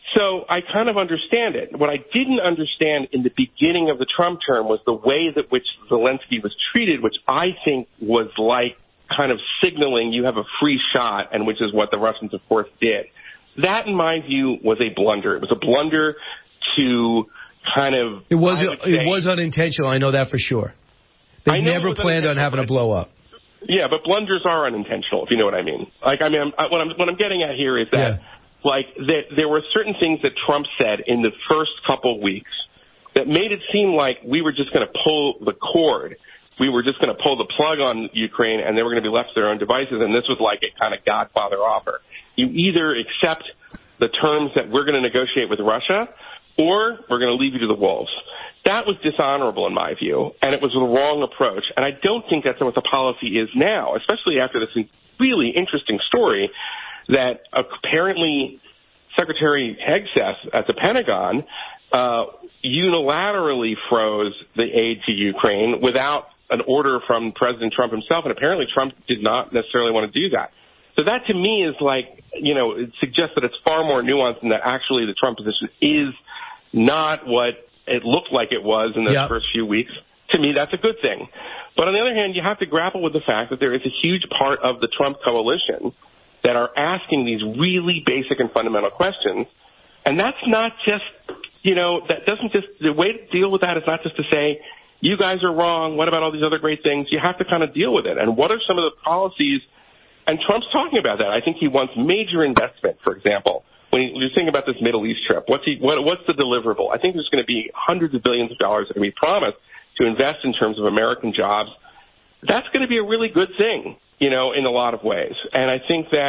Speaker 8: So I kind of understand it. What I didn't understand in the beginning of the Trump term was the way that which Zelensky was treated, which I think was like kind of signaling you have a free shot, and which is what the Russians, of course, did. That, in my view, was a blunder. It was a blunder to kind of... It
Speaker 2: was unintentional. I know that for sure. They never planned on having a blow up.
Speaker 8: Yeah, but blunders are unintentional, if you know what I mean. Like, I mean, what I'm getting at here is that, that there were certain things that Trump said in the first couple of weeks that made it seem like we were just going to pull the cord. We were just going to pull the plug on Ukraine, and they were going to be left to their own devices, and this was like a kind of Godfather offer. You either accept the terms that we're going to negotiate with Russia, or we're going to leave you to the wolves. That was dishonorable in my view, and it was the wrong approach. And I don't think that's what the policy is now, especially after this really interesting story that apparently Secretary Hegseth at the Pentagon unilaterally froze the aid to Ukraine without an order from President Trump himself, and apparently Trump did not necessarily want to do that. So that to me is like, it suggests that it's far more nuanced and that actually the Trump position is not what it looked like it was in those first few weeks. To me, that's a good thing. But on the other hand, you have to grapple with the fact that there is a huge part of the Trump coalition that are asking these really basic and fundamental questions. And that's not just, the way to deal with that is not just to say, you guys are wrong, what about all these other great things? You have to kind of deal with it. And what are some of the policies? And Trump's talking about that. I think he wants major investment, for example. When you're thinking about this Middle East trip, what's the deliverable? I think there's going to be hundreds of billions of dollars that are going to be promised to invest in terms of American jobs. That's going to be a really good thing, in a lot of ways. And I think that,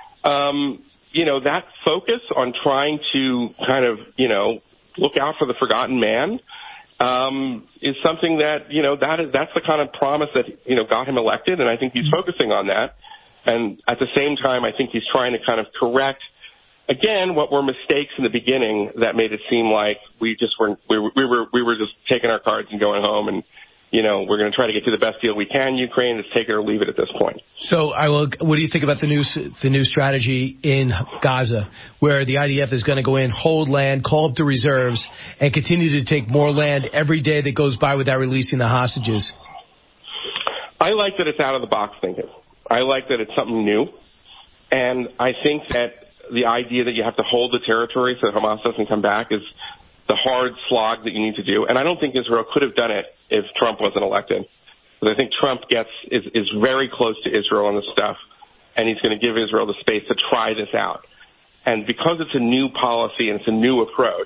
Speaker 8: that focus on trying to kind of, look out for the forgotten man is something that, that's the kind of promise that, got him elected. And I think he's focusing on that. And at the same time, I think he's trying to kind of correct, again, what were mistakes in the beginning that made it seem like we were just taking our cards and going home and, we're going to try to get to the best deal we can. Ukraine, is take it or leave it at this point.
Speaker 2: So, what do you think about the new strategy in Gaza, where the IDF is going to go in, hold land, call up the reserves, and continue to take more land every day that goes by without releasing the hostages?
Speaker 8: I like that it's out of the box thinking. I like that it's something new. And I think that the idea that you have to hold the territory so Hamas doesn't come back is the hard slog that you need to do. And I don't think Israel could have done it if Trump wasn't elected. But I think Trump is very close to Israel on this stuff, and he's going to give Israel the space to try this out. And because it's a new policy and it's a new approach,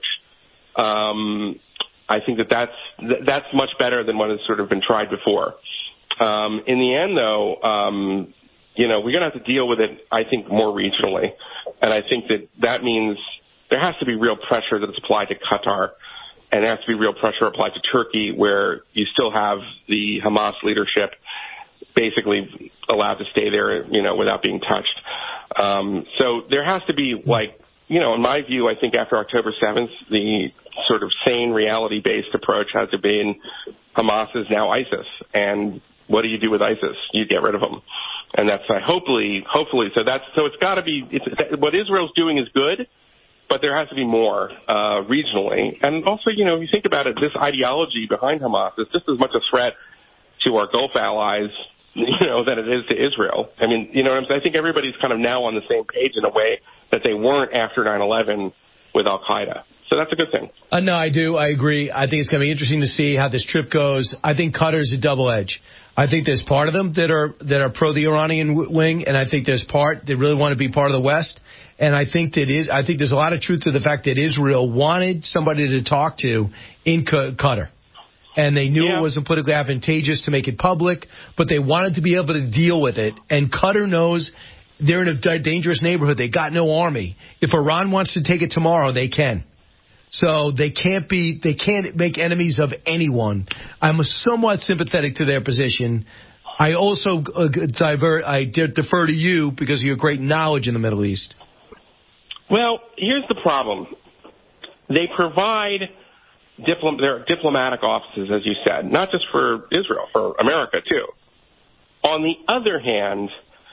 Speaker 8: I think that's much better than what has sort of been tried before. In the end, though, we're going to have to deal with it, I think, more regionally. And I think that means there has to be real pressure that's applied to Qatar, and there has to be real pressure applied to Turkey, where you still have the Hamas leadership basically allowed to stay there, without being touched. So there has to be, in my view, I think after October 7th, the sort of sane reality-based approach has to be Hamas is now ISIS. And what do you do with ISIS? You get rid of them. And that's hopefully, so it's got to be, what Israel's doing is good, but there has to be more regionally. And also, if you think about it, this ideology behind Hamas is just as much a threat to our Gulf allies, than it is to Israel. I mean, what I'm saying? I think everybody's kind of now on the same page in a way that they weren't after 9/11 with Al-Qaeda. So that's a good thing.
Speaker 2: No, I do. I agree. I think it's going to be interesting to see how this trip goes. I think Qatar's a double edge. I think there's part of them that are pro the Iranian wing, and I think there's part that really want to be part of the West. And I think there's a lot of truth to the fact that Israel wanted somebody to talk to in Qatar. And they knew it wasn't politically advantageous to make it public, but they wanted to be able to deal with it. And Qatar knows they're in a dangerous neighborhood. They got no army. If Iran wants to take it tomorrow, they can. So they can't make enemies of anyone. I'm somewhat sympathetic to their position. I also defer to you because of your great knowledge in the Middle East.
Speaker 8: Well, here's the problem. They provide their diplomatic offices, as you said, not just for Israel, for America too. On the other hand,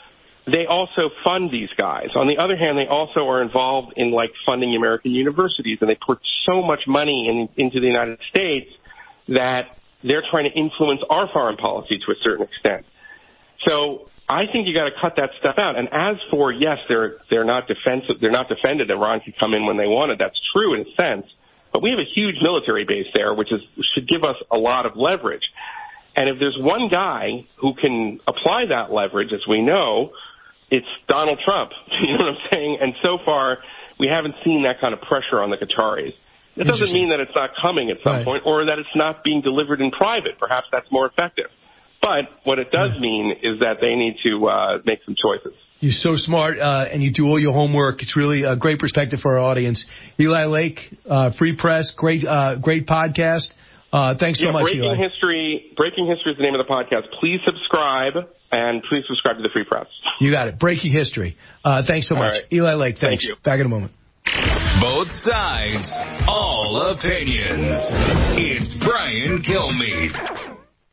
Speaker 8: they also fund these guys. On the other hand, they also are involved in, like, funding American universities, and they put so much money into the United States that they're trying to influence our foreign policy to a certain extent. So I think you got to cut that stuff out. And as for, yes, they're not defensive, they're not defended. Iran could come in when they wanted. That's true in a sense. But we have a huge military base there, which should give us a lot of leverage. And if there's one guy who can apply that leverage, as we know, it's Donald Trump. You know what I'm saying? And so far, we haven't seen that kind of pressure on the Qataris. It doesn't mean that it's not coming at some point or that it's not being delivered in private. Perhaps that's more effective. But what it does mean is that they need to make some choices.
Speaker 2: You're so smart, and you do all your homework. It's really a great perspective for our audience. Eli Lake, Free Press, great podcast. Thanks so much, Eli.
Speaker 8: Breaking History is the name of the podcast. Please subscribe, and please subscribe to the Free Press.
Speaker 2: You got it. Breaking History. Thanks so much.
Speaker 8: Right.
Speaker 2: Eli Lake, thanks.
Speaker 8: Thank you.
Speaker 2: Back in a moment.
Speaker 15: Both sides, all opinions. It's Brian Kilmeade.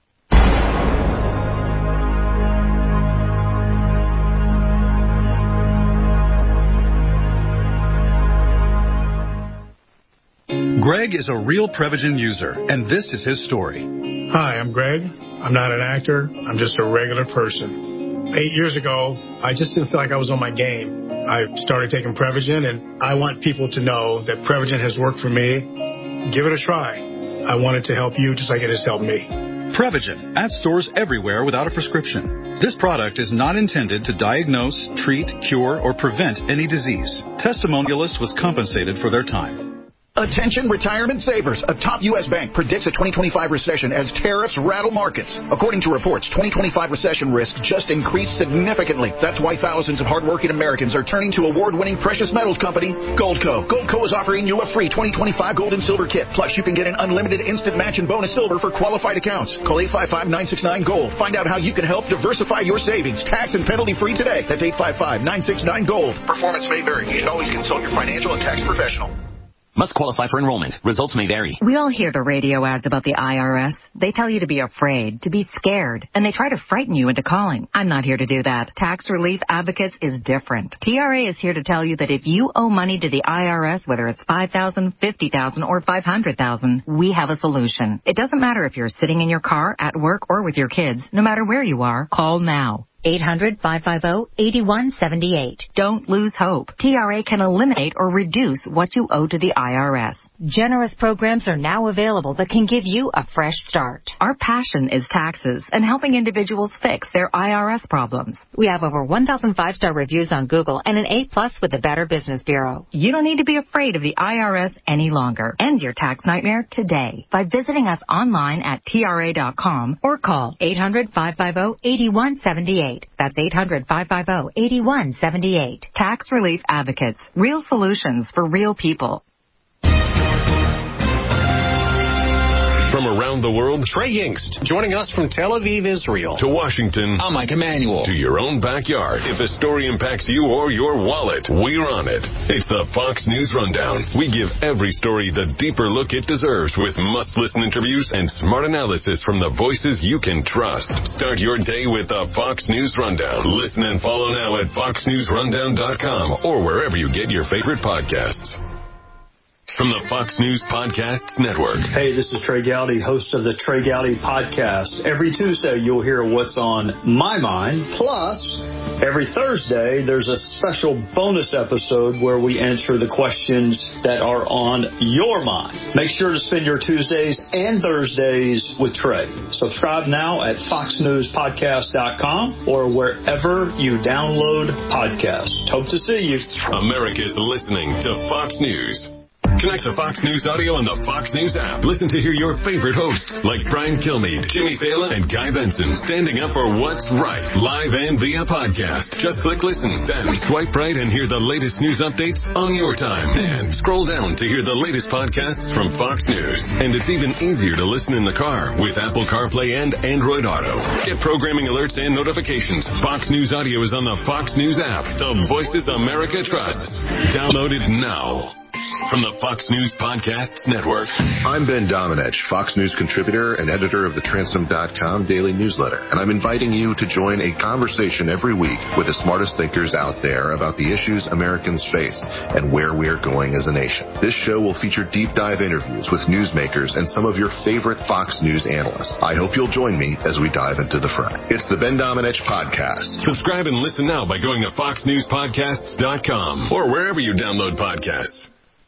Speaker 7: Greg is a real Prevagen user, and this is his story.
Speaker 9: Hi, I'm Greg. I'm not an actor. I'm just a regular person. 8 years ago, I just didn't feel like I was on my game. I started taking Prevagen, and I want people to know that Prevagen has worked for me. Give it a try. I want it to help you just like it has helped me.
Speaker 7: Prevagen, at stores everywhere without a prescription. This product is not intended to diagnose, treat, cure, or prevent any disease. Testimonialists was compensated for their time.
Speaker 10: Attention retirement savers. A top U.S. bank predicts a 2025 recession as tariffs rattle markets. According to reports, 2025 recession risk just increased significantly. That's why thousands of hardworking Americans are turning to award-winning precious metals company, Goldco. Goldco is offering you a free 2025 gold and silver kit. Plus, you can get an unlimited instant match and bonus silver for qualified accounts. Call 855-969-GOLD. Find out how you can help diversify your savings. Tax and penalty-free today. That's 855-969-GOLD. Performance may vary. You should always consult your financial and tax professional.
Speaker 11: Must qualify for enrollment. Results may vary.
Speaker 12: We all hear the radio ads about the IRS. They tell you to be afraid, to be scared, and they try to frighten you into calling. I'm not here to do that. Tax Relief Advocates is different. TRA is here to tell you that if you owe money to the IRS, whether it's $5,000, $50,000, or $500,000, we have a solution. It doesn't matter if you're sitting in your car, at work, or with your kids. No matter where you are, call now. 800-550-8178. Don't lose hope. TRA can eliminate or reduce what you owe to the IRS. Generous programs are now available that can give you a fresh start. Our passion is taxes and helping individuals fix their IRS problems. We have over 1,000 5-star reviews on Google and an A+ with the Better Business Bureau. You don't need to be afraid of the IRS any longer. End your tax nightmare today by visiting us online at TRA.com or call 800-550-8178. That's 800-550-8178. Tax Relief Advocates. Real solutions for real people.
Speaker 1: From around the world, Trey Yingst, joining us from Tel Aviv, Israel. To Washington, I'm Mike Emanuel. To your own backyard. If a story impacts you or your wallet, we're on it. It's the Fox News Rundown. We give every story the deeper look it deserves with must-listen interviews and smart analysis from the voices you can trust. Start your day with the Fox News Rundown. Listen and follow now at foxnewsrundown.com or wherever you get your favorite podcasts. From the Fox News Podcasts Network.
Speaker 21: Hey, this is Trey Gowdy, host of the Trey Gowdy Podcast. Every Tuesday, you'll hear what's on my mind. Plus, every Thursday, there's a special bonus episode where we answer the questions that are on your mind. Make sure to spend your Tuesdays and Thursdays with Trey. Subscribe now at foxnewspodcast.com or wherever you download podcasts. Hope to see you.
Speaker 1: America's listening to Fox News. Connect to Fox News Audio on the Fox News app. Listen to hear your favorite hosts like Brian Kilmeade, Jimmy Fallon, and Guy Benson standing up for what's right, live and via podcast. Just click listen, then swipe right and hear the latest news updates on your time. And scroll down to hear the latest podcasts from Fox News. And it's even easier to listen in the car with Apple CarPlay and Android Auto. Get programming alerts and notifications. Fox News Audio is on the Fox News app. The voices America trusts. Download it now. from the Fox News Podcasts Network.
Speaker 4: I'm Ben Domenech, Fox News contributor and editor of the Transom.com daily newsletter, and I'm inviting you to join a conversation every week with the smartest thinkers out there about the issues Americans face and where we are going as a nation. This show will feature deep dive interviews with newsmakers and some of your favorite Fox News analysts. I hope you'll join me as we dive into the fray. It's the Ben Domenech Podcast.
Speaker 1: Subscribe and listen now by going to foxnewspodcasts.com or wherever you download podcasts.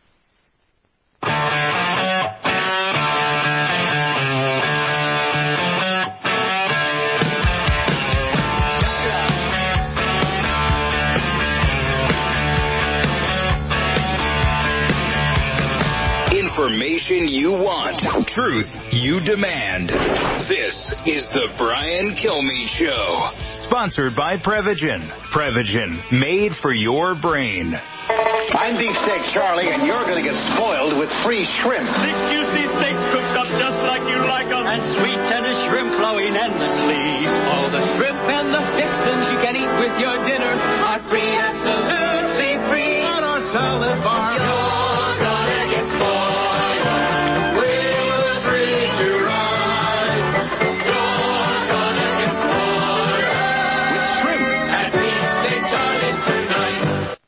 Speaker 15: Information you want, truth you demand. This is the Brian Kilmeade Show. Sponsored by Prevagen. Prevagen, made for your brain.
Speaker 14: I'm Beefsteak Charlie, and you're going to get spoiled with free shrimp.
Speaker 22: 6 juicy steaks cooked up just like you like them.
Speaker 23: And sweet tender shrimp flowing endlessly. All the shrimp and the fixins you can eat with your dinner are free, absolutely free.
Speaker 14: On our salad bar.
Speaker 23: You're gonna get spoiled with a treat to ride. You're gonna get spoiled with shrimp at Beefsteak Charlie's tonight.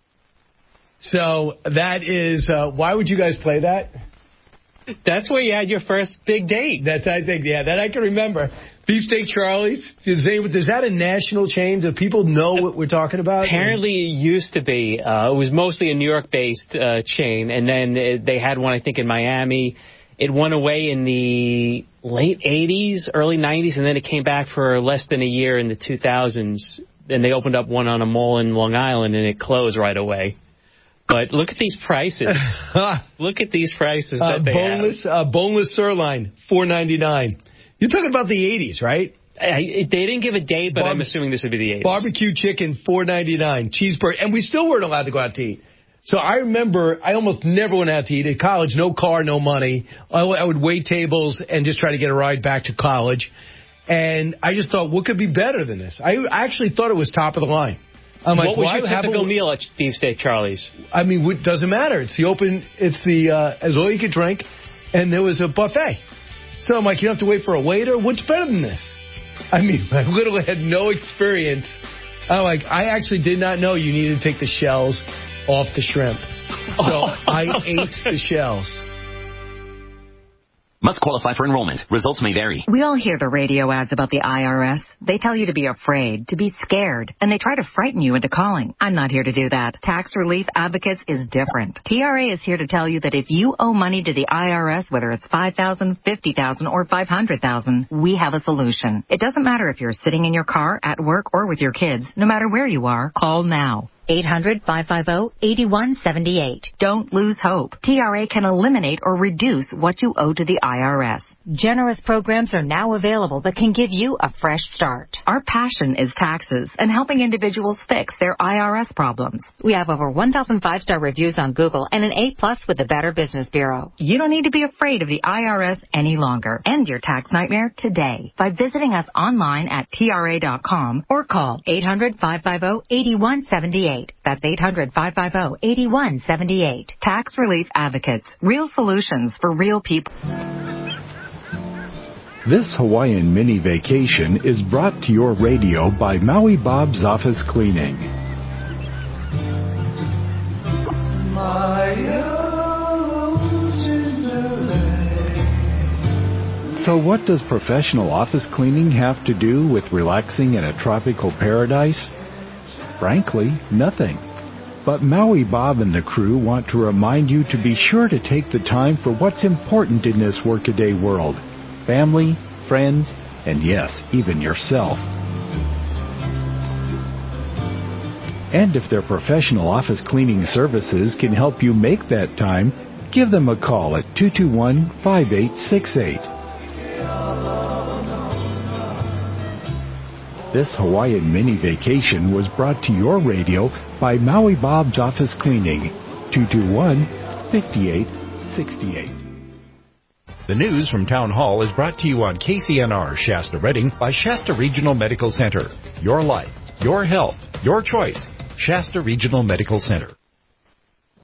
Speaker 2: So that is, why would you guys play that?
Speaker 24: That's where you had your first big date.
Speaker 2: That I can remember. Beefsteak Charlie's. Is that a national chain? Do people know what we're talking about?
Speaker 24: Apparently it used to be. It was mostly a New York-based chain, and then they had one, I think, in Miami. It went away in the late 80s, early 90s, and then it came back for less than a year in the 2000s. Then they opened up one on a mall in Long Island, and it closed right away. But look at these prices. Look at these prices that they have.
Speaker 2: Boneless sirloin, $4.99. You're talking about the 80s, right?
Speaker 24: They didn't give a date, but I'm assuming this would be the 80s.
Speaker 2: Barbecue chicken, $4.99. Cheeseburger. And we still weren't allowed to go out to eat. So I remember I almost never went out to eat. At college, no car, no money. I would wait tables and just try to get a ride back to college. And I just thought, what could be better than this? I actually thought it was top of the line. I'm like,
Speaker 24: what was your typical meal at Beefsteak Charlie's?
Speaker 2: I mean, it doesn't matter. It's all you could drink, and there was a buffet. So I'm like, you don't have to wait for a waiter? What's better than this? I mean, I literally had no experience. I'm like, I actually did not know you needed to take the shells off the shrimp. So I ate the shells.
Speaker 11: Must qualify for enrollment. Results may vary.
Speaker 12: We all hear the radio ads about the IRS. They tell you to be afraid, to be scared, and they try to frighten you into calling. I'm not here to do that. Tax Relief Advocates is different. TRA is here to tell you that if you owe money to the IRS, whether it's $5,000, $50,000, or $500,000, we have a solution. It doesn't matter if you're sitting in your car, at work, or with your kids. No matter where you are, call now. 800-550-8178. Don't lose hope. TRA can eliminate or reduce what you owe to the IRS. Generous programs are now available that can give you a fresh start. Our passion is taxes and helping individuals fix their IRS problems. We have over 1,000 5-star reviews on Google and an A+ with the Better Business Bureau. You don't need to be afraid of the IRS any longer. End your tax nightmare today by visiting us online at TRA.com or call 800-550-8178. That's 800-550-8178. Tax Relief Advocates. Real solutions for real people.
Speaker 25: This Hawaiian mini vacation is brought to your radio by Maui Bob's Office Cleaning. So what does professional office cleaning have to do with relaxing in a tropical paradise? Frankly, nothing. But Maui Bob and the crew want to remind you to be sure to take the time for what's important in this workaday world. Family, friends, and yes, even yourself. And if their professional office cleaning services can help you make that time, give them a call at 221-5868. This Hawaiian mini vacation was brought to your radio by Maui Bob's Office Cleaning, 221-5868.
Speaker 26: The news from Town Hall is brought to you on KCNR Shasta Redding by Shasta Regional Medical Center. Your life, your health, your choice. Shasta Regional Medical Center.